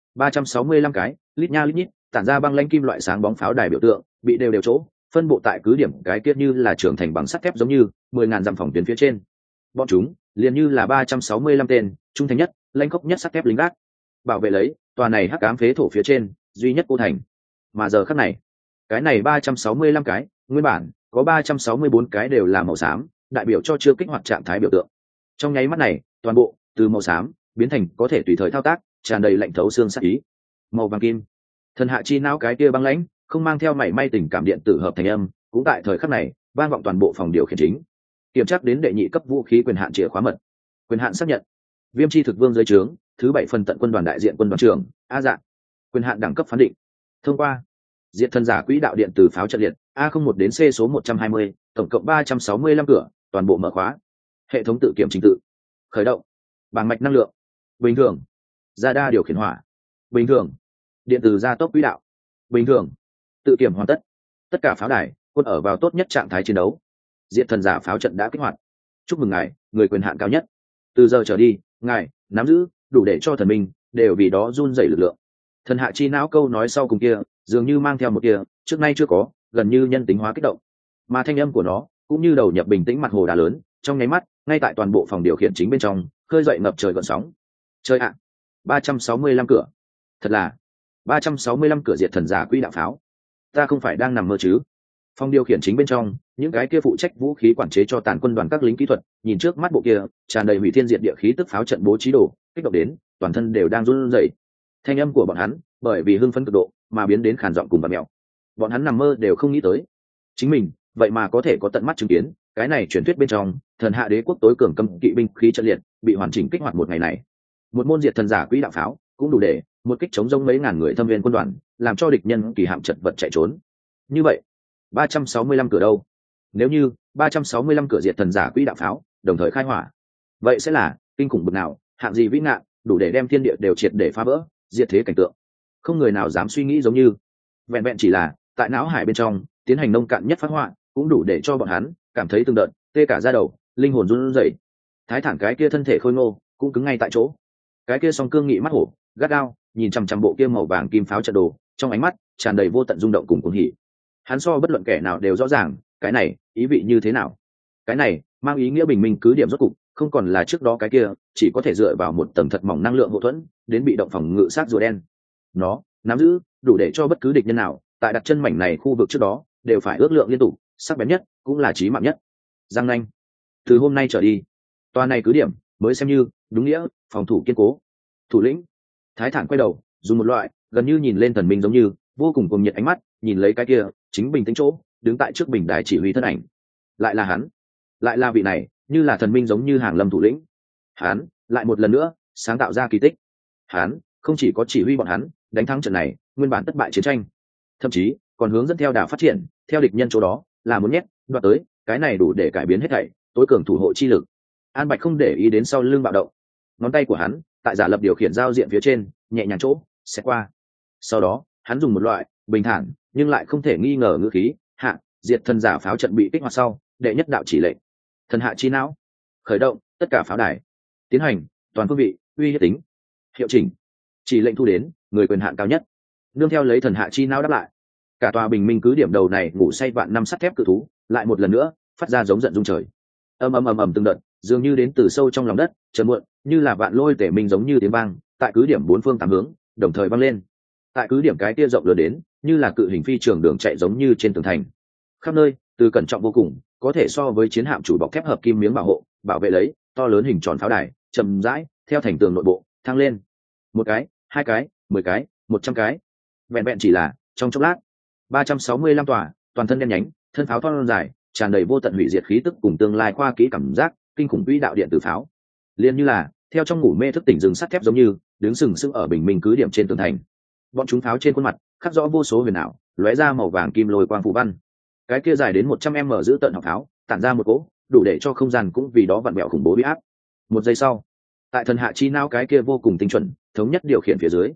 S1: 365 cái lít nha lít nhít tản ra băng lãnh kim loại sáng bóng pháo đài biểu tượng bị đều chỗ phân bộ tại cứ điểm cái kia như là trưởng thành bằng sắt thép giống như 10.000 dặm phòng tuyến phía trên. Bọn chúng liền như là 365 tên trung thành nhất lãnh khốc nhất sắt thép lính gác, bảo vệ lấy tòa này hắc ám phế thổ phía trên duy nhất cô thành. Mà giờ khắc này cái này 365 cái nguyên bản có 364 cái đều là màu xám, đại biểu cho chưa kích hoạt trạng thái biểu tượng. Trong nháy mắt này toàn bộ từ màu xám biến thành có thể tùy thời thao tác, tràn đầy lạnh thấu xương sát ý màu vàng kim. Thần hạ chi não cái kia băng lãnh không mang theo mảy may tình cảm điện tử hợp thành âm cũng tại thời khắc này vang vọng toàn bộ phòng điều khiển chính. Kiểm tra đến đệ nhị cấp vũ khí quyền hạn chìa khóa mật, quyền hạn xác nhận Viêm chi thực vương dưới trướng thứ 7 phần tận quân đoàn đại diện quân đoàn trưởng A Dạ, quyền hạn đẳng cấp phán định thông qua. Diệt thần giả quỹ đạo điện từ pháo trận liệt A01 đến C số 120, tổng cộng 365 cửa, toàn bộ mở khóa. Hệ thống tự kiểm trình tự khởi động. Bảng mạch năng lượng bình thường, ra đa điều khiển hỏa bình thường, điện từ gia tốc quỹ đạo bình thường, tự kiểm hoàn tất. Tất cả pháo đài quân ở vào tốt nhất trạng thái chiến đấu. Diệt thần giả pháo trận đã kích hoạt. Chúc mừng ngài, người quyền hạn cao nhất. Từ giờ trở đi ngài nắm giữ đủ để cho thần minh đều vì đó run rẩy lực lượng. Thần hạ chi não câu nói sau cùng kia dường như mang theo một kia trước nay chưa có gần như nhân tính hóa kích động, mà thanh âm của nó cũng như đầu nhập bình tĩnh mặt hồ đá lớn, trong nháy mắt ngay tại toàn bộ phòng điều khiển chính bên trong khơi dậy ngập trời gợn sóng. Chơi ạ, 365 cửa, thật là 365 cửa diệt thần giả quỹ đạo pháo, ta không phải đang nằm mơ chứ? Phòng điều khiển chính bên trong những cái kia phụ trách vũ khí quản chế cho tàn quân đoàn các lính kỹ thuật nhìn trước mắt bộ kia tràn đầy hủy thiên diệt địa khí tức pháo trận bố trí đồ, kích động đến toàn thân đều đang run rẩy. Thanh âm của bọn hắn bởi vì hưng phấn cực độ mà biến đến khàn giọng cùng bạt mèo. Bọn hắn nằm mơ đều không nghĩ tới chính mình vậy mà có thể có tận mắt chứng kiến cái này truyền thuyết bên trong thần hạ đế quốc tối cường cấm kỵ binh khí trận liệt bị hoàn chỉnh kích hoạt một ngày này. Một môn diệt thần giả quỹ đạo pháo cũng đủ để một kích chống rông mấy ngàn người thâm viên quân đoàn, làm cho địch nhân kỳ hạm chật vật chạy trốn. Như vậy 365 cửa đâu? Nếu như 365 cửa diệt thần giả quỹ đạo pháo đồng thời khai hỏa, vậy sẽ là kinh khủng bực nào, hạng gì vĩ ngạn, đủ để đem thiên địa đều triệt để phá vỡ, diệt thế cảnh tượng. Không người nào dám suy nghĩ giống như vẹn vẹn chỉ là tại não hải bên trong tiến hành nông cạn nhất phát họa cũng đủ để cho bọn hắn cảm thấy từng đợt tê cả da đầu, linh hồn run rẩy. Thái thản cái kia thân thể khôi ngô cũng cứng ngay tại chỗ, cái kia song cương nghị mắt hổ gắt gao nhìn chằm chằm bộ kia màu vàng kim pháo trận đồ, trong ánh mắt tràn đầy vô tận rung động cùng cuồng hỉ. Hắn so bất luận kẻ nào đều rõ ràng cái này ý vị như thế nào. Cái này mang ý nghĩa bình minh cứ điểm rốt cục không còn là trước đó cái kia chỉ có thể dựa vào một tầng thật mỏng năng lượng hậu thuẫn đến bị động phòng ngự sát rùa đen. Nó nắm giữ đủ để cho bất cứ địch nhân nào tại đặt chân mảnh này khu vực trước đó đều phải ước lượng liên tục, sắc bén nhất cũng là chí mạng nhất. Giang nanh, từ hôm nay trở đi tòa này cứ điểm mới xem như đúng nghĩa phòng thủ kiên cố. Thủ lĩnh Thái Thản quay đầu dùng một loại gần như nhìn lên thần minh giống như vô cùng cuồng nhiệt ánh mắt nhìn lấy cái kia chính bình tĩnh chỗ đứng tại trước bình đài chỉ huy thân ảnh. Lại là hắn, lại là vị này như là thần minh giống như hàng lâm thủ lĩnh. Hắn lại một lần nữa sáng tạo ra kỳ tích. Hắn không chỉ có chỉ huy bọn hắn đánh thắng trận này nguyên bản thất bại chiến tranh, thậm chí còn hướng dẫn theo đà phát triển theo địch nhân chỗ đó là muốn nhét đoạt tới cái này đủ để cải biến hết thảy tối cường thủ hộ chi lực. An Bạch không để ý đến sau lưng bạo động, ngón tay của hắn tại giả lập điều khiển giao diện phía trên nhẹ nhàng chỗ sẽ qua. Sau đó hắn dùng một loại bình thản nhưng lại không thể nghi ngờ ngữ khí hạ diệt thần giả pháo trận bị kích hoạt sau đệ nhất đạo chỉ lệnh thần hạ chi não khởi động tất cả pháo đài tiến hành toàn phương vị uy hiếp tính hiệu chỉnh. Chỉ lệnh thu đến người quyền hạn cao nhất nương theo lấy thần hạ chi não đáp lại, cả tòa bình minh cứ điểm đầu này ngủ say vạn năm sắt thép cự thú lại một lần nữa phát ra giống giận rung trời. Ầm từng đợt dường như đến từ sâu trong lòng đất chợt muộn như là vạn lôi tể minh giống như tiếng vang tại cứ điểm bốn phương tám hướng đồng thời vang lên. Tại cứ điểm cái kia rộng lớn đến như là cự hình phi trường đường chạy giống như trên tường thành, khắp nơi từ cẩn trọng vô cùng có thể so với chiến hạm chủ bọc thép hợp kim miếng bảo hộ bảo vệ lấy to lớn hình tròn pháo đài chậm rãi theo thành tường nội bộ thăng lên. Một cái, hai cái, 10 cái, 100 cái, vẹn vẹn chỉ là trong chốc lát 365 tòa toàn thân đen nhánh thân pháo thon dài tràn đầy vô tận hủy diệt khí tức cùng tương lai khoa kỹ cảm giác kinh khủng quỹ đạo điện từ pháo liền như là theo trong ngủ mê thức tỉnh rừng sắt thép giống như đứng sừng sững ở bình minh cứ điểm trên tường thành. Bọn chúng pháo trên khuôn mặt khắc rõ vô số huyền ảo lóe ra màu vàng kim lôi quang phù văn. Cái kia dài đến 100m giữ tận học pháo tản ra một cỗ đủ để cho không gian cũng vì đó vặn vẹo khủng bố bị áp. Một giây sau, tại thần hạ chi não cái kia vô cùng tinh chuẩn thống nhất điều khiển phía dưới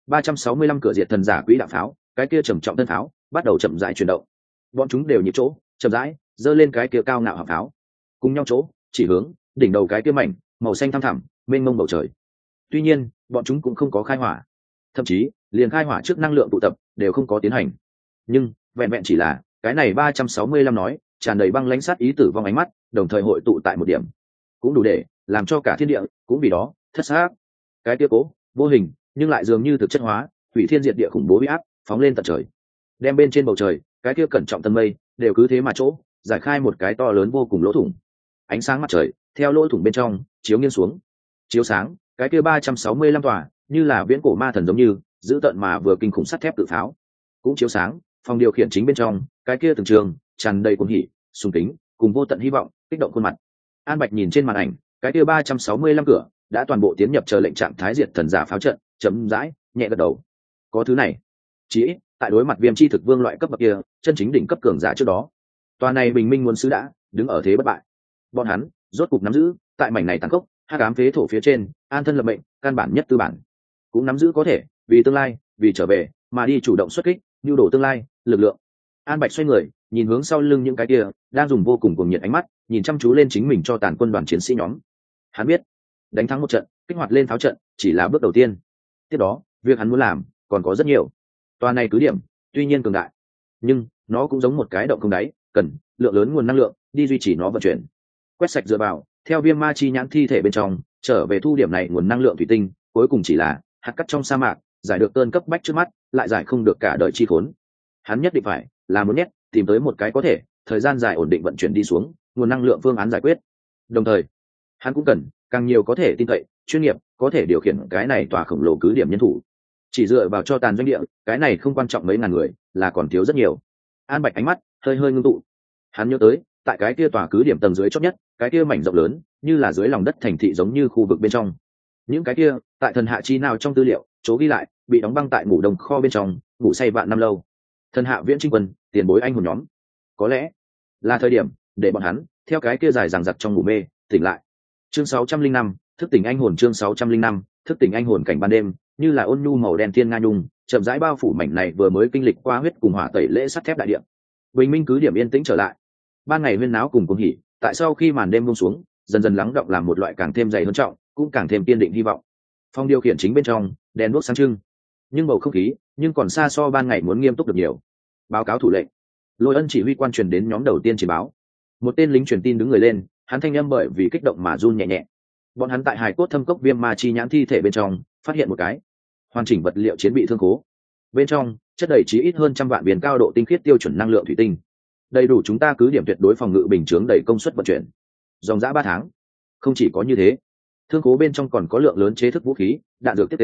S1: 365 cửa diệt thần giả quỹ đạo pháo cái kia trầm trọng thân pháo bắt đầu chậm rãi chuyển động. Bọn chúng đều nhịp chỗ chậm rãi giơ lên cái kia cao ngạo học pháo cùng nhau chỗ chỉ hướng đỉnh đầu cái kia mảnh màu xanh thăm thẳm mênh mông bầu trời. Tuy nhiên bọn chúng cũng không có khai hỏa, thậm chí liền khai hỏa trước năng lượng tụ tập đều không có tiến hành, nhưng vẹn vẹn chỉ là cái này 365 nói tràn đầy băng lãnh sát ý tử vong ánh mắt đồng thời hội tụ tại một điểm cũng đủ để làm cho cả thiên địa cũng vì đó thất xác. Cái kia cố vô hình nhưng lại dường như thực chất hóa hủy thiên diệt địa khủng bố uy áp phóng lên tận trời, đem bên trên bầu trời cái kia cẩn trọng tầng mây đều cứ thế mà chỗ giải khai một cái to lớn vô cùng lỗ thủng. Ánh sáng mặt trời theo lỗ thủng bên trong chiếu nghiêng xuống chiếu sáng cái kia 365 tòa như là viễn cổ ma thần giống như giữ tận mà vừa kinh khủng sắt thép tự pháo, cũng chiếu sáng phòng điều khiển chính bên trong cái kia từng trường tràn đầy cuồng hỉ sùng kính cùng vô tận hy vọng kích động khuôn mặt. An Bạch nhìn trên màn ảnh cái kia 365 cửa đã toàn bộ tiến nhập chờ lệnh trạng thái diệt thần giả pháo trận, chấm dãi nhẹ gật đầu. Có thứ này chỉ ít tại đối mặt viêm chi thực vương loại cấp bậc kia chân chính đỉnh cấp cường giả trước đó, tòa này bình minh muốn sứ đã đứng ở thế bất bại. Bọn hắn rốt cục nắm giữ tại mảnh này tàn khốc hắc ám phế thổ phía trên an thân lập mệnh căn bản nhất tư bản, cũng nắm giữ có thể vì tương lai vì trở về mà đi chủ động xuất kích nhu đồ tương lai lực lượng. An Bạch xoay người nhìn hướng sau lưng những cái kia đang dùng vô cùng cuồng nhiệt ánh mắt nhìn chăm chú lên chính mình cho tàn quân đoàn chiến sĩ nhóm. Hắn biết đánh thắng một trận kích hoạt lên pháo trận chỉ là bước đầu tiên, tiếp đó việc hắn muốn làm còn có rất nhiều. Tòa này cứ điểm tuy nhiên cường đại nhưng nó cũng giống một cái động không đáy, cần lượng lớn nguồn năng lượng đi duy trì nó vận chuyển. Quét sạch dựa vào theo viêm ma chi nhãn thi thể bên trong trở về thu điểm này nguồn năng lượng thủy tinh cuối cùng chỉ là hạt cát trong sa mạc, giải được cơn cấp bách trước mắt lại giải không được cả đời chi khốn. Hắn nhất định phải là muốn nhét tìm tới một cái có thể thời gian dài ổn định vận chuyển đi xuống nguồn năng lượng phương án giải quyết. Đồng thời hắn cũng cần càng nhiều có thể tin cậy chuyên nghiệp có thể điều khiển cái này tòa khổng lồ cứ điểm nhân thủ. Chỉ dựa vào cho tàn doanh địa cái này không quan trọng mấy ngàn người là còn thiếu rất nhiều. An Bạch ánh mắt hơi ngưng tụ, hắn nhớ tới tại cái kia tòa cứ điểm tầng dưới chót nhất cái kia mảnh rộng lớn như là dưới lòng đất thành thị giống như khu vực bên trong, những cái kia tại thần hạ chi nào trong tư liệu chỗ ghi lại bị đóng băng tại ngủ đồng kho bên trong ngủ say vạn năm lâu thần hạ viễn trinh quân tiền bối anh hồn nhóm, có lẽ là thời điểm để bọn hắn theo cái kia dài dằng dặc trong ngủ mê tỉnh lại. Chương 605, thức tỉnh anh hồn. Chương 605, thức tỉnh anh hồn. Cảnh ban đêm như là ôn nhu màu đen thiên nga nhung chậm rãi bao phủ mảnh này vừa mới kinh lịch qua huyết cùng hỏa tẩy lễ sắt thép đại địa. Bình minh cứ điểm yên tĩnh trở lại, ban ngày huyên náo cùng cuồng hỉ tại sau khi màn đêm buông xuống dần dần lắng đọng làm một loại càng thêm dày hơn trọng cũng càng thêm kiên định hy vọng. Phòng điều khiển chính bên trong đèn đuốc sáng trưng nhưng bầu không khí nhưng còn xa so ban ngày muốn nghiêm túc được nhiều. Báo cáo thủ lệnh. Lôi Ân chỉ huy quan truyền đến nhóm đầu tiên chỉ báo. Một tên lính truyền tin đứng người lên, hắn thanh âm bởi vì kích động mà run nhẹ nhẹ. Bọn hắn tại hài cốt thâm cốc viêm ma chi nhãn thi thể bên trong phát hiện một cái hoàn chỉnh vật liệu chiến bị thương khố, bên trong chất đầy chí ít hơn 100 vạn viên cao độ tinh khiết tiêu chuẩn năng lượng thủy tinh, đầy đủ chúng ta cứ điểm tuyệt đối phòng ngự bình chướng đầy công suất vận chuyển dòng dã 3 tháng. Không chỉ có như thế, thương khố bên trong còn có lượng lớn chế thức vũ khí đạn dược tiếp tế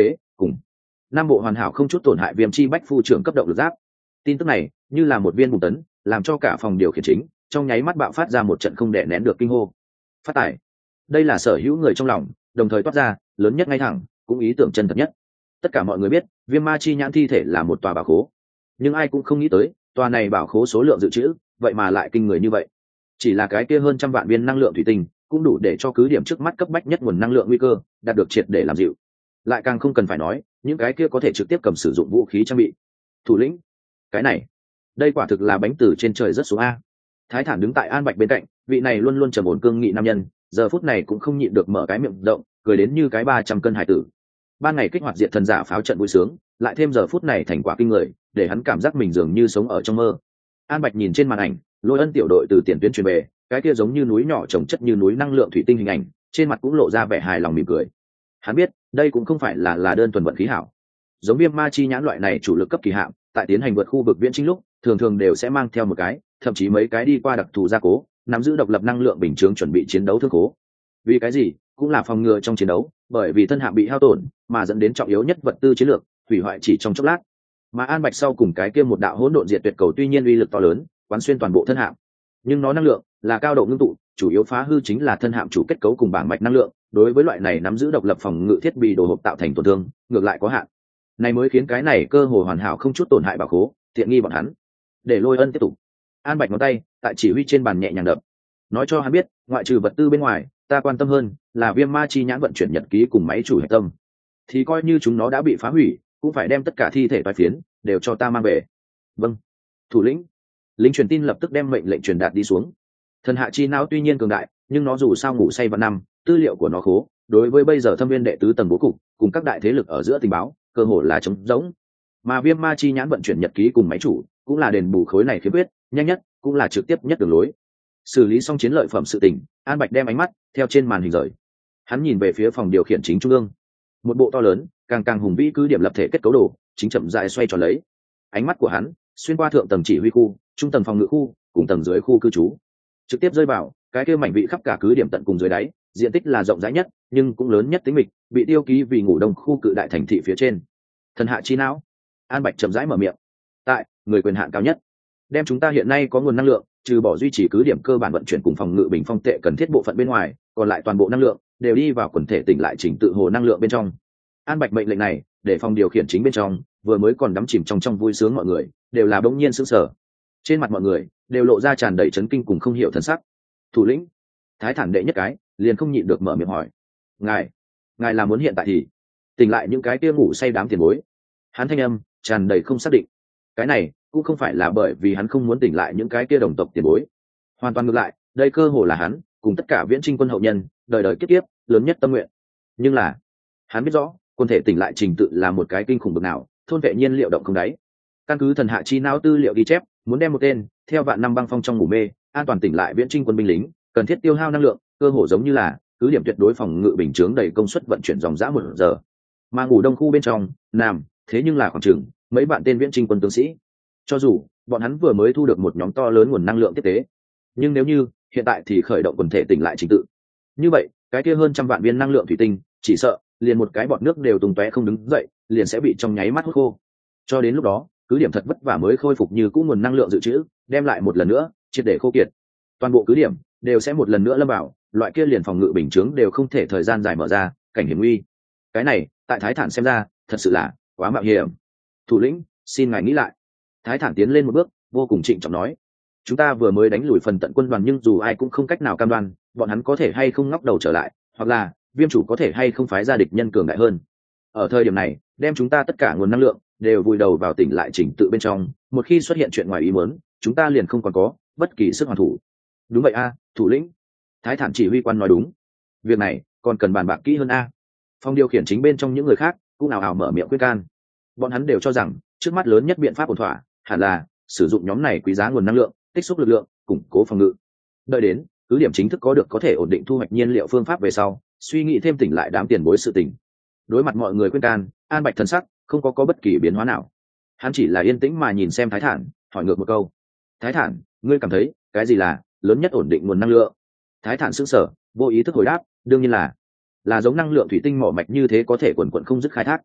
S1: cùng 5 bộ hoàn hảo không chút tổn hại viêm chi bách phu trưởng cấp động lực giáp. Tin tức này như là một viên bùng tấn, làm cho cả phòng điều khiển chính trong nháy mắt bạo phát ra một trận không đè nén được kinh hô. Phát tải. Đây là sở hữu người trong lòng đồng thời toát ra lớn nhất ngay thẳng, cũng ý tưởng chân thật nhất. Tất cả mọi người biết viêm ma chi nhãn thi thể là một tòa bảo khố, nhưng ai cũng không nghĩ tới tòa này bảo khố số lượng dự trữ vậy mà lại kinh người như vậy. Chỉ là cái kia hơn trăm vạn viên năng lượng thủy tinh cũng đủ để cho cứ điểm trước mắt cấp bách nhất nguồn năng lượng nguy cơ đạt được triệt để làm dịu. Lại càng không cần phải nói những cái kia có thể trực tiếp cầm sử dụng vũ khí trang bị. Thủ lĩnh, cái này, đây quả thực là bánh từ trên trời rất xuống a. Thái Thản đứng tại An Bạch bên cạnh, vị này luôn luôn trầm ổn cương nghị nam nhân, giờ phút này cũng không nhịn được mở cái miệng rộng, cười đến như cái 300 cân hải tử. Ban ngày kích hoạt diệt thần giả pháo trận vui sướng, lại thêm giờ phút này thành quả kinh người, để hắn cảm giác mình dường như sống ở trong mơ. An Bạch nhìn trên màn ảnh, Lôi Ân tiểu đội từ tiền tuyến truyền về, cái kia giống như núi nhỏ trồng chất như núi năng lượng thủy tinh hình ảnh, trên mặt cũng lộ ra vẻ hài lòng mỉm cười. Hắn biết, đây cũng không phải là đơn thuần vận khí hảo. Giống viêm ma chi nhãn loại này chủ lực cấp kỳ hạm, tại tiến hành vượt khu vực viễn chinh lúc, thường thường đều sẽ mang theo một cái, thậm chí mấy cái đi qua đặc thù gia cố, nắm giữ độc lập năng lượng bình chướng chuẩn bị chiến đấu thương cố. Vì cái gì? Cũng là phòng ngừa trong chiến đấu, bởi vì thân hạm bị hao tổn, mà dẫn đến trọng yếu nhất vật tư chiến lược hủy hoại chỉ trong chốc lát. Mà An Bạch sau cùng cái kia một đạo hỗn độn diệt tuyệt cầu tuy nhiên uy lực to lớn, quán xuyên toàn bộ thân hạm, nhưng nó năng lượng là cao độ ngưng tụ, chủ yếu phá hư chính là thân hạm chủ kết cấu cùng bảng mạch năng lượng. Đối với loại này nắm giữ độc lập phòng ngự thiết bị đồ hộp tạo thành tổn thương, ngược lại có hạn. Này mới khiến cái này cơ hồ hoàn hảo không chút tổn hại bảo khố, tiện nghi bọn hắn. Để Lôi Ân tiếp tục. An Bạch ngón tay tại chỉ huy trên bàn nhẹ nhàng đập, nói cho hắn biết, ngoại trừ vật tư bên ngoài, ta quan tâm hơn là viêm ma chi nhãn vận chuyển nhật ký cùng máy chủ hệ tâm. Thì coi như chúng nó đã bị phá hủy, cũng phải đem tất cả thi thể toái phiến đều cho ta mang về. Vâng, thủ lĩnh. Lính truyền tin lập tức đem mệnh lệnh truyền đạt đi xuống. Thần hạ chi não tuy nhiên cường đại, nhưng nó dù sao ngủ say vào năm, tư liệu của nó khố, đối với bây giờ thâm viên đệ tứ tầng bố cục cùng các đại thế lực ở giữa tình báo, cơ hội là trống rỗng. Mà viêm ma chi nhãn vận chuyển nhật ký cùng máy chủ cũng là đền bù khối này khiếm khuyết nhanh nhất, cũng là trực tiếp nhất đường lối. Xử lý xong chiến lợi phẩm sự tình, An Bạch đem ánh mắt theo trên màn hình rời, hắn nhìn về phía phòng điều khiển chính trung ương. Một bộ to lớn càng hùng vĩ cứ điểm lập thể kết cấu đồ chính chậm rãi xoay tròn lấy. Ánh mắt của hắn xuyên qua thượng tầng chỉ huy khu, trung tầng phòng ngự khu cùng tầng dưới khu cư trú, trực tiếp rơi vào cái kia mảnh vị khắp cả cứ điểm tận cùng dưới đáy, diện tích là rộng rãi nhất nhưng cũng lớn nhất tính mịch, bị tiêu ký vì ngủ đông khu cự đại thành thị phía trên. Thần hạ chi não. An Bạch chậm rãi mở miệng. Tại người quyền hạn cao nhất, đem chúng ta hiện nay có nguồn năng lượng, trừ bỏ duy trì cứ điểm cơ bản vận chuyển cùng phòng ngự bình phong tệ cần thiết bộ phận bên ngoài, còn lại toàn bộ năng lượng đều đi vào quần thể tỉnh lại chỉnh tự hồ năng lượng bên trong. An Bạch mệnh lệnh này, để phòng điều khiển chính bên trong vừa mới còn đắm chìm trong vui sướng mọi người đều là bỗng nhiên sững sờ. Trên mặt mọi người đều lộ ra tràn đầy chấn kinh cùng không hiểu thần sắc. Thủ lĩnh, Thái Thản đệ nhất cái liền không nhịn được mở miệng hỏi, ngài là muốn hiện tại thì tỉnh lại những cái kia ngủ say đám tiền bối? Hắn thanh âm tràn đầy không xác định. Cái này cũng không phải là bởi vì hắn không muốn tỉnh lại những cái kia đồng tộc tiền bối, hoàn toàn ngược lại, đây cơ hồ là hắn cùng tất cả viễn trinh quân hậu nhân đời đời kiếp kiếp lớn nhất tâm nguyện. Nhưng là hắn biết rõ quân thể tỉnh lại trình tự là một cái kinh khủng bực nào, thôn vệ nhiên liệu động không đáy. Căn cứ thần hạ chi não tư liệu ghi chép, muốn đem một tên theo vạn năm băng phong trong ngủ mê an toàn tỉnh lại viễn trinh quân binh lính, cần thiết tiêu hao năng lượng cơ hồ giống như là cứ điểm tuyệt đối phòng ngự bình chướng đầy công suất vận chuyển dòng dã 1 giờ. Mà ngủ đông khu bên trong nằm thế nhưng là khoảng chừng mấy bạn tên viễn trinh quân tướng sĩ. Cho dù bọn hắn vừa mới thu được một nhóm to lớn nguồn năng lượng tiếp tế, nhưng nếu như hiện tại thì khởi động quần thể tỉnh lại trình tự, như vậy cái kia hơn trăm vạn viên năng lượng thủy tinh chỉ sợ liền một cái bọt nước đều tung tóe không đứng dậy, liền sẽ bị trong nháy mắt hút khô. Cho đến lúc đó cứ điểm thật vất vả mới khôi phục như cũ nguồn năng lượng dự trữ, đem lại một lần nữa triệt để khô kiệt, toàn bộ cứ điểm đều sẽ một lần nữa lâm vào loại kia liền phòng ngự bình chướng đều không thể thời gian dài mở ra cảnh hiểm nguy. Cái này tại Thái Thản xem ra thật sự là quá mạo hiểm. Thủ lĩnh, xin ngài nghĩ lại. Thái Thản tiến lên một bước, vô cùng trịnh trọng nói, chúng ta vừa mới đánh lùi phần tận quân đoàn, nhưng dù ai cũng không cách nào cam đoan bọn hắn có thể hay không ngóc đầu trở lại, hoặc là viêm chủ có thể hay không phái ra địch nhân cường đại hơn. Ở thời điểm này, đem chúng ta tất cả nguồn năng lượng đều vùi đầu vào tỉnh lại chỉnh tự bên trong, một khi xuất hiện chuyện ngoài ý muốn, chúng ta liền không còn có bất kỳ sức hoàn thủ. Đúng vậy a, thủ lĩnh. Thái Thản chỉ huy quan nói đúng. Việc này còn cần bàn bạc kỹ hơn a. Phòng điều khiển chính bên trong những người khác cũng ào ào mở miệng khuyên can. Bọn hắn đều cho rằng trước mắt lớn nhất biện pháp ổn thỏa hẳn là sử dụng nhóm này quý giá nguồn năng lượng, tích xúc lực lượng, củng cố phòng ngự. Đợi đến cứ điểm chính thức có được có thể ổn định thu hoạch nhiên liệu phương pháp về sau, suy nghĩ thêm tỉnh lại đám tiền bối sự tình. Đối mặt mọi người khuyên can, An Bạch thần sắc không có bất kỳ biến hóa nào. Hắn chỉ là yên tĩnh mà nhìn xem Thái Thản, hỏi ngược một câu. Thái Thản, ngươi cảm thấy cái gì là lớn nhất ổn định nguồn năng lượng? Thái Thản sững sờ, vô ý thức hồi đáp, đương nhiên là giống năng lượng thủy tinh mỏ mạch như thế có thể quần quần không dứt khai thác.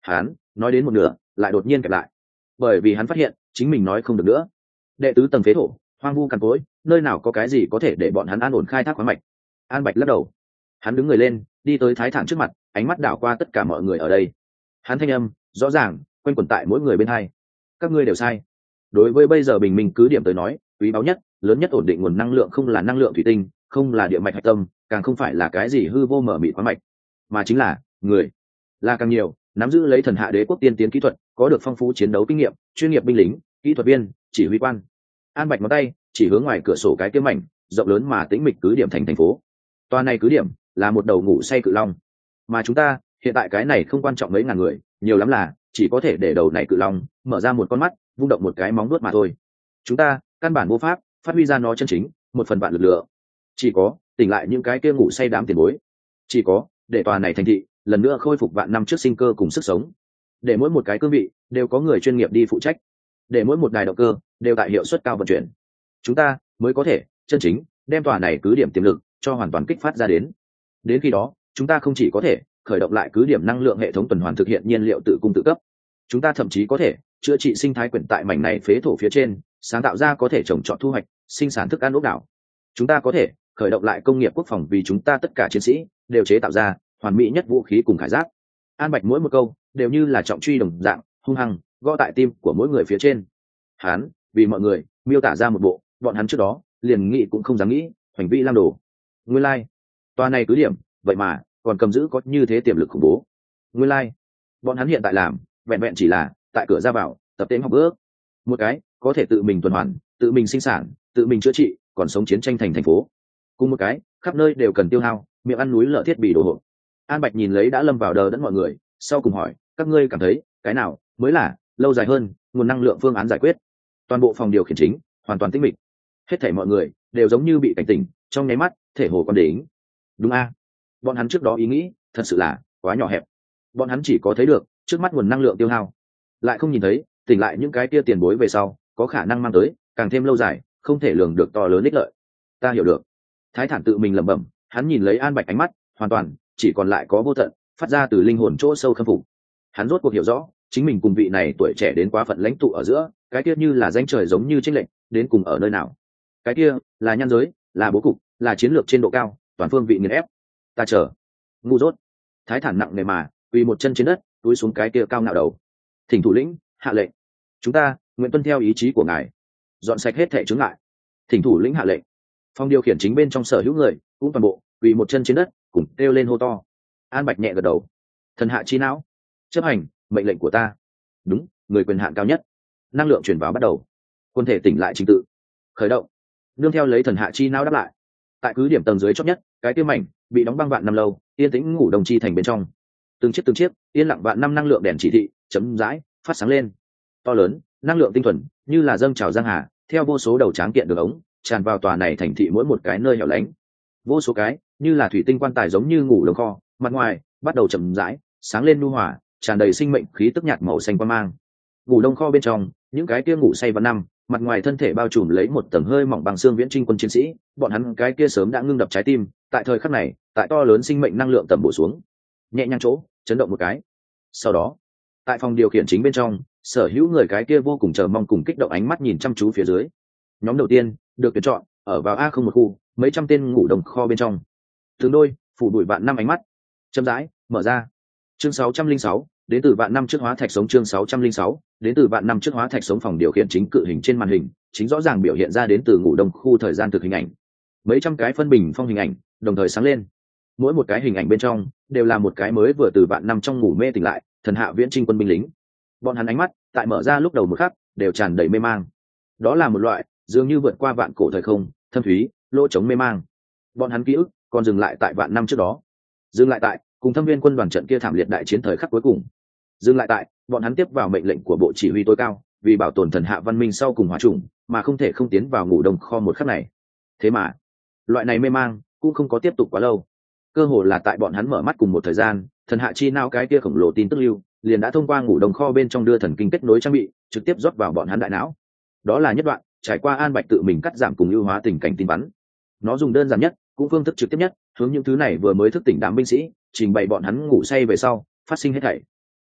S1: Hắn nói đến một nửa lại đột nhiên kẹp lại, bởi vì hắn phát hiện chính mình nói không được nữa. Đệ tứ tầng phế thổ, hoang vu cằn cỗi, nơi nào có cái gì có thể để bọn hắn an ổn khai thác khoáng mạch. An Bạch lắc đầu, hắn đứng người lên đi tới Thái Thản trước mặt, ánh mắt đảo qua tất cả mọi người ở đây. Hắn thanh âm rõ ràng quanh quẩn tại mỗi người bên hai. Các ngươi đều sai. Đối với bây giờ bình minh cứ điểm tới nói, quý báu nhất, lớn nhất ổn định nguồn năng lượng không là năng lượng thủy tinh, không là địa mạch hạch tâm, càng không phải là cái gì hư vô mở mịt khoáng mạch, mà chính là người. Là càng nhiều, nắm giữ lấy thần hạ đế quốc tiên tiến kỹ thuật, có được phong phú chiến đấu kinh nghiệm, chuyên nghiệp binh lính, kỹ thuật viên, chỉ huy quan. An Bạch ngón tay chỉ hướng ngoài cửa sổ cái kiếm mảnh rộng lớn mà tĩnh mịch cứ điểm thành phố. Toa này cứ điểm là một đầu ngủ say cự long, mà chúng ta hiện tại cái này không quan trọng mấy ngàn người, nhiều lắm là chỉ có thể để đầu này cự long mở ra một con mắt, vung động một cái móng vuốt mà thôi. Chúng ta căn bản vô pháp phát huy ra nó chân chính một phần vạn lực lượng. Chỉ có tỉnh lại những cái kia ngủ say đám tiền bối, chỉ có để tòa này thành thị lần nữa khôi phục vạn năm trước sinh cơ cùng sức sống, để mỗi một cái cương vị đều có người chuyên nghiệp đi phụ trách, để mỗi một đài động cơ đều tại hiệu suất cao vận chuyển, chúng ta mới có thể chân chính đem tòa này cứ điểm tiềm lực cho hoàn toàn kích phát ra đến khi đó chúng ta không chỉ có thể khởi động lại cứ điểm năng lượng hệ thống tuần hoàn thực hiện nhiên liệu tự cung tự cấp, chúng ta thậm chí có thể chữa trị sinh thái quyển tại mảnh này phế thổ phía trên, sáng tạo ra có thể trồng trọt thu hoạch sinh sản thức ăn ốc đảo. Chúng ta có thể khởi động lại công nghiệp quốc phòng, vì chúng ta tất cả chiến sĩ đều chế tạo ra hoàn mỹ nhất vũ khí cùng khải giáp. An Bạch mỗi một câu đều như là trọng truy đồng dạng hung hăng gõ tại tim của mỗi người phía trên. Hắn vì mọi người miêu tả ra một bộ bọn hắn trước đó liền nghĩ cũng không dám nghĩ hoành vi lam đồ. Nguyên lai tòa này cứ điểm vậy mà còn cầm giữ có như thế tiềm lực khủng bố. Nguyên lai bọn hắn hiện tại làm vẹn vẹn chỉ là tại cửa ra vào tập tễnh học bước, một cái có thể tự mình tuần hoàn, tự mình sinh sản, tự mình chữa trị còn sống chiến tranh thành phố, cùng một cái khắp nơi đều cần tiêu hao miệng ăn núi lở thiết bị đồ hộp. An Bạch nhìn lấy đã lâm vào đờ đẫn mọi người, sau cùng hỏi, các ngươi cảm thấy cái nào mới là lâu dài hơn nguồn năng lượng phương án giải quyết? Toàn bộ phòng điều khiển chính hoàn toàn tĩnh mịch, hết thảy mọi người đều giống như bị cảnh tỉnh, trong nháy mắt thể hồ quán đỉnh. Đúng a, bọn hắn trước đó ý nghĩ thật sự là quá nhỏ hẹp, bọn hắn chỉ có thấy được trước mắt nguồn năng lượng tiêu hao, lại không nhìn thấy tỉnh lại những cái kia tiền bối về sau có khả năng mang tới càng thêm lâu dài không thể lường được to lớn ích lợi. Ta hiểu được. Thái Thản tự mình lẩm bẩm, hắn nhìn lấy An Bạch, ánh mắt hoàn toàn chỉ còn lại có vô tận phát ra từ linh hồn chỗ sâu khâm phục. Hắn rốt cuộc hiểu rõ chính mình cùng vị này tuổi trẻ đến quá phận lãnh tụ ở giữa cái kia như là danh trời giống như chênh lệch đến cùng ở nơi nào. Cái kia là nhan giới, là bố cục, là chiến lược trên độ cao, toàn phương vị nghiền ép. Ta chờ. Ngu dốt. Thái Thản nặng nề mà quỳ một chân trên đất, túi xuống cái kia cao ngạo đầu. Thỉnh thủ lĩnh hạ lệnh, chúng ta nguyện tuân theo ý chí của ngài, dọn sạch hết thảy chướng ngại. Thỉnh thủ lĩnh hạ lệnh. Phòng điều khiển chính bên trong sở hữu người cũng toàn bộ quỳ một chân trên đất cùng kêu lên hô to. An Bạch nhẹ gật đầu. Thần hạ chi não, chấp hành mệnh lệnh của ta. Đúng, người quyền hạn cao nhất. Năng lượng chuyển vào bắt đầu. Quân thể tỉnh lại trình tự khởi động, nương theo lấy thần hạ chi não đáp lại. Tại cứ điểm tầng dưới chót nhất, cái tiêu mảnh bị đóng băng vạn năm lâu, yên tĩnh ngủ đồng chi thành bên trong, từng chiếc yên lặng vạn năm năng lượng đèn chỉ thị chấm dãi phát sáng lên. To lớn năng lượng tinh thuần như là dâng trào giang hà, theo vô số đầu tráng kiện đường ống tràn vào tòa này thành thị mỗi một cái nơi hẻo lánh. Vô số cái như là thủy tinh quan tài giống như ngủ đồng kho, mặt ngoài bắt đầu chậm rãi sáng lên nhu hòa, tràn đầy sinh mệnh khí tức nhạt màu xanh quang mang. Ngủ đông kho bên trong, những cái kia ngủ say vạn năm, mặt ngoài thân thể bao trùm lấy một tầng hơi mỏng bằng xương viễn trinh quân chiến sĩ, bọn hắn cái kia sớm đã ngưng đập trái tim, tại thời khắc này, tại to lớn sinh mệnh năng lượng tầm bổ xuống, nhẹ nhàng chỗ chấn động một cái. Sau đó, tại phòng điều khiển chính bên trong, sở hữu người cái kia vô cùng chờ mong cùng kích động ánh mắt nhìn chăm chú phía dưới. Nhóm đầu tiên được tuyển chọn ở vào A01 khu, mấy trăm tên ngủ đồng kho bên trong, từng đôi phủ bụi vạn năm ánh mắt chậm rãi mở ra. Chương 606, đến từ vạn năm trước hóa thạch sống. Chương 606, đến từ vạn năm trước hóa thạch sống. Phòng điều khiển chính cự hình trên màn hình chính rõ ràng biểu hiện ra đến từ ngủ đông khu thời gian thực hình ảnh, mấy trăm cái phân bình phong hình ảnh đồng thời sáng lên. Mỗi một cái hình ảnh bên trong đều là một cái mới vừa từ vạn năm trong ngủ mê tỉnh lại thần hạ viễn trinh quân binh lính. Bọn hắn ánh mắt tại mở ra lúc đầu một khắc đều tràn đầy mê mang, đó là một loại dường như vượt qua vạn cổ thời không thâm thúy lỗ trống mê mang. Bọn hắn ký ức còn dừng lại tại vạn năm trước đó, dừng lại tại cùng Thâm Viên quân đoàn trận kia thảm liệt đại chiến thời khắc cuối cùng, dừng lại tại bọn hắn tiếp vào mệnh lệnh của bộ chỉ huy tối cao, vì bảo tồn thần hạ văn minh sau cùng hòa trùng mà không thể không tiến vào ngủ đông kho một khắc này. Thế mà loại này mê mang cũng không có tiếp tục quá lâu, cơ hồ là tại bọn hắn mở mắt cùng một thời gian, thần hạ chi não cái kia khổng lồ tin tức lưu liền đã thông qua ngủ đông kho bên trong đưa thần kinh kết nối trang bị trực tiếp rót vào bọn hắn đại não. Đó là nhất đoạn trải qua An Bạch tự mình cắt giảm cùng ưu hóa tình cảnh tin bắn. Nó dùng đơn giản nhất cũng phương thức trực tiếp nhất hướng những thứ này vừa mới thức tỉnh đám binh sĩ trình bày bọn hắn ngủ say về sau phát sinh hết thảy.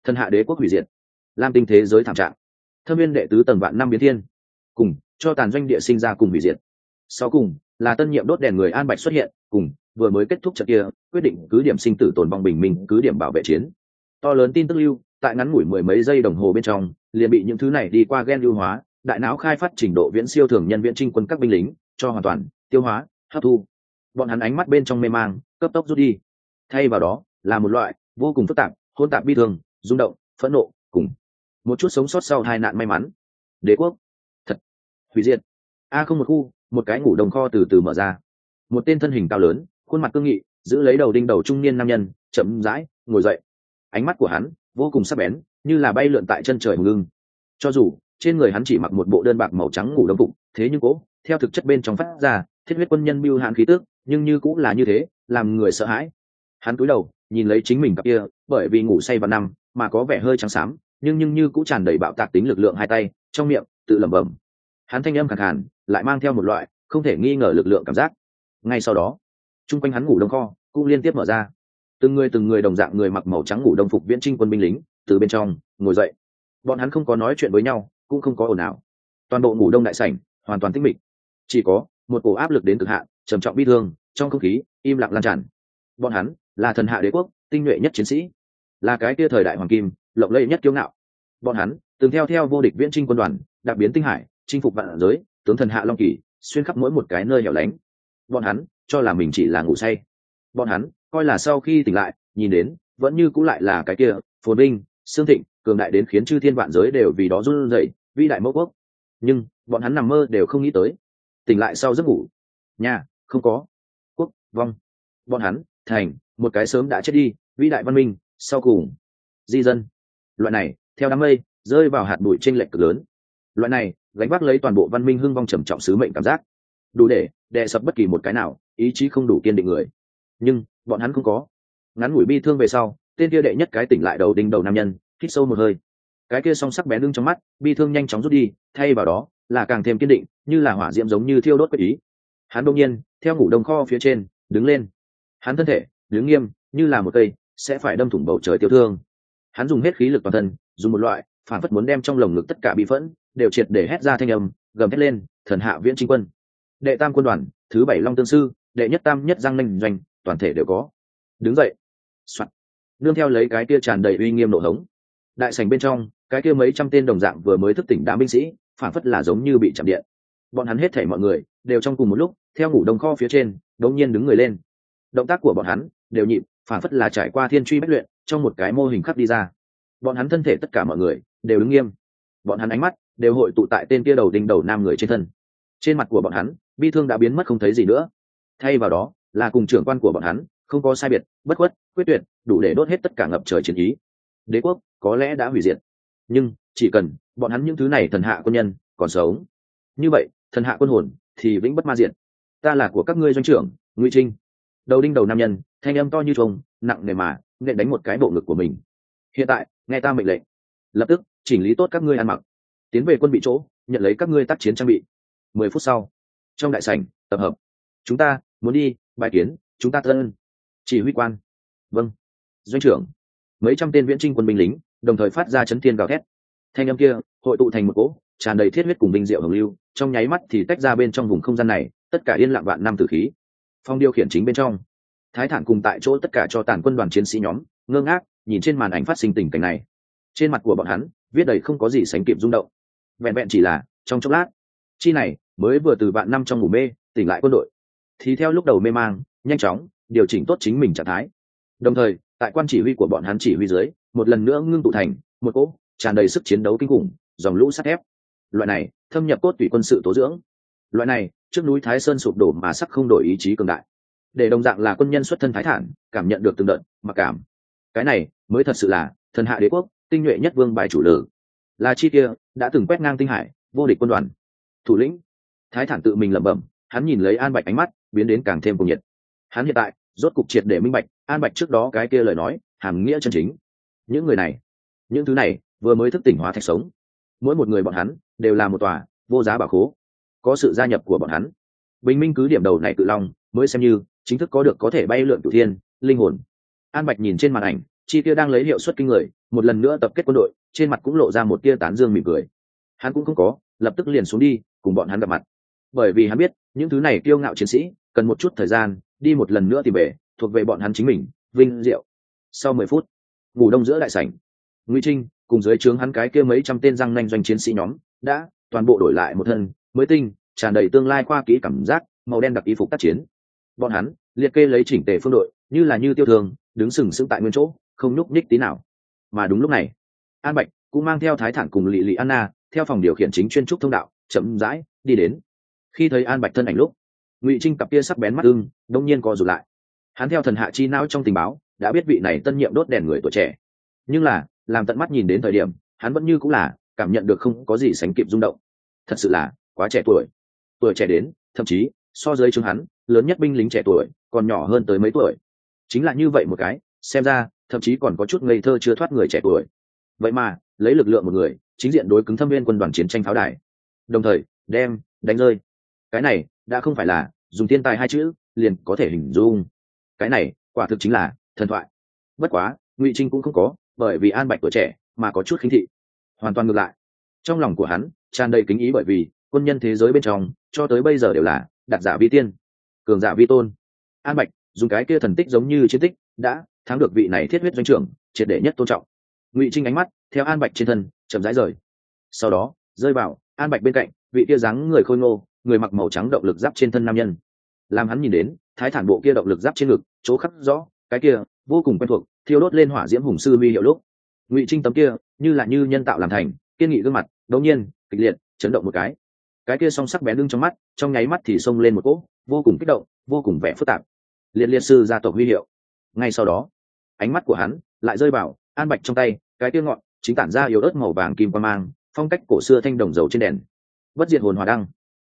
S1: Thần hạ đế quốc hủy diệt, lam tinh thế giới thảm trạng, thâm viên đệ tứ tầng vạn năm biến thiên, cùng cho tàn doanh địa sinh ra cùng hủy diệt. Sau cùng là tân nhiệm đốt đèn người An Bạch xuất hiện, cùng vừa mới kết thúc trận kia quyết định cứ điểm sinh tử tồn vong bình minh cứ điểm bảo vệ chiến. To lớn tin tức lưu tại ngắn ngủi mười mấy giây đồng hồ bên trong liền bị những thứ này đi qua gen lưu hóa, đại não khai phát trình độ viễn siêu thường nhân viễn trinh quân các binh lính cho hoàn toàn tiêu hóa hấp thu. Bọn hắn ánh mắt bên trong mê mang cấp tốc rút đi, thay vào đó là một loại vô cùng phức tạp hỗn tạp bi thương, rung động, phẫn nộ cùng một chút sống sót sau hai nạn may mắn. Đế quốc thật hủy diệt. Không một khu, một cái ngủ đồng kho từ từ mở ra, một tên thân hình cao lớn, khuôn mặt cương nghị, giữ lấy đầu đinh đầu trung niên nam nhân chậm rãi ngồi dậy. Ánh mắt của hắn vô cùng sắc bén, như là bay lượn tại chân trời hùng lưng. Cho dù trên người hắn chỉ mặc một bộ đơn bạc màu trắng ngủ đông phục, thế nhưng cố theo thực chất bên trong phát ra thiết huyết quân nhân bưu hạn khí tước, nhưng như cũng là như thế, làm người sợ hãi. Hắn cúi đầu nhìn lấy chính mình cặp kia bởi vì ngủ say vào năm mà có vẻ hơi trắng xám, nhưng như cũng tràn đầy bạo tạc tính lực lượng hai tay, trong miệng tự lẩm bẩm. Hắn thanh âm khàn khàn, lại mang theo một loại không thể nghi ngờ lực lượng cảm giác. Ngay sau đó, chung quanh hắn ngủ đông kho cũng liên tiếp mở ra, từng người đồng dạng người mặc màu trắng ngủ đông phục viễn trinh quân binh lính từ bên trong ngồi dậy. Bọn hắn không có nói chuyện với nhau, cũng không có ồn ào. Toàn bộ ngủ đông đại sảnh hoàn toàn tĩnh mịch, chỉ có một cổ áp lực đến cực hạn, trầm trọng bi thương trong không khí im lặng lan tràn. Bọn hắn là thần hạ đế quốc tinh nhuệ nhất chiến sĩ, là cái kia thời đại hoàng kim lộng lẫy nhất kiêu ngạo. Bọn hắn từng theo vô địch viễn trinh quân đoàn đặc biến tinh hải, chinh phục vạn giới, tướng thần hạ long kỳ xuyên khắp mỗi một cái nơi hẻo lánh. Bọn hắn cho là mình chỉ là ngủ say, bọn hắn coi là sau khi tỉnh lại nhìn đến vẫn như cũ lại là cái kia phồn vinh xương thịnh cường đại đến khiến chư thiên vạn giới đều vì đó run rẩy vĩ đại mẫu quốc. Nhưng bọn hắn nằm mơ đều không nghĩ tới, tỉnh lại sau giấc ngủ nhà không có quốc vong, bọn hắn thành một cái sớm đã chết đi vĩ đại văn minh sau cùng di dân. Loại này theo đám mây rơi vào hạt bụi chênh lệch cực lớn, loại này gánh vác lấy toàn bộ văn minh hưng vong trầm trọng sứ mệnh cảm giác, đủ để đè sập bất kỳ một cái nào ý chí không đủ kiên định người. Nhưng bọn hắn không có. Ngắn ngủi bi thương về sau, tên kia đệ nhất cái tỉnh lại đầu đinh đầu nam nhân hít sâu một hơi, cái kia song sắc bén lưng trong mắt bi thương nhanh chóng rút đi, thay vào đó là càng thêm kiên định, như là hỏa diễm giống như thiêu đốt quyết ý. Hắn đột nhiên theo ngủ đông kho phía trên đứng lên, hắn thân thể đứng nghiêm như là một cây sẽ phải đâm thủng bầu trời tiêu thương. Hắn dùng hết khí lực toàn thân, dùng một loại phản phất muốn đem trong lồng ngực tất cả bi phẫn đều triệt để hét ra thanh âm, gầm thét lên: thần hạ viễn trinh quân, đệ tam quân đoàn thứ 7 long tương sư, đệ nhất tam nhất giang nanh doanh, toàn thể đều có. Đứng dậy. Soạn. Nương theo lấy cái kia tràn đầy uy nghiêm nổ hống, đại sảnh bên trong cái kia mấy trăm tên đồng dạng vừa mới thức tỉnh đám binh sĩ phản phất là giống như bị chạm điện. Bọn hắn hết thảy mọi người đều trong cùng một lúc theo ngủ đông kho phía trên đống nhiên đứng người lên. Động tác của bọn hắn đều nhịp, phản phất là trải qua thiên truy bách luyện trong một cái mô hình khắc đi ra. Bọn hắn thân thể tất cả mọi người đều đứng nghiêm, bọn hắn ánh mắt đều hội tụ tại tên kia đầu đinh đầu nam người trên thân. Trên mặt của bọn hắn bi thương đã biến mất không thấy gì nữa, thay vào đó là cùng trưởng quan của bọn hắn không có sai biệt, bất khuất quyết tuyệt, đủ để đốt hết tất cả ngập trời chiến ý. Đế quốc có lẽ đã hủy diệt, nhưng chỉ cần bọn hắn những thứ này thần hạ quân nhân còn sống, như vậy thần hạ quân hồn thì vĩnh bất ma diệt. Ta là của các ngươi doanh trưởng Ngụy Trinh. Đầu đinh đầu nam nhân thanh âm to như trống, nặng nề mà nện đánh một cái bộ ngực của mình. Hiện tại nghe ta mệnh lệnh, lập tức chỉnh lý tốt các ngươi ăn mặc, tiến về quân bị chỗ nhận lấy các ngươi tác chiến trang bị. 10 phút sau, trong đại sảnh tập hợp. Chúng ta muốn đi bài kiến chúng ta thân chỉ huy quan. Vâng, doanh trưởng. Mấy trăm tên viễn trinh quân binh lính đồng thời phát ra chấn thiên gào thét. Thanh âm kia hội tụ thành một cỗ tràn đầy thiết huyết cùng binh diệu hồng lưu, trong nháy mắt thì tách ra bên trong vùng không gian này, tất cả yên lặng vạn năm tử khí. Phong điều khiển chính bên trong, Thái Thản cùng tại chỗ tất cả cho tàn quân đoàn chiến sĩ nhóm ngơ ngác nhìn trên màn ảnh phát sinh tình cảnh này. Trên mặt của bọn hắn viết đầy không có gì sánh kịp rung động. Vẹn vẹn chỉ là trong chốc lát, chi này mới vừa từ vạn năm trong ngủ mê tỉnh lại quân đội, thì theo lúc đầu mê mang nhanh chóng điều chỉnh tốt chính mình trạng thái, đồng thời tại quan chỉ huy của bọn hắn chỉ huy dưới một lần nữa ngưng tụ thành một cỗ tràn đầy sức chiến đấu kinh khủng dòng lũ sắt thép. Loại này thâm nhập cốt tủy quân sự tố dưỡng, loại này trước núi Thái Sơn sụp đổ mà sắc không đổi ý chí cường đại, để đồng dạng là quân nhân xuất thân Thái Thản cảm nhận được từng đợt mặc cảm. Cái này mới thật sự là thần hạ đế quốc tinh nhuệ nhất vương bài chủ lử, là chi kia đã từng quét ngang tinh hải vô địch quân đoàn thủ lĩnh. Thái Thản tự mình lẩm bẩm, hắn nhìn lấy An Bạch ánh mắt biến đến càng thêm cuồng nhiệt. Hắn hiện tại rốt cục triệt để minh bạch An Bạch trước đó cái kia lời nói hàm nghĩa chân chính. Những người này, những thứ này vừa mới thức tỉnh hóa thạch sống, mỗi một người bọn hắn đều là một tòa vô giá bảo khố. Có sự gia nhập của bọn hắn, bình minh cứ điểm đầu này cự long mới xem như chính thức có được có thể bay lượn cửu thiên linh hồn. An Bạch nhìn trên màn ảnh chi tiêu đang lấy hiệu suất kinh người một lần nữa tập kết quân đội, trên mặt cũng lộ ra một tia tán dương mỉm cười. Hắn cũng không có lập tức liền xuống đi cùng bọn hắn gặp mặt, bởi vì hắn biết những thứ này kiêu ngạo chiến sĩ cần một chút thời gian đi một lần nữa tìm về thuộc về bọn hắn chính mình vinh diệu. Sau 10 phút, ngủ đông giữa đại sảnh, Ngụy Trinh cùng dưới trướng hắn cái kia mấy trăm tên răng nanh doanh chiến sĩ nhóm đã toàn bộ đổi lại một thân mới tinh, tràn đầy tương lai khoa kỹ cảm giác, màu đen đặc y phục tác chiến. Bọn hắn liệt kê lấy chỉnh tề phương đội, như tiêu thường đứng sừng sững tại nguyên chỗ, không nhúc nhích tí nào. Mà đúng lúc này, An Bạch cũng mang theo Thái Thản cùng Lị Lị Anna theo phòng điều khiển chính chuyên trúc thông đạo chậm rãi đi đến. Khi thấy An Bạch thân ảnh lúc, Ngụy Trinh cặp kia sắc bén mắt ưng đông nhiên co rụt lại. Hắn theo thần hạ chi não trong tình báo đã biết vị này tân nhiệm đốt đèn người tuổi trẻ, nhưng là làm tận mắt nhìn đến thời điểm, hắn vẫn như cũng là cảm nhận được không có gì sánh kịp rung động. Thật sự là quá trẻ tuổi trẻ đến thậm chí so với chúng hắn lớn nhất binh lính trẻ tuổi còn nhỏ hơn tới mấy tuổi. Chính là như vậy một cái xem ra thậm chí còn có chút ngây thơ chưa thoát người trẻ tuổi, vậy mà lấy lực lượng một người chính diện đối cứng Thâm Viên quân đoàn chiến tranh pháo đài, đồng thời đem đánh rơi. Cái này đã không phải là dùng thiên tài hai chữ liền có thể hình dung, cái này quả thực chính là thần thoại. Bất quá Ngụy Trinh cũng không có bởi vì An Bạch tuổi trẻ mà có chút khinh thị, hoàn toàn ngược lại, trong lòng của hắn tràn đầy kính ý, bởi vì quân nhân thế giới bên trong cho tới bây giờ đều là đạt giả vi tiên, cường giả vi tôn. An Bạch dùng cái kia thần tích giống như chiến tích đã thắng được vị này thiết huyết doanh trưởng triệt để nhất tôn trọng. Ngụy Trinh ánh mắt theo An Bạch trên thân chậm rãi rời, sau đó rơi vào An Bạch bên cạnh vị kia dáng người khôi ngô, người mặc màu trắng động lực giáp trên thân nam nhân. Làm hắn nhìn đến Thái Thản bộ kia động lực giáp trên ngực chỗ khắc rõ cái kia vô cùng quen thuộc thiêu đốt lên hỏa diễm hùng sư huy hiệu lúc, Ngụy Trinh tấm kia như là như nhân tạo làm thành kiên nghị gương mặt đột nhiên kịch liệt chấn động một cái kia song sắc bén lưng trong mắt trong nháy mắt thì xông lên một cỗ vô cùng kích động, vô cùng vẻ phức tạp. Liệt sư gia tộc huy hiệu. Ngay sau đó ánh mắt của hắn lại rơi vào An Bạch trong tay cái kia ngọn chính tản ra yếu ớt màu vàng kim quang mang, phong cách cổ xưa thanh đồng dầu trên đèn. Bất diệt hồn hỏa đăng,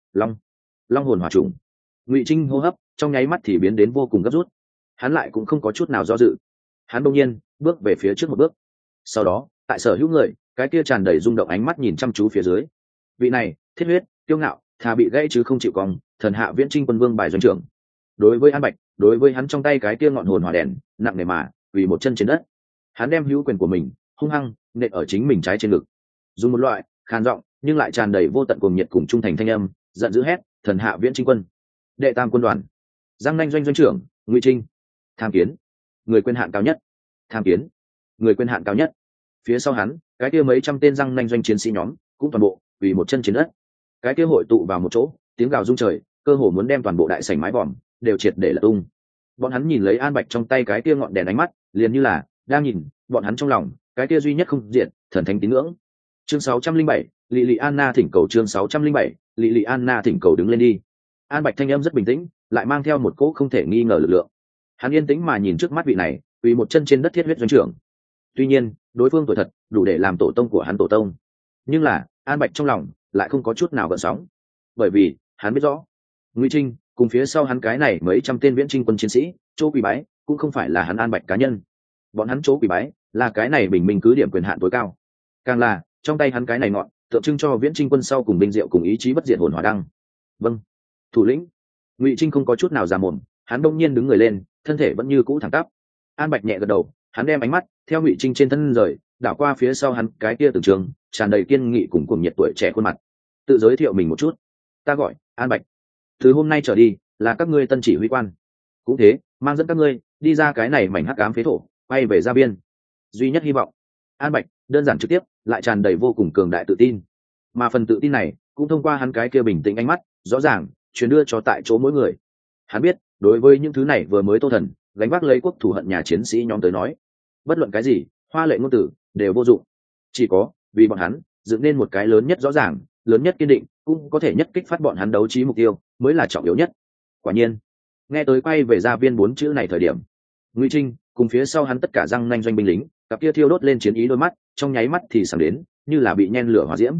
S1: long hồn hỏa trùng. Ngụy Trinh hô hấp trong nháy mắt thì biến đến vô cùng gấp rút, hắn lại cũng không có chút nào do dự, hắn đột nhiên bước về phía trước một bước. Sau đó tại sở hữu người cái kia tràn đầy rung động ánh mắt nhìn chăm chú phía dưới, vị này thiết huyết kiêu ngạo thà bị gãy chứ không chịu cong thần hạ viễn trinh quân vương bài doanh trưởng, đối với An Bạch, đối với hắn trong tay cái kia ngọn hồn hỏa đèn nặng nề mà vì một chân trên đất, hắn đem hữu quyền của mình hung hăng nện ở chính mình trái trên ngực, dùng một loại khàn giọng nhưng lại tràn đầy vô tận cuồng nhiệt cùng trung thành thanh âm giận dữ hét: thần hạ viễn trinh quân, đệ tam quân đoàn, giang nanh doanh trưởng Ngụy Trinh, tham kiến người quyền hạn cao nhất, tham kiến người quyền hạn cao nhất. Phía sau hắn cái kia mấy trăm tên răng nanh doanh chiến sĩ nhóm cũng toàn bộ vì một chân trên đất, cái kia hội tụ vào một chỗ, tiếng gào rung trời, cơ hồ muốn đem toàn bộ đại sảnh mái vòm đều triệt để lật tung. Bọn hắn nhìn lấy An Bạch trong tay cái kia ngọn đèn, ánh mắt liền như là đang nhìn bọn hắn trong lòng cái kia duy nhất không diện thần thánh tín ngưỡng. Chương 607, Lị Lị Anna thỉnh cầu. Chương 607, Lị Lị Anna thỉnh cầu. Đứng lên đi. An Bạch thanh âm rất bình tĩnh, lại mang theo một cỗ không thể nghi ngờ lực lượng. Hắn yên tĩnh mà nhìn trước mắt vị này vì một chân trên đất thiết huyết doanh trưởng. Tuy nhiên đối phương tuổi thật đủ để làm tổ tông của hắn tổ tông, nhưng là An Bạch trong lòng lại không có chút nào gợn sóng, bởi vì hắn biết rõ Ngụy Trinh cùng phía sau hắn cái này mấy trăm tên viễn trinh quân chiến sĩ chỗ quỳ bái cũng không phải là hắn An Bạch cá nhân, bọn hắn chỗ quỳ bái là cái này bình minh cứ điểm quyền hạn tối cao, càng là trong tay hắn cái này ngọn tượng trưng cho viễn trinh quân sau cùng binh diệu cùng ý chí bất diệt hồn hỏa đăng. Vâng, thủ lĩnh. Ngụy Trinh không có chút nào già mồm, hắn đông nhiên đứng người lên, thân thể vẫn như cũ thẳng tắp. An Bạch nhẹ gật đầu, hắn đem ánh mắt theo Ngụy Trinh trên thân rời, đảo qua phía sau hắn cái kia từng trường tràn đầy kiên nghị cùng cuồng nhiệt tuổi trẻ khuôn mặt, tự giới thiệu mình một chút: ta gọi An Bạch, từ hôm nay trở đi là các ngươi tân chỉ huy quan, cũng thế mang dẫn các ngươi đi ra cái này mảnh hắc ám phế thổ, quay về Gia Biên. Duy nhất hy vọng. An Bạch đơn giản trực tiếp, lại tràn đầy vô cùng cường đại tự tin, mà phần tự tin này cũng thông qua hắn cái kia bình tĩnh ánh mắt rõ ràng truyền đưa cho tại chỗ mỗi người. Hắn biết đối với những thứ này vừa mới tô thần gánh vác lấy quốc thù hận nhà chiến sĩ nhóm tới nói, bất luận cái gì hoa lệ ngôn từ đều vô dụng, chỉ có vì bọn hắn dựng nên một cái lớn nhất rõ ràng, lớn nhất kiên định, cũng có thể nhất kích phát bọn hắn đấu trí mục tiêu mới là trọng yếu nhất. Quả nhiên nghe tới quay về Gia Viên 4 chữ này thời điểm, Ngụy Trinh cùng phía sau hắn tất cả răng nanh doanh binh lính cặp kia thiêu đốt lên chiến ý đôi mắt trong nháy mắt thì sáng đến như là bị nhen lửa hỏa diễm.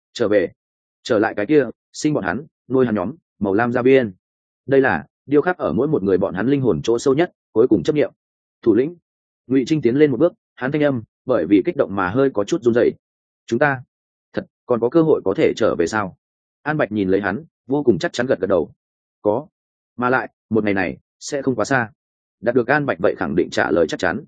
S1: Trở lại cái kia sinh bọn hắn nuôi hắn nhóm màu lam Gia Viên, đây là điêu khắc ở mỗi một người bọn hắn linh hồn chỗ sâu nhất cuối cùng chấp nghiệm. Thủ lĩnh. Ngụy Trinh tiến lên một bước, hắn thanh âm bởi vì kích động mà hơi có chút run rẩy: chúng ta thật còn có cơ hội có thể trở về sao? An Bạch nhìn lấy hắn vô cùng chắc chắn gật gật đầu: có, mà lại một ngày này sẽ không quá xa. Đạt được An Bạch vậy khẳng định trả lời chắc chắn,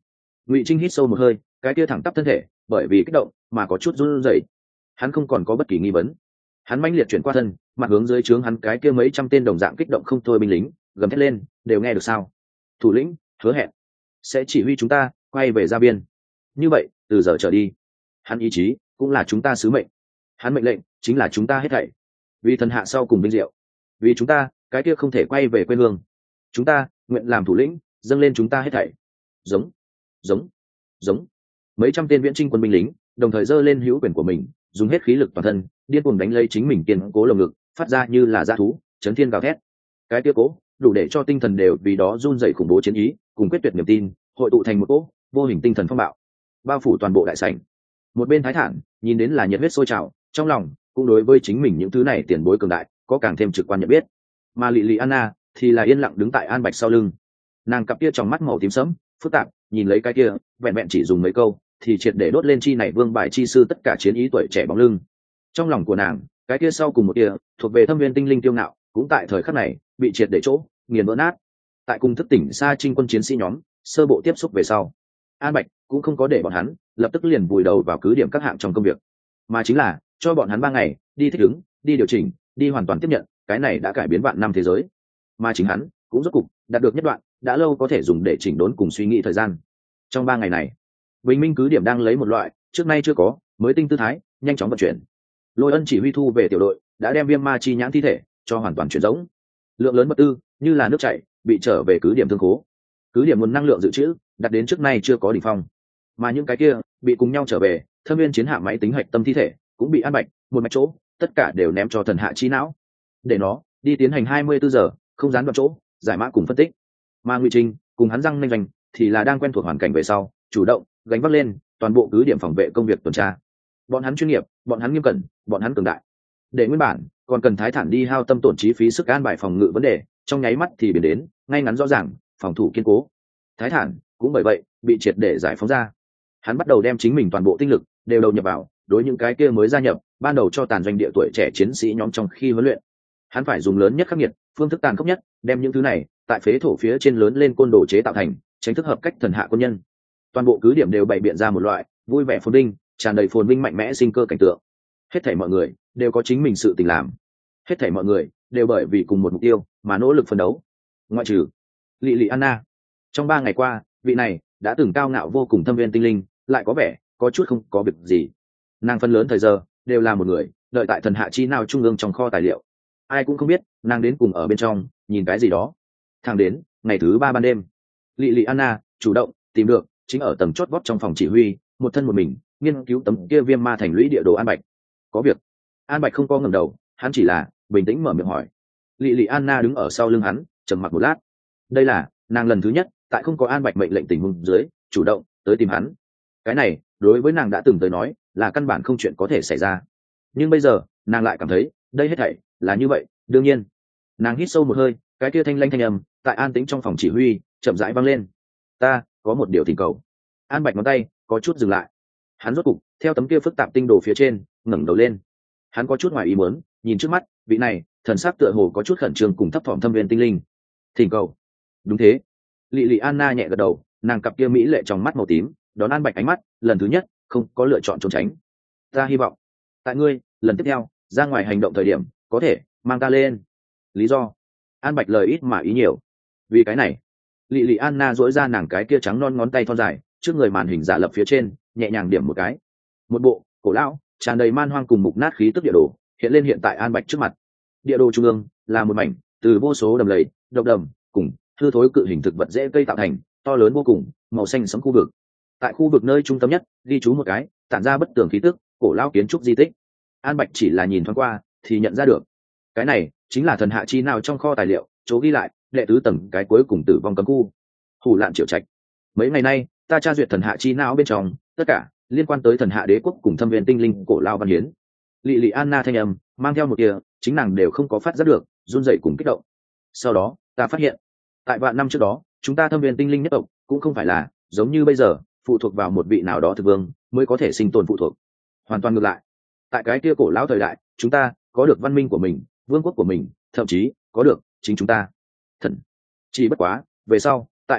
S1: Ngụy Trinh hít sâu một hơi, cái kia thẳng tắp thân thể bởi vì kích động mà có chút run rẩy. Hắn không còn có bất kỳ nghi vấn. Hắn mãnh liệt chuyển qua thân, mặt hướng dưới trướng hắn cái kia mấy trăm tên đồng dạng kích động không thôi binh lính, gầm thét lên, đều nghe được sao? Thủ lĩnh hứa hẹn sẽ chỉ huy chúng ta quay về Gia Biên. Như vậy, từ giờ trở đi, hắn ý chí cũng là chúng ta sứ mệnh. Hắn mệnh lệnh chính là chúng ta hết thảy. Vì thần hạ sau cùng vinh diệu, vì chúng ta cái kia không thể quay về quê hương, chúng ta nguyện làm thủ lĩnh, dâng lên chúng ta hết thảy. Giống, giống, giống. Mấy trăm tên viễn trinh quân binh lính đồng thời giơ lên hữu quyền của mình, dùng hết khí lực toàn thân, điên cuồng đánh lấy chính mình kiên cố lồng ngực, phát ra như là dã thú chấn thiên gào thét. Cái kia cố đủ để cho tinh thần đều vì đó run rẩy khủng bố chiến ý cùng quyết tuyệt niềm tin hội tụ thành một cỗ vô hình tinh thần phong bạo, bao phủ toàn bộ đại sảnh. Một bên Thái Thản nhìn đến là nhiệt huyết sôi trào, trong lòng cũng đối với chính mình những thứ này tiền bối cường đại có càng thêm trực quan nhận biết. Mà Lị Lị Anna thì là yên lặng đứng tại An Bạch sau lưng. Nàng cặp kia trong mắt màu tím sẫm phức tạp nhìn lấy cái kia vẹn vẹn chỉ dùng mấy câu thì triệt để đốt lên chi này vương bài chi sư tất cả chiến ý tuổi trẻ bóng lưng. Trong lòng của nàng, cái kia sau cùng một kia thuộc về Thâm Viên tinh linh tiêu ngạo cũng tại thời khắc này bị triệt để chỗ nghiền vỡ nát. Tại cùng thức tỉnh xa trinh quân chiến sĩ nhóm sơ bộ tiếp xúc về sau, An Bạch cũng không có để bọn hắn lập tức liền vùi đầu vào cứ điểm các hạng trong công việc, mà chính là cho bọn hắn 3 ngày đi thích ứng, đi điều chỉnh, đi hoàn toàn tiếp nhận cái này đã cải biến vạn năm thế giới. Mà chính hắn cũng rốt cục đạt được nhất đoạn đã lâu có thể dùng để chỉnh đốn cùng suy nghĩ thời gian. Trong 3 ngày này, Bình Minh cứ điểm đang lấy một loại trước nay chưa có mới tinh tư thái nhanh chóng vận chuyển. Lôi Ân chỉ huy thu về tiểu đội đã đem Viêm Ma chi nhãn thi thể cho hoàn toàn chuyển giống. Lượng lớn vật tư như là nước chảy bị trở về cứ điểm thương khố. Cứ điểm nguồn năng lượng dự trữ đạt đến trước nay chưa có đỉnh phong. Mà những cái kia bị cùng nhau trở về Thâm Viên chiến hạm máy tính hạch tâm thi thể cũng bị An Bạch một mạch chỗ tất cả đều ném cho thần hạ chi não để nó đi tiến hành 24 giờ không gián đoạn chỗ giải mã cùng phân tích. Mà Ngụy Trinh cùng hắn răng nanh doanh thì là đang quen thuộc hoàn cảnh về sau chủ động gánh vác lên toàn bộ cứ điểm phòng vệ công việc tuần tra. Bọn hắn chuyên nghiệp, bọn hắn nghiêm cẩn, bọn hắn cường đại. Để nguyên bản còn cần Thái Thản đi hao tâm tổn trí phí sức an bài phòng ngự vấn đề trong nháy mắt thì biến đến ngay ngắn rõ ràng, phòng thủ kiên cố. Thái Thản cũng bởi vậy bị triệt để giải phóng ra. Hắn bắt đầu đem chính mình toàn bộ tinh lực đều đầu nhập vào đối những cái kia mới gia nhập ban đầu cho tàn doanh địa tuổi trẻ chiến sĩ nhóm trong khi huấn luyện. Hắn phải dùng lớn nhất khắc nghiệt phương thức tàn khốc nhất đem những thứ này tại phế thổ phía trên lớn lên côn đồ chế tạo thành tránh thức hợp cách thần hạ quân nhân. Toàn bộ cứ điểm đều bày biện ra một loại vui vẻ phồn vinh, tràn đầy phồn vinh mạnh mẽ sinh cơ cảnh tượng. Hết thảy mọi người đều có chính mình sự tình làm, hết thảy mọi người đều bởi vì cùng một mục tiêu mà nỗ lực phấn đấu, ngoại trừ Lị Lị Anna. Trong 3 ngày qua, vị này đã từng cao ngạo vô cùng Thâm Viên tinh linh lại có vẻ có chút không có việc gì. Nàng phần lớn thời giờ đều là một người đợi tại thần hạ chi nào trung ương trong kho tài liệu, ai cũng không biết nàng đến cùng ở bên trong nhìn cái gì đó. Thẳng đến ngày thứ 3 ban đêm, Lị Lị Anna chủ động tìm được chính ở tầng chót vót trong phòng chỉ huy một thân một mình nghiên cứu tấm kia Viêm Ma thành lũy địa đồ An Bạch. Có việc. An Bạch không có ngẩng đầu, hắn chỉ là bình tĩnh mở miệng hỏi. Lị Lị Anna đứng ở sau lưng hắn trầm mặc một lát. Đây là nàng lần thứ nhất tại không có An Bạch mệnh lệnh tình huống dưới chủ động tới tìm hắn. Cái này đối với nàng đã từng tới nói là căn bản không chuyện có thể xảy ra, nhưng bây giờ nàng lại cảm thấy đây hết thảy là như vậy đương nhiên. Nàng hít sâu một hơi, cái kia thanh lanh thanh âm tại an tĩnh trong phòng chỉ huy chậm rãi vang lên. Ta có một điều thỉnh cầu. An Bạch ngón tay có chút dừng lại. Hắn rốt cục theo tấm kia phức tạp tinh đồ phía trên ngẩng đầu lên. Hắn có chút ngoài ý muốn nhìn trước mắt vị này thần sắc tựa hồ có chút khẩn trương cùng thấp thỏm Thâm Viên tinh linh. Thỉnh cầu. Đúng thế. Lị Lị Anna nhẹ gật đầu, nàng cặp kia mỹ lệ trong mắt màu tím đón An Bạch ánh mắt lần thứ nhất không có lựa chọn trốn tránh. Ta hy vọng tại ngươi lần tiếp theo ra ngoài hành động thời điểm có thể mang ta lên. Lý do? An Bạch lời ít mà ý nhiều. Vì cái này. Lị Lị Anna duỗi ra nàng cái kia trắng non ngón tay thon dài trước người màn hình giả lập phía trên nhẹ nhàng điểm một cái. Một bộ cổ lão tràn đầy man hoang cùng mục nát khí tức địa đồ hiện lên hiện tại An Bạch trước mặt. Địa đồ trung ương là một mảnh từ vô số đầm lầy, độc đầm cùng hư thối cự hình thực vật dễ cây tạo thành to lớn vô cùng màu xanh sẫm khu vực. Tại khu vực nơi trung tâm nhất ghi chú một cái tản ra bất tường khí tức cổ lão kiến trúc di tích. An Bạch chỉ là nhìn thoáng qua thì nhận ra được cái này chính là thần hạ chi nào trong kho tài liệu chỗ ghi lại đệ tứ tầng cái cuối cùng tử vong cấm khu Hủ Lạn Triệu Trạch. Mấy ngày nay ta tra duyệt thần hạ chi não bên trong tất cả liên quan tới thần hạ đế quốc cùng Thâm Viên tinh linh cổ lao văn hiến. Lị Lị Anna thanh âm mang theo một kia chính nàng đều không có phát giác được run rẩy cùng kích động. Sau đó ta phát hiện tại vạn năm trước đó chúng ta Thâm Viên tinh linh nhất tộc cũng không phải là giống như bây giờ phụ thuộc vào một vị nào đó thực vương mới có thể sinh tồn phụ thuộc. Hoàn toàn ngược lại, tại cái kia cổ lão thời đại chúng ta có được văn minh của mình, vương quốc của mình, thậm chí có được chính chúng ta thần. Chỉ bất quá về sau tại một trận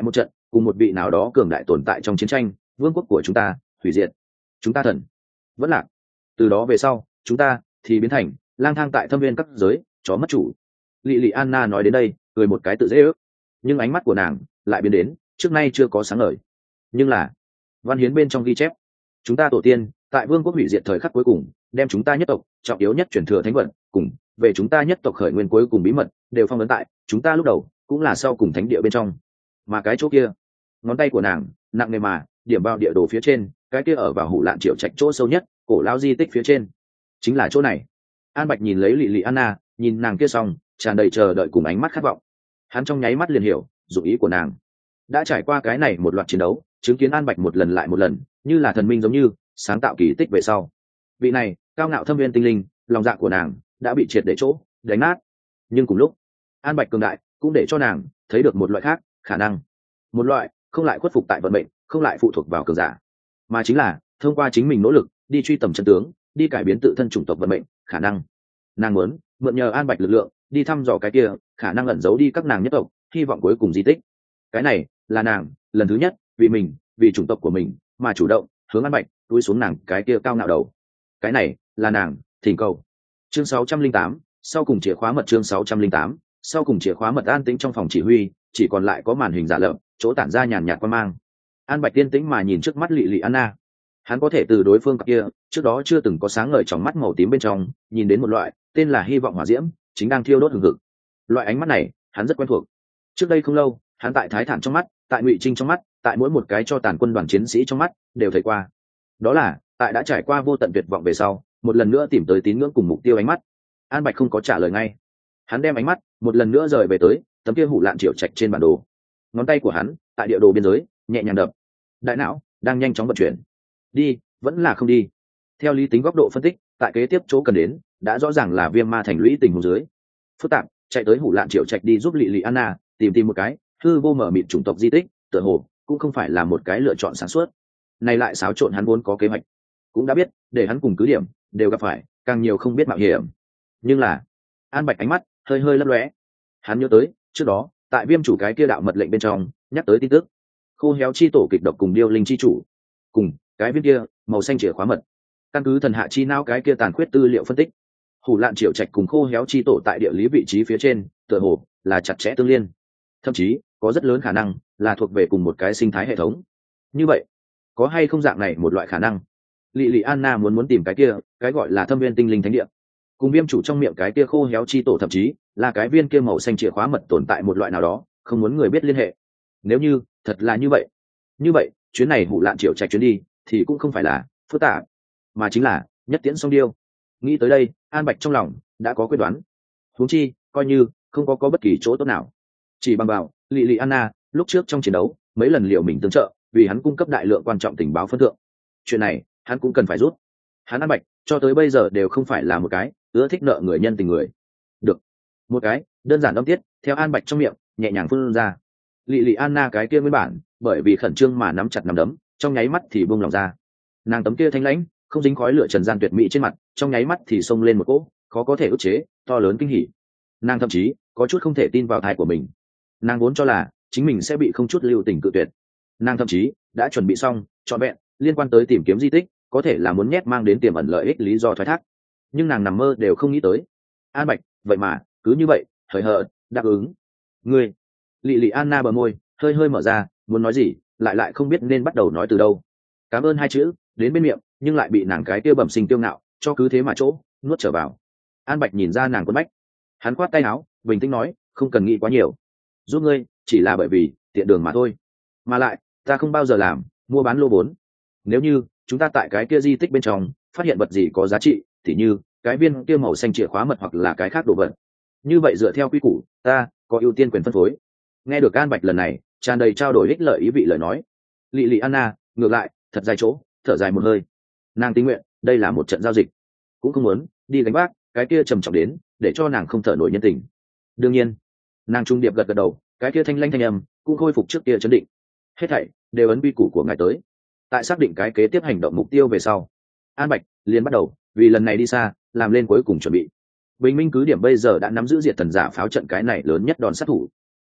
S1: cùng một vị nào đó cường đại tồn tại trong chiến tranh, vương quốc của chúng ta hủy diệt, chúng ta thần vẫn lạc. Từ đó về sau chúng ta thì biến thành lang thang tại thâm viên các giới, chó mất chủ. Lily Anna nói đến đây cười một cái tự dễ ước, nhưng ánh mắt của nàng lại biến đến trước nay chưa có sáng ngời. Nhưng là văn hiến bên trong ghi chép, chúng ta tổ tiên tại vương quốc hủy diệt thời khắc cuối cùng, đem chúng ta nhất tộc trọng yếu nhất truyền thừa thánh vật cùng về chúng ta nhất tộc khởi nguyên cuối cùng bí mật đều phong ấn tại chúng ta lúc đầu cũng là sau cùng thánh địa bên trong. Mà cái chỗ kia, ngón tay của nàng nặng nề mà điểm vào địa đồ phía trên, cái kia ở vào Hủ Lạn Triệu Trạch chỗ sâu nhất cổ lao di tích phía trên, chính là chỗ này. An Bạch nhìn lấy Lily Anna, nhìn nàng kia xong tràn đầy chờ đợi cùng ánh mắt khát vọng. Hắn trong nháy mắt liền hiểu dụng ý của nàng. Đã trải qua cái này một loạt chiến đấu, chứng kiến An Bạch một lần lại một lần như là thần minh giống như sáng tạo kỳ tích về sau, vị này cao ngạo thâm viên tinh linh, lòng dạ của nàng đã bị triệt để chỗ đánh nát. Nhưng cùng lúc, An Bạch cường đại cũng để cho nàng thấy được một loại khác khả năng, một loại không lại khuất phục tại vận mệnh, không lại phụ thuộc vào cường giả, mà chính là thông qua chính mình nỗ lực đi truy tầm chân tướng, đi cải biến tự thân chủng tộc vận mệnh khả năng. Nàng muốn mượn nhờ An Bạch lực lượng đi thăm dò cái kia khả năng ẩn giấu đi các nàng nhất tộc hy vọng cuối cùng di tích. Cái này là nàng lần thứ nhất vì mình, vì chủng tộc của mình mà chủ động hướng An Bạch túi xuống nàng cái kia cao ngạo đầu. Cái này là nàng thỉnh cầu. Chương 608, sau cùng chìa khóa mật. Chương 608, sau cùng chìa khóa mật. An tĩnh trong phòng chỉ huy, chỉ còn lại có màn hình giả lập, chỗ tản ra nhàn nhạt quan mang. An Bạch tiên tĩnh mà nhìn trước mắt Lily Anna. Hắn có thể từ đối phương kia trước đó chưa từng có sáng ngời trong mắt màu tím bên trong nhìn đến một loại tên là hy vọng hỏa diễm chính đang thiêu đốt hừng hực. Loại ánh mắt này hắn rất quen thuộc. Trước đây không lâu, hắn tại Thái Thản trong mắt, tại Ngụy Trinh trong mắt, tại mỗi một cái cho tàn quân đoàn chiến sĩ trong mắt đều thấy qua. Đó là tại đã trải qua vô tận tuyệt vọng về sau, một lần nữa tìm tới tín ngưỡng cùng mục tiêu. Ánh mắt An Bạch không có trả lời ngay. Hắn đem ánh mắt một lần nữa rời về tới tấm kia Hủ Lạn Triệu Trạch trên bản đồ. Ngón tay của hắn tại địa đồ biên giới nhẹ nhàng đập. Đại não đang nhanh chóng vận chuyển. Đi vẫn là không đi? Theo lý tính góc độ phân tích, tại kế tiếp chỗ cần đến đã rõ ràng là Viêm Ma thành lũy tình huống dưới phức tạp, chạy tới Hủ Lạn Triệu Trạch đi giúp Lily Anna tìm một cái hư vô mở mịt chủng tộc di tích, tựa hồ cũng không phải là một cái lựa chọn sáng suốt. Này lại xáo trộn hắn vốn có kế hoạch. Cũng đã biết để hắn cùng cứ điểm đều gặp phải càng nhiều không biết mạo hiểm. Nhưng là An Bạch ánh mắt hơi hơi lấp lóe. Hắn nhớ tới trước đó tại Viêm chủ cái kia đạo mật lệnh bên trong nhắc tới tin tức khô héo chi tổ kịch độc cùng điêu linh chi chủ cùng cái viên kia màu xanh chìa khóa mật. Căn cứ thần hạ chi não cái kia tàn khuyết tư liệu phân tích, Hủ Lạn Triệu Trạch cùng khô héo chi tổ tại địa lý vị trí phía trên tựa hồ là chặt chẽ tương liên, thậm chí có rất lớn khả năng là thuộc về cùng một cái sinh thái hệ thống. Như vậy có hay không dạng này một loại khả năng, Lily Anna muốn tìm cái kia cái gọi là thâm viên tinh linh thánh địa, cùng Viêm chủ trong miệng cái kia khô héo chi tổ, thậm chí là cái viên kia màu xanh chìa khóa mật tồn tại một loại nào đó không muốn người biết liên hệ. Nếu như thật là như vậy chuyến này Hủ Lạn Triệu Trạch chuyến đi thì cũng không phải là phức tạp, mà chính là nhất tiễn song điêu. Nghĩ tới đây, An Bạch trong lòng đã có quyết đoán. Huống chi coi như không có bất kỳ chỗ tốt nào, chỉ bằng vào Lily Anna lúc trước trong chiến đấu mấy lần liệu mình tương trợ, vì hắn cung cấp đại lượng quan trọng tình báo phân thượng, chuyện này hắn cũng cần phải rút. Hắn An Bạch cho tới bây giờ đều không phải là một cái ưa thích nợ người nhân tình người. Được, một cái đơn giản âm tiết theo An Bạch trong miệng nhẹ nhàng phun ra. Lily Anna cái kia nguyên bản bởi vì khẩn trương mà nắm chặt nắm đấm, trong nháy mắt thì buông lòng ra. Nàng tấm kia thanh lãnh không dính khói lửa trần gian tuyệt mỹ trên mặt, trong nháy mắt thì xông lên một cỗ khó có thể ức chế to lớn kinh hỉ. Nàng thậm chí có chút không thể tin vào thai của mình. Nàng vốn cho là chính mình sẽ bị không chút lưu tình cự tuyệt. Nàng thậm chí đã chuẩn bị xong trọn vẹn liên quan tới tìm kiếm di tích có thể là muốn nhét mang đến tiềm ẩn lợi ích lý do thoái thác, nhưng nàng nằm mơ đều không nghĩ tới An Bạch vậy mà cứ như vậy hời hợt đáp ứng. Ngươi. Lily Anna bờ môi hơi hơi mở ra, muốn nói gì lại không biết nên bắt đầu nói từ đâu. Cảm ơn hai chữ đến bên miệng, nhưng lại bị nàng cái kia bẩm sinh tiêu ngạo cho cứ thế mà chỗ nuốt trở vào. An Bạch nhìn ra nàng quấn bách, hắn khoát tay áo bình tĩnh nói, không cần nghĩ quá nhiều, giúp ngươi chỉ là bởi vì tiện đường mà thôi, mà lại ta không bao giờ làm mua bán lô vốn. Nếu như chúng ta tại cái kia di tích bên trong phát hiện vật gì có giá trị, tỉ như cái viên kia màu xanh chìa khóa mật hoặc là cái khác đồ vật, như vậy dựa theo quy củ ta có ưu tiên quyền phân phối. Nghe được An Bạch lần này tràn đầy trao đổi ích lợi ý vị lời nói, Lily Anna ngược lại thật dài chỗ thở dài một hơi. Nàng tình nguyện đây là một trận giao dịch, cũng không muốn đi gánh vác cái kia trầm trọng đến để cho nàng không thở nổi nhân tình. Đương nhiên nàng trung điệp gật đầu, cái kia thanh lanh thanh âm cũng khôi phục trước kia chấn định. Hết thảy đều ấn quy củ của ngài tới. Tại xác định cái kế tiếp hành động mục tiêu về sau, An Bạch liền bắt đầu vì lần này đi xa làm lên cuối cùng chuẩn bị. Bình minh cứ điểm bây giờ đã nắm giữ diệt thần giả pháo trận cái này lớn nhất đòn sát thủ.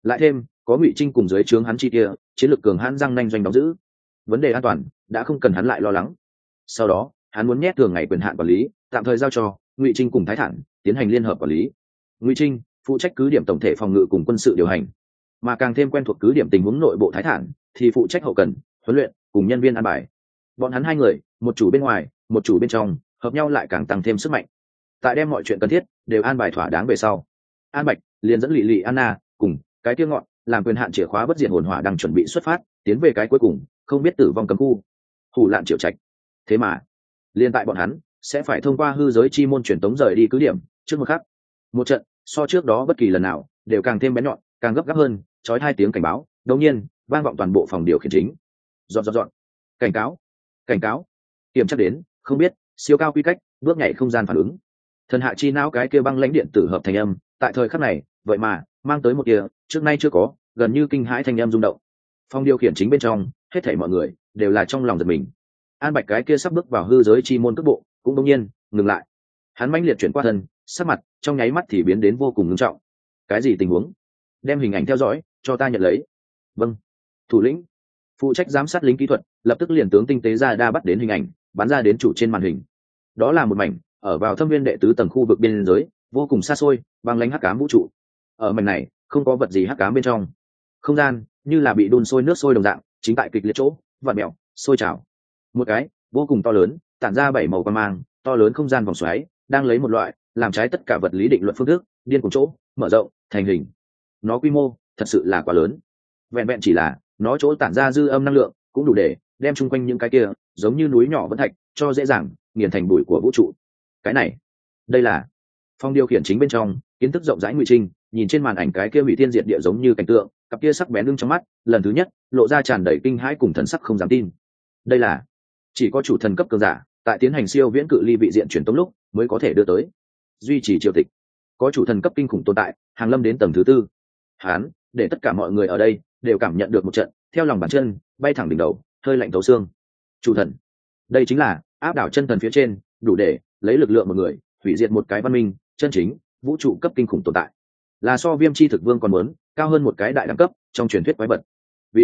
S1: lại thêm có Ngụy Trinh cùng dưới trướng hắn chi kia chiến lược cường hãn răng nanh doanh đóng giữ, vấn đề an toàn đã không cần hắn lại lo lắng. Sau đó hắn muốn nhét thường ngày quyền hạn quản lý tạm thời giao cho Ngụy Trinh cùng Thái Thản tiến hành liên hợp quản lý. Ngụy Trinh phụ trách cứ điểm tổng thể phòng ngự cùng quân sự điều hành, mà càng thêm quen thuộc cứ điểm tình huống nội bộ Thái Thản thì phụ trách hậu cần huấn luyện cùng nhân viên an bài. Bọn hắn hai người, một chủ bên ngoài một chủ bên trong, hợp nhau lại càng tăng thêm sức mạnh. Tại đem mọi chuyện cần thiết đều an bài thỏa đáng về sau, An Bạch liền dẫn Lị Anna cùng cái kia ngọn làm quyền hạn chìa khóa bất diệt hồn hỏa đang chuẩn bị xuất phát tiến về cái cuối cùng không biết tử vong cấm khu Hủ Lạn Triệu Trạch. Thế mà liên tại bọn hắn sẽ phải thông qua hư giới chi môn truyền tống rời đi cứ điểm trước một khắc, một trận so trước đó bất kỳ lần nào đều càng thêm bén nhọn càng gấp gáp hơn chói hai tiếng cảnh báo đột nhiên vang vọng toàn bộ phòng điều khiển chính. Dọn cảnh cáo, cảnh cáo, kiểm tra đến không biết siêu cao quy cách bước nhảy không gian phản ứng. Thần hạ chi não cái kia băng lãnh điện tử hợp thành âm tại thời khắc này vậy mà mang tới một kia trước nay chưa có gần như kinh hãi thanh âm rung động. Phòng điều khiển chính bên trong hết thảy mọi người đều là trong lòng giật mình. An Bạch cái kia sắp bước vào hư giới chi môn cước bộ cũng đột nhiên ngừng lại. Hắn mãnh liệt chuyển qua thân, sắc mặt trong nháy mắt thì biến đến vô cùng nghiêm trọng. Cái gì tình huống? Đem hình ảnh theo dõi cho ta nhận lấy. Vâng. Thủ lĩnh phụ trách giám sát lính kỹ thuật lập tức liền tướng tinh tế ra đa bắt đến hình ảnh bắn ra đến chủ trên màn hình. Đó là một mảnh ở vào thâm viên đệ tứ tầng khu vực biên giới vô cùng xa xôi băng lãnh hắc ám vũ trụ. Ở mảnh này không có vật gì hắc ám bên trong, không gian như là bị đun sôi nước sôi đồng dạng chính tại kịch liệt chỗ vặn mèo sôi trào. Một cái vô cùng to lớn tản ra bảy màu quang mang to lớn không gian vòng xoáy đang lấy một loại làm trái tất cả vật lý định luật phương thức điên cùng chỗ mở rộng thành hình. Nó quy mô thật sự là quá lớn, vẹn vẹn chỉ là nó chỗ tản ra dư âm năng lượng cũng đủ để đem chung quanh những cái kia giống như núi nhỏ vẫn thạch cho dễ dàng nghiền thành bụi của vũ trụ. Cái này đây là phòng điều khiển chính bên trong kiến thức rộng rãi Ngụy Trinh nhìn trên màn ảnh cái kia hủy thiên diệt địa giống như cảnh tượng, cặp kia sắc bén lưng trong mắt lần thứ nhất lộ ra tràn đầy kinh hãi cùng thần sắc không dám tin. Đây là chỉ có chủ thần cấp cường giả tại tiến hành siêu viễn cự ly vị diện truyền tống lúc mới có thể đưa tới duy trì triều tịch. Có chủ thần cấp kinh khủng tồn tại hàng lâm đến tầng thứ tư, hán để tất cả mọi người ở đây đều cảm nhận được một trận theo lòng bàn chân bay thẳng đỉnh đầu hơi lạnh thấu xương. Chủ thần, đây chính là áp đảo chân thần phía trên, đủ để lấy lực lượng một người hủy diệt một cái văn minh chân chính vũ trụ cấp kinh khủng tồn tại, là so Viêm Chi Thực Vương còn muốn cao hơn một cái đại đẳng cấp trong truyền thuyết quái vật. Vì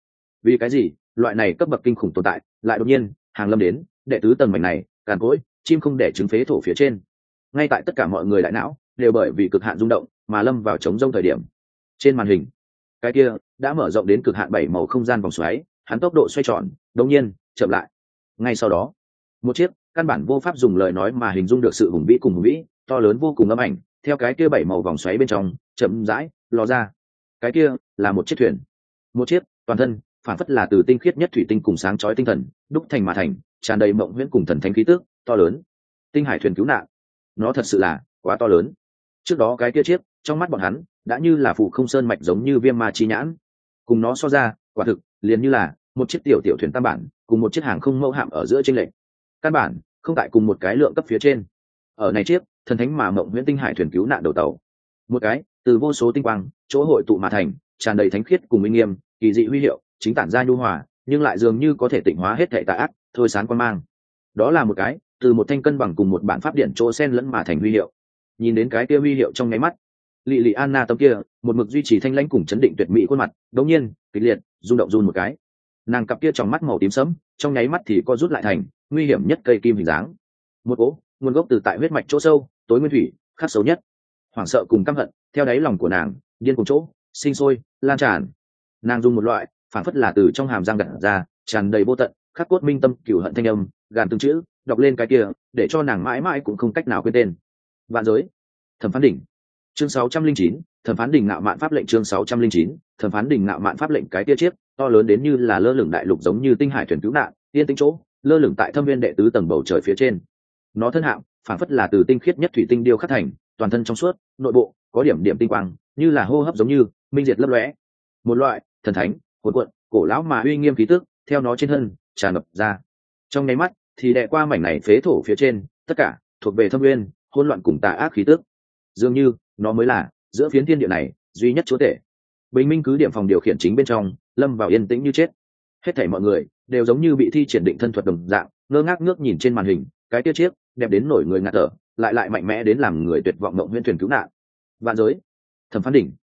S1: cái gì loại này cấp bậc kinh khủng tồn tại lại đột nhiên hàng lâm đến đệ tứ tầng mảnh này càn cỗi chim không để trứng phế thổ phía trên. Ngay tại tất cả mọi người đại não đều bởi vì cực hạn rung động mà lâm vào trống rông thời điểm, trên màn hình cái kia đã mở rộng đến cực hạn bảy màu không gian vòng xoáy hắn tốc độ xoay tròn đột nhiên chậm lại. Ngay sau đó một chiếc căn bản vô pháp dùng lời nói mà hình dung được sự hùng vĩ cùng hùng vĩ to lớn vô cùng âm ảnh theo cái kia bảy màu vòng xoáy bên trong chậm rãi ló ra. Cái kia là một chiếc thuyền, một chiếc toàn thân phản phất là từ tinh khiết nhất thủy tinh cùng sáng chói tinh thần đúc thành mà thành, tràn đầy mộng huyễn cùng thần thánh khí tước to lớn tinh hải thuyền cứu nạn. Nó thật sự là quá to lớn. Trước đó cái kia chiếc trong mắt bọn hắn đã như là phụ không sơn mạch giống như Viêm Ma Chi Nhãn, cùng nó so ra quả thực liền như là một chiếc tiểu tiểu thuyền tam bản cùng một chiếc hàng không mẫu hạm ở giữa trên lệnh, căn bản không tại cùng một cái lượng cấp phía trên. Ở này chiếc thần thánh mà mộng huyễn tinh hải thuyền cứu nạn đầu tàu, một cái từ vô số tinh quang chỗ hội tụ mà thành, tràn đầy thánh khiết cùng minh nghiêm kỳ dị huy hiệu chính tản ra nhu hòa nhưng lại dường như có thể tịnh hóa hết thảy tà ác thôi sáng quan mang. Đó là một cái từ một thanh cân bằng cùng một bản pháp điện chỗ xen lẫn mà thành huy hiệu. Nhìn đến cái kia huy hiệu trong nháy mắt, Lị Anna tấm kia một mực duy trì thanh lãnh cùng chấn định tuyệt mỹ khuôn mặt đột nhiên kịch liệt rung động run một cái. Nàng cặp kia trong mắt màu tím sẫm trong nháy mắt thì co rút lại thành nguy hiểm nhất cây kim hình dáng, một cỗ nguồn gốc từ tại huyết mạch chỗ sâu tối nguyên thủy khắc xấu nhất hoảng sợ cùng căm hận theo đáy lòng của nàng điên cùng chỗ sinh sôi lan tràn. Nàng dùng một loại phản phất là từ trong hàm răng gặt ra tràn đầy vô tận khắc cốt minh tâm cửu hận thanh âm gàn từng chữ đọc lên cái kia để cho nàng mãi mãi cũng không cách nào quên tên. Vạn giới thẩm phán đỉnh chương 609, thẩm phán đỉnh ngạo mạn pháp lệnh chương 609, thẩm phán đỉnh ngạo mạn pháp lệnh. Cái kia chiếc to lớn đến như là lơ lửng đại lục giống như tinh hải thuyền cứu nạn yên tĩnh chỗ lơ lửng tại thâm viên đệ tứ tầng bầu trời phía trên. Nó thân hạng phản phất là từ tinh khiết nhất thủy tinh điêu khắc thành, toàn thân trong suốt, nội bộ có điểm điểm tinh quang như là hô hấp giống như minh diệt lấp lóe, một loại thần thánh cuồn cuộn cổ lão mà uy nghiêm khí tức theo nó trên thân tràn ngập ra. Trong nháy mắt thì đè qua mảnh này phế thổ phía trên tất cả thuộc về thâm nguyên hỗn loạn cùng tà ác khí tức, dường như nó mới là giữa phiến thiên địa này duy nhất chúa tể. Bình minh cứ điểm phòng điều khiển chính bên trong lâm vào yên tĩnh như chết. Hết thảy mọi người đều giống như bị thi triển định thân thuật đồng dạng ngơ ngác ngước nhìn trên màn hình cái tiêu chiếc đẹp đến nổi người ngạt thở lại mạnh mẽ đến làm người tuyệt vọng mộng huyễn thuyền cứu nạn. Vạn giới thẩm phán đỉnh.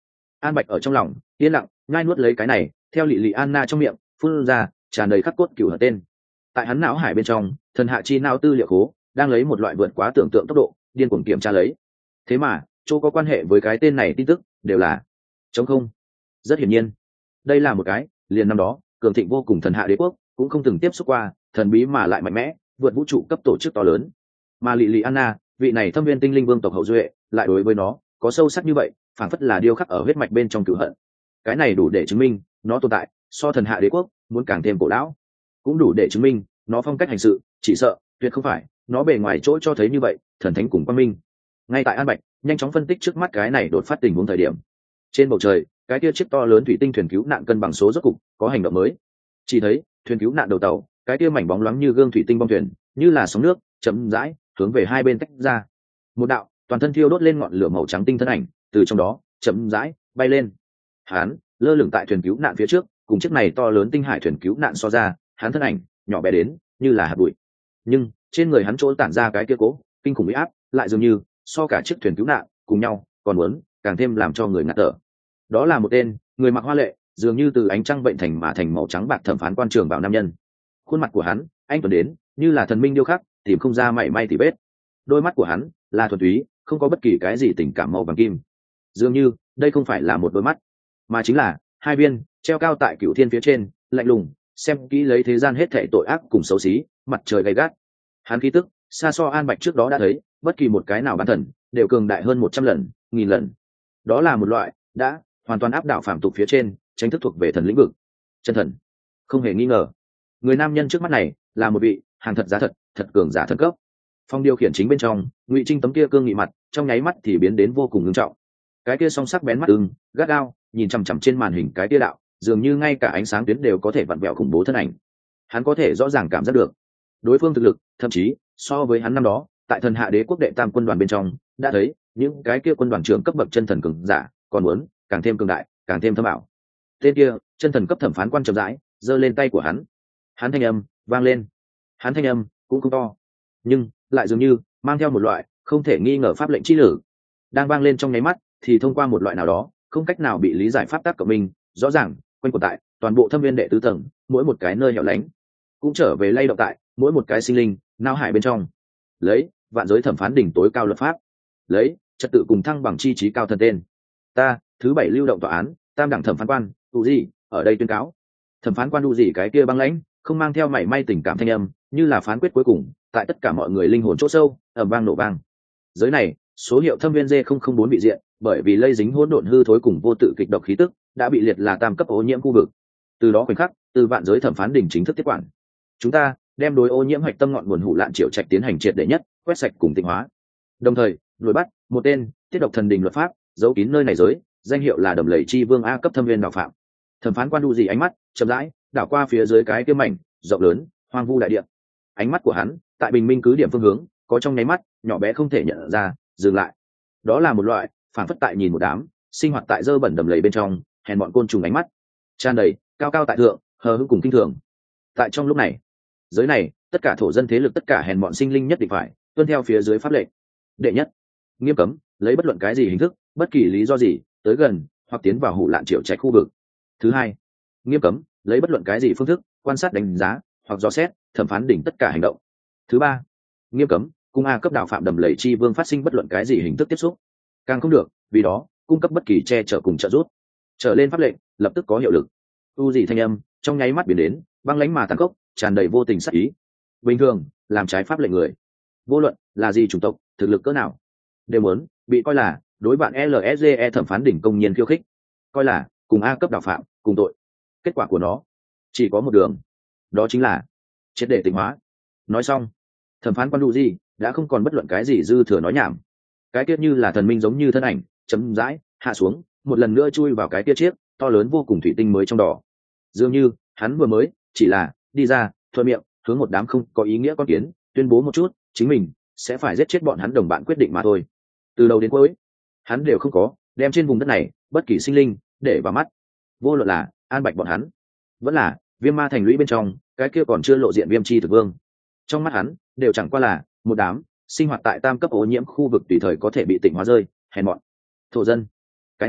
S1: An Bạch ở trong lòng yên lặng nhai nuốt lấy cái này theo lị lị Anna trong miệng phun ra tràn đầy khắc cốt cửu hận tên. Tại hắn não hải bên trong, thần hạ chi não tư liệu khố đang lấy một loại vượt quá tưởng tượng tốc độ điên cuồng kiểm tra lấy. Thế mà chỗ có quan hệ với cái tên này tin tức đều là trống không. Rất hiển nhiên đây là một cái liền năm đó cường thịnh vô cùng thần hạ đế quốc cũng không từng tiếp xúc qua thần bí mà lại mạnh mẽ vượt vũ trụ cấp tổ chức to lớn. Mà lị lị Anna vị này thâm viên tinh linh vương tộc hậu duệ lại đối với nó có sâu sắc như vậy, phảng phất là điêu khắc ở huyết mạch bên trong cửu hận. Cái này đủ để chứng minh nó tồn tại so thần hạ đế quốc muốn càng thêm cổ lão, cũng đủ để chứng minh nó phong cách hành sự chỉ sợ tuyệt không phải nó bề ngoài chỗ cho thấy như vậy thần thánh cùng quang minh. Ngay tại An Bạch nhanh chóng phân tích trước mắt cái này đột phát tình huống thời điểm, trên bầu trời cái kia chiếc to lớn thủy tinh thuyền cứu nạn cân bằng số rốt cục có hành động mới. Chỉ thấy thuyền cứu nạn đầu tàu cái kia mảnh bóng loáng như gương thủy tinh bong thuyền như là sóng nước chậm rãi hướng về hai bên tách ra. Một đạo toàn thân thiêu đốt lên ngọn lửa màu trắng tinh thân ảnh từ trong đó chậm rãi bay lên. Hắn lơ lửng tại thuyền cứu nạn phía trước, cùng chiếc này to lớn tinh hải thuyền cứu nạn so ra, hắn thân ảnh nhỏ bé đến như là hạt bụi, nhưng trên người hắn chỗ tản ra cái kia cố kinh khủng uy áp lại dường như so cả chiếc thuyền cứu nạn cùng nhau còn muốn càng thêm làm cho người ngạt thở. Đó là một tên người mặc hoa lệ, dường như từ ánh trăng bệnh thành mà thành màu trắng bạc thẩm phán quan trường bảo nam nhân. Khuôn mặt của hắn anh tuấn đến như là thần minh điêu khắc, tìm không ra mảy may tỉ vết. Đôi mắt của hắn là thuần túy, không có bất kỳ cái gì tình cảm màu vàng kim. Dường như đây không phải là một đôi mắt, mà chính là hai viên treo cao tại cửu thiên phía trên, lạnh lùng xem kỹ lấy thế gian hết thảy tội ác cùng xấu xí, mặt trời gay gắt. Hắn khí tức xa so An Bạch trước đó đã thấy bất kỳ một cái nào bán thần đều cường đại hơn 100 lần, 1000 lần. Đó là một loại đã hoàn toàn áp đảo phàm tục phía trên, tranh thức thuộc về thần lĩnh vực. Chân thần, không hề nghi ngờ. Người nam nhân trước mắt này là một vị hàng thật giá thật, thật cường giả thần cấp. Phong điều khiển chính bên trong, Ngụy Trinh tấm kia cương nghị mặt, trong nháy mắt thì biến đến vô cùng nghiêm trọng. Cái kia song sắc bén mắt gắt gao nhìn chằm chằm trên màn hình cái kia đạo, dường như ngay cả ánh sáng tuyến đều có thể vặn vẹo khủng bố thân ảnh. Hắn có thể rõ ràng cảm giác được đối phương thực lực, thậm chí so với hắn năm đó tại thần hạ đế quốc đệ tam quân đoàn bên trong đã thấy những cái kia quân đoàn trưởng cấp bậc chân thần cường giả còn muốn càng thêm cường đại, càng thêm thâm ảo. Tên kia chân thần cấp thẩm phán quan chậm rãi giơ lên tay của hắn. Hắn thanh âm vang lên. Hắn thanh âm cũng không to, nhưng lại dường như mang theo một loại không thể nghi ngờ pháp lệnh chi lử. Đang vang lên trong nháy mắt thì thông qua một loại nào đó không cách nào bị lý giải pháp tắc của mình, rõ ràng quanh quẩn tại toàn bộ thâm viên đệ tứ tầng mỗi một cái nơi hẻo lánh, cũng trở về lay động tại mỗi một cái sinh linh nao hải bên trong. Lấy vạn giới thẩm phán đỉnh tối cao luật pháp, lấy trật tự cùng thăng bằng chi trí cao thần tên, ta thứ 7 lưu động tòa án tam đẳng thẩm phán quan đủ gì ở đây tuyên cáo. Thẩm phán quan đủ gì cái kia băng lãnh không mang theo mảy may tình cảm thanh âm, như là phán quyết cuối cùng tại tất cả mọi người linh hồn chỗ sâu ầm vang nổ vang. Giới này số hiệu thâm viên D004 bị diện bởi vì lây dính hỗn độn hư thối cùng vô tự kịch độc khí tức đã bị liệt là tam cấp ô nhiễm khu vực. Từ đó khoảnh khắc từ vạn giới thẩm phán đỉnh chính thức tiếp quản, chúng ta đem đối ô nhiễm hạch tâm ngọn nguồn Hủ Lạn Triệu Trạch tiến hành triệt để nhất quét sạch cùng tịnh hóa, đồng thời đuổi bắt một tên tiết độc thần đình luật pháp giấu kín nơi này giới, danh hiệu là Đầm Lầy Chi Vương A cấp thâm viên đạo phạm. Thẩm phán quan đu gì ánh mắt chậm rãi đảo qua phía dưới cái kia mảnh rộng lớn hoang vu đại địa. Ánh mắt của hắn tại bình minh cứ điểm phương hướng có trong nháy mắt nhỏ bé không thể nhận ra dừng lại. Đó là một loại phản phất tại nhìn một đám sinh hoạt tại dơ bẩn đầm lầy bên trong hèn bọn côn trùng, ánh mắt tràn đầy cao cao tại thượng, hờ hững cùng kinh thường. Tại trong lúc này, giới này tất cả thổ dân thế lực, tất cả hèn bọn sinh linh nhất định phải tuân theo phía dưới pháp lệnh. Đệ nhất, nghiêm cấm lấy bất luận cái gì hình thức, bất kỳ lý do gì tới gần hoặc tiến vào Hủ Lạn Triệu Trạch khu vực. Thứ hai, nghiêm cấm lấy bất luận cái gì phương thức quan sát, đánh giá hoặc dò xét thẩm phán đỉnh tất cả hành động. Thứ ba, nghiêm cấm cung A cấp đạo phạm Đầm Lầy Chi Vương phát sinh bất luận cái gì hình thức tiếp xúc, càng không được vì đó cung cấp bất kỳ che chở cùng trợ giúp. Trở lên pháp lệnh lập tức có hiệu lực. U dị thanh âm trong nháy mắt biến đến băng lãnh mà tàn khốc, tràn đầy vô tình sát ý. Bình thường làm trái pháp lệnh người, vô luận là gì chủng tộc, thực lực cỡ nào, đều muốn bị coi là đối bạn LSGE thẩm phán đỉnh công nhiên khiêu khích, coi là cùng A cấp đạo phạm cùng tội. Kết quả của nó chỉ có một đường, đó chính là triệt để tịnh hóa. Nói xong, thẩm phán quan đủ gì đã không còn bất luận cái gì dư thừa nói nhảm. Cái tiết như là thần minh giống như thân ảnh chấm dãi hạ xuống, một lần nữa chui vào cái tiết chiếc to lớn vô cùng thủy tinh mới trong đỏ. Dường như hắn vừa mới chỉ là đi ra thuận miệng hướng một đám không có ý nghĩa con kiến tuyên bố một chút chính mình sẽ phải giết chết bọn hắn đồng bạn quyết định mà thôi. Từ đầu đến cuối hắn đều không có đem trên vùng đất này bất kỳ sinh linh để vào mắt, vô luận là An Bạch bọn hắn vẫn là Viêm Ma thành lũy bên trong cái kia còn chưa lộ diện Viêm Chi Thực Vương, trong mắt hắn đều chẳng qua là một đám sinh hoạt tại tam cấp ô nhiễm khu vực tùy thời có thể bị tịnh hóa rơi hèn mọn thổ dân. Cái này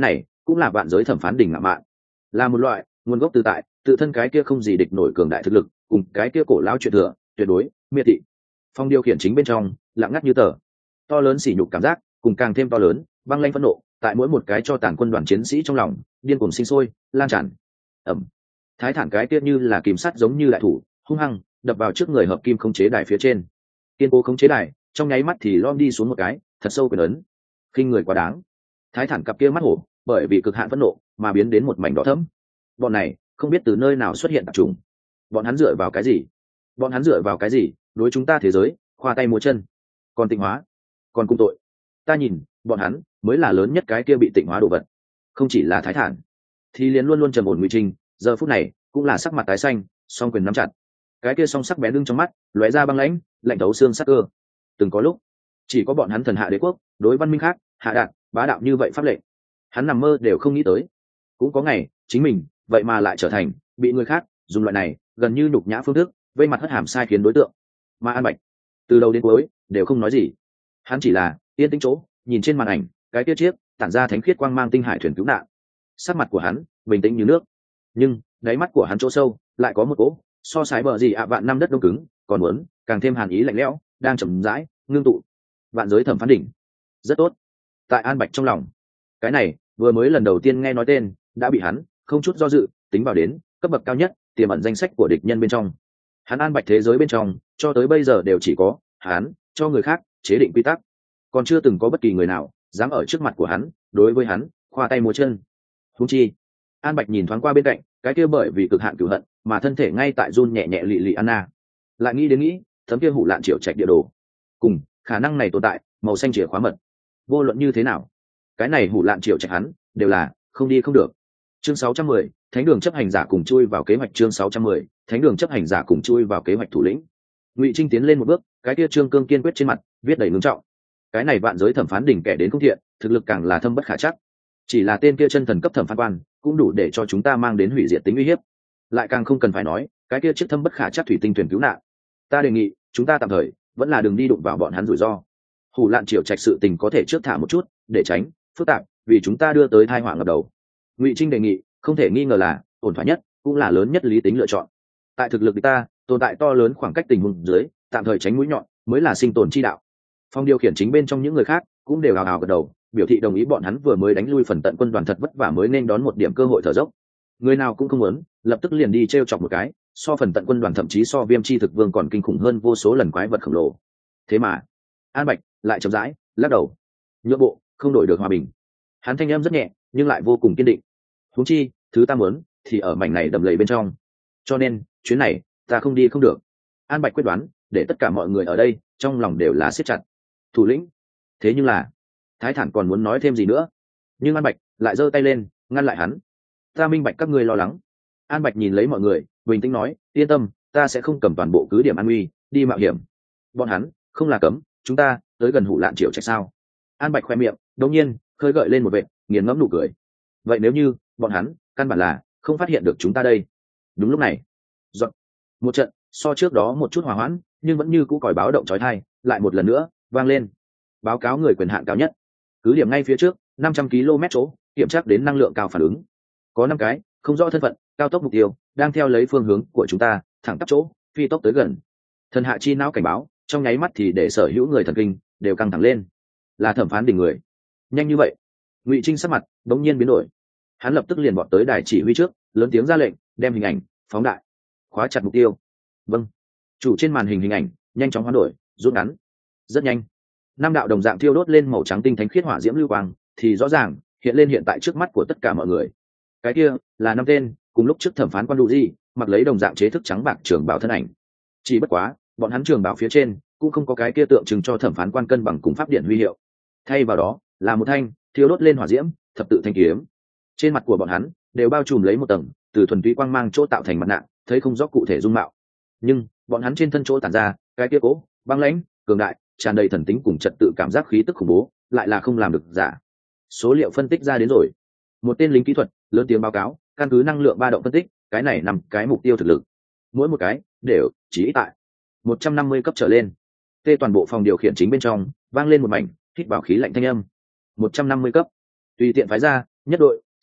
S1: cũng là vạn giới thẩm phán đỉnh ngạo mạn, là một loại nguồn gốc tự tại, tự thân cái kia không gì địch nổi cường đại thực lực, cùng cái kia cổ lão truyền thừa tuyệt đối miệt thị. Phong điều khiển chính bên trong lặng ngắt như tờ, to lớn sỉ nhục cảm giác cùng càng thêm to lớn băng lanh phẫn nộ tại mỗi một cái cho tàn quân đoàn chiến sĩ trong lòng điên cuồng sinh sôi lan tràn. ẩm Thái thản cái kia như là kìm sắt giống như đại thủ hung hăng đập vào trước người hợp kim khống chế đài phía trên, kiên cố khống chế đài trong nháy mắt thì lom đi xuống một cái thật sâu quyền ấn, khinh người quá đáng. Thái thản cặp kia mắt hổ bởi vì cực hạn phẫn nộ mà biến đến một mảnh đỏ thẫm. Bọn này không biết từ nơi nào xuất hiện tạp trùng, bọn hắn dựa vào cái gì, bọn hắn dựa vào cái gì đối chúng ta thế giới khoa tay múa chân, còn tịnh hóa, còn cung tội. Ta nhìn bọn hắn mới là lớn nhất cái kia bị tịnh hóa đồ vật. Không chỉ là Thái thản, thì liền luôn luôn trầm ổn Ngụy Trinh giờ phút này cũng là sắc mặt tái xanh, song quyền nắm chặt, cái kia song sắc bén đưng trong mắt lóe ra băng lãnh lạnh thấu xương sắc cơ. Từng có lúc chỉ có bọn hắn thần hạ đế quốc đối văn minh khác hạ đạn bá đạo như vậy pháp lệnh, hắn nằm mơ đều không nghĩ tới. Cũng có ngày chính mình vậy mà lại trở thành bị người khác dùng loại này gần như nhục nhã phương thức vây mặt hất hàm sai khiến đối tượng. Mà An Bạch từ đầu đến cuối đều không nói gì, hắn chỉ là yên tĩnh chỗ nhìn trên màn ảnh cái kia chiếc tản ra thánh khiết quang mang tinh hải thuyền cứu nạn. Sắc mặt của hắn bình tĩnh như nước, nhưng đáy mắt của hắn chỗ sâu lại có một cỗ so sánh bờ gì vạn năm đất đông cứng còn muốn càng thêm hàn ý lạnh lẽo đang chậm rãi ngưng tụ. Vạn giới thẩm phán đỉnh rất tốt. Tại An Bạch trong lòng, cái này vừa mới lần đầu tiên nghe nói tên đã bị hắn không chút do dự tính vào đến cấp bậc cao nhất tiềm ẩn danh sách của địch nhân bên trong. Hắn An Bạch thế giới bên trong cho tới bây giờ đều chỉ có hắn cho người khác chế định quy tắc, còn chưa từng có bất kỳ người nào dám ở trước mặt của hắn đối với hắn khoa tay múa chân. Huống chi An Bạch nhìn thoáng qua bên cạnh cái kia bởi vì cực hạn cửu hận mà thân thể ngay tại run nhẹ nhẹ lị lị Anna, lại nghĩ đến nghĩ thấm kia hủ lạn triệu trạch địa đồ cùng khả năng này tồn tại màu xanh chìa khóa mật. Vô luận như thế nào cái này hủ lạn triệu trạch hắn đều là không đi không được. Chương 610, thánh đường chấp hành giả cùng chui vào kế hoạch. Chương 610, thánh đường chấp hành giả cùng chui vào kế hoạch. Thủ lĩnh Ngụy Trinh tiến lên một bước, cái kia trương cương kiên quyết trên mặt viết đầy ngưng trọng. Cái này vạn giới thẩm phán đỉnh kẻ đến không thiện, thực lực càng là thâm bất khả chắc. Chỉ là tên kia chân thần cấp thẩm phán quan cũng đủ để cho chúng ta mang đến hủy diệt tính uy hiếp, lại càng không cần phải nói cái kia chiếc thâm bất khả chắc thủy tinh thuyền cứu nạn. Ta đề nghị chúng ta tạm thời vẫn là đừng đi đụng vào bọn hắn rủi ro. Hủ lạn triệu trạch sự tình có thể trước thả một chút để tránh phức tạp, vì chúng ta đưa tới tai họa ngập đầu. Ngụy Trinh đề nghị không thể nghi ngờ là ổn thỏa nhất, cũng là lớn nhất lý tính lựa chọn. Tại thực lực ta tồn tại to lớn khoảng cách tình huống dưới, tạm thời tránh mũi nhọn mới là sinh tồn chi đạo. Phong điều khiển chính bên trong những người khác cũng đều hào hào gật đầu, biểu thị đồng ý. Bọn hắn vừa mới đánh lui phần tận quân đoàn thật vất vả mới nên đón một điểm cơ hội thở dốc, người nào cũng không muốn lập tức liền đi t chọc một cái so phần tận quân đoàn thậm chí so Viêm Chi thực vương còn kinh khủng hơn vô số lần quái vật khổng lồ. Thế mà An Bạch lại chậm rãi lắc đầu, nhượng bộ không đổi được hòa bình. Hắn thanh âm rất nhẹ nhưng lại vô cùng kiên định. Huống chi thứ ta muốn thì ở mảnh này đầm lầy bên trong, cho nên chuyến này ta không đi không được. An Bạch quyết đoán để tất cả mọi người ở đây trong lòng đều là siết chặt. Thủ lĩnh, thế nhưng là Thái thản còn muốn nói thêm gì nữa, nhưng An Bạch lại giơ tay lên ngăn lại hắn. Ta minh bạch các ngươi lo lắng. An Bạch nhìn lấy mọi người bình tĩnh nói, yên tâm, ta sẽ không cầm toàn bộ cứ điểm an nguy đi mạo hiểm. Bọn hắn không là cấm chúng ta tới gần hủ lạn triệu trạch sao? An Bạch khoe miệng đột nhiên khơi gợi lên một vệt nghiền ngẫm nụ cười. Vậy nếu như bọn hắn căn bản là không phát hiện được chúng ta đây? Đúng lúc này dọn một trận so trước đó một chút hòa hoãn nhưng vẫn như cũ còi báo động chói tai lại một lần nữa vang lên. Báo cáo người quyền hạn cao nhất, cứ điểm ngay phía trước 500 km chỗ kiểm tra đến năng lượng cao phản ứng, có 5 cái không rõ thân phận cao tốc mục tiêu đang theo lấy phương hướng của chúng ta thẳng tắp chỗ phi tốc tới gần. Thần hạ chi não cảnh báo trong nháy mắt thì để sở hữu người thần kinh đều căng thẳng lên. Là thẩm phán đỉnh người. Nhanh như vậy? Ngụy Trinh sắc mặt bỗng nhiên biến đổi, hắn lập tức liền vọt tới đài chỉ huy trước lớn tiếng ra lệnh, đem hình ảnh phóng đại, khóa chặt mục tiêu. Vâng. Chủ trên màn hình hình ảnh nhanh chóng hoán đổi rút ngắn. Rất nhanh 5 đạo đồng dạng thiêu đốt lên màu trắng tinh thánh khiết hỏa diễm lưu quang thì rõ ràng hiện lên hiện tại trước mắt của tất cả mọi người. Cái kia là 5 tên cùng lúc trước thẩm phán quan đủ gì mặc lấy đồng dạng chế thức trắng bạc trường bào thân ảnh. Chỉ bất quá bọn hắn trường bào phía trên cũng không có cái kia tượng trưng cho thẩm phán quan cân bằng cùng pháp điện huy hiệu, thay vào đó là một thanh thiêu đốt lên hỏa diễm thập tự thanh kiếm. Trên mặt của bọn hắn đều bao trùm lấy một tầng từ thuần túy quang mang chỗ tạo thành mặt nạ, thấy không rõ cụ thể dung mạo, nhưng bọn hắn trên thân chỗ tản ra cái kia cố băng lãnh cường đại tràn đầy thần tính cùng trật tự cảm giác khí tức khủng bố lại là không làm được giả. Số liệu phân tích ra đến rồi. Một tên lính kỹ thuật lớn tiếng báo cáo, căn cứ năng lượng ba động phân tích, cái này nằm cái mục tiêu thực lực mỗi một cái đều chỉ ít tại 150 cấp trở lên. Tê toàn bộ phòng điều khiển chính bên trong vang lên một mảnh hít vào khí lạnh thanh âm. 150 cấp, tùy tiện phái ra nhất đội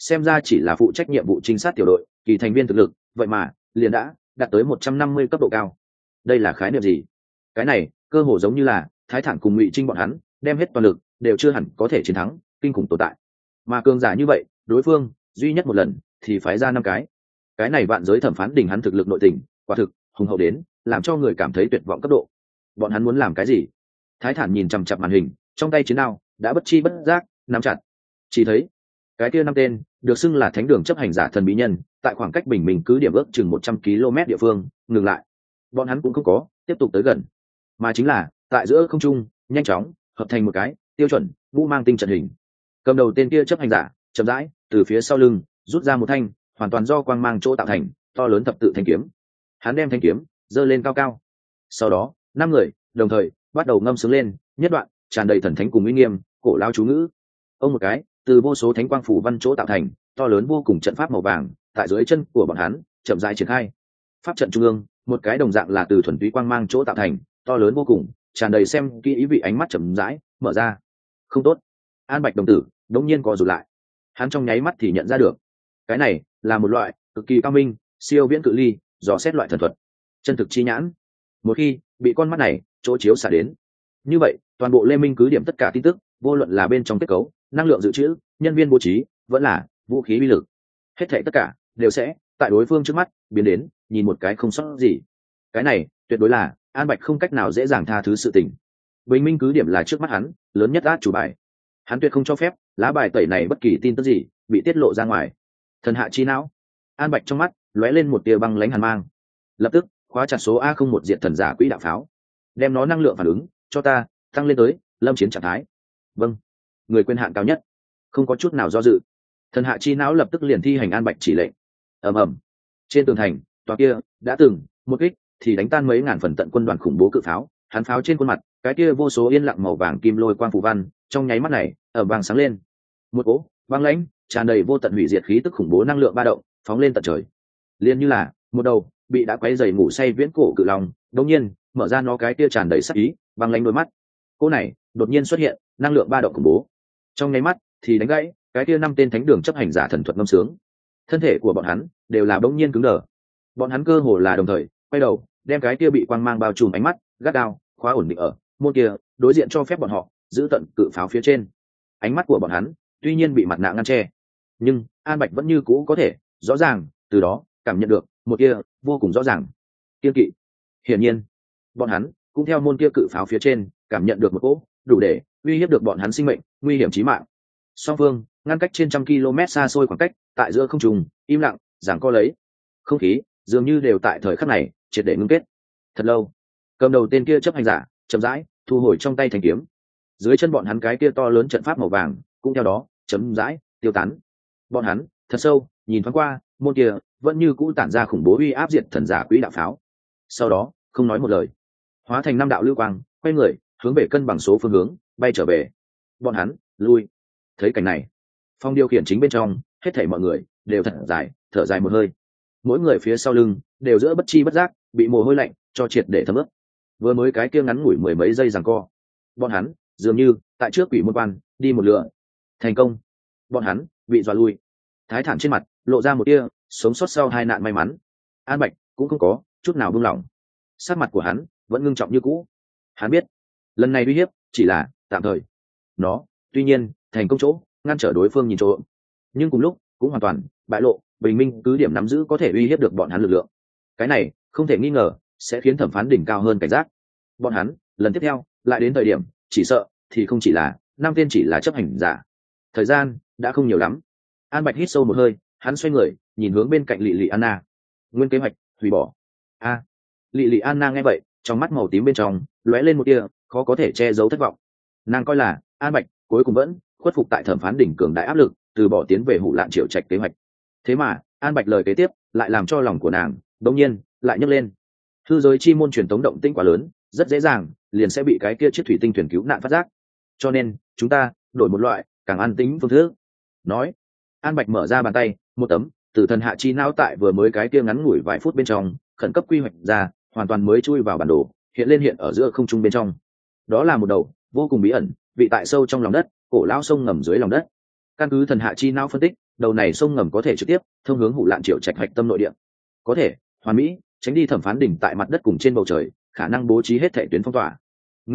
S1: xem ra chỉ là phụ trách nhiệm vụ trinh sát tiểu đội, kỳ thành viên thực lực vậy mà liền đã đạt tới 150 cấp độ cao. Đây là khái niệm gì? Cái này cơ hồ giống như là Thái Thản cùng Ngụy Trinh bọn hắn đem hết toàn lực đều chưa hẳn có thể chiến thắng kinh khủng tồn tại, mà cường giả như vậy đối phương duy nhất một lần thì phái ra 5 cái này vạn giới thẩm phán đỉnh hắn thực lực nội tình quả thực hùng hậu đến làm cho người cảm thấy tuyệt vọng cấp độ. Bọn hắn muốn làm cái gì? Thái Thản nhìn chằm chằm màn hình, trong tay chiến đao đã bất chi bất giác nắm chặt. Chỉ thấy cái kia 5 tên được xưng là thánh đường chấp hành giả thần bí nhân tại khoảng cách bình minh cứ điểm ước chừng 100 km địa phương ngừng lại. Bọn hắn cũng không có tiếp tục tới gần, mà chính là tại giữa không trung nhanh chóng hợp thành một cái tiêu chuẩn vũ mang tinh trận hình. Cầm đầu tên kia chấp hành giả chậm rãi từ phía sau lưng rút ra một thanh hoàn toàn do quang mang chỗ tạo thành to lớn thập tự thanh kiếm. Hắn đem thanh kiếm giơ lên cao cao, sau đó 5 người đồng thời bắt đầu ngâm sướng lên nhất đoạn tràn đầy thần thánh cùng uy nghiêm cổ lao chú ngữ. Ông một cái từ vô số thánh quang phủ văn chỗ tạo thành to lớn vô cùng trận pháp màu vàng tại dưới chân của bọn hắn chậm rãi triển khai. Pháp trận trung ương một cái đồng dạng là từ thuần túy quang mang chỗ tạo thành to lớn vô cùng tràn đầy xem kỹ ý vị ánh mắt chậm rãi mở ra. Không tốt! An Bạch đồng tử đống nhiên co rụt lại. Hắn trong nháy mắt thì nhận ra được cái này là một loại cực kỳ cao minh siêu viễn cự ly dò xét loại thần thuật chân thực chi nhãn. Một khi bị con mắt này chỗ chiếu xả đến, như vậy toàn bộ Lê Minh cứ điểm tất cả tin tức, vô luận là bên trong kết cấu năng lượng dự trữ, nhân viên bố trí, vẫn là vũ khí uy lực, hết thảy tất cả đều sẽ tại đối phương trước mắt biến đến nhìn một cái không sót gì. Cái này tuyệt đối là An Bạch không cách nào dễ dàng tha thứ sự tình. Bình minh cứ điểm là trước mắt hắn lớn nhất át chủ bài, hắn tuyệt không cho phép lá bài tẩy này bất kỳ tin tức gì bị tiết lộ ra ngoài. Thần hạ chi não. An Bạch trong mắt lóe lên một tia băng lãnh hàn mang, lập tức khóa chặt số A01 diệt thần giả quỹ đạo pháo, đem nó năng lượng phản ứng cho ta tăng lên tới lâm chiến trạng thái. Vâng, người quyền hạn cao nhất. Không có chút nào do dự, thần hạ chi não lập tức liền thi hành An Bạch chỉ lệnh. Ầm ầm, trên tường thành tòa kia đã từng một kích thì đánh tan mấy ngàn phần tận quân đoàn khủng bố cự pháo, hắn pháo trên khuôn mặt cái kia vô số yên lặng màu vàng kim lôi quang phù văn trong nháy mắt này ở vàng sáng lên. Một cỗ băng lãnh tràn đầy vô tận hủy diệt khí tức khủng bố năng lượng ba động phóng lên tận trời, liền như là một đầu bị đã quấy dày ngủ say viễn cổ cự long đột nhiên mở ra nó cái kia tràn đầy sắc ý băng lãnh đôi mắt. Cô này đột nhiên xuất hiện năng lượng ba động khủng bố, trong nháy mắt thì đánh gãy cái kia 5 tên thánh đường chấp hành giả thần thuật ngâm sướng. Thân thể của bọn hắn đều là bỗng nhiên cứng đờ, bọn hắn cơ hồ là đồng thời quay đầu đem cái kia bị quang mang bao trùm ánh mắt gắt gao khóa ổn định ở môn kia đối diện cho phép bọn họ giữ tận cự pháo phía trên. Ánh mắt của bọn hắn tuy nhiên bị mặt nạ ngăn che, nhưng An Bạch vẫn như cũ có thể rõ ràng từ đó cảm nhận được một kia vô cùng rõ ràng kiên kỵ. Hiển nhiên bọn hắn cũng theo môn kia cự pháo phía trên cảm nhận được một cỗ đủ để uy hiếp được bọn hắn sinh mệnh nguy hiểm chí mạng. Song phương ngăn cách trên 100 km xa xôi khoảng cách, tại giữa không trung im lặng giằng co lấy, không khí dường như đều tại thời khắc này triệt để ngưng kết. Thật lâu, cầm đầu tên kia chấp hành giả chậm rãi thu hồi trong tay thanh kiếm, dưới chân bọn hắn cái kia to lớn trận pháp màu vàng cũng theo đó chậm rãi tiêu tán. Bọn hắn thật sâu nhìn thoáng qua môn kia vẫn như cũ tản ra khủng bố uy áp diệt thần giả quỹ đạo pháo, sau đó không nói một lời, hóa thành 5 đạo lưu quang quay người hướng về cân bằng số phương hướng bay trở về. Bọn hắn lui. Thấy cảnh này, phòng điều khiển chính bên trong hết thảy mọi người đều thở dài một hơi, mỗi người phía sau lưng đều giữa bất chi bất giác bị mồ hôi lạnh cho triệt để thấm ướt. Vừa mới cái kia ngắn ngủi 10 mấy giây giằng co, bọn hắn dường như tại trước quỷ môn quan đi một lượt thành công. Bọn hắn bị dọa lui. Thái Thản trên mặt lộ ra một tia sống sót sau hai nạn may mắn. An Bạch cũng không có chút nào buông lỏng, sắc mặt của hắn vẫn ngưng trọng như cũ. Hắn biết lần này uy hiếp chỉ là tạm thời, nó tuy nhiên thành công chỗ ngăn trở đối phương nhìn trộm, nhưng cùng lúc cũng hoàn toàn bại lộ bình minh cứ điểm nắm giữ có thể uy hiếp được bọn hắn lực lượng. Cái này không thể nghi ngờ sẽ khiến thẩm phán đỉnh cao hơn cảnh giác. Bọn hắn lần tiếp theo lại đến thời điểm chỉ sợ thì không chỉ là 5 tên chỉ là chấp hành giả. Thời gian đã không nhiều lắm. An Bạch hít sâu một hơi, hắn xoay người nhìn hướng bên cạnh Lị Anna. Nguyên kế hoạch hủy bỏ. Lị Anna nghe vậy, trong mắt màu tím bên trong lóe lên một tia khó có thể che giấu thất vọng. Nàng coi là An Bạch cuối cùng vẫn khuất phục tại thẩm phán đỉnh cường đại áp lực, từ bỏ tiến về Hủ Lạn Triệu Trạch kế hoạch. Thế mà An Bạch lời kế tiếp lại làm cho lòng của nàng đột nhiên lại nhấc lên. Hư giới chi môn truyền tống động tĩnh quá lớn, rất dễ dàng liền sẽ bị cái kia chiếc thủy tinh thuyền cứu nạn phát giác, cho nên chúng ta đổi một loại càng an tính phương thức. Nói, An Bạch mở ra bàn tay, một tấm từ thần hạ chi não tại vừa mới cái kia ngắn ngủi vài phút bên trong khẩn cấp quy hoạch ra, hoàn toàn mới chui vào bản đồ, hiện ở giữa không trung bên trong. Đó là một đầu vô cùng bí ẩn, vị tại sâu trong lòng đất, cổ lão sông ngầm dưới lòng đất. Căn cứ thần hạ chi não phân tích, đầu này sông ngầm có thể trực tiếp thông hướng Hủ Lạn Triệu Trạch hạch tâm nội địa, có thể hoàn mỹ tránh đi thẩm phán đỉnh tại mặt đất cùng trên bầu trời khả năng bố trí hết thể tuyến phong tỏa.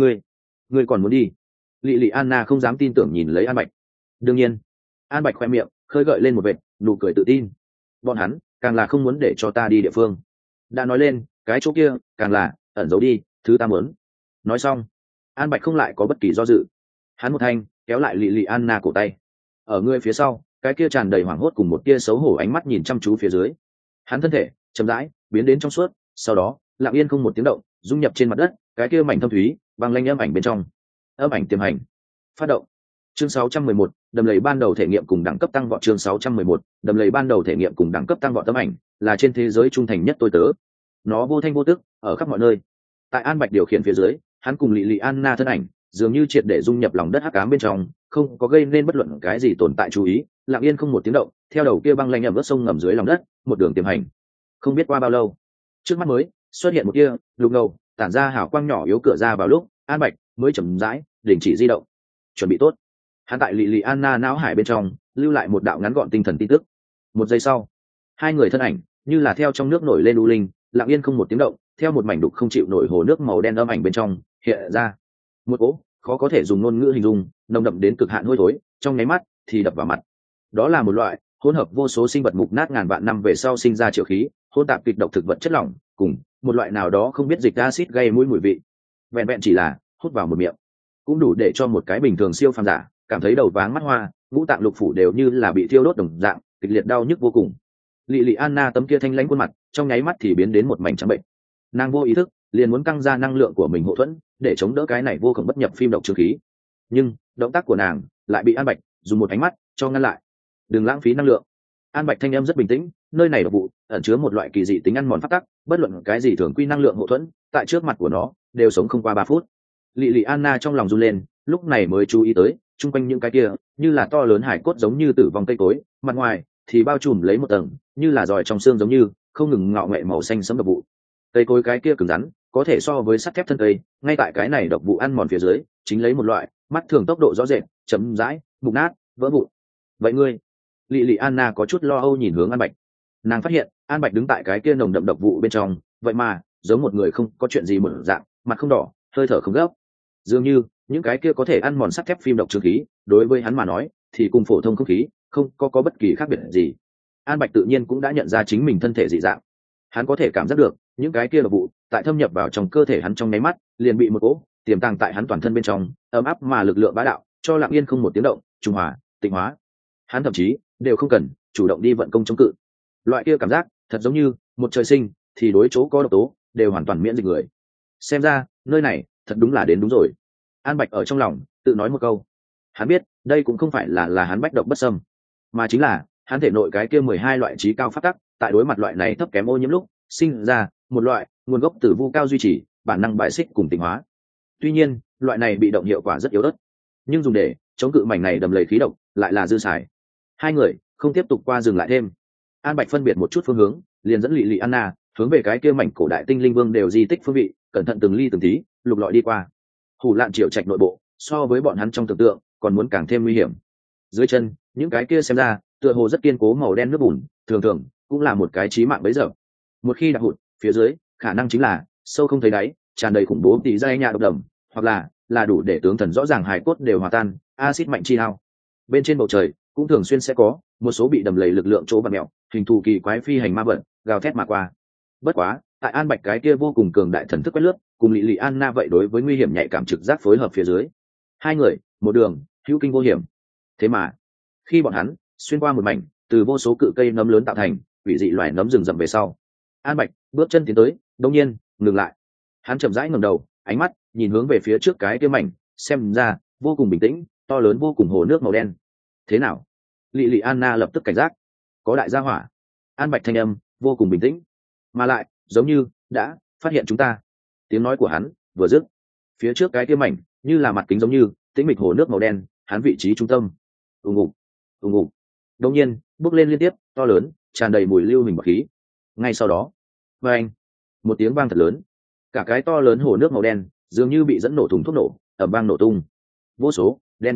S1: Ngươi còn muốn đi? Lị Lị Anna không dám tin tưởng nhìn lấy An Bạch. Đương nhiên. An Bạch khoe miệng khơi gợi lên một vệt nụ cười tự tin. Bọn hắn càng là không muốn để cho ta đi địa phương, đã nói lên cái chỗ kia càng là ẩn giấu đi thứ ta muốn. Nói xong, An Bạch không lại có bất kỳ do dự, hắn một thanh kéo lại Lị Lị Anna cổ tay. Ở người phía sau, cái kia tràn đầy hoảng hốt cùng một tia xấu hổ ánh mắt nhìn chăm chú phía dưới. Hắn thân thể chậm rãi biến đến trong suốt, sau đó lặng yên không một tiếng động dung nhập trên mặt đất cái kia mảnh thâm thúy băng lanh âm ảnh bên trong. Âm ảnh tiềm hành phát động. Chương 611, đầm lầy ban đầu thể nghiệm cùng đẳng cấp tăng vọt. Chương 611, đầm lầy ban đầu thể nghiệm cùng đẳng cấp tăng vọt. Tấm ảnh là trên thế giới trung thành nhất tôi tớ, nó vô thanh vô tức ở khắp mọi nơi. Tại An Bạch điều khiển phía dưới, hắn cùng Lị Lị Anna thân ảnh dường như triệt để dung nhập lòng đất hắc ám bên trong, không có gây nên bất luận cái gì tồn tại chú ý, lặng yên không một tiếng động theo đầu kia băng lanh ẩm ướt sông ngầm dưới lòng đất một đường tiềm hành. Không biết qua bao lâu, trước mắt mới xuất hiện một kia lục ngầu tản ra hào quang nhỏ yếu cửa ra vào lúc An Bạch mới chậm rãi đình chỉ di động, chuẩn bị tốt. Hắn tại Lị Lị Anna não hải bên trong lưu lại một đạo ngắn gọn tinh thần tin tức. Một giây sau, hai người thân ảnh như là theo trong nước nổi lên u linh, lặng yên không một tiếng động theo một mảnh đục không chịu nổi hồ nước màu đen âm ảnh bên trong hiện ra. Một cỗ khó có thể dùng ngôn ngữ hình dung nồng đậm đến cực hạn hôi thối trong nháy mắt thì đập vào mặt. Đó là một loại hỗn hợp vô số sinh vật mục nát ngàn vạn năm về sau sinh ra triệu khí, hỗn tạp kịch độc thực vật chất lỏng cùng một loại nào đó không biết dịch acid gây mũi mùi vị. Vẹn vẹn chỉ là hút vào một miệng cũng đủ để cho một cái bình thường siêu phàm giả cảm thấy đầu váng mắt hoa, ngũ tạng lục phủ đều như là bị thiêu đốt đồng dạng, kịch liệt đau nhức vô cùng. Lị Lị Anna tấm kia thanh lãnh khuôn mặt trong nháy mắt thì biến đến một mảnh trắng bệnh. Nàng vô ý thức liền muốn căng ra năng lượng của mình hộ thuẫn để chống đỡ cái này vô cùng bất nhập phim độc trương khí, nhưng động tác của nàng lại bị An Bạch dùng một ánh mắt cho ngăn lại. Đừng lãng phí năng lượng. An Bạch thanh âm rất bình tĩnh, nơi này độc vụ ẩn chứa một loại kỳ dị tính ăn mòn phát tắc, bất luận cái gì thường quy năng lượng hộ thuẫn tại trước mặt của nó đều sống không qua 3 phút. Lị Lị Anna trong lòng run lên, lúc này mới chú ý tới chung quanh những cái kia như là to lớn hải cốt giống như tử vong cây cối, mặt ngoài thì bao trùm lấy một tầng như là giòi trong xương giống như không ngừng ngọ nghệ màu xanh sẫm độc vụ. Cây cối cái kia cứng rắn có thể so với sắt thép thân cây, ngay tại cái này độc vụ ăn mòn phía dưới chính lấy một loại mắt thường tốc độ rõ rệt chấm dãi mục nát vỡ vụn. Vậy ngươi? Lị Lị Anna có chút lo âu nhìn hướng An Bạch. Nàng phát hiện An Bạch đứng tại cái kia nồng đậm độc vụ bên trong, vậy mà giống một người không có chuyện gì một dạng, mặt không đỏ hơi thở không gấp, dường như những cái kia có thể ăn mòn sắt thép phim độc trương khí đối với hắn mà nói thì cùng phổ thông không khí không có bất kỳ khác biệt gì. An Bạch tự nhiên cũng đã nhận ra chính mình thân thể dị dạng, hắn có thể cảm giác được những cái kia độc vụ tại thâm nhập vào trong cơ thể hắn trong nháy mắt liền bị một cỗ tiềm tàng tại hắn toàn thân bên trong ấm áp mà lực lượng bá đạo cho lặng yên không một tiếng động trung hòa tịnh hóa. Hắn thậm chí đều không cần chủ động đi vận công chống cự, loại kia cảm giác thật giống như một trời sinh thì đối chỗ có độc tố đều hoàn toàn miễn dịch người. Xem ra nơi này thật đúng là đến đúng rồi. An Bạch ở trong lòng tự nói một câu. Hắn biết đây cũng không phải là hắn bách độc bất xâm, mà chính là hắn thể nội cái kia 12 loại trí cao phát tắc tại đối mặt loại này thấp kém ô nhiễm lúc sinh ra một loại nguồn gốc từ vu cao duy trì bản năng bài xích cùng tịnh hóa. Tuy nhiên loại này bị động hiệu quả rất yếu ớt, nhưng dùng để chống cự mảnh này đầm lầy khí độc lại là dư xài. Hai người không tiếp tục qua dừng lại thêm. An Bạch phân biệt một chút phương hướng, liền dẫn Lị Lị Anna hướng về cái kia mảnh cổ đại tinh linh vương đều di tích phương vị, cẩn thận từng ly từng tí lục lọi đi qua. Hủ Lạn Triệu Trạch nội bộ so với bọn hắn trong tưởng tượng còn muốn càng thêm nguy hiểm. Dưới chân những cái kia xem ra tựa hồ rất kiên cố màu đen nước bùn thường thường cũng là một cái chí mạng bấy giờ. Một khi đạp hụt, phía dưới khả năng chính là sâu không thấy đáy, tràn đầy khủng bố tỷ dây nhà độc đầm, hoặc là đủ để tướng thần rõ ràng hài cốt đều hòa tan, axit mạnh chi hao. Bên trên bầu trời cũng thường xuyên sẽ có một số bị đầm lầy lực lượng chỗ vặn mèo, hình thù kỳ quái phi hành ma vật gào thét mà qua. Bất quá tại An Bạch cái kia vô cùng cường đại thần thức quét lướt cùng Lị Lị Anna vậy đối với nguy hiểm nhạy cảm trực giác phối hợp phía dưới, hai người một đường hữu kinh vô hiểm. Thế mà khi bọn hắn xuyên qua một mảnh từ vô số cự cây nấm lớn tạo thành quỷ dị loài nấm rừng rậm về sau, An Bạch bước chân tiến tới đột nhiên ngừng lại. Hắn chậm rãi ngẩng đầu, ánh mắt nhìn hướng về phía trước cái kia mảnh xem ra vô cùng bình tĩnh to lớn vô cùng hồ nước màu đen. Thế nào? Lị Lị Anna lập tức cảnh giác. Có đại gia hỏa. An Bạch thanh âm vô cùng bình tĩnh, mà lại giống như đã phát hiện chúng ta. Tiếng nói của hắn vừa dứt, phía trước cái kia mảnh như là mặt kính giống như tĩnh mịch hồ nước màu đen, hắn vị trí trung tâm ùng ục ùng ục đột nhiên bốc lên liên tiếp to lớn tràn đầy mùi lưu hình bọt khí. Ngay sau đó vang một tiếng vang thật lớn, cả cái to lớn hồ nước màu đen dường như bị dẫn nổ thùng thuốc nổ ầm vang nổ tung, vô số đen nhánh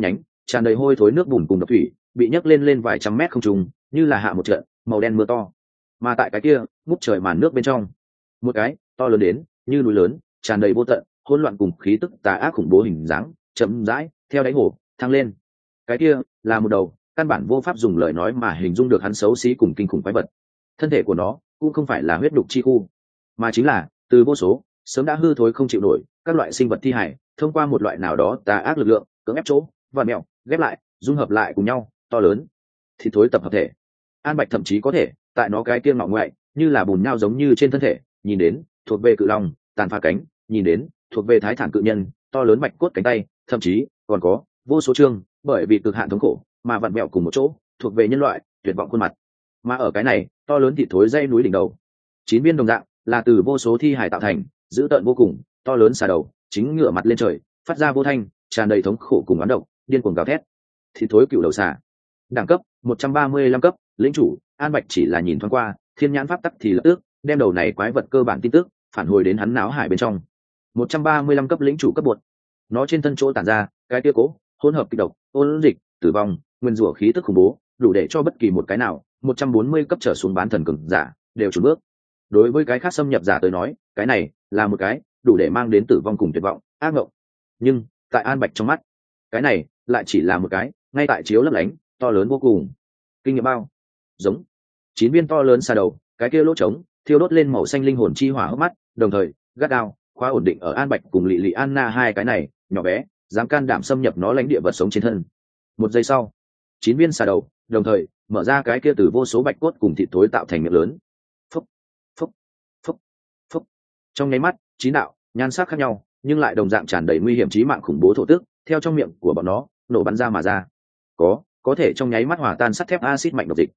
S1: tràn đầy hôi thối nước bùn cùng độc thủy bị nhấc lên vài trăm mét không trung, như là hạ một trận màu đen mưa to. Mà tại cái kia ngút trời màn nước bên trong, một cái to lớn đến như núi lớn, tràn đầy vô tận hỗn loạn cùng khí tức tà ác khủng bố hình dáng chậm rãi theo đáy hồ thăng lên. Cái kia là một đầu căn bản vô pháp dùng lời nói mà hình dung được hắn xấu xí cùng kinh khủng quái vật. Thân thể của nó cũng không phải là huyết đục chi khu, mà chính là từ vô số sớm đã hư thối không chịu nổi các loại sinh vật thi hải thông qua một loại nào đó tà ác lực lượng cưỡng ép chỗ và mẹo ghép lại dung hợp lại cùng nhau to lớn thì thối tập hợp thể. An Bạch thậm chí có thể tại nó cái kia ngọ ngoại như là bùn nhau giống như trên thân thể nhìn đến thuộc về cự long tàn phá cánh, nhìn đến thuộc về thái thản cự nhân to lớn bạch cốt cánh tay, thậm chí còn có vô số chương bởi vì cực hạn thống khổ mà vặn vẹo cùng một chỗ thuộc về nhân loại tuyệt vọng khuôn mặt. Mà ở cái này to lớn thịt thối dây núi đỉnh đầu, 9 viên đồng dạng là từ vô số thi hải tạo thành, dữ tợn vô cùng to lớn xà đầu chính ngửa mặt lên trời phát ra vô thanh tràn đầy thống khổ cùng oán độc điên cuồng gào thét. Thịt thối cựu đầu xà, đẳng cấp 135 cấp, lĩnh chủ. An Bạch chỉ là nhìn thoáng qua thiên nhãn pháp tắc thì lập tức đem đầu này quái vật cơ bản tin tức phản hồi đến hắn náo hải bên trong. 135 cấp lĩnh chủ cấp bột, nó trên thân chỗ tản ra cái tia cố hỗn hợp kịch độc ôn dịch tử vong nguyên rủa khí tức khủng bố đủ để cho bất kỳ một cái nào 140 cấp trở xuống bán thần cường giả đều chùn bước. Đối với cái khác xâm nhập giả tới nói, cái này là một cái đủ để mang đến tử vong cùng tuyệt vọng ác mộng, nhưng tại An Bạch trong mắt, cái này lại chỉ là một cái ngay tại chiếu lấp lánh to lớn vô cùng kinh nghiệm bao giống 9 viên to lớn xà đầu, cái kia lỗ trống thiêu đốt lên màu xanh linh hồn chi hỏa hốc mắt, đồng thời gắt gao khóa ổn định ở An Bạch cùng Lị Lị Anna hai cái này nhỏ bé dám can đảm xâm nhập nó lãnh địa vật sống trên thân. Một giây sau, 9 viên xà đầu đồng thời mở ra cái kia từ vô số bạch cốt cùng thịt thối tạo thành miệng lớn. Phúc, phúc, phúc, phúc. Trong nháy mắt, 9 đạo nhan sắc khác nhau nhưng lại đồng dạng tràn đầy nguy hiểm chí mạng khủng bố thổ tức theo trong miệng của bọn nó nổ bắn ra mà ra. Có thể trong nháy mắt hòa tan sắt thép axit mạnh độc dịch,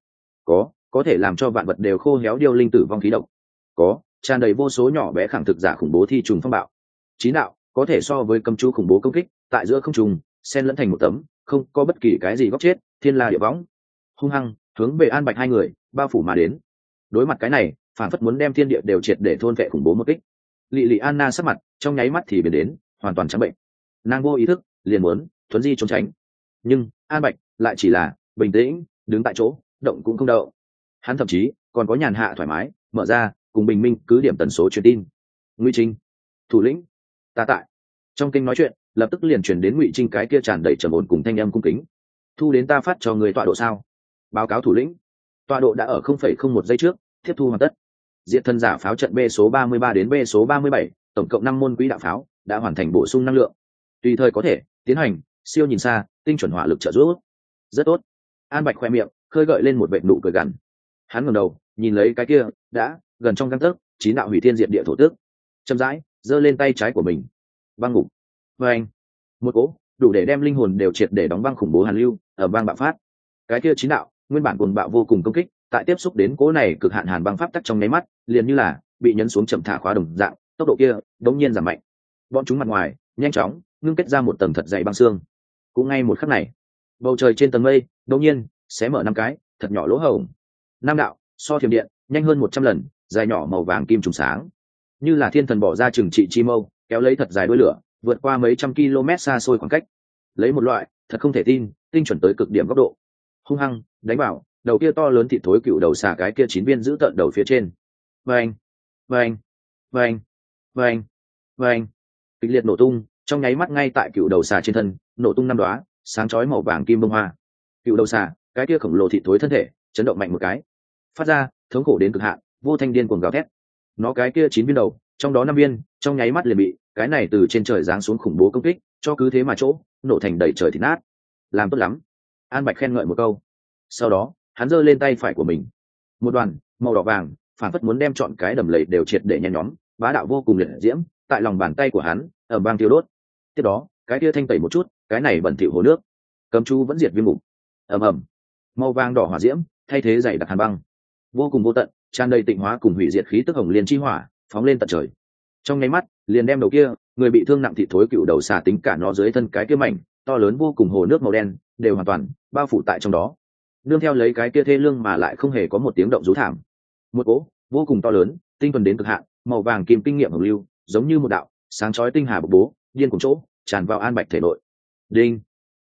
S1: có thể làm cho vạn vật đều khô héo điêu linh tử vong khí độc, có tràn đầy vô số nhỏ bé khẳng thực giả khủng bố thi trùng phong bạo. 9 đạo có thể so với cầm chú khủng bố công kích tại giữa không trùng xen lẫn thành một tấm không có bất kỳ cái gì góc chết thiên la địa võng, hung hăng hướng về An Bạch hai người bao phủ mà đến. Đối mặt cái này phản phất muốn đem thiên địa đều triệt để thôn vệ khủng bố một kích, Lị Lị Anna sắc mặt trong nháy mắt thì biến đến hoàn toàn trắng bệnh. Nàng vô ý thức liền muốn thuấn di trốn tránh, nhưng An Bạch lại chỉ là bình tĩnh đứng tại chỗ động cũng không động. Hắn thậm chí còn có nhàn hạ thoải mái mở ra cùng bình minh cứ điểm tần số truyền tin. Ngụy Trinh, thủ lĩnh, ta tại. Trong kinh nói chuyện lập tức liền truyền đến Ngụy Trinh cái kia tràn đầy trầm ổn cùng thanh âm cung kính. Thu đến ta phát cho người tọa độ sao? Báo cáo thủ lĩnh, tọa độ đã ở 0,01 giây trước tiếp thu hoàn tất. Diệt thân giả pháo trận B số 33 đến B số 37, tổng cộng 5 môn quỹ đạo pháo đã hoàn thành bổ sung năng lượng, tùy thời có thể tiến hành siêu nhìn xa tinh chuẩn hỏa lực trợ giúp. Rất tốt. An Bạch khoe miệng khơi gợi lên một vệt nụ cười gằn. Hắn ngẩng đầu nhìn lấy cái kia đã gần trong gang tấc 9 đạo hủy thiên diệt địa thổ tước, chậm rãi giơ lên tay trái của mình. Băng ngục. Và anh, một cỗ đủ để đem linh hồn đều triệt để đóng băng khủng bố hàn lưu ở băng bạo phát. Cái kia 9 đạo nguyên bản cuồng bạo vô cùng công kích tại tiếp xúc đến cỗ này cực hạn hàn băng pháp tắc trong nháy mắt liền như là bị nhấn xuống chậm thả khóa đồng dạng, tốc độ kia đống nhiên giảm mạnh. Bọn chúng mặt ngoài nhanh chóng ngưng kết ra một tầng thật dày băng xương. Cũng ngay một khắc này, bầu trời trên tầng mây đột nhiên xé mở 5 cái thật nhỏ lỗ hổng. 5 đạo so thiểm điện nhanh hơn 100 lần dài nhỏ màu vàng kim trùng sáng, như là thiên thần bỏ ra trừng trị chi mâu kéo lấy thật dài đuôi lửa vượt qua mấy trăm km xa xôi khoảng cách, lấy một loại thật không thể tin tinh chuẩn tới cực điểm góc độ hung hăng đánh vào đầu kia to lớn thịt thối cựu đầu xà cái kia 9 viên giữ tận đầu phía trên. Vâng, vâng, vâng, vâng, vâng. Kịch liệt nổ tung trong nháy mắt ngay tại cựu đầu xà trên thân nổ tung 5 đóa sáng chói màu vàng kim bông hoa. Cựu đầu xà cái kia khổng lồ thịt thối thân thể chấn động mạnh một cái, phát ra thống khổ đến cực hạn vô thanh điên cuồng gào thét. Nó cái kia 9 viên đầu trong đó 5 viên trong nháy mắt liền bị cái này từ trên trời giáng xuống khủng bố công kích cho cứ thế mà chỗ nổ thành đầy trời thịt nát. Làm tốt lắm. An Bạch khen ngợi một câu, sau đó hắn giơ lên tay phải của mình, một đoàn màu đỏ vàng phản phất muốn đem chọn cái đầm lầy đều triệt để nhen nhóm bá đạo vô cùng liệt diễm tại lòng bàn tay của hắn ở bang tiêu đốt. Tiếp đó cái kia thanh tẩy một chút cái này bẩn thỉu hồ nước, cấm chú vẫn diệt viêm mục. Ầm ầm, màu vàng đỏ hỏa diễm thay thế dày đặc hàn băng vô cùng vô tận tràn đầy tịnh hóa cùng hủy diệt khí tức hồng liên chi hỏa phóng lên tận trời. Trong nháy mắt liền đem đầu kia người bị thương nặng thịt thối cựu đầu xà tính cả nó dưới thân cái kia mảnh to lớn vô cùng hồ nước màu đen đều hoàn toàn bao phủ tại trong đó. Nương theo lấy cái kia thê lương mà lại không hề có một tiếng động rú thảm, một cỗ vô cùng to lớn tinh thuần đến cực hạn màu vàng kim kinh nghiệm hồng lưu giống như một đạo sáng chói tinh hà bộc bố điên cùng chỗ tràn vào An Bạch thể nội. Đinh,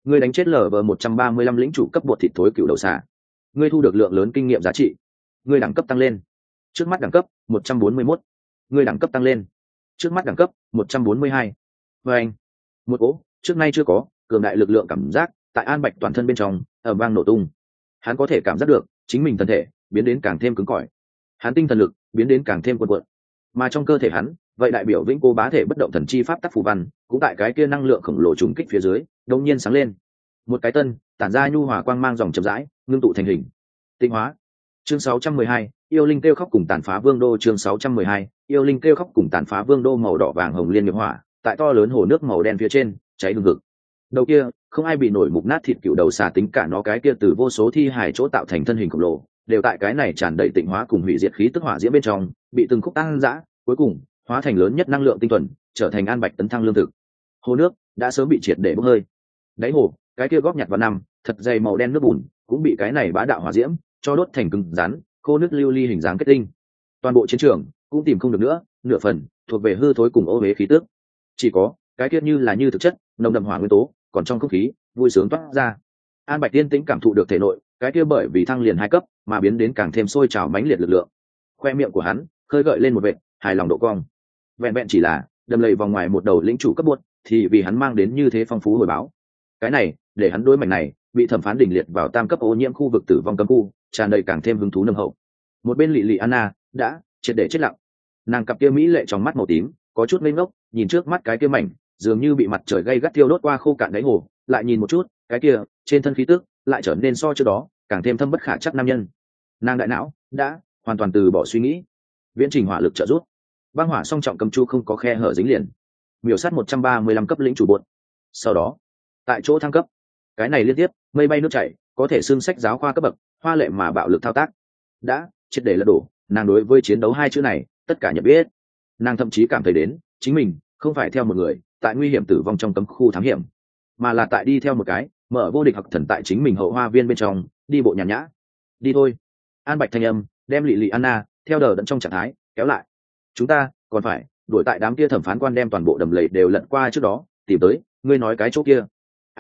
S1: Ngươi đánh chết LV135 lĩnh chủ cấp bột thịt thối cựu đầu xà. Ngươi thu được lượng lớn kinh nghiệm giá trị. Ngươi đẳng cấp tăng lên. Trước mắt đẳng cấp 141. Ngươi đẳng cấp tăng lên. Trước mắt đẳng cấp 142. Và anh, một cỗ trước nay chưa có cường đại lực lượng cảm giác tại An Bạch toàn thân bên trong ở vang nổ tung. Hắn có thể cảm giác được chính mình thân thể biến đến càng thêm cứng cỏi, hắn tinh thần lực biến đến càng thêm cuồn cuộn, mà trong cơ thể hắn vậy đại biểu vĩnh cố bá thể bất động thần chi pháp tắc phù văn cũng tại cái kia năng lượng khổng lồ trùng kích phía dưới đông nhiên sáng lên. Một cái tân tản ra nhu hòa quang mang dòng chậm rãi ngưng tụ thành hình. Tinh hóa. Chương 612, yêu linh kêu khóc cùng tàn phá vương đô. Chương 612, yêu linh kêu khóc cùng tàn phá vương đô. Màu đỏ vàng hồng liên nghiệp hỏa tại to lớn hồ nước màu đen phía trên cháy hừng hực. Đầu kia không ai bị nổi mục nát thịt cựu đầu xà, tính cả nó cái kia từ vô số thi hài chỗ tạo thành thân hình khổng lồ, đều tại cái này tràn đầy tịnh hóa cùng hủy diệt khí tức hỏa diễm bên trong bị từng khúc tăng dã, cuối cùng hóa thành lớn nhất năng lượng tinh thuần, trở thành An Bạch tấn thăng lương thực. Hồ nước đã sớm bị triệt để bốc hơi. Đáy hồ cái kia góp nhặt vào năm thật dày màu đen nước bùn cũng bị cái này bá đạo hỏa diễm cho đốt thành cứng rắn khô nước lưu ly hình dáng kết tinh. Toàn bộ chiến trường cũng tìm không được nữa nửa phần thuộc về hư thối cùng ô uế khí tước, chỉ có cái kia như thực chất nồng đậm hỏa nguyên tố còn trong không khí vui sướng toát ra. An Bạch tiên tĩnh cảm thụ được thể nội cái kia bởi vì thăng liền 2 cấp mà biến đến càng thêm sôi trào mãnh liệt lực lượng. Khoe miệng của hắn khơi gợi lên một vệt hài lòng độ cong. Vẹn vẹn chỉ là đâm lầy vòng ngoài một đầu lĩnh chủ cấp buốt thì vì hắn mang đến như thế phong phú hồi báo. Cái này để hắn đối mảnh này bị thẩm phán đỉnh liệt vào 3 cấp ô nhiễm khu vực tử vong cấm khu tràn đầy càng thêm hứng thú nồng hậu. Một bên Lị Lị Anna đã triệt để chết lặng. Nàng cặp kia mỹ lệ trong mắt màu tím có chút ngây ngốc nhìn trước mắt cái kia mảnh dường như bị mặt trời gay gắt thiêu đốt qua khô cạn đáy hồ, lại nhìn một chút cái kia trên thân khí tức lại trở nên so trước đó càng thêm thâm bất khả chắc nam nhân. Nàng đại não đã hoàn toàn từ bỏ suy nghĩ, viễn trình hỏa lực trợ giúp, băng hỏa song trọng cầm chu không có khe hở dính liền, miểu sát 135 cấp lĩnh chủ buột. Sau đó tại chỗ thăng cấp, cái này liên tiếp mây bay nước chảy có thể xương sách giáo khoa cấp bậc hoa lệ mà bạo lực thao tác đã triệt để lật đổ nàng đối với chiến đấu 2 chữ này tất cả nhận biết. Nàng thậm chí cảm thấy đến chính mình không phải theo một người tại nguy hiểm tử vong trong cấm khu thám hiểm, mà là tại đi theo một cái mở vô địch học thần tại chính mình hậu hoa viên bên trong đi bộ nhàn nhã. Đi thôi. An Bạch thanh âm đem Lị Lị Anna theo đờ đẫn trong trạng thái kéo lại. Chúng ta còn phải đuổi tại đám kia thẩm phán quan đem toàn bộ đầm lầy đều lận qua trước đó tìm tới ngươi nói cái chỗ kia.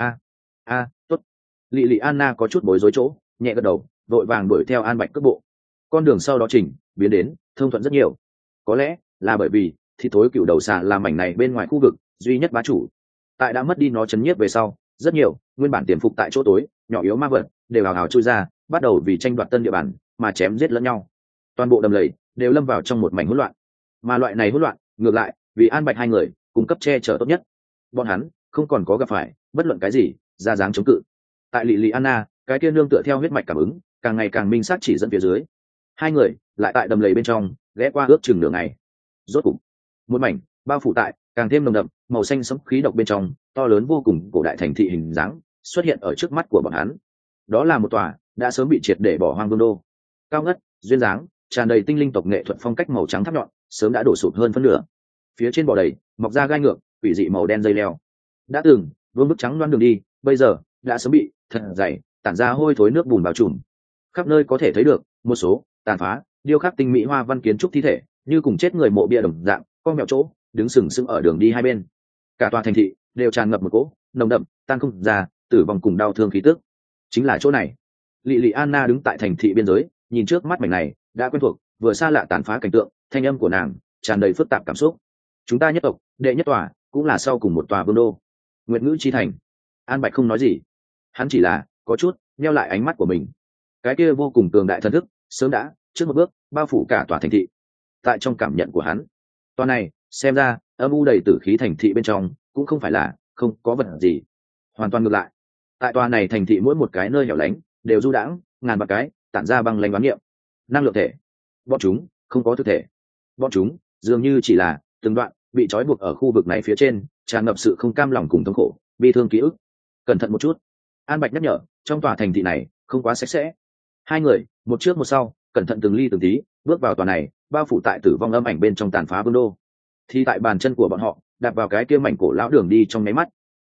S1: Tốt. Lị Lị Anna có chút bối rối chỗ nhẹ gật đầu vội vàng đuổi theo An Bạch cước bộ. Con đường sau đó chỉnh biến đến thông thuận rất nhiều, có lẽ là bởi vì thì thối cựu đầu xà là mảnh này bên ngoài khu vực duy nhất bá chủ. Tại đã mất đi nó chấn nhiếp về sau, rất nhiều nguyên bản tiềm phục tại chỗ tối nhỏ yếu ma vật đều hào hào chui ra, bắt đầu vì tranh đoạt tân địa bàn mà chém giết lẫn nhau. Toàn bộ đầm lầy đều lâm vào trong một mảnh hỗn loạn, mà loại này hỗn loạn ngược lại vì An Bạch 2 người cung cấp che chở tốt nhất. Bọn hắn không còn có gặp phải bất luận cái gì ra dáng chống cự. Tại Lị Lị Anna cái kia nương tựa theo huyết mạch cảm ứng càng ngày càng minh sát chỉ dẫn phía dưới, 2 người lại tại đầm lầy bên trong ghé qua ước chừng nửa ngày. Rốt cục một mảnh bao phủ tại càng thêm nồng đậm màu xanh sẫm khí độc bên trong to lớn vô cùng cổ đại thành thị hình dáng xuất hiện ở trước mắt của bọn hắn. Đó là một tòa đã sớm bị triệt để bỏ hoang vương đô, cao ngất duyên dáng tràn đầy tinh linh tộc nghệ thuật phong cách màu trắng tháp nhọn sớm đã đổ sụp hơn phân nửa. Phía trên bò đầy mọc ra gai ngược quỷ dị màu đen dây leo, đã từng vương bức trắng loan đường đi bây giờ đã sớm bị thật dày tản ra hôi thối nước bùn bao trùm. Khắp nơi có thể thấy được một số tàn phá điêu khắc tinh mỹ hoa văn kiến trúc thi thể như cùng chết người mộ bia đồng dạng con mèo chỗ đứng sừng sững ở đường đi hai bên. Cả tòa thành thị đều tràn ngập một cỗ nồng đậm tan không ra tử vong cùng đau thương khí tức. Chính là chỗ này. Lị Lị Anna đứng tại thành thị biên giới nhìn trước mắt mảnh này đã quen thuộc vừa xa lạ tàn phá cảnh tượng, thanh âm của nàng tràn đầy phức tạp cảm xúc. Chúng ta nhất tộc đệ nhất tòa cũng là sau cùng một tòa vương đô, Nguyệt Ngữ chi thành. An Bạch không nói gì, hắn chỉ là có chút nheo lại ánh mắt của mình. Cái kia vô cùng cường đại thần thức sớm đã trước một bước bao phủ cả tòa thành thị. Tại trong cảm nhận của hắn, tòa này xem ra âm u đầy tử khí thành thị bên trong cũng không phải là không có vật gì, hoàn toàn ngược lại. Tại tòa này thành thị mỗi một cái nơi hẻo lánh đều du đãng ngàn vạn cái tản ra băng lãnh đoán niệm năng lượng thể. Bọn chúng không có thực thể, bọn chúng dường như chỉ là từng đoạn bị trói buộc ở khu vực này phía trên, tràn ngập sự không cam lòng cùng thống khổ bi thương ký ức. Cẩn thận một chút, An Bạch nhắc nhở. Trong tòa thành thị này không quá sạch sẽ. 2 người một trước một sau cẩn thận từng ly từng tí bước vào tòa này bao phủ tại tử vong âm ảnh bên trong tàn phá vương đô. Thì tại bàn chân của bọn họ đạp vào cái kia mảnh cổ lão đường đi trong nháy mắt,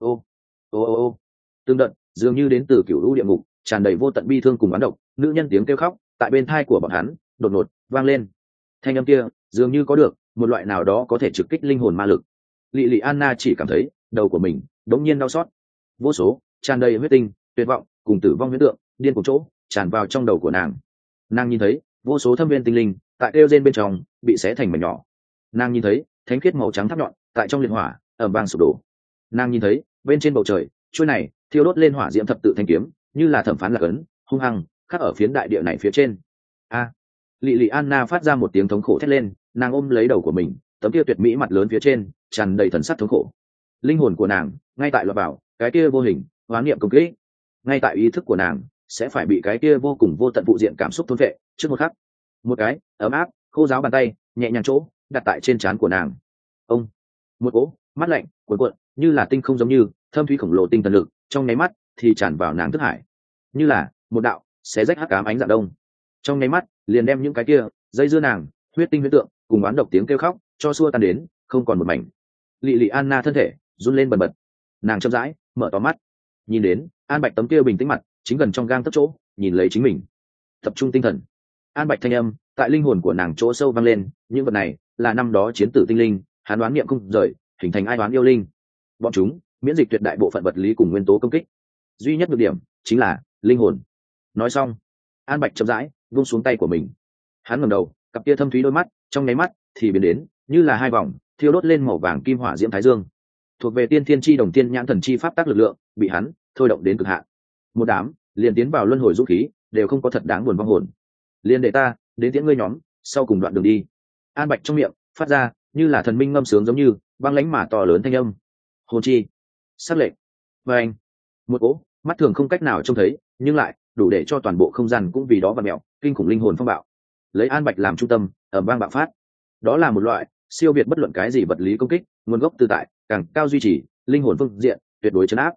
S1: ô tương đợt dường như đến từ cửu lũ địa ngục tràn đầy vô tận bi thương cùng oán độc nữ nhân tiếng kêu khóc tại bên thai của bọn hắn đột ngột vang lên. Thanh âm kia dường như có được một loại nào đó có thể trực kích linh hồn ma lực. Lị Lị Anna chỉ cảm thấy đầu của mình đống nhiên đau xót. Vô số tràn đầy huyết tinh tuyệt vọng cùng tử vong huyết tượng điên cùng chỗ tràn vào trong đầu của nàng nhìn thấy vô số thâm viên tinh linh tại kêu trên bên trong bị xé thành mảnh nhỏ. Nàng nhìn thấy thánh khiết màu trắng tháp nhọn tại trong liệt hỏa ẩm vang sụp đổ. Nàng nhìn thấy bên trên bầu trời chuôi này thiêu đốt lên hỏa diễm thập tự thanh kiếm như là thẩm phán lạc ấn hung hăng khắc ở phiến đại địa này phía trên. Lị lị Anna phát ra một tiếng thống khổ thét lên, nàng ôm lấy đầu của mình, tấm kia tuyệt mỹ mặt lớn phía trên tràn đầy thần sắc thống khổ. Linh hồn của nàng ngay tại lọt vào cái kia vô hình hoán niệm công kích, ngay tại ý thức của nàng sẽ phải bị cái kia vô cùng vô tận phụ diện cảm xúc thôn vệ trước một khắc. Một cái ấm áp khô ráo bàn tay nhẹ nhàng chỗ đặt tại trên trán của nàng. Ông một cỗ mắt lạnh cuồn cuộn như là tinh không giống như thâm thúy khổng lồ tinh thần lực trong nháy mắt thì tràn vào nàng thức hải, như là một đạo xé rách hắc ám ánh dạng đông, trong nháy mắt liền đem những cái kia dây dưa nàng huyết tinh huyết tượng cùng oán độc tiếng kêu khóc cho xua tan đến không còn một mảnh. Lị lị Anna thân thể run lên bần bật, nàng chậm rãi mở to mắt, nhìn đến An Bạch tấm kia bình tĩnh mặt chính gần trong gang tấc chỗ nhìn lấy chính mình. Tập trung tinh thần, An Bạch thanh âm tại linh hồn của nàng chỗ sâu vang lên, những vật này là năm đó chiến tử tinh linh hắn đoán niệm không rời hình thành ai đoán yêu linh, bọn chúng miễn dịch tuyệt đại bộ phận vật lý cùng nguyên tố công kích, duy nhất được điểm chính là linh hồn. Nói xong, An Bạch chậm rãi vung xuống tay của mình, hắn ngẩng đầu, cặp kia thâm thúy đôi mắt trong nháy mắt thì biến đến như là hai vòng thiêu đốt lên màu vàng kim hỏa diễm thái dương, thuộc về tiên thiên chi đồng tiên nhãn thần chi pháp tác lực lượng bị hắn thôi động đến cực hạn. Một đám liền tiến vào luân hồi dũng khí đều không có thật đáng buồn vong hồn, liền để ta đến tiễn ngươi nhóm sau cùng đoạn đường đi. An Bạch trong miệng phát ra như là thần minh ngâm sướng giống như băng lãnh mà to lớn thanh âm. Hồn chi sắc lệnh và anh một cỗ mắt thường không cách nào trông thấy nhưng lại đủ để cho toàn bộ không gian cũng vì đó vặn mẹo kinh khủng linh hồn phong bạo lấy An Bạch làm trung tâm ở bang bạo phát. Đó là một loại siêu việt bất luận cái gì vật lý công kích, nguồn gốc từ tại càng cao duy trì linh hồn phương diện tuyệt đối chấn áp.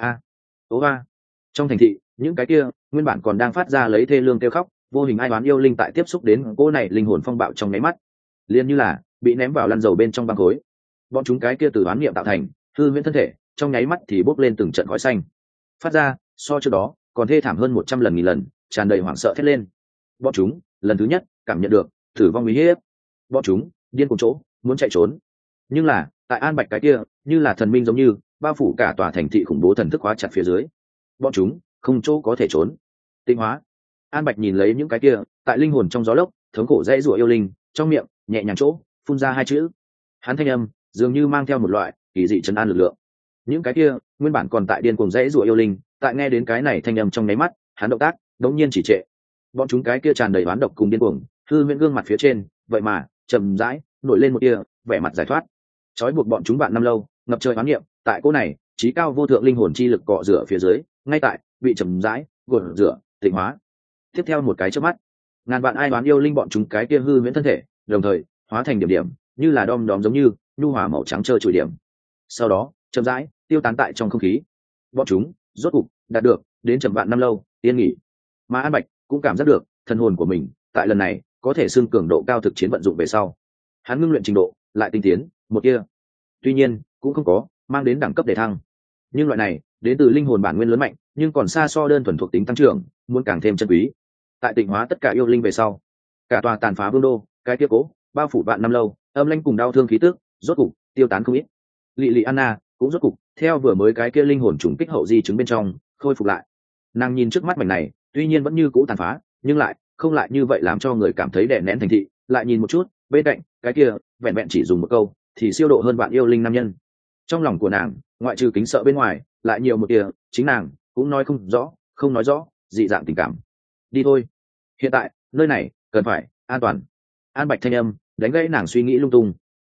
S1: Trong thành thị những cái kia nguyên bản còn đang phát ra lấy thê lương kêu khóc vô hình ai đoán yêu linh tại tiếp xúc đến cô này linh hồn phong bạo trong nháy mắt liền như là bị ném vào lăn dầu bên trong băng khối. Bọn chúng cái kia từ đoán niệm tạo thành hư huyễn thân thể trong nháy mắt thì bốc lên từng trận khói xanh, phát ra so trước đó còn thê thảm hơn 100 lần nghìn lần, tràn đầy hoảng sợ thét lên. Bọn chúng lần thứ nhất cảm nhận được tử vong uy hiếp, bọn chúng điên cuồng chỗ muốn chạy trốn, nhưng là tại An Bạch cái kia như là thần minh giống như bao phủ cả tòa thành thị khủng bố thần thức hóa chặt phía dưới, bọn chúng không chỗ có thể trốn. Tịnh hóa. An Bạch nhìn lấy những cái kia tại linh hồn trong gió lốc thống khổ dãy rủa yêu linh, trong miệng nhẹ nhàng chỗ phun ra hai chữ. Hắn thanh âm dường như mang theo một loại kỳ dị trấn an lực lượng. Những cái kia nguyên bản còn tại điên cuồng dãy rủa yêu linh, tại nghe đến cái này thanh âm trong nháy mắt, hắn động tác đống nhiên chỉ trệ. Bọn chúng cái kia tràn đầy oán độc cùng điên cuồng hư huyễn gương mặt phía trên vậy mà chậm rãi nổi lên một tia vẻ mặt giải thoát. Trói buộc bọn chúng vạn năm lâu ngập trời oán niệm tại cô này trí cao vô thượng linh hồn chi lực cọ rửa phía dưới ngay tại bị chậm rãi gột rửa tịnh hóa. Tiếp theo một cái chớp mắt, ngàn vạn ai đoán yêu linh bọn chúng cái kia hư huyễn thân thể đồng thời hóa thành điểm điểm như là đom đóm giống như nhu hòa màu trắng trơ trụi điểm, sau đó chậm rãi tiêu tán tại trong không khí. Bọn chúng rốt cục đạt được đến chậm vạn năm lâu yên nghỉ, mà An Bạch cũng cảm giác được thần hồn của mình tại lần này có thể xưng cường độ cao thực chiến vận dụng về sau, hắn ngưng luyện trình độ lại tinh tiến một kia, tuy nhiên cũng không có mang đến đẳng cấp để thăng, nhưng loại này đến từ linh hồn bản nguyên lớn mạnh nhưng còn xa so đơn thuần thuộc tính tăng trưởng muốn càng thêm chân quý. Tại tịnh hóa tất cả yêu linh về sau, cả tòa tàn phá vương đô cái kia cố bao phủ vạn năm lâu âm lãnh cùng đau thương khí tức rốt cục tiêu tán không ít. Lị lị Anna cũng rốt cục theo vừa mới cái kia linh hồn trùng kích hậu di chứng bên trong khôi phục lại. Nàng nhìn trước mắt mảnh này tuy nhiên vẫn như cũ tàn phá nhưng lại không lại như vậy làm cho người cảm thấy đè nén thành thị, lại nhìn một chút bên cạnh cái kia vẹn vẹn chỉ dùng một câu thì siêu độ hơn vạn yêu linh nam nhân, trong lòng của nàng ngoại trừ kính sợ bên ngoài lại nhiều một kia chính nàng cũng nói không rõ không nói rõ dị dạng tình cảm. Đi thôi, hiện tại nơi này cần phải an toàn. An Bạch thanh âm đánh gãy nàng suy nghĩ lung tung.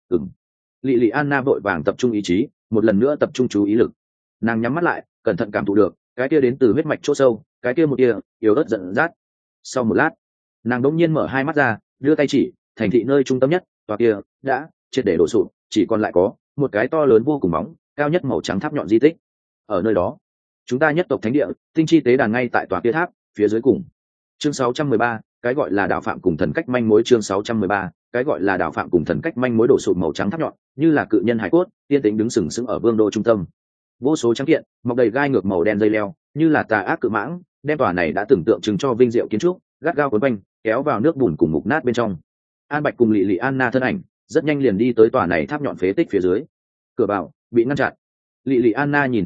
S1: Lị lị Anna vội vàng tập trung ý chí, một lần nữa tập trung chú ý lực. Nàng nhắm mắt lại cẩn thận cảm thụ được cái kia đến từ huyết mạch chỗ sâu cái kia một kia yếu ớt giận dắt. Sau một lát, nàng đột nhiên mở hai mắt ra, đưa tay chỉ thành thị nơi trung tâm nhất, tòa kia đã triệt để đổ sụp, chỉ còn lại có một cái to lớn vô cùng bóng cao nhất màu trắng tháp nhọn di tích. Ở nơi đó, chúng ta nhất tộc thánh địa tinh chi tế đàn ngay tại tòa kia tháp phía dưới cùng. Chương 613, cái gọi là đạo phạm cùng thần cách manh mối. Chương 613, cái gọi là đạo phạm cùng thần cách manh mối. Đổ sụp màu trắng tháp nhọn như là cự nhân hải cốt yên tĩnh đứng sừng sững ở vương đô trung tâm. Vô số trắng kiện mọc đầy gai ngược màu đen dây leo như là tà ác cự mãng đem tòa này đã tưởng tượng chứng cho vinh diệu kiến trúc gắt gao quấn quanh kéo vào nước bùn cùng mục nát bên trong. An Bạch cùng Lị lị Anna thân ảnh rất nhanh liền đi tới tòa này tháp nhọn phế tích phía dưới. Cửa vào bị ngăn chặn. Lị lị Anna nhìn trước mắt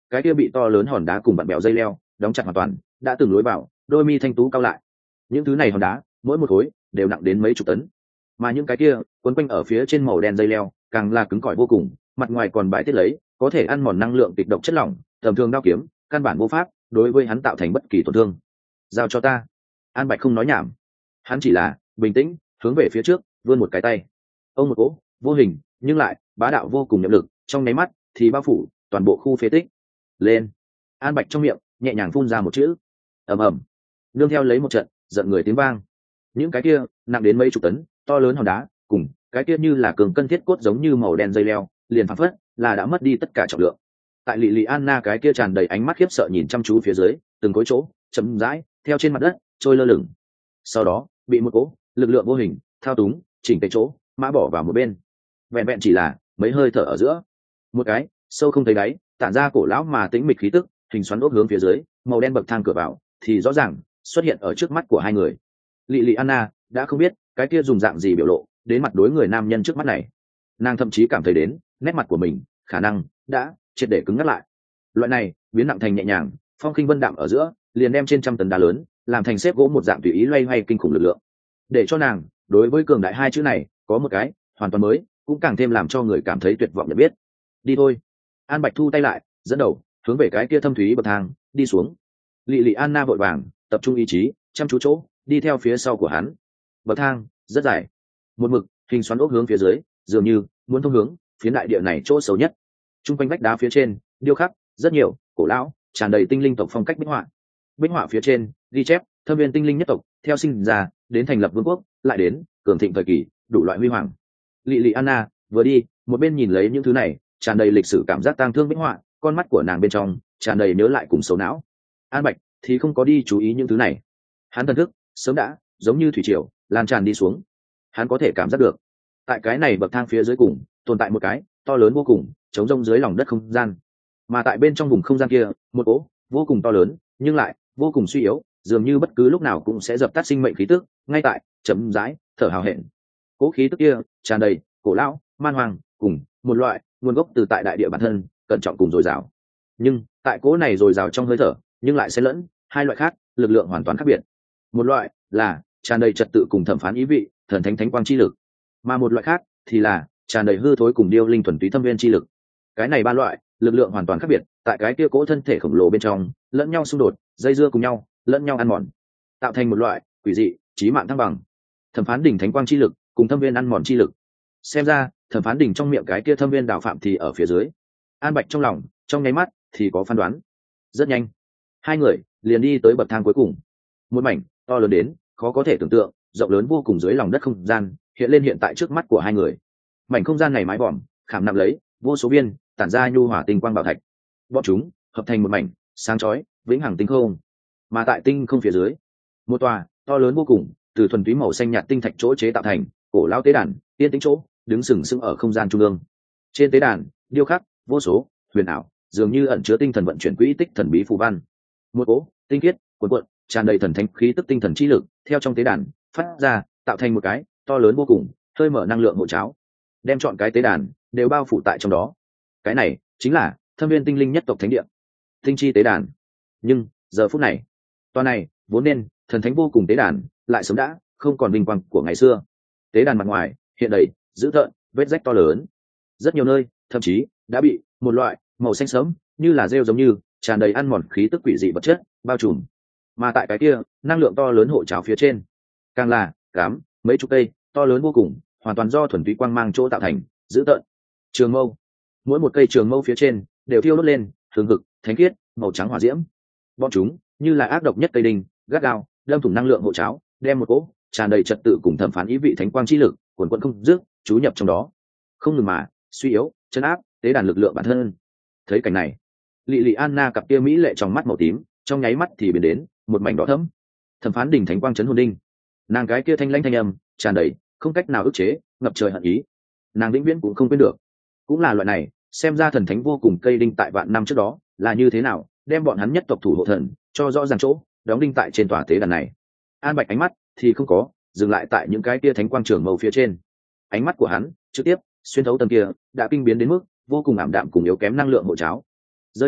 S1: cái kia bị to lớn hòn đá cùng vặn bèo dây leo đóng chặt hoàn toàn, đã từng lối vào, đôi mi thanh tú cao lại. Những thứ này hòn đá mỗi một khối đều nặng đến mấy chục tấn, mà những cái kia quấn quanh ở phía trên màu đen dây leo càng là cứng cỏi vô cùng, mặt ngoài còn bài tiết lấy có thể ăn mòn năng lượng kịch độc chất lỏng, tầm thường đao kiếm căn bản vô pháp đối với hắn tạo thành bất kỳ tổn thương. Giao cho ta. An Bạch không nói nhảm, hắn chỉ là bình tĩnh hướng về phía trước vươn một cái tay. Ông một cỗ vô hình nhưng lại bá đạo vô cùng nhiệm lực trong nháy mắt thì bao phủ toàn bộ khu phế tích. Lên. An Bạch trong miệng nhẹ nhàng phun ra một chữ. Ầm ầm. Nương theo lấy một trận giận người tiếng vang, những cái kia nặng đến mấy chục tấn to lớn hòn đá cùng cái kia như là cường cân thiết cốt giống như màu đen dây leo liền phảng phất là đã mất đi tất cả trọng lượng. Tại Lị Lị Anna cái kia tràn đầy ánh mắt khiếp sợ nhìn chăm chú phía dưới, từng khối chỗ chậm rãi theo trên mặt đất trôi lơ lửng, sau đó bị một cỗ lực lượng vô hình thao túng chỉnh cái chỗ mã bỏ vào một bên. Vẹn vẹn chỉ là mấy hơi thở ở giữa, một cái sâu không thấy đáy tản ra cổ lão mà tĩnh mịch khí tức hình xoắn ốc hướng phía dưới màu đen bậc thang cửa vào thì rõ ràng xuất hiện ở trước mắt của hai người. Lị Lị Anna đã không biết cái kia dùng dạng gì biểu lộ đến mặt đối người nam nhân trước mắt này, nàng thậm chí cảm thấy đến nét mặt của mình khả năng đã triệt để cứng ngắt lại. Loại này biến nặng thành nhẹ nhàng, phong khinh vân đạm ở giữa liền đem trên trăm tấn đá lớn làm thành xếp gỗ một dạng tùy ý loay hoay kinh khủng lực lượng, để cho nàng đối với cường đại hai chữ này có một cái hoàn toàn mới, cũng càng thêm làm cho người cảm thấy tuyệt vọng nhận biết. Đi thôi. An Bạch thu tay lại, dẫn đầu hướng về cái kia thâm thúy bậc thang đi xuống. Lị Lị Anna vội vàng tập trung ý chí chăm chú chỗ đi theo phía sau của hắn. Bậc thang rất dài, một mực hình xoắn ốc hướng phía dưới, dường như muốn thông hướng phiến đại địa này chỗ xấu nhất. Trung quanh vách đá phía trên điêu khắc rất nhiều cổ lão tràn đầy tinh linh tộc phong cách bích họa. Bích họa phía trên ghi chép thâm viên tinh linh nhất tộc theo sinh ra đến thành lập vương quốc, lại đến cường thịnh thời kỳ đủ loại huy hoàng. Lị Lị Anna vừa đi một bên nhìn lấy những thứ này tràn đầy lịch sử cảm giác tang thương bích họa, con mắt của nàng bên trong tràn đầy nhớ lại cùng xấu não. An Bạch thì không có đi chú ý những thứ này, hắn thần thức sớm đã giống như thủy triều lan tràn đi xuống. Hắn có thể cảm giác được tại cái này bậc thang phía dưới cùng tồn tại một cái to lớn vô cùng trống rông dưới lòng đất không gian, mà tại bên trong vùng không gian kia một cỗ vô cùng to lớn nhưng lại vô cùng suy yếu, dường như bất cứ lúc nào cũng sẽ dập tắt sinh mệnh khí tức ngay tại chấm dãi thở hào hẹn. Cỗ khí tức kia tràn đầy cổ lão man hoang cùng một loại nguồn gốc từ tại đại địa bản thân cẩn trọng cùng dồi dào, nhưng tại cỗ này dồi dào trong hơi thở nhưng lại xen lẫn hai loại khác lực lượng hoàn toàn khác biệt. Một loại là tràn đầy trật tự cùng thẩm phán ý vị thần thánh thánh quang chi lực, mà một loại khác thì là tràn đầy hư thối cùng điêu linh thuần túy thâm viên chi lực. Cái này ba loại lực lượng hoàn toàn khác biệt tại cái kia cỗ thân thể khổng lồ bên trong lẫn nhau xung đột dây dưa cùng nhau lẫn nhau ăn mòn, tạo thành một loại quỷ dị chí mạng thăng bằng. Thẩm phán đỉnh thánh quang chi lực cùng thâm viên ăn mòn chi lực, xem ra thẩm phán đỉnh trong miệng cái kia thâm viên đạo phạm thì ở phía dưới. An Bạch trong lòng trong nháy mắt thì có phán đoán. Rất nhanh hai người liền đi tới bậc thang cuối cùng, một mảnh to lớn đến khó có thể tưởng tượng rộng lớn vô cùng dưới lòng đất không gian hiện lên hiện tại trước mắt của hai người. Mảnh không gian này mái vòm khảm nạm lấy vô số viên tản ra nhu hòa tinh quang bảo thạch, bọn chúng hợp thành một mảnh sáng chói vĩnh hằng tinh không. Mà tại tinh không phía dưới, một tòa to lớn vô cùng từ thuần túy màu xanh nhạt tinh thạch chỗ chế tạo thành cổ lao tế đàn yên tĩnh chỗ đứng sừng sững ở không gian trung ương. Trên tế đàn điêu khắc vô số huyền ảo dường như ẩn chứa tinh thần vận chuyển quỹ tích thần bí phù văn. Một cỗ tinh khiết cuồn cuộn tràn đầy thần thánh khí tức tinh thần chi lực theo trong tế đàn phát ra, tạo thành một cái to lớn vô cùng hơi mở năng lượng hộ cháo, đem chọn cái tế đàn đều bao phủ tại trong đó. Cái này chính là thâm viên tinh linh nhất tộc thánh địa tinh chi tế đàn. Nhưng giờ phút này, tòa này vốn nên thần thánh vô cùng tế đàn lại sớm đã không còn vinh quang của ngày xưa. Tế đàn mặt ngoài hiện đầy dữ tợn vết rách to lớn, rất nhiều nơi thậm chí đã bị một loại màu xanh sớm như là rêu giống như tràn đầy ăn mòn khí tức quỷ dị vật chất bao trùm. Mà tại cái kia năng lượng to lớn hộ cháo phía trên càng là cám mấy chục cây to lớn vô cùng hoàn toàn do thuần túy quang mang chỗ tạo thành dữ tợn trường mâu. Mỗi một cây trường mâu phía trên đều thiêu đốt lên hừng hực thánh khiết màu trắng hỏa diễm. Bọn chúng như là ác độc nhất cây đinh gắt gao đâm thủng năng lượng hộ cháo, đem một cỗ tràn đầy trật tự cùng thẩm phán ý vị thánh quang chi lực quần quận không dứt chú nhập trong đó, không ngừng mà suy yếu chấn áp tế đàn lực lượng bản thân. Thấy cảnh này, Lị Lị Anna cặp kia mỹ lệ trong mắt màu tím trong nháy mắt thì biến đến một mảnh đỏ thẫm. Thẩm phán đỉnh thánh quang chấn hồn đinh, nàng cái kia thanh lãnh thanh âm tràn đầy không cách nào ức chế ngập trời hận ý, nàng vĩnh viễn cũng không quên được. Cũng là loại này xem ra thần thánh vô cùng cây đinh tại vạn năm trước đó là như thế nào đem bọn hắn nhất tộc thủ hộ thần cho rõ ràng chỗ đóng đinh tại trên tòa tế đàn này. An Bạch ánh mắt thì không có dừng lại tại những cái kia thánh quang trường màu phía trên, ánh mắt của hắn trực tiếp xuyên thấu tầng kia đã kinh biến đến mức vô cùng ảm đạm cùng yếu kém năng lượng hộ cháo, rơi vào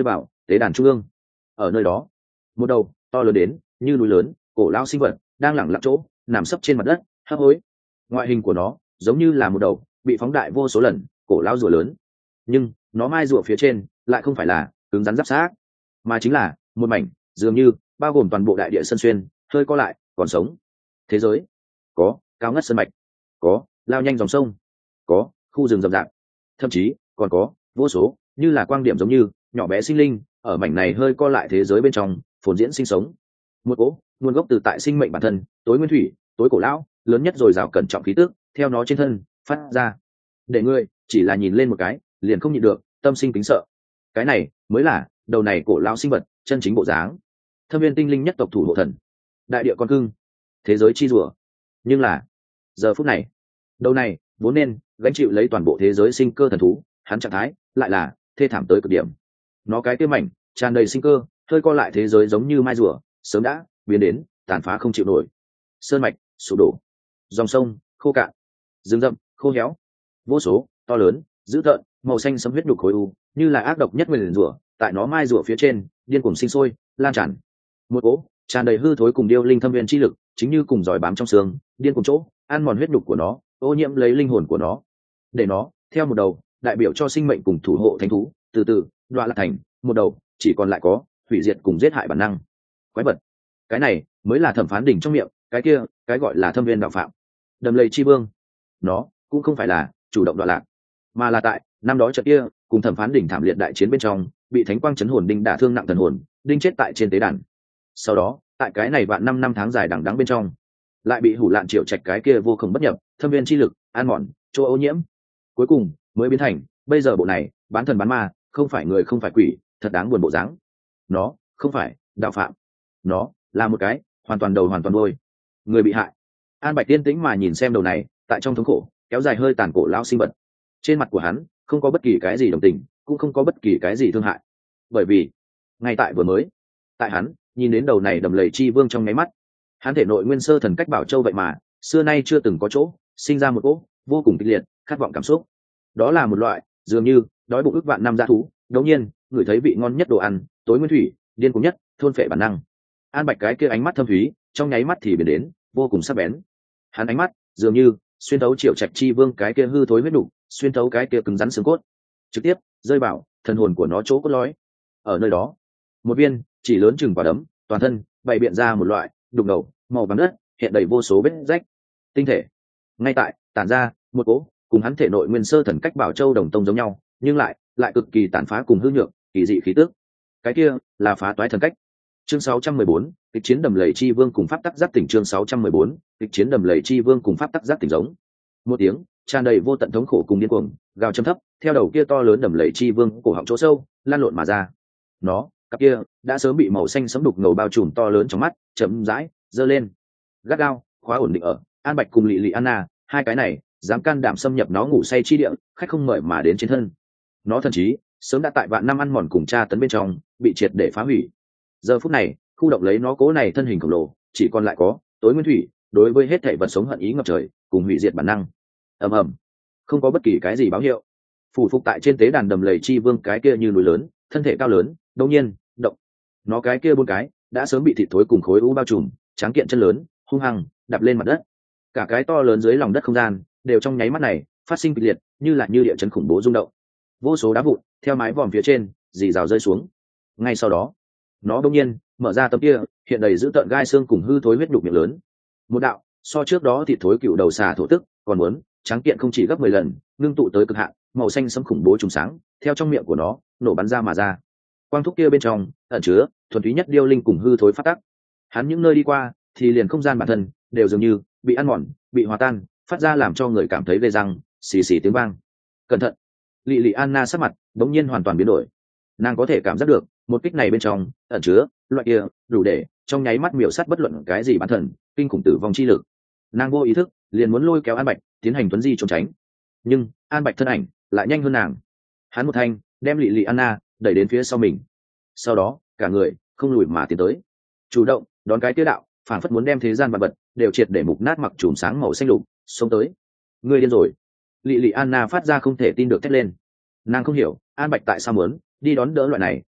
S1: tế đàn trung ương. Ở nơi đó, một đầu to lớn đến như núi lớn cổ lao sinh vật đang lẳng lặng chỗ nằm sấp trên mặt đất hấp hối. Ngoại hình của nó giống như là một đầu bị phóng đại vô số lần cổ lao rùa lớn, nhưng nó mai rùa phía trên lại không phải là cứng rắn giáp xác, mà chính là một mảnh dường như bao gồm toàn bộ đại địa sân xuyên hơi co lại còn sống. Thế giới có cao ngất sơn mạch, có lao nhanh dòng sông, có khu rừng rậm rạp, thậm chí còn có vô số như là quang điểm giống như nhỏ bé sinh linh ở mảnh này hơi co lại thế giới bên trong phồn diễn sinh sống. Một cỗ nguồn gốc từ tại sinh mệnh bản thân tối nguyên thủy tối cổ lão lớn nhất rồi rào cẩn trọng khí tước theo nó trên thân phát ra, để ngươi chỉ là nhìn lên một cái liền không nhịn được tâm sinh kính sợ. Cái này mới là đầu này cổ lão sinh vật chân chính bộ dáng. Thâm viên tinh linh nhất tộc thủ hộ thần, đại địa con cưng, thế giới chi rùa. Nhưng là giờ phút này, đầu này vốn nên gánh chịu lấy toàn bộ thế giới sinh cơ thần thú, hắn trạng thái lại là thê thảm tới cực điểm. Nó cái kia mảnh tràn đầy sinh cơ hơi co lại thế giới giống như mai rùa sớm đã biến đến tàn phá không chịu nổi. Sơn mạch sụp đổ, dòng sông khô cạn, rừng rậm khô héo, vô số to lớn dữ tợn màu xanh sẫm huyết nhục khối u như là ác độc nhất nguyền rủa tại nó mai rùa phía trên điên cuồng sinh sôi lan tràn. Một cỗ tràn đầy hư thối cùng điêu linh thâm viên chi lực chính như cùng giỏi bám trong xương điên cùng chỗ ăn mòn huyết nhục của nó, ô nhiễm lấy linh hồn của nó, để nó theo một đầu đại biểu cho sinh mệnh cùng thủ hộ thánh thú từ từ đoạ lạc thành một đầu chỉ còn lại có hủy diệt cùng giết hại bản năng quái vật. Cái này mới là thẩm phán đỉnh trong miệng cái kia cái gọi là thâm viên đạo phạm đầm lầy chi vương. Nó cũng không phải là chủ động đoạ lạc, mà là tại năm đó trận kia cùng thẩm phán đỉnh thảm liệt đại chiến bên trong bị thánh quang chấn hồn đinh đả thương nặng thần hồn đinh chết tại trên tế đàn. Sau đó tại cái này vạn năm tháng dài đằng đẵng bên trong lại bị hủ lạn triệu trạch cái kia vô cùng bất nhập thâm viên chi lực ăn mòn chỗ ô nhiễm, cuối cùng mới biến thành bây giờ bộ này bán thần bán ma không phải người không phải quỷ thật đáng buồn bộ dáng. Nó không phải đạo phạm, nó là một cái hoàn toàn đầu hoàn toàn đôi người bị hại. An Bạch tiên tĩnh mà nhìn xem đầu này tại trong thống khổ kéo dài hơi tàn cổ lao sinh vật, trên mặt của hắn không có bất kỳ cái gì đồng tình cũng không có bất kỳ cái gì thương hại, bởi vì ngay tại vừa mới tại hắn nhìn đến đầu này đầm lầy chi vương trong nháy mắt, hắn thể nội nguyên sơ thần cách bảo châu vậy mà xưa nay chưa từng có chỗ sinh ra một cỗ vô cùng kịch liệt khát vọng cảm xúc. Đó là một loại dường như đói bụng ức vạn năm dã thú đột nhiên ngửi thấy vị ngon nhất đồ ăn tối nguyên thủy điên cuồng nhất thôn phệ bản năng. An Bạch cái kia ánh mắt thâm thúy trong nháy mắt thì biến đến vô cùng sắc bén. Hắn ánh mắt dường như xuyên thấu triệu trạch chi vương cái kia hư thối huyết đủ, xuyên thấu cái kia cứng rắn xương cốt, trực tiếp rơi vào thần hồn của nó chỗ cốt lõi. Ở nơi đó, một viên chỉ lớn chừng quả đấm, toàn thân bày biện ra một loại đục ngầu màu vàng đất, hiện đầy vô số vết rách tinh thể, ngay tại tản ra một cỗ cùng hắn thể nội nguyên sơ thần cách bảo châu đồng tông giống nhau, nhưng lại cực kỳ tàn phá cùng hư nhược kỳ dị khí tức. Cái kia là phá toái thần cách. Chương 614, kịch chiến đầm lầy chi vương cùng pháp tắc giác tỉnh. Chương 614, kịch chiến đầm lầy chi vương cùng pháp tắc giác tỉnh giống. Một tiếng tràn đầy vô tận thống khổ cùng điên cuồng gào trầm thấp theo đầu kia to lớn đầm lầy chi vương cổ họng chỗ sâu lan lộn mà ra. Nó cặp kia đã sớm bị màu xanh sẫm đục ngầu bao trùm to lớn trong mắt chậm rãi giơ lên, gắt gao khóa ổn định ở An Bạch cùng Lị Lị Anna hai cái này dám can đảm xâm nhập nó ngủ say chi địa khách không mời mà đến trên thân. Nó thần trí sớm đã tại vạn năm ăn mòn cùng tra tấn bên trong bị triệt để phá hủy. Giờ phút này khu động lấy nó cố này thân hình khổng lồ chỉ còn lại có tối nguyên thủy đối với hết thảy vật sống hận ý ngập trời cùng hủy diệt bản năng. Ầm ầm, không có bất kỳ cái gì báo hiệu. Phủ phục tại trên tế đàn đầm lầy chi vương cái kia như núi lớn thân thể cao lớn đột nhiên động. Nó cái kia bốn cái đã sớm bị thịt thối cùng khối u bao trùm tráng kiện chân lớn hung hăng đạp lên mặt đất. Cả cái to lớn dưới lòng đất không gian đều trong nháy mắt này phát sinh kịch liệt như là như địa chấn khủng bố rung động. Vô số đá vụn theo mái vòm phía trên rì rào rơi xuống. Ngay sau đó nó đột nhiên mở ra tấm kia hiện đầy dữ tợn gai xương cùng hư thối huyết nhục miệng lớn. Một đạo so trước đó thịt thối cựu đầu xà thổ tức còn muốn tráng kiện không chỉ gấp 10 lần ngưng tụ tới cực hạn màu xanh sẫm khủng bố trùng sáng theo trong miệng của nó nổ bắn ra mà ra. Quang thúc kia bên trong ẩn chứa thuần túy nhất điêu linh cùng hư thối phát tắc. Hắn những nơi đi qua thì liền không gian bản thân đều dường như bị ăn mòn bị hòa tan phát ra làm cho người cảm thấy ghê răng xì xì tiếng vang. Cẩn thận. Lị Lị Anna sắc mặt bỗng nhiên hoàn toàn biến đổi. Nàng có thể cảm giác được một kích này bên trong ẩn chứa loại kia đủ để trong nháy mắt miểu sát bất luận cái gì bản thần kinh khủng tử vong chi lực. Nàng vô ý thức liền muốn lôi kéo An Bạch tiến hành tuấn di trốn tránh, nhưng An Bạch thân ảnh lại nhanh hơn nàng. Hắn một thanh đem Lị Lị Anna đẩy đến phía sau mình, sau đó cả người không lùi mà tiến tới, chủ động đón cái tiêu đạo phản phất muốn đem thế gian vật vật đều triệt để mục nát mặc chùm sáng màu xanh lục xông tới. Ngươi điên rồi. Lị Lị Anna phát ra không thể tin được thét lên. Nàng không hiểu An Bạch tại sao muốn đi đón đỡ loại này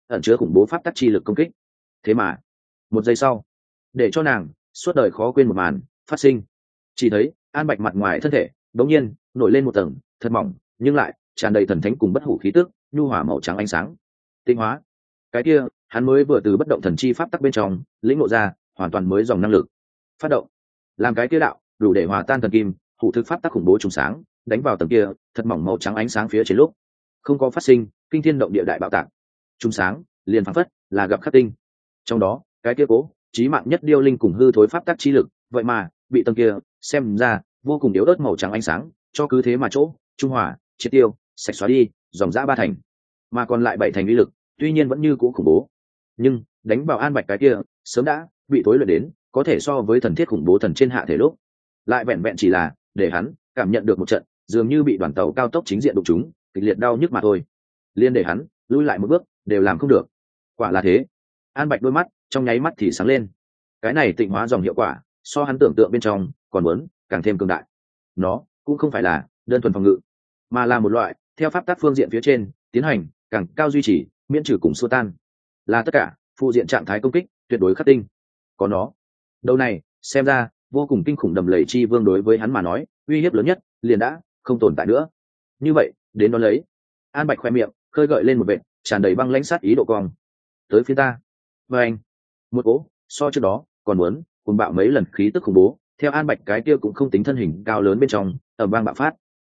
S1: ẩn chứa khủng bố pháp tắc chi lực công kích. Thế mà một giây sau, để cho nàng suốt đời khó quên một màn phát sinh. Chỉ thấy An Bạch mặt ngoài thân thể đống nhiên nổi lên một tầng thật mỏng nhưng lại tràn đầy thần thánh cùng bất hủ khí tức, nhu hòa màu trắng ánh sáng. Tinh hóa. Cái kia hắn mới vừa từ bất động thần chi pháp tắc bên trong lĩnh ngộ ra hoàn toàn mới dòng năng lực phát động, làm cái kia đạo đủ để hòa tan thần kim hủ thực pháp tắc khủng bố trùng sáng đánh vào tầng kia thật mỏng màu trắng ánh sáng phía trên lúc không có phát sinh kinh thiên động địa đại bạo tạc. Trùng sáng liền phảng phất là gặp khắc tinh, trong đó cái kia cố chí mạng nhất điêu linh cùng hư thối pháp tắc chi lực vậy mà bị tầng kia xem ra vô cùng yếu ớt màu trắng ánh sáng cho cứ thế mà chỗ trung hòa triệt tiêu sạch xóa đi dòng dã 3 thành, mà còn lại 7 thành uy lực tuy nhiên vẫn như cũ khủng bố, nhưng đánh vào An Bạch cái kia sớm đã bị tối luyện đến có thể so với thần thiết khủng bố thần trên hạ thể lúc lại vẹn vẹn chỉ là để hắn cảm nhận được một trận dường như bị đoàn tàu cao tốc chính diện đụng chúng kịch liệt đau nhức mà thôi, liên để hắn lui lại một bước đều làm không được. Quả là thế. An Bạch đôi mắt trong nháy mắt thì sáng lên. Cái này tịnh hóa dòng hiệu quả so hắn tưởng tượng bên trong còn muốn càng thêm cường đại. Nó cũng không phải là đơn thuần phòng ngự, mà là một loại theo pháp tắc phương diện phía trên tiến hành càng cao duy trì miễn trừ cùng xua tan, là tất cả phụ diện trạng thái công kích tuyệt đối khắc tinh. Có nó đầu này xem ra vô cùng kinh khủng đầm lầy chi vương đối với hắn mà nói uy hiếp lớn nhất liền đã không tồn tại nữa. Như vậy đến đó lấy, An Bạch khoe miệng khơi gợi lên một vệt tràn đầy băng lãnh sát ý độ cong. Tới phía ta. Và anh một cỗ so trước đó còn muốn cùng bạo mấy lần khí tức khủng bố theo An Bạch cái kia cũng không tính thân hình cao lớn bên trong ầm vang bạo phát.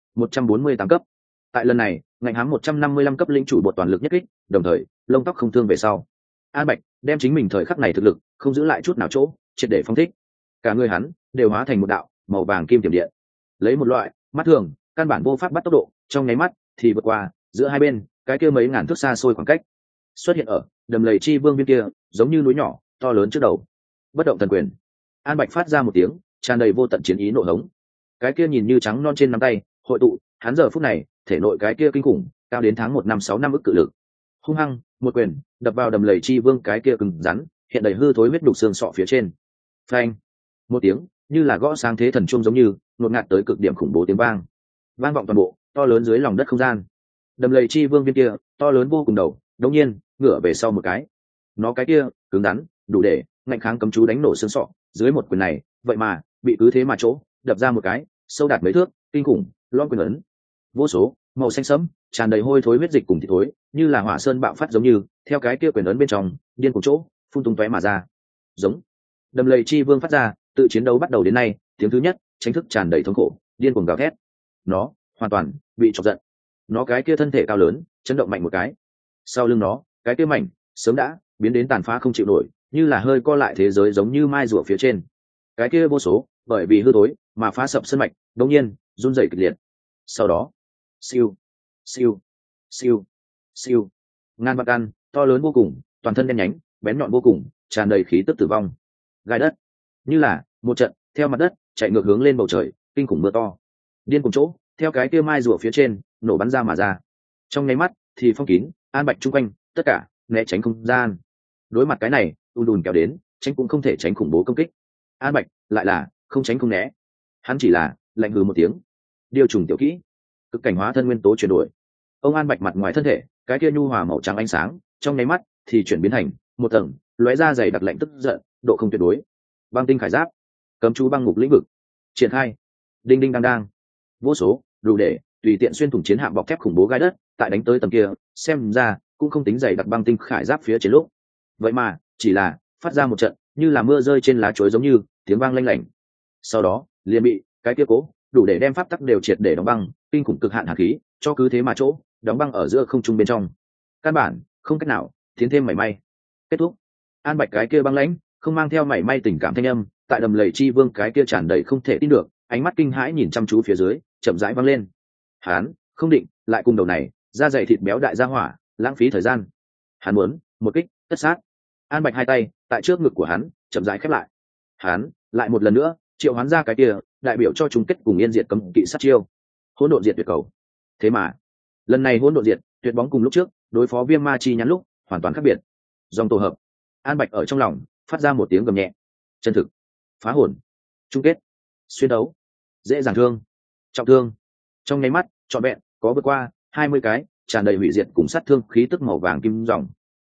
S1: 148 cấp. Tại lần này ngạnh hám 155 cấp lĩnh chủ bột toàn lực nhất kích, đồng thời lông tóc không thương về sau, An Bạch đem chính mình thời khắc này thực lực không giữ lại chút nào chỗ triệt để phong thích. Cả người hắn đều hóa thành một đạo màu vàng kim tiềm điện, lấy một loại mắt thường căn bản vô pháp bắt tốc độ trong nháy mắt thì vượt qua giữa hai bên cái kia mấy ngàn thước xa xôi khoảng cách, xuất hiện ở đầm lầy chi vương bên kia giống như núi nhỏ to lớn trước đầu. Bất động thần quyền. An Bạch phát ra một tiếng tràn đầy vô tận chiến ý nộ hống, cái kia nhìn như trắng non trên nắm tay hội tụ hắn giờ phút này thể nội cái kia kinh khủng cao đến tháng 1 năm 6 năm ức cự lực, hung hăng một quyền đập vào đầm lầy chi vương cái kia cứng rắn hiện đầy hư thối huyết đục xương sọ phía trên. Phanh. Một tiếng như là gõ sáng thế thần chuông giống như ngột ngạt tới cực điểm khủng bố tiếng vang vang vọng toàn bộ to lớn dưới lòng đất không gian. Đầm lầy chi vương viên kia to lớn vô cùng đầu đống nhiên ngửa về sau một cái, nó cái kia cứng rắn đủ để ngạnh kháng cấm chú đánh nổ xương sọ dưới một quyền này vậy mà bị cứ thế mà chỗ đập ra một cái sâu đạt mấy thước kinh khủng loan quyền ấn, vô số màu xanh sẫm tràn đầy hôi thối huyết dịch cùng thịt thối như là hỏa sơn bạo phát giống như theo cái kia quyền ấn bên trong điên cùng chỗ phun tung tóe mà ra. Giống. Đầm lầy chi vương phát ra tự chiến đấu bắt đầu đến nay tiếng thứ nhất tranh thức tràn đầy thống khổ điên cuồng gào thét. Nó hoàn toàn bị chọc giận, nó cái kia thân thể cao lớn chấn động mạnh một cái, sau lưng nó cái kia mảnh sớm đã biến đến tàn phá không chịu nổi như là hơi co lại thế giới giống như mai rùa phía trên cái kia vô số bởi vì hư tối mà phá sập sân mạch đột nhiên run rẩy kịch liệt. Sau đó siêu siêu siêu siêu ngàn vạn căn to lớn vô cùng toàn thân đen nhánh bén nhọn vô cùng tràn đầy khí tức tử vong gai đất như là một trận theo mặt đất chạy ngược hướng lên bầu trời kinh khủng mưa to điên cùng chỗ theo cái kia mai rùa phía trên nổ bắn ra mà ra, trong nháy mắt thì phong kín An Bạch chung quanh tất cả né tránh không gian. Đối mặt cái này ùn ùn kéo đến tránh cũng không thể tránh khủng bố công kích, An Bạch lại là không tránh không né, hắn chỉ là lạnh hừ một tiếng điều trùng tiểu kỹ cực cảnh hóa thân nguyên tố chuyển đổi. Ông An Bạch mặt ngoài thân thể cái kia nhu hòa màu trắng ánh sáng trong nháy mắt thì chuyển biến thành một tầng lóe ra dày đặc lạnh tức giận độ không tuyệt đối băng tinh khải giáp cấm chú băng ngục lĩnh vực triển khai. Đinh đinh đang đang vô số đủ để tùy tiện xuyên thủng chiến hạm bọc thép khủng bố gai đất tại đánh tới tầng kia xem ra cũng không tính dày đặc băng tinh khải giáp phía trên lúc vậy mà chỉ là phát ra một trận như là mưa rơi trên lá chuối giống như tiếng vang lanh lảnh, sau đó liền bị cái kia cố đủ để đem pháp tắc đều triệt để đóng băng kinh khủng cực hạn hàn khí cho cứ thế mà chỗ đóng băng ở giữa không trung bên trong, căn bản không cách nào tiến thêm mảy may. Kết thúc. An Bạch cái kia băng lãnh không mang theo mảy may tình cảm thanh âm tại đầm lầy chi vương cái kia tràn đầy không thể tin được ánh mắt kinh hãi nhìn chăm chú phía dưới chậm rãi văng lên. Hắn không định lại cùng đầu này da dày thịt béo đại gia hỏa lãng phí thời gian, hắn muốn một kích tất sát. An Bạch hai tay tại trước ngực của hắn chậm rãi khép lại, hắn lại một lần nữa triệu hoán ra cái kia đại biểu cho chung kết cùng yên diệt cấm kỵ sát chiêu hỗn độn diệt tuyệt cầu. Thế mà lần này hỗn độn diệt tuyệt bóng cùng lúc trước đối phó viêm ma chi nhắn lúc hoàn toàn khác biệt. Dòng tổ hợp. An Bạch ở trong lòng phát ra một tiếng gầm nhẹ. Chân thực. Phá hồn. Chung kết. Xuyên đấu. Dễ dàng thương. Trọng thương. Trong nháy mắt trọn vẹn có vượt qua 20 cái tràn đầy hủy diệt cùng sát thương khí tức màu vàng kim dòng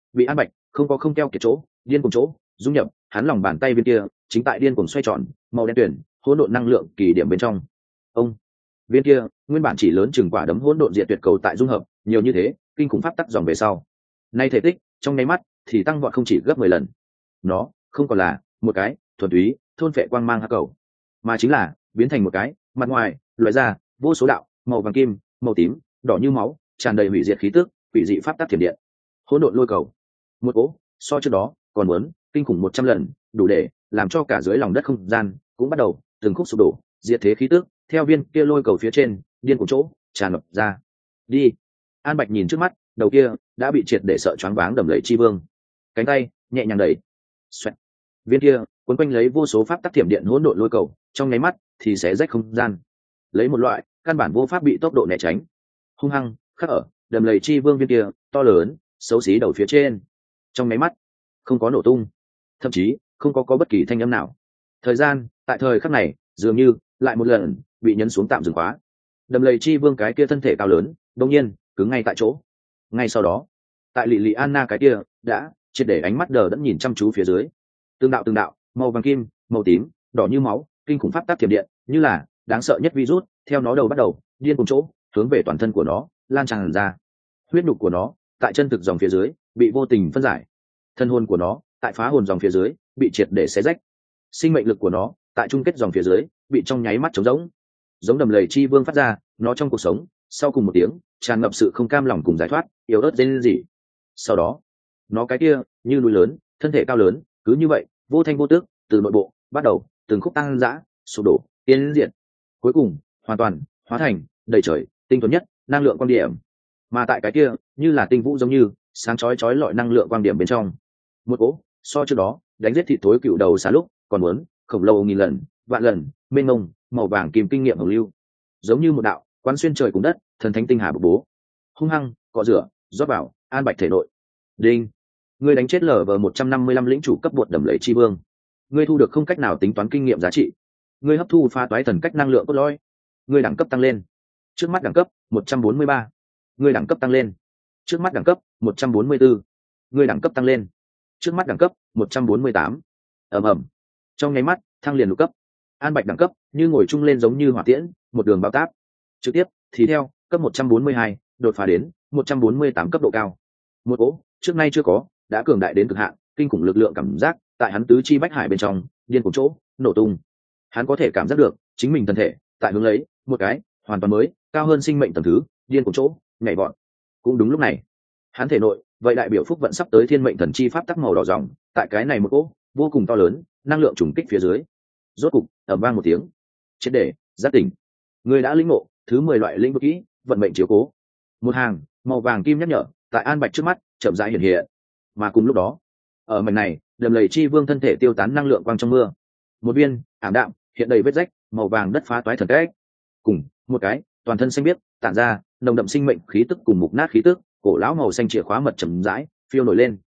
S1: bị An Bạch không keo kiệt chỗ điên cùng chỗ dung nhập hắn lòng bàn tay viên kia chính tại điên cùng xoay tròn màu đen tuyển hỗn độn năng lượng kỳ điểm bên trong. Ông viên kia nguyên bản chỉ lớn chừng quả đấm hỗn độn diệt tuyệt cầu tại dung hợp nhiều như thế kinh khủng pháp tắc dòng về sau, nay thể tích trong nháy mắt thì tăng vọt không chỉ gấp 10 lần. Nó không còn là một cái thuần túy thôn phệ quang mang hắc cầu, mà chính là biến thành một cái mặt ngoài loại ra vô số đạo màu vàng kim màu tím đỏ như máu tràn đầy hủy diệt khí tức hủy dị pháp tắc thiểm điện hỗn độn lôi cầu. Một cỗ so trước đó còn muốn kinh khủng 100 lần, đủ để làm cho cả dưới lòng đất không gian cũng bắt đầu từng khúc sụp đổ diệt thế khí tức theo viên kia lôi cầu phía trên điên cùng chỗ tràn ngập ra. Đi. An Bạch nhìn trước mắt đầu kia đã bị triệt để sợ choáng váng Đầm Lầy Chi Vương, cánh tay nhẹ nhàng đẩy. Xoẹt. Viên kia cuốn quanh lấy vô số pháp tắc thiểm điện hỗn độn lôi cầu trong nháy mắt thì sẽ rách không gian, lấy một loại căn bản vô pháp bị tốc độ né tránh hung hăng khắc ở Đầm Lầy Chi Vương viên kia to lớn xấu xí đầu phía trên. Trong nháy mắt không có nổ tung, thậm chí không có bất kỳ thanh âm nào. Thời gian tại thời khắc này dường như lại một lần bị nhấn xuống tạm dừng khóa. Đầm Lầy Chi Vương cái kia thân thể cao lớn đột nhiên cứng ngay tại chỗ. Ngay sau đó tại Lị Lị Anna cái kia đã triệt để ánh mắt đờ đẫn nhìn chăm chú phía dưới. Từng đạo màu vàng kim màu tím đỏ như máu kinh khủng pháp tắc thiểm điện như là đáng sợ nhất virus theo nó đầu bắt đầu điên cùng chỗ hướng về toàn thân của nó lan tràn ra. Huyết nhục của nó tại chân thực dòng phía dưới bị vô tình phân giải, thân hồn của nó tại phá hồn dòng phía dưới bị triệt để xé rách, sinh mệnh lực của nó tại chung kết dòng phía dưới bị trong nháy mắt trống rỗng. Giống Đầm Lầy Chi Vương phát ra nó trong cuộc sống sau cùng một tiếng tràn ngập sự không cam lòng cùng giải thoát yếu ớt rên rỉ. Sau đó nó cái kia như núi lớn thân thể cao lớn cứ như vậy vô thanh vô tước từ nội bộ bắt đầu từng khúc tăng dã sụp đổ tiến diện, cuối cùng hoàn toàn hóa thành đầy trời tinh thuần nhất năng lượng quang điểm. Mà tại cái kia như là tinh vũ giống như sáng chói lọi năng lượng quang điểm bên trong, một cỗ so trước đó đánh giết thịt thối cựu đầu xà lúc còn muốn khổng lồ nghìn lần vạn lần mênh mông màu vàng kim kinh nghiệm hồng lưu, giống như một đạo quán xuyên trời cùng đất thần thánh tinh hà bộc bố hung hăng cọ rửa rót vào An Bạch thể nội. Đinh. Ngươi đánh chết LV-155 lĩnh chủ cấp bột Đầm Lầy Chi Vương. Ngươi thu được không cách nào tính toán kinh nghiệm giá trị. Ngươi hấp thu pha toái thần cách năng lượng cốt lõi. Ngươi đẳng cấp tăng lên. Trước mắt đẳng cấp 143. Ngươi đẳng cấp tăng lên. Trước mắt đẳng cấp 144. Ngươi đẳng cấp tăng lên. Trước mắt đẳng cấp 148. Ầm. Trong nháy mắt thăng liền lục cấp. An Bạch đẳng cấp như ngồi chung lên giống như hỏa tiễn, một đường bao táp. Trực tiếp thì theo cấp 142 đột phá đến 148 cấp độ cao. Một cỗ trước nay chưa có đã cường đại đến cực hạn kinh khủng lực lượng cảm giác tại hắn tứ chi bách hải bên trong điên cùng chỗ nổ tung. Hắn có thể cảm giác được chính mình thân thể tại hướng lấy một cái hoàn toàn mới cao hơn sinh mệnh tầng thứ điên cùng chỗ nhảy vọt. Cũng đúng lúc này hắn thể nội vậy đại biểu phúc vận sắp tới thiên mệnh thần chi pháp tắc màu đỏ ròng tại cái này một cỗ vô cùng to lớn năng lượng trùng kích phía dưới rốt cục ầm vang một tiếng triệt để giác tỉnh. Người đã lĩnh ngộ thứ 10 loại lĩnh vực kỹ vận mệnh chiếu cố. Một hàng màu vàng kim nhắc nhở tại An Bạch trước mắt chậm rãi hiện hiện. Mà cùng lúc đó ở mảnh này Đầm Lầy Chi Vương thân thể tiêu tán năng lượng quang trong mưa, một viên ảm đạm hiện đầy vết rách màu vàng đất phá toái thần cách cùng một cái toàn thân xanh biếc tản ra nồng đậm sinh mệnh khí tức cùng mục nát khí tức cổ lão màu xanh chìa khóa mật chậm rãi phiêu nổi lên.